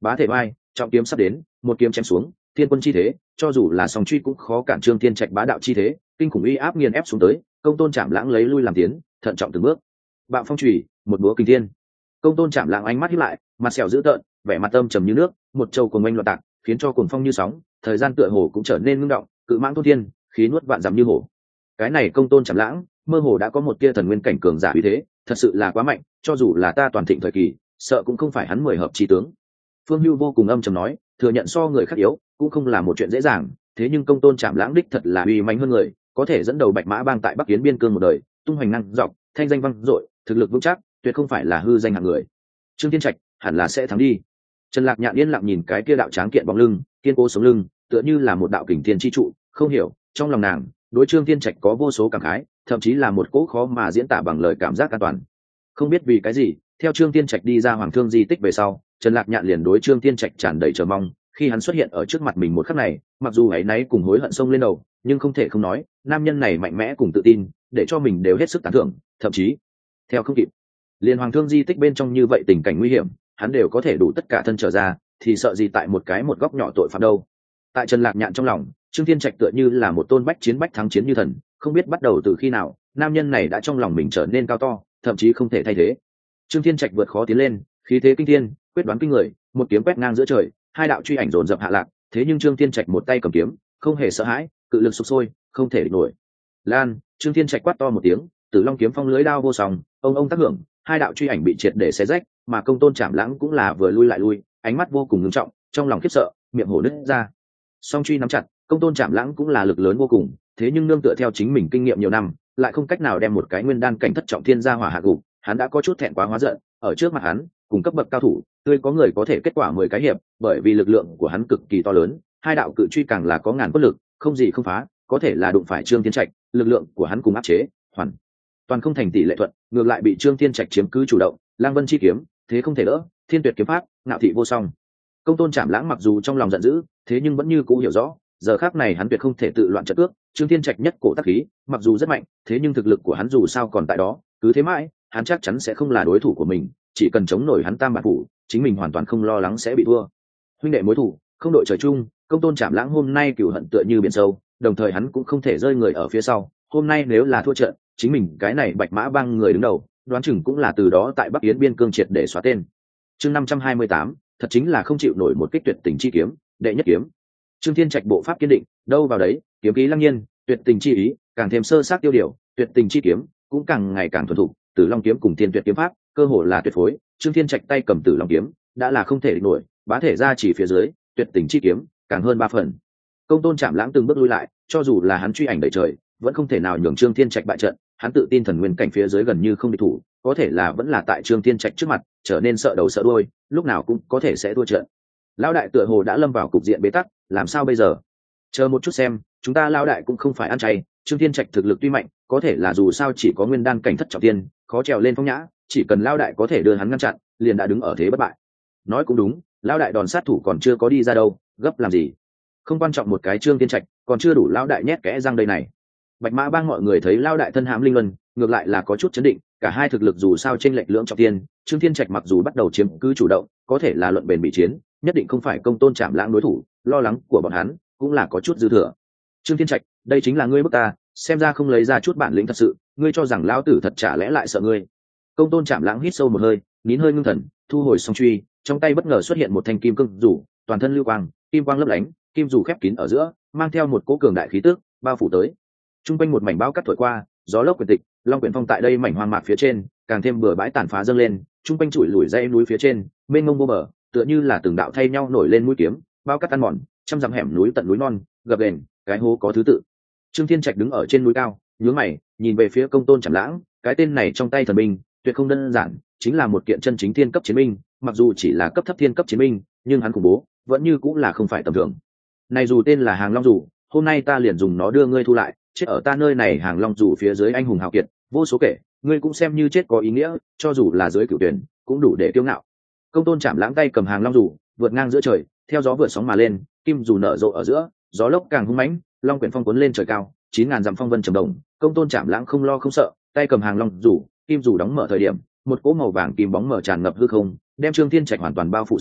A: bá thể vai, trọng kiếm sắp đến, một kiếm chém xuống, thiên quân chi thế, cho dù là song truy cũng khó cản Trương Thiên Trạch bá đạo chi thế, kinh khủng uy áp nghiền ép xuống tới, Công Tôn Trảm Lãng lấy lui làm tiến, thận trọng từng bước. Bạo phong chùy, một búa kinh thiên. Công Tôn Trảm Lãng ánh mắt híp lại, mặt sẹo dữ tợn, vẻ mặt âm trầm như nước, một trâu cuồng oanh loạn tạc, khiến cho cuồng phong như sóng, thời gian tựa hồ cũng trở nên ngưng động, cự mãng thôn thiên, khí nuốt vạn dặm như hổ. Cái này Công Tôn Trảm Lãng, mơ hồ đã có một tia thần nguyên cảnh cường giả uy thế, thật sự là quá mạnh, cho dù là ta toàn thịnh thời kỳ, sợ cũng không phải hắn 10 hợp chí tướng. Phương Hưu vô cùng âm trầm nói, thừa nhận so người khác yếu, cũng không là một chuyện dễ dàng, thế nhưng Công Tôn Trảm Lãng đích thật là uy mãnh hơn người, có thể dẫn đầu Bạch Mã Bang tại Bắc Kiến biên cương một đời, tung hoành năng dọc, thanh danh vang dội, thực lực vững chắc, tuyệt không phải là hư danh hạng người. Trương Thiên Trạch hẳn là sẽ thắng đi. Trần Lạc Nhạn yên lặng nhìn cái kia đạo tráng kiện bóng lưng, kiên cố sống lưng, tựa như là một đạo kình thiên chi trụ, không hiểu, trong lòng nàng, đối Trương Thiên Trạch có vô số cảm khái, thậm chí là một cỗ khó mà diễn tả bằng lời cảm giác an toàn. Không biết vì cái gì, theo Trương Thiên Trạch đi ra Hoàng Thương di tích về sau, Trần Lạc Nhạn liền đối Trương Thiên Trạch tràn đầy chờ mong, khi hắn xuất hiện ở trước mặt mình một khắc này, mặc dù ấy náy cùng hối hận xông lên đầu, nhưng không thể không nói, nam nhân này mạnh mẽ cùng tự tin, để cho mình đều hết sức tán thưởng, thậm chí theo không kịp. Liên Hoàng Thương di tích bên trong như vậy tình cảnh nguy hiểm, hắn đều có thể đủ tất cả thân trở ra, thì sợ gì tại một góc nhỏ tội phạm đâu. Tại Trần Lạc Nhạn trong lòng, Trương Thiên Trạch tựa như là một tôn bách chiến bách thắng chiến như thần, không biết bắt đầu từ khi nào, nam nhân này đã trong lòng mình trở nên cao to, thậm chí không thể thay thế. Trương Thiên Trạch vượt khó tiến lên, khí thế kinh thiên, quyết đoán kinh người, một kiếm quét ngang giữa trời, hai đạo truy ảnh dồn dập hạ lạc, thế nhưng Trương Thiên Trạch một tay cầm kiếm, không hề sợ hãi, cự lực sục sôi, không thể địch nổi. Lan, Trương Thiên Trạch quát to một tiếng, Tử Long kiếm phong lưới đao vô song, ông tác hưởng, hai đạo truy ảnh bị triệt để xé rách, mà Công Tôn Trảm Lãng cũng là vừa lui lại lui, ánh mắt vô cùng nghiêm trọng, trong lòng khiếp sợ, miệng hổ nứt ra. Song truy nắm chặt, Công Tôn Trảm Lãng cũng là lực lớn vô cùng, thế nhưng nương tựa theo chính mình kinh nghiệm nhiều năm, lại không cách nào đem một cái nguyên đan cảnh thất trọng thiên gia hỏa hạ gục, hắn đã có chút thẹn quá hóa giận, ở trước mặt hắn, cùng cấp bậc cao thủ, tươi có người có thể kết quả 10 cái hiệp, bởi vì lực lượng của hắn cực kỳ to lớn, hai đạo cự truy càng là có ngàn cốt lực, không gì không phá, có thể là đụng phải Trương Thiên Trạch, lực lượng của hắn cùng áp chế, hoàn toàn không thành tỷ lệ thuận, ngược lại bị Trương Thiên Trạch chiếm cứ chủ động, Lang Vân chi kiếm, thế không thể đỡ, Thiên Tuyệt kiếm pháp, ngạo thị vô song. Công Tôn Trảm Lãng mặc dù trong lòng giận dữ, thế nhưng vẫn như cũ hiểu rõ, giờ khắc này hắn tuyệt không thể tự loạn trận cước, Trương Thiên Trạch nhất cổ tác khí, mặc dù rất mạnh, thế nhưng thực lực của hắn dù sao còn tại đó, cứ thế mãi, hắn chắc chắn sẽ không là đối thủ của mình, chỉ cần chống nổi hắn Tam Bản Phủ, chính mình hoàn toàn không lo lắng sẽ bị thua. Huynh đệ mối thủ, không đội trời chung, Công Tôn Trảm Lãng hôm nay cừu hận tựa như biển sâu, đồng thời hắn cũng không thể rơi người ở phía sau, hôm nay nếu là thua trận, chính mình cái này Bạch Mã Bang người đứng đầu, đoán chừng cũng là từ đó tại Bắc Yến biên cương triệt để xóa tên. Chương 528, thật chính là không chịu nổi một kích tuyệt tình chi kiếm, đệ nhất kiếm. Trương Thiên Trạch bộ pháp kiên định, đâu vào đấy, kiếm khí lăng nhiên, tuyệt tình chi ý, càng thêm sơ sát tiêu điều, tuyệt tình chi kiếm cũng càng ngày càng thuần thục, Tử Long kiếm cùng Thiên Tuyệt kiếm pháp, cơ hồ là tuyệt phối, Trương Thiên Trạch tay cầm Tử Long kiếm, đã là không thể địch nổi, bá thể ra chỉ phía dưới, tuyệt tình chi kiếm, càng hơn 3 phần. Công Tôn Trảm Lãng từng bước lui lại, cho dù là hắn truy ảnh đầy trời, vẫn không thể nào nhường Trương Thiên Trạch bại trận, hắn tự tin thần nguyên cảnh phía dưới gần như không địch thủ, có thể là vẫn là tại Trương Thiên Trạch trước mặt, trở nên sợ đầu sợ đuôi, lúc nào cũng có thể sẽ thua trận. Lão đại tựa hồ đã lâm vào cục diện bế tắc, làm sao bây giờ? Chờ một chút xem, chúng ta lão đại cũng không phải ăn chay, Trương Thiên Trạch thực lực tuy mạnh, có thể là dù sao chỉ có nguyên đan cảnh thất trọng thiên, khó trèo lên phong nhã, chỉ cần lão đại có thể đưa hắn ngăn chặn, liền đã đứng ở thế bất bại. Nói cũng đúng, lão đại đòn sát thủ còn chưa có đi ra đâu, gấp làm gì? Không quan trọng một cái Trương Thiên Trạch, còn chưa đủ lão đại nhét kẽ răng đây này. Bạch Mã Bang mọi người thấy lão đại thân hãm linh luân, ngược lại là có chút chấn định, cả hai thực lực dù sao chênh lệch lưỡng trọng thiên, Trương Thiên Trạch mặc dù bắt đầu chiếm cứ chủ động, có thể là luận bền bị chiến, nhất định không phải Công Tôn Trảm Lãng đối thủ, lo lắng của bọn hắn cũng là có chút dư thừa. Trương Thiên Trạch, đây chính là ngươi bức ta, xem ra không lấy ra chút bản lĩnh thật sự, ngươi cho rằng lão tử thật chả lẽ lại sợ ngươi? Công Tôn Trảm Lãng hít sâu một hơi, nín hơi ngưng thần, thu hồi song truy, trong tay bất ngờ xuất hiện một thanh kim cương rủ, toàn thân lưu quang, kim quang lấp lánh, kim rủ khép kín ở giữa, mang theo một cỗ cường đại khí tức, bao phủ tới. Trung quanh một mảnh bão cát thổi qua, gió lốc quyển tịch, long quyển phong tại đây mảnh hoang mạc phía trên, càng thêm bừa bãi tàn phá dâng lên, trung quanh trụi lủi dãy núi phía trên, mênh mông vô bờ, tựa như là từng đạo thay nhau nổi lên mũi kiếm, bao cát ăn mòn, trăm dặm hẻm núi tận núi non, gập ghềnh, cái hố có thứ tự. Trương Thiên Trạch đứng ở trên núi cao, nhướng mày, nhìn về phía Công Tôn Trảm Lãng, cái tên này trong tay thần binh, tuyệt không đơn giản, chính là một kiện chân chính thiên cấp chiến binh, mặc dù chỉ là cấp thấp thiên cấp chiến binh, nhưng hắn khủng bố, vẫn như cũng là không phải tầm thường. Này dù tên là Hàng Long dù, hôm nay ta liền dùng nó đưa ngươi thu lại, chết ở ta nơi này Hàng Long dù phía dưới anh hùng hào kiệt, vô số kể, ngươi cũng xem như chết có ý nghĩa, cho dù là dưới cửu tuyển, cũng đủ để kiêu ngạo. Công Tôn Trảm Lãng tay cầm Hàng Long dù, vượt ngang giữa trời, theo gió vượt sóng mà lên, kim dù nở rộ ở giữa, gió lốc càng hung mãnh, long quyển phong cuốn lên trời cao, 9000 dặm phong vân trầm động. Công Tôn Trảm Lãng không lo không sợ, tay cầm Hàng Long dù, kim dù đóng mở thời điểm, một cỗ màu vàng kim bóng mở tràn ngập hư không, đem Trương Thiên Trạch hoàn toàn bao phủ xuống,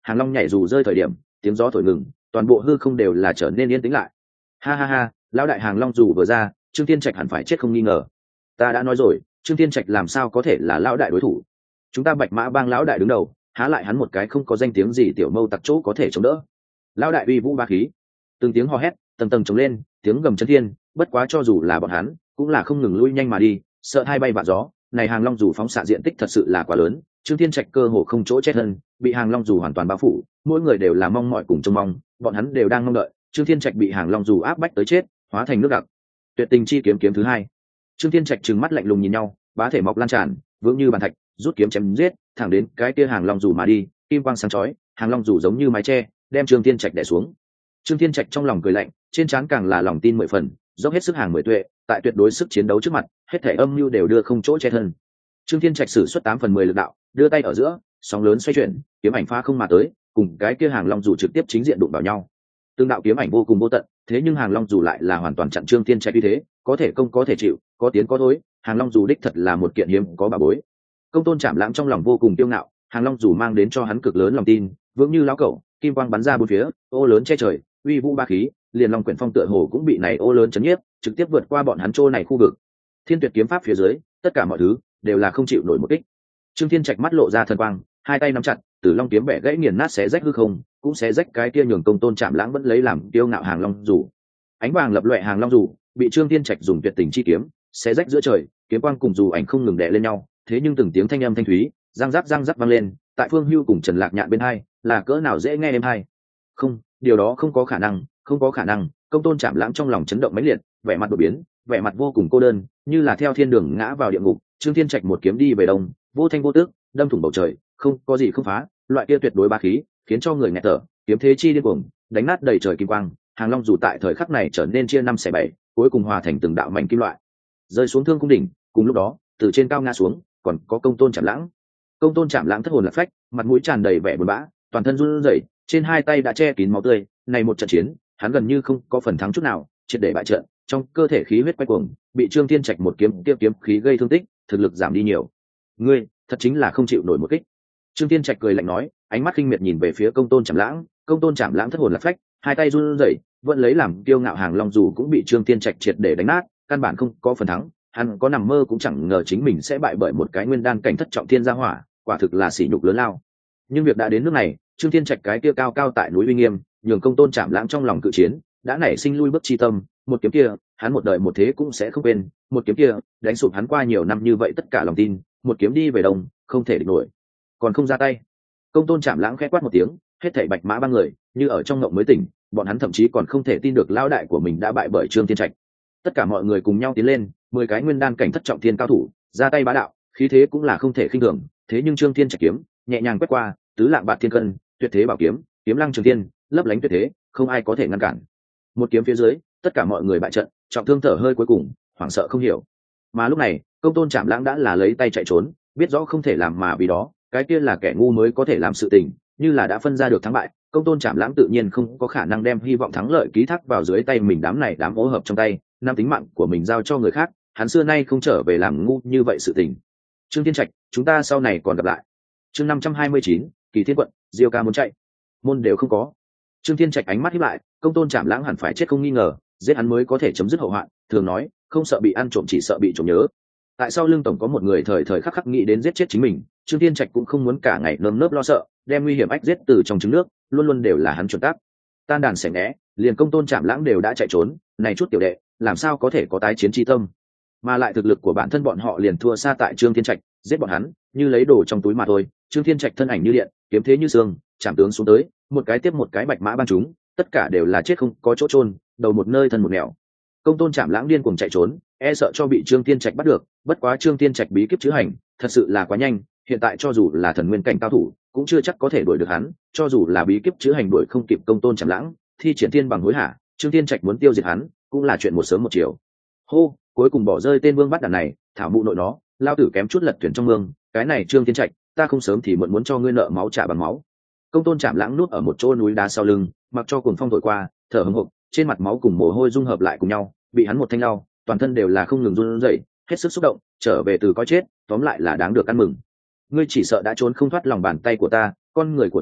A: hàng long nhảy dù rơi thời điểm tiếng gió thổi ngừng, toàn bộ hư không đều là trở nên yên tĩnh lại. Ha ha ha, lão đại hàng long dù vừa ra, Trương Thiên Trạch hẳn phải chết không nghi ngờ. Ta đã nói rồi, Trương Thiên Trạch làm sao có thể là lão đại đối thủ. Chúng ta Bạch Mã Bang lão đại đứng đầu, há lại hắn một cái không có danh tiếng gì tiểu mâu tặc chỗ có thể chống đỡ. Lão đại uy vũ ba khí, từng tiếng hò hét tầng tầng trống lên, tiếng gầm chấn thiên. Bất quá cho dù là bọn hắn cũng là không ngừng lui nhanh mà đi, sợ hai bay vạ gió. Này hàng long dù phóng xạ diện tích thật sự là quá lớn, Trương Thiên Trạch cơ hồ không chỗ chết hơn, bị hàng long dù hoàn toàn bao phủ. Mỗi người đều là mong mỏi cùng trông mong, bọn hắn đều đang mong đợi Trương Thiên Trạch bị hàng long dù áp bách tới chết, hóa thành nước đặc. Tuyệt tình chi kiếm kiếm thứ hai. Trương Thiên Trạch trừng mắt lạnh lùng nhìn nhau, bá thể mọc lan tràn, vững như bàn thạch, rút kiếm chém giết, thẳng đến cái kia hàng long dù mà đi, kim quang sáng chói, hàng long dù giống như mái che, đem Trương Thiên Trạch đè xuống. Trương Thiên Trạch trong lòng cười lạnh, trên trán càng là lòng tin 10 phần, dốc hết sức hàng 10 tuệ, tại tuyệt đối sức chiến đấu trước mặt, hết thể âm mưu đều đưa không chỗ che thân. Trương Thiên Trạch sử xuất 8 phần 10 lực đạo, đưa tay ở giữa, sóng lớn xoay chuyển, kiếm ảnh phá không mà tới, cùng cái kia hàng long dù trực tiếp chính diện đụng vào nhau. Tương đạo kiếm ảnh vô cùng vô tận, thế nhưng hàng long dù lại là hoàn toàn chặn Trương Thiên Trạch như thế, có thể công có thể chịu, có tiến có thối, hàng long dù đích thật là một kiện hiếm có bảo bối. Công Tôn Trảm Lãng trong lòng vô cùng kiêu ngạo, hàng long dù mang đến cho hắn cực lớn lòng tin, vững như lão cẩu, kim quang bắn ra bốn phía, ô lớn che trời, uy vũ ba khí, liền long quyển phong tựa hồ cũng bị này ô lớn chấn nhiếp, trực tiếp vượt qua bọn hắn trô này khu vực. Thiên Tuyệt kiếm pháp phía dưới, tất cả mọi thứ đều là không chịu nổi một kích. Trương Thiên Trạch mắt lộ ra thần quang, hai tay nắm chặt, Tử Long kiếm bẻ gãy nghiền nát xé rách hư không, cũng xé rách cái kia nhường Công Tôn Trảm Lãng vẫn lấy làm kiêu ngạo hàng long dù. Ánh vàng lập loè hàng long dù, bị Trương Thiên Trạch dùng tuyệt tình chi kiếm xé rách giữa trời, kiếm quang cùng dù ảnh không ngừng đè lên nhau, thế nhưng từng tiếng thanh âm thanh thúy, răng rắc vang lên, tại Phương Hưu cùng Trần Lạc Nhạn bên hai, là cỡ nào dễ nghe êm hai. Không, điều đó không có khả năng, không có khả năng. Công Tôn Trảm Lãng trong lòng chấn động mãnh liệt, vẻ mặt đột biến, vẻ mặt vô cùng cô đơn, như là theo thiên đường ngã vào địa ngục. Trương Thiên Trạch một kiếm đi về đông, vô thanh vô tước, đâm thủng bầu trời, không có gì không phá, loại kia tuyệt đối bá khí, khiến cho người nghẹt thở, kiếm thế chi điên cuồng, đánh nát đầy trời kim quang, hàng long dù tại thời khắc này trở nên chia năm xẻ bảy, cuối cùng hòa thành từng đạo mảnh kim loại, rơi xuống Thương Cung đỉnh. Cùng lúc đó, từ trên cao ngã xuống, còn có Công Tôn Trảm Lãng. Công Tôn Trảm Lãng thất hồn lạc phách, mặt mũi tràn đầy vẻ buồn bã, toàn thân run rẩy, trên hai tay đã che kín máu tươi. Này một trận chiến, hắn gần như không có phần thắng chút nào, triệt để bại trận, trong cơ thể khí huyết quay cuồng, bị Trương Thiên Trạch một kiếm tiếp kiếm khí gây thương tích, thực lực giảm đi nhiều. Ngươi, thật chính là không chịu nổi một kích. Trương Thiên Trạch cười lạnh nói, ánh mắt khinh miệt nhìn về phía Công Tôn Trảm Lãng. Công Tôn Trảm Lãng thất hồn lạc phách, hai tay run rẩy, vẫn lấy làm kiêu ngạo hàng long dù cũng bị Trương Thiên Trạch triệt để đánh nát, căn bản không có phần thắng. Hắn có nằm mơ cũng chẳng ngờ chính mình sẽ bại bởi một cái nguyên đan cảnh thất trọng thiên gia hỏa, quả thực là sỉ nhục lớn lao. Nhưng việc đã đến nước này, Trương Thiên Trạch cái kia cao cao tại núi uy nghiêm, nhường Công Tôn Trảm Lãng trong lòng cự chiến, đã nảy sinh lui bước chi tâm. Một kiếm kia, hắn một đời một thế cũng sẽ không quên, một kiếm kia đánh sụp hắn qua nhiều năm như vậy tất cả lòng tin, một kiếm đi về đông, không thể địch nổi. Còn không ra tay. Công Tôn Trảm Lãng khẽ quát một tiếng, hết thảy Bạch Mã ba người như ở trong ngộng mới tỉnh, bọn hắn thậm chí còn không thể tin được lão đại của mình đã bại bởi Trương Thiên Trạch. Tất cả mọi người cùng nhau tiến lên, 10 cái nguyên đan cảnh thất trọng thiên cao thủ, ra tay bá đạo, khí thế cũng là không thể khinh thường. Thế nhưng Trương Thiên Trạch kiếm nhẹ nhàng quét qua, tứ lạng bạt thiên cân, tuyệt thế bảo kiếm, kiếm lăng trường thiên, lấp lánh tuyệt thế, không ai có thể ngăn cản. Một kiếm phía dưới, tất cả mọi người bại trận, trọng thương thở hơi cuối cùng, hoảng sợ không hiểu. Mà lúc này, Công Tôn Trảm Lãng đã là lấy tay chạy trốn, biết rõ không thể làm mà vì đó, cái kia là kẻ ngu mới có thể làm sự tình, như là đã phân ra được thắng bại, Công Tôn Trảm Lãng tự nhiên không có khả năng đem hy vọng thắng lợi ký thác vào dưới tay mình đám ô hợp trong tay, nam tính mạng của mình giao cho người khác, hắn xưa nay không trở về làm ngu như vậy sự tình. Trương Thiên Trạch, chúng ta sau này còn gặp lại. Chương 529, Kỳ Thiên quận, Diêu ca muốn chạy, môn đều không có. Trương Thiên Trạch ánh mắt híp lại, Công Tôn Trảm Lãng hẳn phải chết không nghi ngờ, giết hắn mới có thể chấm dứt hậu hoạn, thường nói, không sợ bị ăn trộm chỉ sợ bị trộm nhớ. Tại sao lương tổng có một người thời thời khắc khắc nghĩ đến giết chết chính mình, Trương Thiên Trạch cũng không muốn cả ngày nơm nớp lo sợ, đem nguy hiểm ách giết từ trong trứng nước, luôn luôn đều là hắn chuẩn tắc. Tan đàn xẻ né, liền Công Tôn Trảm Lãng đều đã chạy trốn, này chút tiểu đệ, làm sao có thể có tái chiến chi tâm? Mà lại thực lực của bản thân bọn họ liền thua xa tại Trương Thiên Trạch, giết bọn hắn, như lấy đồ trong túi mà thôi. Trương Thiên Trạch thân ảnh như điện, kiếm thế như sương, chạm tướng xuống tới, một cái tiếp một cái Bạch Mã ban chúng, tất cả đều là chết không có chỗ chôn, đầu một nơi thân một nẻo. Công Tôn Trảm Lãng điên cuồng chạy trốn, e sợ cho bị Trương Thiên Trạch bắt được, bất quá Trương Thiên Trạch bí kíp chữ hành, thật sự là quá nhanh, hiện tại cho dù là thần nguyên cảnh cao thủ, cũng chưa chắc có thể đuổi được hắn, cho dù là bí kíp chữ hành đuổi không kịp Công Tôn Trảm Lãng, thi triển thiên bằng hối hả, Trương Thiên Trạch muốn tiêu diệt hắn, cũng là chuyện một sớm một chiều. Hô, cuối cùng bỏ rơi tên vương bắt đàn này, thảo mụ nội nó, lao tử kém chút lật thuyền trong mương, cái này Trương Thiên Trạch, ta không sớm thì muộn muốn cho ngươi nợ máu trả bằng máu. Công Tôn Trảm Lãng núp ở một chỗ núi đá sau lưng, mặc cho cuồng phong thổi qua, thở hổn hộc, trên mặt máu cùng mồ hôi dung hợp lại cùng nhau, bị hắn một thanh lau, toàn thân đều là không ngừng run rẩy, hết sức xúc động, trở về từ coi chết, tóm lại là đáng được ăn mừng. Ngươi chỉ sợ đã trốn không thoát lòng bàn tay của ta, con người của ta,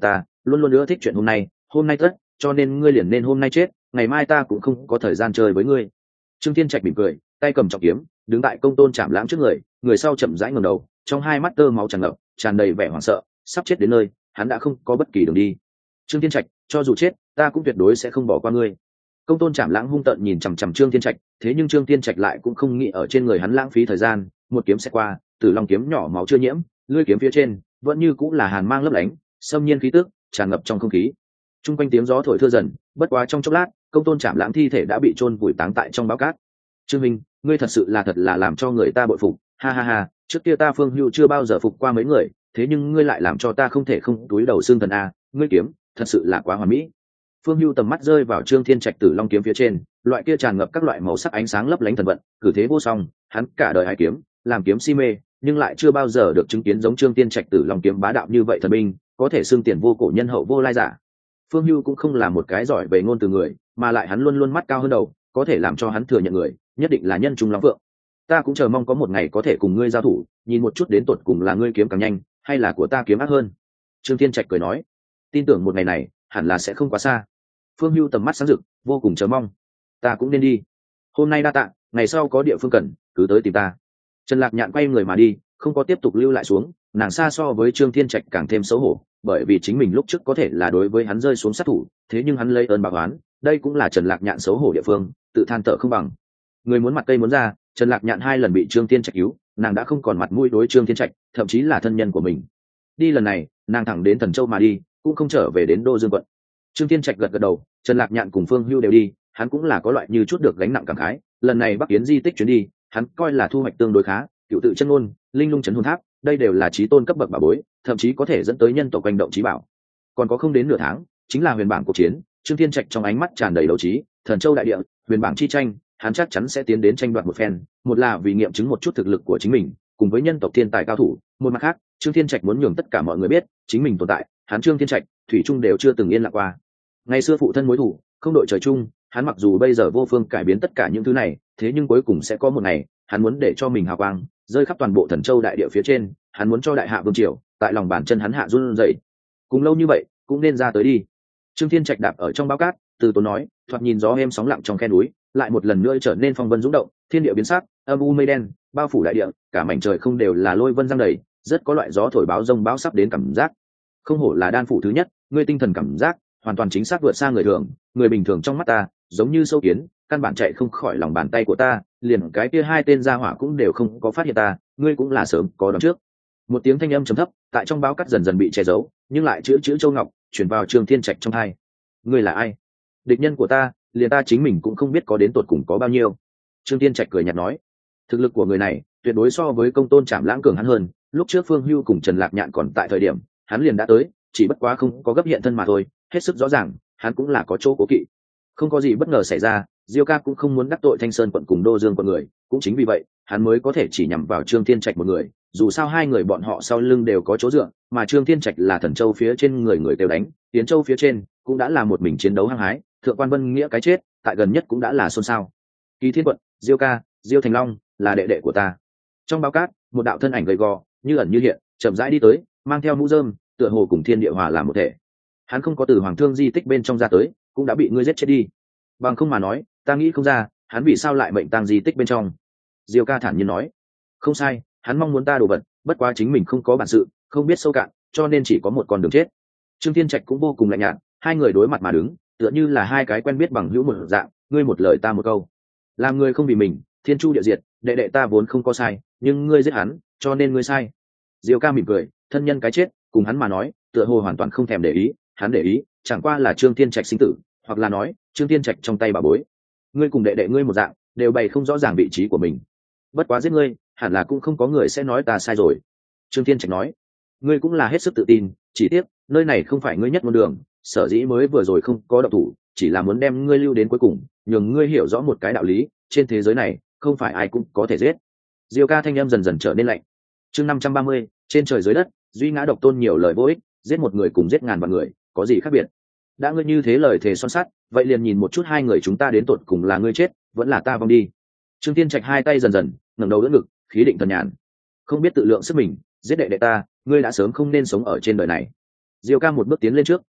A: luôn luôn nữa thích chuyện hôm nay tất, cho nên ngươi liền nên hôm nay chết, ngày mai ta cũng không có thời gian chơi với ngươi. Trương Thiên Trạch mỉm cười, tay cầm trọng kiếm, đứng tại Công Tôn Trảm Lãng trước người, người sau chậm rãi ngẩng đầu, trong hai mắt tơ máu tràn ngập, tràn đầy vẻ hoảng sợ, sắp chết đến nơi, hắn đã không có bất kỳ đường đi. Trương Thiên Trạch, cho dù chết, ta cũng tuyệt đối sẽ không bỏ qua ngươi. Công Tôn Trảm Lãng hung tợn nhìn chằm chằm Trương Thiên Trạch, thế nhưng Trương Thiên Trạch lại cũng không nghĩ ở trên người hắn lãng phí thời gian, một kiếm sẽ qua, Tử Long kiếm nhỏ máu chưa nhiễm, lưỡi kiếm phía trên vẫn như cũng là hàn mang lấp lánh, xâm nhiên khí tức tràn ngập trong không khí. Trung quanh tiếng gió thổi thưa dần, bất quá trong chốc lát, Công Tôn Trảm Lãng thi thể đã bị chôn vùi táng tại trong bão cát. Trương Minh, ngươi thật sự là làm cho người ta bội phục, ha ha ha, trước kia ta Phương Hưu chưa bao giờ phục qua mấy người, thế nhưng ngươi lại làm cho ta không thể không túi đầu xương thần a, ngươi kiếm thật sự là quá hoàn mỹ. Phương Hưu tầm mắt rơi vào Trương Thiên Trạch Tử Long kiếm phía trên, loại kia tràn ngập các loại màu sắc ánh sáng lấp lánh thần vận, cử thế vô song, hắn cả đời hái kiếm, làm kiếm si mê, nhưng lại chưa bao giờ được chứng kiến giống Trương Thiên Trạch Tử Long kiếm bá đạo như vậy thần binh, có thể xưng tiền vô cổ nhân hậu vô lai giả. Phương Hưu cũng không là một cái giỏi về ngôn từ người, mà lại hắn luôn luôn mắt cao hơn đầu, có thể làm cho hắn thừa nhận người, nhất định là nhân trung lắm vượng. Ta cũng chờ mong có một ngày có thể cùng ngươi giao thủ, nhìn một chút đến tột cùng là ngươi kiếm càng nhanh, hay là của ta kiếm ác hơn. Trương Thiên Trạch cười nói, tin tưởng một ngày này hẳn là sẽ không quá xa. Phương Hưu tầm mắt sáng rực, vô cùng chờ mong. Ta cũng nên đi. Hôm nay đa tạ, ngày sau có địa phương cần, cứ tới tìm ta. Trần Lạc Nhạn quay người mà đi, không có tiếp tục lưu lại xuống, nàng xa so với Trương Thiên Trạch càng thêm xấu hổ, bởi vì chính mình lúc trước có thể là đối với hắn rơi xuống sát thủ, thế nhưng hắn lấy ơn báo oán, đây cũng là Trần Lạc Nhạn xấu hổ địa phương, tự than thở không bằng. Người muốn mặt cây muốn ra, Trần Lạc Nhạn 2 lần bị Trương Thiên Trạch cứu, nàng đã không còn mặt mũi đối Trương Thiên Trạch, thậm chí là thân nhân của mình. Đi lần này, nàng thẳng đến Thần Châu mà đi, cũng không trở về đến Đô Dương quận. Trương Thiên Trạch gật gật đầu, Trần Lạc Nhạn cùng Phương Hưu đều đi, hắn cũng là có loại như chút được gánh nặng cảm khái, lần này Bắc Yến di tích chuyến đi, hắn coi là thu hoạch tương đối khá, cựu tự chân ngôn, linh lung chấn hồn tháp, đây đều là chí tôn cấp bậc bảo bối, thậm chí có thể dẫn tới nhân tộc quanh động chí bảo. Còn có không đến nửa tháng, chính là huyền bảng cuộc chiến, Trương Thiên Trạch trong ánh mắt tràn đầy đấu trí, Thần Châu đại địa, huyền bảng chi tranh, hắn chắc chắn sẽ tiến đến tranh đoạt một phen, một là vì nghiệm chứng một chút thực lực của chính mình, cùng với nhân tộc thiên tài cao thủ, một mặt khác, Trương Thiên Trạch muốn nhường tất cả mọi người biết, chính mình tồn tại, hắn Trương Thiên Trạch, thủy chung đều chưa từng yên lặng qua. Ngày xưa phụ thân mối thủ, không đội trời chung, hắn mặc dù bây giờ vô phương cải biến tất cả những thứ này, thế nhưng cuối cùng sẽ có một ngày, hắn muốn để cho mình hào quang rơi khắp toàn bộ Thần Châu đại địa phía trên, hắn muốn cho đại hạ vương triều, tại lòng bàn chân hắn hạ run rẩy. Cùng lâu như vậy, cũng nên ra tới đi. Trương Thiên Trạch đạp ở trong bao cát, từ tốn nói, thoạt nhìn gió êm sóng lặng trong khe núi, lại một lần nữa trở nên phong vân dũng động, thiên địa biến sắc, âm u mây đen bao phủ đại địa, cả mảnh trời không đều là lôi vân giăng đầy, rất có loại gió thổi báo rông báo sắp đến cảm giác. Không hổ là đan phủ thứ nhất, ngươi tinh thần cảm giác hoàn toàn chính xác vượt xa người thường, người bình thường trong mắt ta giống như sâu kiến, căn bản chạy không khỏi lòng bàn tay của ta, liền cái kia 2 tên gia hỏa cũng đều không có phát hiện ta, ngươi cũng là sớm có đón trước. Một tiếng thanh âm trầm thấp tại trong báo cắt dần dần bị che giấu, nhưng lại chữ châu ngọc chuyển vào Trương Thiên Trạch trong tai. Ngươi là ai? Địch nhân của ta, liền ta chính mình cũng không biết có đến tột cùng có bao nhiêu. Trương Thiên Trạch cười nhạt nói, thực lực của người này tuyệt đối so với Công Tôn Trảm Lãng cường hắn hơn, lúc trước Phương Hưu cùng Trần Lạc Nhạn còn tại thời điểm, hắn liền đã tới, chỉ bất quá không có gấp hiện thân mà thôi, hết sức rõ ràng, hắn cũng là có chỗ cố kỵ. Không có gì bất ngờ xảy ra, Diêu Ca cũng không muốn đắc tội Thanh Sơn quận cùng Đô Dương quận người, cũng chính vì vậy, hắn mới có thể chỉ nhằm vào Trương Thiên Trạch một người, dù sao hai người bọn họ sau lưng đều có chỗ dựa, mà Trương Thiên Trạch là Thần Châu phía trên người đều đánh, Tiến Châu phía trên cũng đã là một mình chiến đấu hăng hái, Thượng Quan Vân Nghĩa cái chết, tại gần nhất cũng đã là xôn xao. Kỳ Thiên quận, Diêu Ca, Diêu Thành Long là đệ đệ của ta. Trong bao cát, một đạo thân ảnh gầy gò, như ẩn như hiện, chậm rãi đi tới, mang theo mũ rơm, tựa hồ cùng thiên địa hòa làm một thể. Hắn không có từ Hoàng Thương di tích bên trong ra tới, cũng đã bị ngươi giết chết đi. Bằng không mà nói, ta nghĩ không ra, hắn vì sao lại mệnh tang di tích bên trong. Diêu Ca thản nhiên nói, không sai, hắn mong muốn ta đồ vật, bất quá chính mình không có bản sự, không biết sâu cạn, cho nên chỉ có một con đường chết. Trương Thiên Trạch cũng vô cùng lạnh nhạt, hai người đối mặt mà đứng, tựa như là hai cái quen biết bằng hữu một dạng, ngươi một lời ta một câu. Làm người không vì mình, thiên chu địa diệt, đệ đệ ta vốn không có sai, nhưng ngươi giết hắn, cho nên ngươi sai. Diêu Ca mỉm cười, thân nhân cái chết, cùng hắn mà nói, tựa hồ hoàn toàn không thèm để ý, hắn để ý, chẳng qua là Trương Thiên Trạch sinh tử, hoặc là nói, Trương Thiên Trạch trong tay bà bối. Ngươi cùng đệ đệ ngươi một dạng, đều bày không rõ ràng vị trí của mình. Bất quá giết ngươi, hẳn là cũng không có người sẽ nói ta sai rồi. Trương Thiên Trạch nói, ngươi cũng là hết sức tự tin, chỉ tiếc, nơi này không phải ngươi nhất môn đường, sở dĩ mới vừa rồi không có động thủ, chỉ là muốn đem ngươi lưu đến cuối cùng, nhường ngươi hiểu rõ một cái đạo lý, trên thế giới này, không phải ai cũng có thể giết. Diêu Ca thanh âm dần dần trở nên lạnh. Chương 530, trên trời dưới đất, duy ngã độc tôn nhiều lời vô ích, giết một người cùng giết ngàn vạn người, có gì khác biệt? Đã ngươi như thế lời thề son sắt, vậy liền nhìn một chút hai người chúng ta đến tột cùng là ngươi chết, vẫn là ta vong đi. Trương Thiên Trạch hai tay dần dần ngẩng đầu đỡ ngực, khí định thần nhàn. Không biết tự lượng sức mình, giết đệ đệ ta, ngươi đã sớm không nên sống ở trên đời này. Diêu Ca một bước tiến lên trước,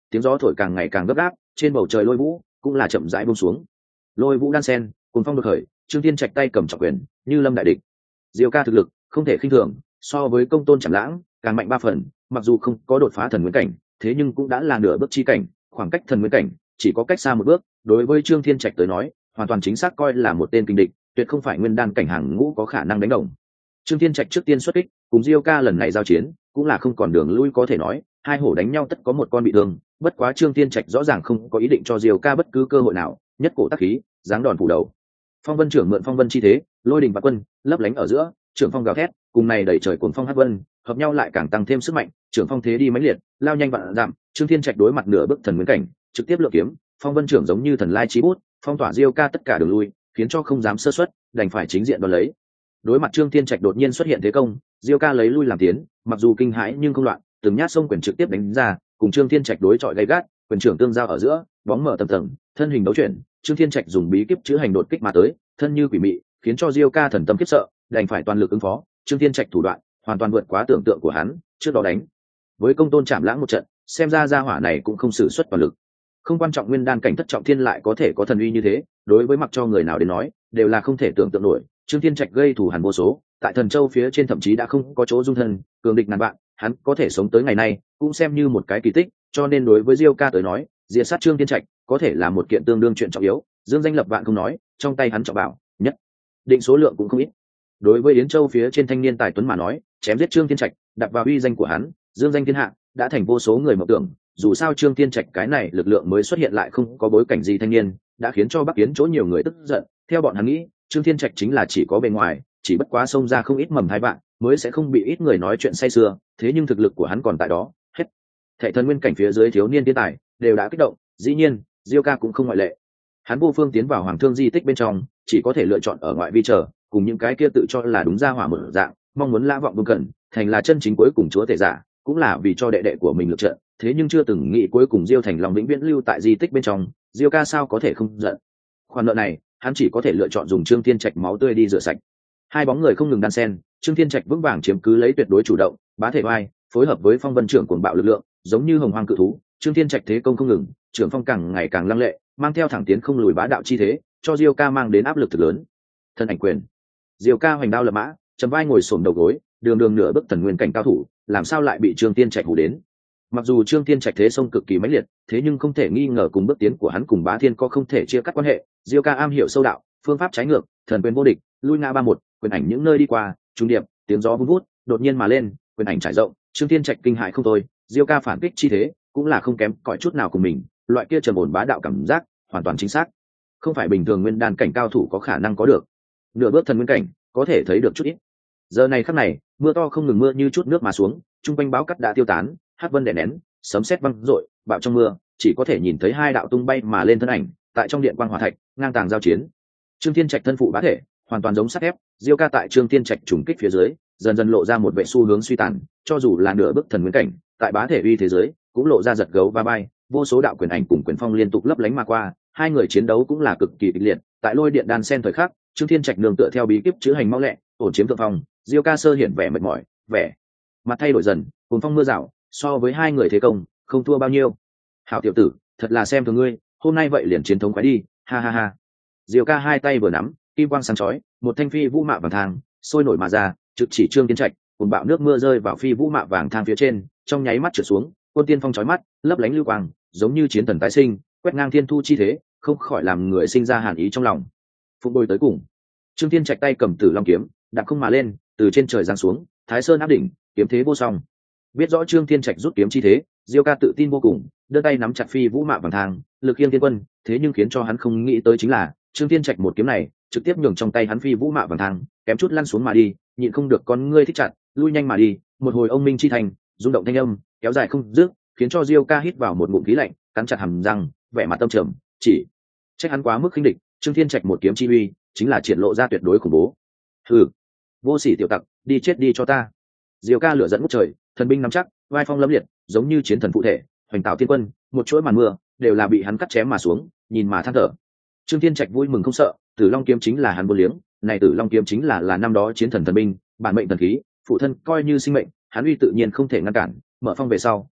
A: tiếng gió thổi càng ngày càng gấp gáp, trên bầu trời lôi vũ cũng là chậm rãi buông xuống. Lôi vũ đan sen, cùng phong đột khởi, Trương Thiên Trạch tay cầm trọng quyền, như lâm đại địch. Diêu ca thực lực không thể khinh thường, so với Công Tôn Trảm Lãng càng mạnh 3 phần, mặc dù không có đột phá thần nguyên cảnh, thế nhưng cũng đã là nửa bước chi cảnh, khoảng cách thần nguyên cảnh chỉ có cách xa một bước, đối với Trương Thiên Trạch tới nói, hoàn toàn chính xác coi là một tên kinh địch, tuyệt không phải nguyên đan cảnh hàng ngũ có khả năng đánh đồng. Trương Thiên Trạch trước tiên xuất kích, cùng Diêu ca lần này giao chiến, cũng là không còn đường lui có thể nói, hai hổ đánh nhau tất có một con bị thương, bất quá Trương Thiên Trạch rõ ràng không có ý định cho Diêu ca bất cứ cơ hội nào, nhất cổ tác khí, giáng đòn phủ đầu. Phong Vân trưởng mượn phong vân chi thế, lôi đình và quân, lấp lánh ở giữa, trưởng phong gào thét, cùng này đẩy trời cuồng phong hất vân, hợp nhau lại càng tăng thêm sức mạnh, trưởng phong thế đi mãnh liệt, lao nhanh vạn dặm, Trương Thiên Trạch đối mặt nửa bước thần nguyên cảnh, trực tiếp lựa kiếm, phong vân trưởng giống như thần lai chí bút, phong tỏa Diêu ca tất cả đường lui, khiến cho không dám sơ suất, đành phải chính diện đón lấy. Đối mặt Trương Thiên Trạch đột nhiên xuất hiện thế công, Diêu ca lấy lui làm tiến, mặc dù kinh hãi nhưng không loạn, từng nhát sông quyền trực tiếp đánh ra, cùng Trương Thiên Trạch đối chọi gay gắt, quyền trưởng tương giao ở giữa, bóng mở tầm tầng, thân hình đấu chuyển, Trương Thiên Trạch dùng bí kíp chữ hành đột kích mà tới, thân như quỷ mị, khiến cho Diêu ca thần tâm khiếp sợ, đành phải toàn lực ứng phó. Trương Thiên Trạch thủ đoạn hoàn toàn vượt quá tưởng tượng của hắn, trước đó đánh với Công Tôn Trảm Lãng một trận, xem ra gia hỏa này cũng không sử xuất toàn lực. Không quan trọng nguyên đan cảnh thất trọng thiên lại có thể có thần uy như thế, đối với mặc cho người nào đến nói, đều là không thể tưởng tượng nổi. Trương Thiên Trạch gây thù hằn vô số, tại Thần Châu phía trên thậm chí đã không có chỗ dung thân, cường địch ngàn vạn, hắn có thể sống tới ngày nay, cũng xem như một cái kỳ tích, cho nên đối với Diêu ca tới nói, diệt sát Trương Thiên Trạch có thể là một kiện tương đương chuyện trọng yếu, dương danh lập vạn không nói, trong tay hắn trọng bảo, nhất định số lượng cũng không ít. Đối với Yến Châu phía trên thanh niên tài tuấn mà nói, chém giết Trương Thiên Trạch, đặt vào uy danh của hắn, dương danh thiên hạ, đã thành vô số người mộng tưởng. Dù sao Trương Thiên Trạch cái này lực lượng mới xuất hiện lại không có bối cảnh gì thanh niên, đã khiến cho Bắc Yến chỗ nhiều người tức giận. Theo bọn hắn nghĩ, Trương Thiên Trạch chính là chỉ có bề ngoài, chỉ bất quá xông ra không ít mầm hai bạn, mới sẽ không bị ít người nói chuyện say sưa. Thế nhưng thực lực của hắn còn tại đó, hết thệ thần nguyên cảnh phía dưới thiếu niên thiên tài đều đã kích động. Dĩ nhiên, Diêu ca cũng không ngoại lệ. Hắn vô phương tiến vào Hoàng Thương di tích bên trong, chỉ có thể lựa chọn ở ngoại vi chờ, cùng những cái kia tự cho là đúng ra hỏa mở dạng, mong muốn lã vọng vương cần, thành là chân chính cuối cùng chúa tể giả, cũng là vì cho đệ đệ của mình lựa trận. Thế nhưng chưa từng nghĩ cuối cùng Diêu Thành Long vĩnh viễn lưu tại di tích bên trong, Diêu ca sao có thể không giận. Khoản nợ này, hắn chỉ có thể lựa chọn dùng Trương Thiên Trạch máu tươi đi rửa sạch. Hai bóng người không ngừng đan xen, Trương Thiên Trạch vững vàng chiếm cứ lấy tuyệt đối chủ động, bá thể vai, phối hợp với Phong Vân trưởng cuồng bạo lực lượng, giống như hồng hoang cự thú, Trương Thiên Trạch thế công không ngừng, trưởng phong càng ngày càng lăng lệ, mang theo thẳng tiến không lùi bá đạo chi thế, cho Diêu ca mang đến áp lực thực lớn. Thân ảnh quyền, Diêu ca hoành đao lập mã, chầm vai ngồi xổm đầu gối, đường đường nửa bước thần nguyên cảnh cao thủ, làm sao lại bị Trương Thiên Trạch hù đến. Mặc dù Trương Thiên Trạch thế sông cực kỳ mãnh liệt, thế nhưng không thể nghi ngờ cùng bước tiến của hắn cùng Bá Thiên có không thể chia cắt quan hệ. Diêu ca am hiểu sâu đạo, phương pháp trái ngược, thần quyền vô địch, lui ngã 3-1, quyền ảnh những nơi đi qua, trung điệp, tiếng gió vun vút, đột nhiên mà lên, quyền ảnh trải rộng, Trương Thiên Trạch kinh hại không thôi. Diêu ca phản kích chi thế, cũng là không kém cỏi chút nào của mình, loại kia trầm ổn bá đạo cảm giác, hoàn toàn chính xác, không phải bình thường nguyên đan cảnh cao thủ có khả năng có được. Nửa bước thần nguyên cảnh, có thể thấy được chút ít. Giờ này khắc này, mưa to không ngừng mưa như chút nước mà xuống, trung quanh báo cát đã tiêu tán, hắc vân đè nén, sấm sét vang rội, bạo trong mưa, chỉ có thể nhìn thấy hai đạo tung bay mà lên thân ảnh, tại trong điện quang hỏa thạch, ngang tàng giao chiến. Trương Thiên Trạch thân phụ bá thể, hoàn toàn giống sắt thép, Diêu ca tại Trương Thiên Trạch trùng kích phía dưới, dần dần lộ ra một vẻ xu hướng suy tàn, cho dù là nửa bước thần nguyên cảnh, tại bá thể uy thế giới, cũng lộ ra giật gấu va bay, vô số đạo quyền ảnh cùng quyền phong liên tục lấp lánh mà qua, hai người chiến đấu cũng là cực kỳ kịch liệt, tại lôi điện đan sen thời khắc, Trương Thiên Trạch nương tựa theo bí kíp chữ hành mau lẹ, ổn chiếm thượng phong, Diêu ca sơ hiện vẻ mệt mỏi, vẻ mặt thay đổi dần, cùng phong mưa rào, so với hai người thế công, không thua bao nhiêu. Hảo tiểu tử, thật là xem thường ngươi, hôm nay vậy liền chiến thống khoái đi, ha ha ha. Diêu ca hai tay vừa nắm, kim quang sáng chói, một thanh phi vũ mạ vàng thang sôi nổi mà ra, trực chỉ Trương Thiên Trạch, cùng bạo nước mưa rơi vào phi vũ mạ vàng thang phía trên, trong nháy mắt trượt xuống, quân tiên phong chói mắt, lấp lánh lưu quang, giống như chiến thần tái sinh, quét ngang thiên thu chi thế, không khỏi làm người sinh ra hàn ý trong lòng. Phụng đôi tới cùng, Trương Thiên Trạch tay cầm Tử Long kiếm, đạp không mà lên, từ trên trời giáng xuống, Thái Sơn áp đỉnh, kiếm thế vô song. Biết rõ Trương Thiên Trạch rút kiếm chi thế, Diêu ca tự tin vô cùng, đưa tay nắm chặt phi vũ mạ vàng thang, lực khiêng thiên quân, thế nhưng khiến cho hắn không nghĩ tới chính là, Trương Thiên Trạch một kiếm này, trực tiếp nhường trong tay hắn phi vũ mạ vàng thang, kém chút lăn xuống mà đi, nhịn không được con ngươi thích chặt, lui nhanh mà đi, một hồi ông minh chi thành, rung động thanh âm, kéo dài không dứt, khiến cho Diêu ca hít vào một ngụm khí lạnh, cắn chặt hàm răng, vẻ mặt tâm trầm, chỉ trách hắn quá mức khinh địch, Trương Thiên Trạch một kiếm chi uy, chính là triển lộ ra tuyệt đối khủng bố. Hừ, vô sỉ tiểu tặc, đi chết đi cho ta. Diêu ca lửa dẫn ngút trời, thần binh nắm chắc, vai phong lâm liệt, giống như chiến thần phụ thể, hoành tạo thiên quân, một chuỗi màn mưa, đều là bị hắn cắt chém mà xuống, nhìn mà than thở. Trương Thiên Trạch vui mừng không sợ, Tử Long kiếm chính là hắn vô liếng, này Tử Long kiếm chính là năm đó chiến thần thần binh, bản mệnh thần khí, phụ thân coi như sinh mệnh, hắn uy tự nhiên không thể ngăn cản, mở phong về sau,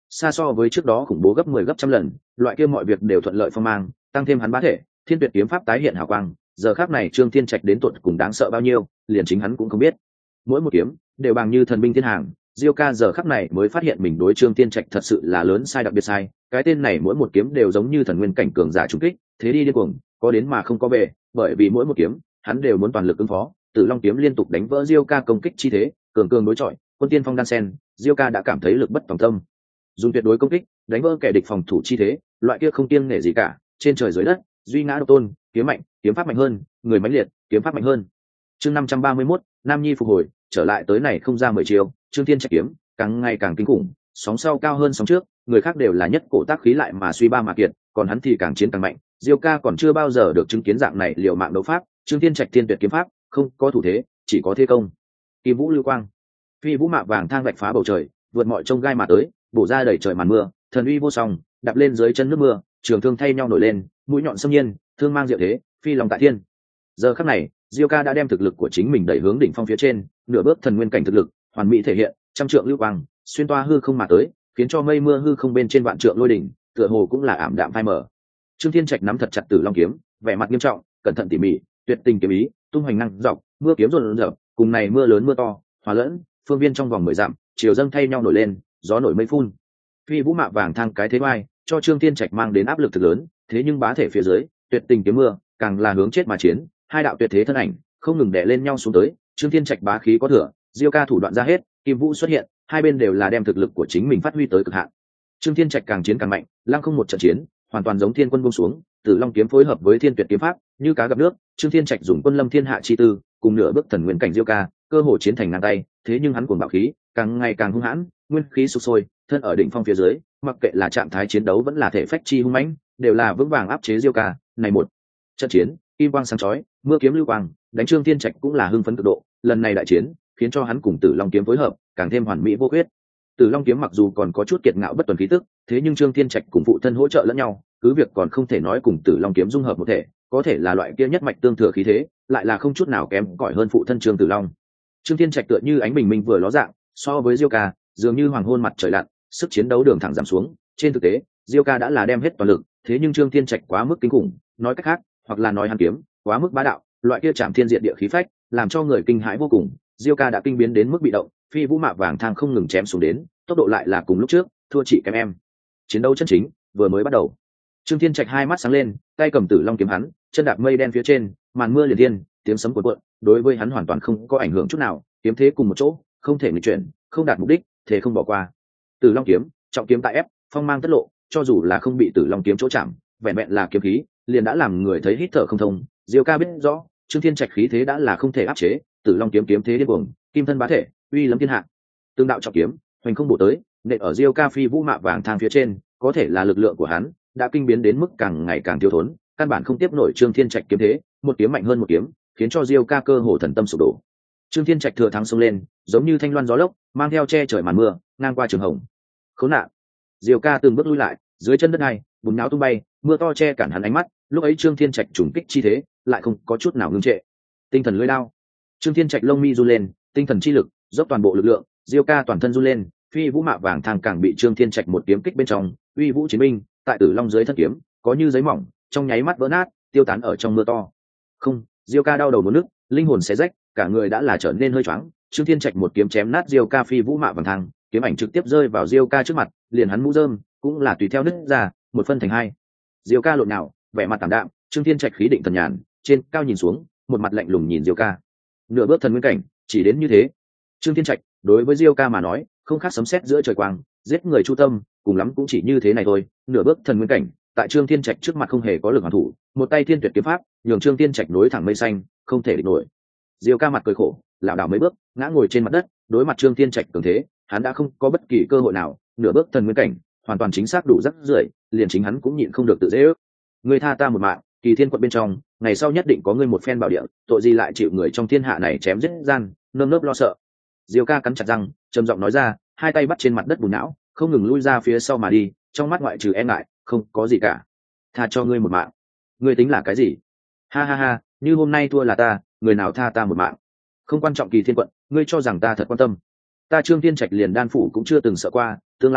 A: xa so với trước đó khủng bố gấp 10 gấp trăm lần, loại kia mọi việc đều thuận lợi phong mang, tăng thêm hắn bá thể, thiên tuyệt kiếm pháp tái hiện hào quang, giờ khắc này Trương Thiên Trạch đến tột cùng đáng sợ bao nhiêu, liền chính hắn cũng không biết. Mỗi một kiếm đều bằng như thần binh thiên hàng, Diêu ca giờ khắc này mới phát hiện mình đối Trương Thiên Trạch thật sự là lớn sai đặc biệt sai, cái tên này mỗi một kiếm đều giống như thần nguyên cảnh cường giả trùng kích, thế đi điên cuồng, có đến mà không có về, bởi vì mỗi một kiếm, hắn đều muốn toàn lực ứng phó, Tử Long kiếm liên tục đánh vỡ Diêu ca công kích chi thế, cường cường đối chọi, quân tiên phong đan sen, Diêu ca đã cảm thấy lực bất tòng tâm. Dùng tuyệt đối công kích, đánh vỡ kẻ địch phòng thủ chi thế, loại kia không kiêng nể gì cả, trên trời dưới đất, duy ngã độc tôn, kiếm mạnh, kiếm pháp mạnh hơn, người mãnh liệt, kiếm pháp mạnh hơn. Chương 531, Nam Nhi phục hồi, trở lại tới này không ra 10 chiều, Trương Thiên Trạch kiếm, càng ngày càng kinh khủng, sóng sau cao hơn sóng trước, người khác đều là nhất cổ tác khí lại mà suy ba mà kiệt, còn hắn thì càng chiến càng mạnh. Diêu ca còn chưa bao giờ được chứng kiến dạng này liều mạng đấu pháp, Trương Thiên Trạch thiên tuyệt kiếm pháp, không có thủ thế, chỉ có thế công. Kim vũ lưu quang, phi vũ mạ vàng thang vạch phá bầu trời, vượt mọi trông gai mà tới, bổ ra đầy trời màn mưa, thần uy vô song, đạp lên dưới chân nước mưa, trường thương thay nhau nổi lên, mũi nhọn xâm nhiên, thương mang diệu thế, phi lòng tại thiên. Giờ khắc này, Diêu ca đã đem thực lực của chính mình đẩy hướng đỉnh phong phía trên, nửa bước thần nguyên cảnh thực lực, hoàn mỹ thể hiện, trăm trượng lưu quang, xuyên toa hư không mà tới, khiến cho mây mưa hư không bên trên vạn trượng lôi đỉnh, tựa hồ cũng là ảm đạm phai mờ. Trương Thiên Trạch nắm thật chặt Tử Long kiếm, vẻ mặt nghiêm trọng, cẩn thận tỉ mỉ, tuyệt tình kiếm ý, tung hoành năng dọc, mưa kiếm rồn rợp, cùng này mưa lớn mưa to, hòa lẫn, phương viên trong vòng 10 dặm, chiều dâng thay nhau nổi lên, gió nổi mây phun. Phi vũ mạ vàng thang cái thế vai, cho Trương Thiên Trạch mang đến áp lực thực lớn, thế nhưng bá thể phía dưới, tuyệt tình kiếm mưa, càng là hướng chết mà chiến, hai đạo tuyệt thế thân ảnh, không ngừng đè lên nhau xuống tới, Trương Thiên Trạch bá khí có thừa, Diêu ca thủ đoạn ra hết, Kim Vũ xuất hiện, hai bên đều là đem thực lực của chính mình phát huy tới cực hạn. Trương Thiên Trạch càng chiến càng mạnh, lăng không một trận chiến, hoàn toàn giống thiên quân buông xuống, Tử Long kiếm phối hợp với thiên tuyệt kiếm pháp, như cá gặp nước, Trương Thiên Trạch dùng quân lâm thiên hạ chi tư, cùng nửa bước thần nguyên cảnh Diêu ca, cơ hội chiến thành ngang tay, thế nhưng hắn cuồng bạo khí, càng ngày càng hung hãn, nguyên khí sục sôi, thân ở đỉnh phong phía dưới, mặc kệ là trạng thái chiến đấu vẫn là thể phách chi hung mãnh, đều là vững vàng áp chế Diêu ca. Này một trận chiến, kim quang sáng chói, mưa kiếm lưu quang, đánh Trương Thiên Trạch cũng là hưng phấn cực độ, lần này đại chiến, khiến cho hắn cùng Tử Long kiếm phối hợp, càng thêm hoàn mỹ vô khuyết. Tử Long kiếm mặc dù còn có chút kiệt ngạo bất tuần khí tức, thế nhưng Trương Thiên Trạch cùng phụ thân hỗ trợ lẫn nhau, cứ việc còn không thể nói cùng Tử Long kiếm dung hợp một thể, có thể là loại kia nhất mạch tương thừa khí thế, lại là không chút nào kém cỏi hơn phụ thân Trương Tử Long. Trương Thiên Trạch tựa như ánh bình minh vừa ló dạng, so với Diêu ca, dường như hoàng hôn mặt trời lặn, sức chiến đấu đường thẳng giảm xuống. Trên thực tế, Diêu ca đã là đem hết toàn lực, thế nhưng Trương Thiên Trạch quá mức kinh khủng, nói cách khác, hoặc là nói hắn kiếm quá mức bá đạo, loại kia chạm thiên diện địa khí phách, làm cho người kinh hãi vô cùng. Diêu ca đã kinh biến đến mức bị động, phi vũ mạ vàng thang không ngừng chém xuống đến, tốc độ lại là cùng lúc trước, thua chị kém em. Chiến đấu chân chính vừa mới bắt đầu. Trương Thiên Trạch hai mắt sáng lên, tay cầm Tử Long kiếm hắn, chân đạp mây đen phía trên, màn mưa liền thiên, tiếng sấm cuộn cuộn, đối với hắn hoàn toàn không có ảnh hưởng chút nào, kiếm thế cùng một chỗ, không thể nghịch chuyển, không đạt mục đích, thế không bỏ qua. Tử Long kiếm, trọng kiếm tại ép, phong mang tất lộ, cho dù là không bị Tử Long kiếm chỗ chạm, vẹn vẹn là kiếm khí, liền đã làm người thấy hít thở không thông. Diêu ca biết rõ, Trương Thiên Trạch khí thế đã là không thể áp chế, Tử Long kiếm kiếm thế điên cuồng, kim thân bá thể, uy lẫm thiên hạ. Tương đạo trọng kiếm, hoành không bổ tới, nện ở Diêu ca phi vũ mạ vàng thang phía trên, có thể là lực lượng của hắn đã kinh biến đến mức càng ngày càng thiếu thốn, căn bản không tiếp nổi Trương Thiên Trạch kiếm thế, một kiếm mạnh hơn một kiếm, khiến cho Diêu ca cơ hồ thần tâm sụp đổ. Trương Thiên Trạch thừa thắng xông lên, giống như thanh loan gió lốc, mang theo che trời màn mưa, ngang qua trường hồng. Khốn nạn! Diêu ca từng bước lui lại, dưới chân đất này, bùn nhão tung bay, mưa to che cản hắn ánh mắt. Lúc ấy Trương Thiên Trạch trùng kích chi thế, lại không có chút nào ngưng trệ. Tinh thần lưỡi đao. Trương Thiên Trạch lông mi run lên, tinh thần chi lực, dốc toàn bộ lực lượng, Diêu ca toàn thân run lên, phi vũ mạ vàng thang càng bị Trương Thiên Trạch một kiếm kích bên trong, uy vũ chiến binh, tại Tử Long dưới thân kiếm, có như giấy mỏng, trong nháy mắt vỡ nát, tiêu tán ở trong mưa to. Không, Diêu ca đau đầu muốn nức, linh hồn xé rách, cả người đã là trở nên hơi choáng. Trương Thiên Trạch một kiếm chém nát Diêu ca phi vũ mạ vàng thang, kiếm ảnh trực tiếp rơi vào Diêu ca trước mặt, liền hắn mũ rơm cũng là tùy theo nứt ra, một phân thành hai. Diêu ca lộn nào, vẻ mặt tảm đạm, Trương Thiên Trạch khí định thần nhàn, trên cao nhìn xuống, một mặt lạnh lùng nhìn Diêu ca. Nửa bước thần nguyên cảnh, chỉ đến như thế. Trương Thiên Trạch đối với Diêu ca mà nói, không khác sấm sét giữa trời quang, giết người chu tâm, cùng lắm cũng chỉ như thế này thôi. Nửa bước thần nguyên cảnh, tại Trương Thiên Trạch trước mặt không hề có lực hoàn thủ, một tay thiên tuyệt kiếm pháp, nhường Trương Thiên Trạch nối thẳng mây xanh, không thể địch nổi. Diêu ca mặt cười khổ, lảo đảo mấy bước, ngã ngồi trên mặt đất, đối mặt Trương Thiên Trạch cường thế, hắn đã không có bất kỳ cơ hội nào. Nửa bước thần nguyên cảnh, hoàn toàn chính xác đủ rắc rưởi, liền chính hắn cũng nhịn không được tự dễ ước. Ngươi tha ta một mạng, Kỳ Thiên quận bên trong, ngày sau nhất định có ngươi một phen bảo địa, tội gì lại chịu người trong thiên hạ này chém giết gian, nơm nớp lo sợ. Diêu ca cắn chặt răng, trầm giọng nói ra, hai tay bắt trên mặt đất bùn não, không ngừng lui ra phía sau mà đi, trong mắt ngoại trừ e ngại, không có gì cả. Tha cho ngươi một mạng, ngươi tính là cái gì? Ha ha ha, như hôm nay thua là ta, người nào tha ta một mạng? Không quan trọng Kỳ Thiên quận, ngươi cho rằng ta thật quan tâm? Ta Trương Thiên Trạch liền đan phủ cũng chưa từng sợ qua, tương lai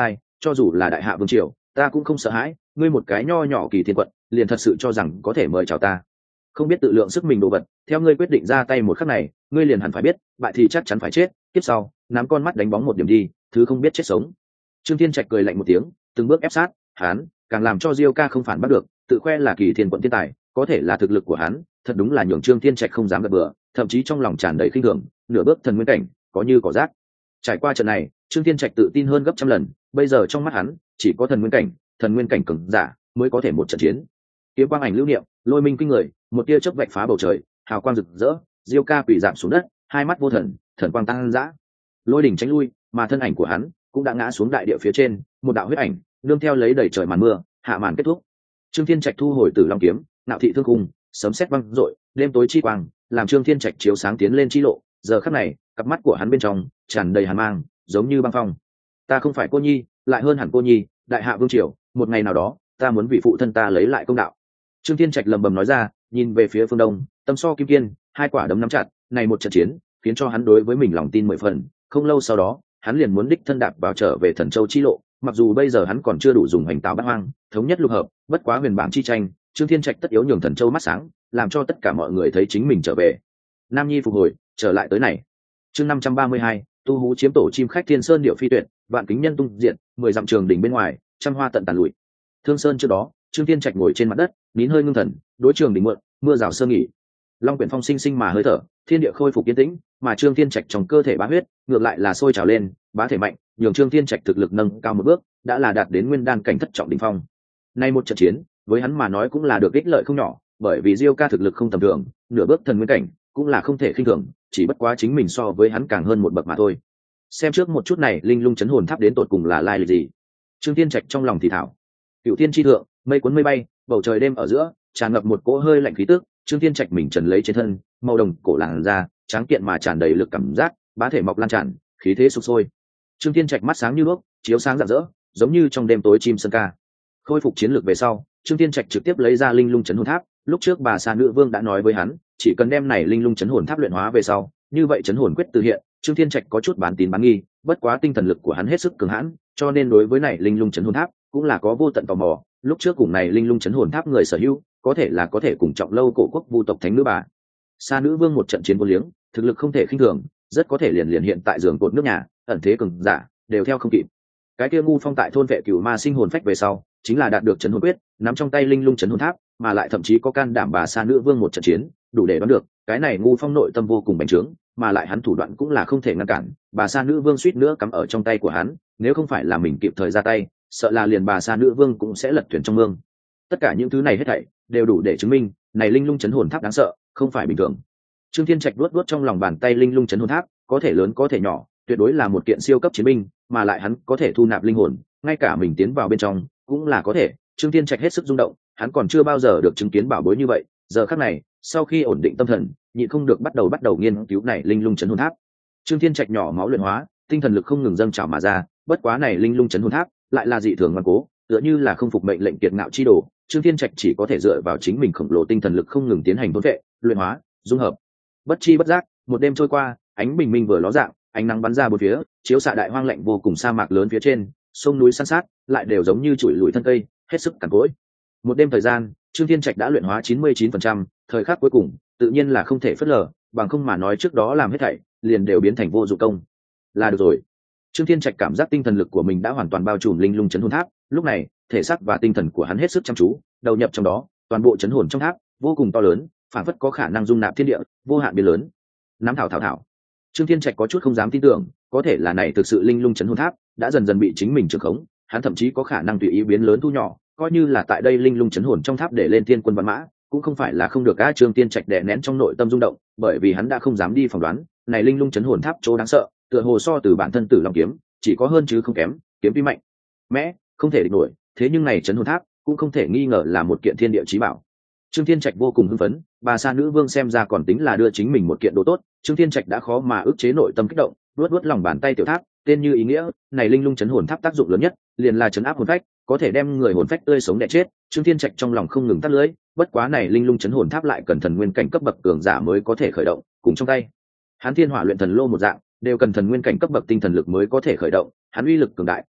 A: cho dù là đại hạ vương triều ta cũng không sợ hãi, ngươi một cái nho nhỏ Kỳ Thiên quận liền thật sự cho rằng có thể mời chào ta? Không biết tự lượng sức mình đồ vật, theo ngươi quyết định ra tay một khắc này, ngươi liền hẳn phải biết bại thì chắc chắn phải chết. Tiếp sau nắm con mắt đánh bóng một điểm đi, thứ không biết chết sống. Trương Thiên Trạch cười lạnh một tiếng, từng bước ép sát hắn, càng làm cho Diêu ca không phản bắt được, tự khoe là Kỳ Thiên quận thiên tài, có thể là thực lực của hắn thật đúng là nhường Trương Thiên Trạch không dám gật bừa, thậm chí trong lòng tràn đầy khinh thường, nửa bước thần nguyên cảnh có như cỏ rác. Trải qua trận này, Trương Thiên Trạch tự tin hơn gấp trăm lần, bây giờ trong mắt hắn chỉ có thần nguyên cảnh cường giả mới có thể một trận chiến. Kiếm quang ảnh lưu niệm, lôi minh kinh người, một tia chớp vạch phá bầu trời, hào quang rực rỡ, Diêu ca quỳ rạp xuống đất, hai mắt vô thần, thần quang tăng dã. Lôi đỉnh tránh lui, mà thân ảnh của hắn cũng đã ngã xuống đại địa phía trên, một đạo huyết ảnh nương theo lấy đầy trời màn mưa, hạ màn kết thúc. Trương Thiên Trạch thu hồi Tử Long kiếm, nạo thị thương khung, sấm sét vang rội, đêm tối chi quang làm Trương Thiên Trạch chiếu sáng tiến lên chi lộ. Giờ khắc này, cặp mắt của hắn bên trong tràn đầy hàn mang, giống như băng phong. Ta không phải cô nhi, lại hơn hẳn cô nhi, đại hạ vương triều, một ngày nào đó ta muốn vì phụ thân ta lấy lại công đạo. Trương Thiên Trạch lẩm bẩm nói ra, nhìn về phía phương đông, tâm so kim kiên, hai quả đấm nắm chặt, này một trận chiến khiến cho hắn đối với mình lòng tin 10 phần. Không lâu sau đó, hắn liền muốn đích thân đạp vào trở về Thần Châu chi lộ, mặc dù bây giờ hắn còn chưa đủ dùng hành tạo bát hoang, thống nhất lục hợp, bất quá huyền bảng chi tranh, Trương Thiên Trạch tất yếu nhường Thần Châu mắt sáng, làm cho tất cả mọi người thấy chính mình trở về. Nam Nhi phục hồi, trở lại tới này. Chương 532, tu hú chiếm tổ chim khách Thiên Sơn điệu phi tuyệt, vạn kính nhân tung diện, 10 dặm trường đỉnh bên ngoài, trăm hoa tận tàn lụi. Thương Sơn trước đó, Trương Thiên Trạch ngồi trên mặt đất, nín hơi ngưng thần, đối trường đỉnh muộn, mưa rào sơ nghỉ. Long quyển phong sinh sinh mà hơi thở, thiên địa khôi phục yên tĩnh, mà Trương Thiên Trạch trong cơ thể bá huyết, ngược lại là sôi trào lên, bá thể mạnh, nhường Trương Thiên Trạch thực lực nâng cao một bước, đã là đạt đến nguyên đan cảnh thất trọng đỉnh phong. Nay một trận chiến, với hắn mà nói cũng là được ích lợi không nhỏ, bởi vì Diêu ca thực lực không tầm thường, nửa bước thần nguyên cảnh, cũng là không thể khinh thường, chỉ bất quá chính mình so với hắn càng hơn một bậc mà thôi. Xem trước một chút này, linh lung chấn hồn tháp đến tột cùng là lai lịch gì? Trương Thiên Trạch trong lòng thì thảo. Cửu thiên chi thượng, mây cuốn mây bay, bầu trời đêm ở giữa tràn ngập một cỗ hơi lạnh khí tức. Trương Thiên Trạch mình trần lấy trên thân, màu đồng cổ làn da tráng kiện mà tràn đầy lực cảm giác, bá thể mọc lan tràn, khí thế sục sôi. Trương Thiên Trạch mắt sáng như đuốc, chiếu sáng rạng rỡ, giống như trong đêm tối chim sơn ca. Khôi phục chiến lược về sau, Trương Thiên Trạch trực tiếp lấy ra linh lung chấn hồn tháp. Lúc trước bà Sa Nữ Vương đã nói với hắn, chỉ cần đem này linh lung chấn hồn tháp luyện hóa về sau, như vậy chấn hồn quyết từ hiện. Trương Thiên Trạch có chút bán tín bán nghi, bất quá tinh thần lực của hắn hết sức cường hãn, cho nên đối với này linh lung chấn hồn tháp cũng là có vô tận tò mò. Lúc trước cùng này linh lung chấn hồn tháp người sở hữu, có thể cùng trọng lâu cổ quốc vu tộc thánh nữ bà Sa Nữ Vương một trận chiến vô liếng, thực lực không thể khinh thường, rất có thể liền hiện tại giường cột nước nhà, ẩn thế cường giả đều theo không kịp. Cái kia ngu phong tại thôn vệ cửu ma sinh hồn phách về sau, chính là đạt được chấn hồn quyết, nắm trong tay linh lung chấn hồn tháp, mà lại thậm chí có can đảm bà Sa Nữ Vương một trận chiến, đủ để đoán được, cái này ngu phong nội tâm vô cùng bành trướng, mà lại hắn thủ đoạn cũng là không thể ngăn cản, bà Sa Nữ Vương suýt nữa cắm ở trong tay của hắn, nếu không phải là mình kịp thời ra tay, sợ là liền bà Sa Nữ Vương cũng sẽ lật thuyền trong mương. Tất cả những thứ này hết thảy đều đủ để chứng minh, này linh lung chấn hồn tháp đáng sợ, không phải bình thường. Trương Thiên Trạch luốt trong lòng bàn tay linh lung chấn hồn tháp, có thể lớn có thể nhỏ, tuyệt đối là một kiện siêu cấp chiến binh, mà lại hắn có thể thu nạp linh hồn, ngay cả mình tiến vào bên trong cũng là có thể. Trương Thiên Trạch hết sức rung động, hắn còn chưa bao giờ được chứng kiến bảo bối như vậy. Giờ khắc này, sau khi ổn định tâm thần, nhịn không được bắt đầu nghiên cứu này linh lung chấn hồn tháp. Trương Thiên Trạch nhỏ máu luyện hóa, tinh thần lực không ngừng dâng trào mà ra, bất quá này linh lung chấn hồn tháp lại là dị thường ngoan cố, tựa như là không phục mệnh lệnh kiệt ngạo chi đồ. Trương Thiên Trạch chỉ có thể dựa vào chính mình khổng lồ tinh thần lực không ngừng tiến hành thôn vệ, luyện hóa, dung hợp. Bất chi bất giác, một đêm trôi qua, ánh bình minh vừa ló dạng, ánh nắng bắn ra bốn phía, chiếu xạ đại hoang lạnh vô cùng sa mạc lớn phía trên, sông núi san sát, lại đều giống như chuỗi lùi thân cây, hết sức cằn cỗi. Một đêm thời gian, Trương Thiên Trạch đã luyện hóa 99%, thời khắc cuối cùng, tự nhiên là không thể phớt lờ, bằng không mà nói trước đó làm hết thảy, liền đều biến thành vô dụng công. Là được rồi. Trương Thiên Trạch cảm giác tinh thần lực của mình đã hoàn toàn bao trùm linh lung chấn hồn tháp, lúc này, thể xác và tinh thần của hắn hết sức chăm chú, đầu nhập trong đó, toàn bộ chấn hồn trong tháp vô cùng to lớn, phản phất có khả năng dung nạp thiên địa, vô hạn biến lớn. Nắm thảo. Trương Thiên Trạch có chút không dám tin tưởng, có thể là này thực sự linh lung chấn hồn tháp đã dần dần bị chính mình trưởng khống, hắn thậm chí có khả năng tùy ý biến lớn thu nhỏ, coi như là tại đây linh lung chấn hồn trong tháp để lên thiên quân văn mã, cũng không phải là không được. Trương Thiên Trạch đè nén trong nội tâm rung động, bởi vì hắn đã không dám đi phỏng đoán, này linh lung chấn hồn tháp chỗ đáng sợ, tựa hồ so từ bản thân Tử Long kiếm, chỉ có hơn chứ không kém, kiếm tuy mạnh mẽ, không thể địch nổi, thế nhưng này chấn hồn tháp cũng không thể nghi ngờ là một kiện thiên địa chí bảo. Trương Thiên Trạch vô cùng hưng phấn, bà Sa Nữ Vương xem ra còn tính là đưa chính mình một kiện đồ tốt. Trương Thiên Trạch đã khó mà ức chế nội tâm kích động, luốt lòng bàn tay tiểu tháp, tên như ý nghĩa, này linh lung chấn hồn tháp tác dụng lớn nhất, liền là chấn áp hồn phách, có thể đem người hồn phách tươi sống đè chết. Trương Thiên Trạch trong lòng không ngừng tắt lưỡi, bất quá này linh lung chấn hồn tháp lại cần thần nguyên cảnh cấp bậc cường giả mới có thể khởi động, cùng trong tay hắn thiên hỏa luyện thần lô một dạng, đều cần thần nguyên cảnh cấp bậc tinh thần lực mới có thể khởi động. Hắn uy lực cường đại,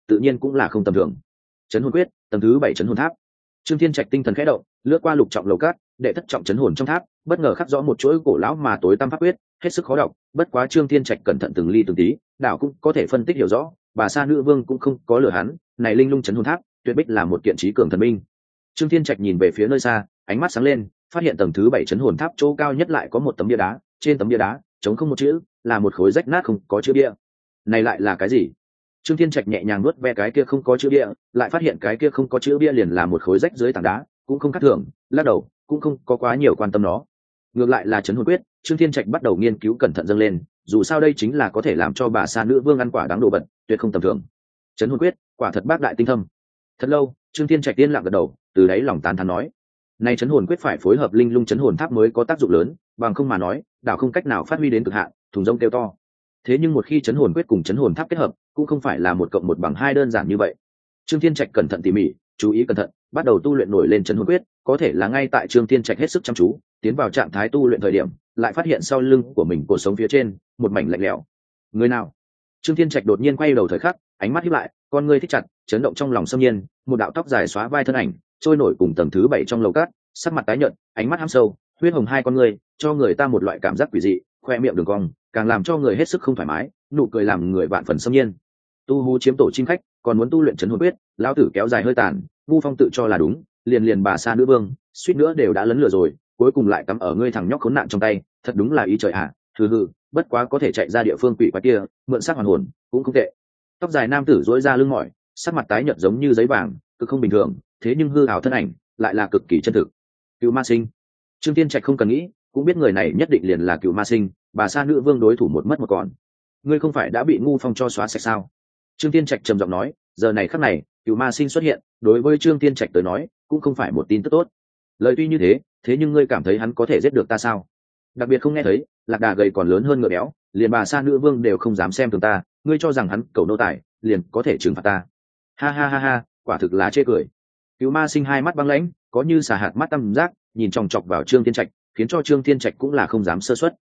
A: tự nhiên cũng là không tầm thường. Chấn hồn quyết tầng thứ 7 chấn hồn tháp. Trương Thiên Trạch tinh thần khẽ động, lướt qua lục trọng lầu cát, đệ thất trọng chấn hồn trong tháp, bất ngờ khắc rõ một chuỗi cổ lão mà tối tăm pháp quyết, hết sức khó đọc, bất quá Trương Thiên Trạch cẩn thận từng ly từng tí, đạo cũng có thể phân tích hiểu rõ, bà Sa Nữ Vương cũng không có lừa hắn, này linh lung chấn hồn tháp, tuyệt bích là một kiện trí cường thần binh. Trương Thiên Trạch nhìn về phía nơi xa, ánh mắt sáng lên, phát hiện tầng thứ 7 chấn hồn tháp chỗ cao nhất lại có một tấm bia đá, trên tấm bia đá trống không một chữ, là một khối rách nát không có chữ bia. Này lại là cái gì? Trương Thiên Trạch nhẹ nhàng nuốt ve cái kia không có chữ bia, lại phát hiện cái kia không có chữ bia liền là một khối rách dưới tảng đá, cũng không khác thường, lắc đầu, cũng không có quá nhiều quan tâm nó. Ngược lại là chấn hồn quyết, Trương Thiên Trạch bắt đầu nghiên cứu cẩn thận dâng lên, dù sao đây chính là có thể làm cho bà Sa Nữ Vương ăn quả đáng đồ vật, tuyệt không tầm thường. Chấn hồn quyết, quả thật bác đại tinh thâm. Thật lâu, Trương Thiên Trạch tiên lặng gật đầu, từ đấy lòng tán thán nói: "Này chấn hồn quyết phải phối hợp linh lung chấn hồn tháp mới có tác dụng lớn, bằng không mà nói, đảo không cách nào phát huy đến cực hạn." Thùng rông kêu to. Thế nhưng một khi chấn hồn quyết cùng chấn hồn tháp kết hợp, cũng không phải là 1+1=2 đơn giản như vậy. Trương Thiên Trạch cẩn thận tỉ mỉ, chú ý cẩn thận, bắt đầu tu luyện nổi lên chấn hồn quyết, có thể là ngay tại Trương Thiên Trạch hết sức chăm chú, tiến vào trạng thái tu luyện thời điểm, lại phát hiện sau lưng của mình cuộc sống phía trên, một mảnh lạnh lẽo. Người nào? Trương Thiên Trạch đột nhiên quay đầu thời khắc, ánh mắt híp lại, con ngươi thích chặt, chấn động trong lòng xâm nhiên, một đạo tóc dài xóa vai thân ảnh, trôi nổi cùng tầng thứ 7 trong lầu cát, sắc mặt tái nhợt, ánh mắt hăm sâu, huyết hồng hai con ngươi, cho người ta một loại cảm giác quỷ dị, khoe miệng đường cong, càng làm cho người hết sức không thoải mái, nụ cười làm người vạn phần xâm nhiên. Tu hú chiếm tổ chim khách, còn muốn tu luyện chấn hồn quyết, lão tử kéo dài hơi tàn, Vu Phong tự cho là đúng, liền bà Sa Nữ Vương, suýt nữa đều đã lấn lừa rồi, cuối cùng lại cắm ở ngươi thằng nhóc khốn nạn trong tay, thật đúng là ý trời ạ. Hừ hừ, bất quá có thể chạy ra địa phương quỷ quái kia, mượn xác hoàn hồn, cũng không tệ. Tóc dài nam tử duỗi ra lưng mỏi, sắc mặt tái nhợt giống như giấy vàng, cực không bình thường, thế nhưng hư ảo thân ảnh lại là cực kỳ chân thực. Cựu Ma Sinh. Trương Thiên Trạch không cần nghĩ, cũng biết người này nhất định liền là Cựu Ma Sinh, bà Sa Nữ Vương đối thủ một mất một còn. Ngươi không phải đã bị Ngu Phong cho xóa sạch sao? Trương Thiên Trạch trầm giọng nói, giờ này khắc này, Cựu Ma Sinh xuất hiện, đối với Trương Thiên Trạch tới nói, cũng không phải một tin tức tốt. Lời tuy như thế, thế nhưng ngươi cảm thấy hắn có thể giết được ta sao? Đặc biệt không nghe thấy, lạc đà gầy còn lớn hơn ngựa béo, liền bà Sa Nữ Vương đều không dám xem thường ta, ngươi cho rằng hắn cầu nô tài, liền có thể trừng phạt ta? Ha ha ha ha, quả thực là chê cười. Cựu Ma Sinh hai mắt băng lãnh, có như xà hạt mắt tăm giác, nhìn chòng chọc vào Trương Thiên Trạch, khiến cho Trương Thiên Trạch cũng là không dám sơ suất.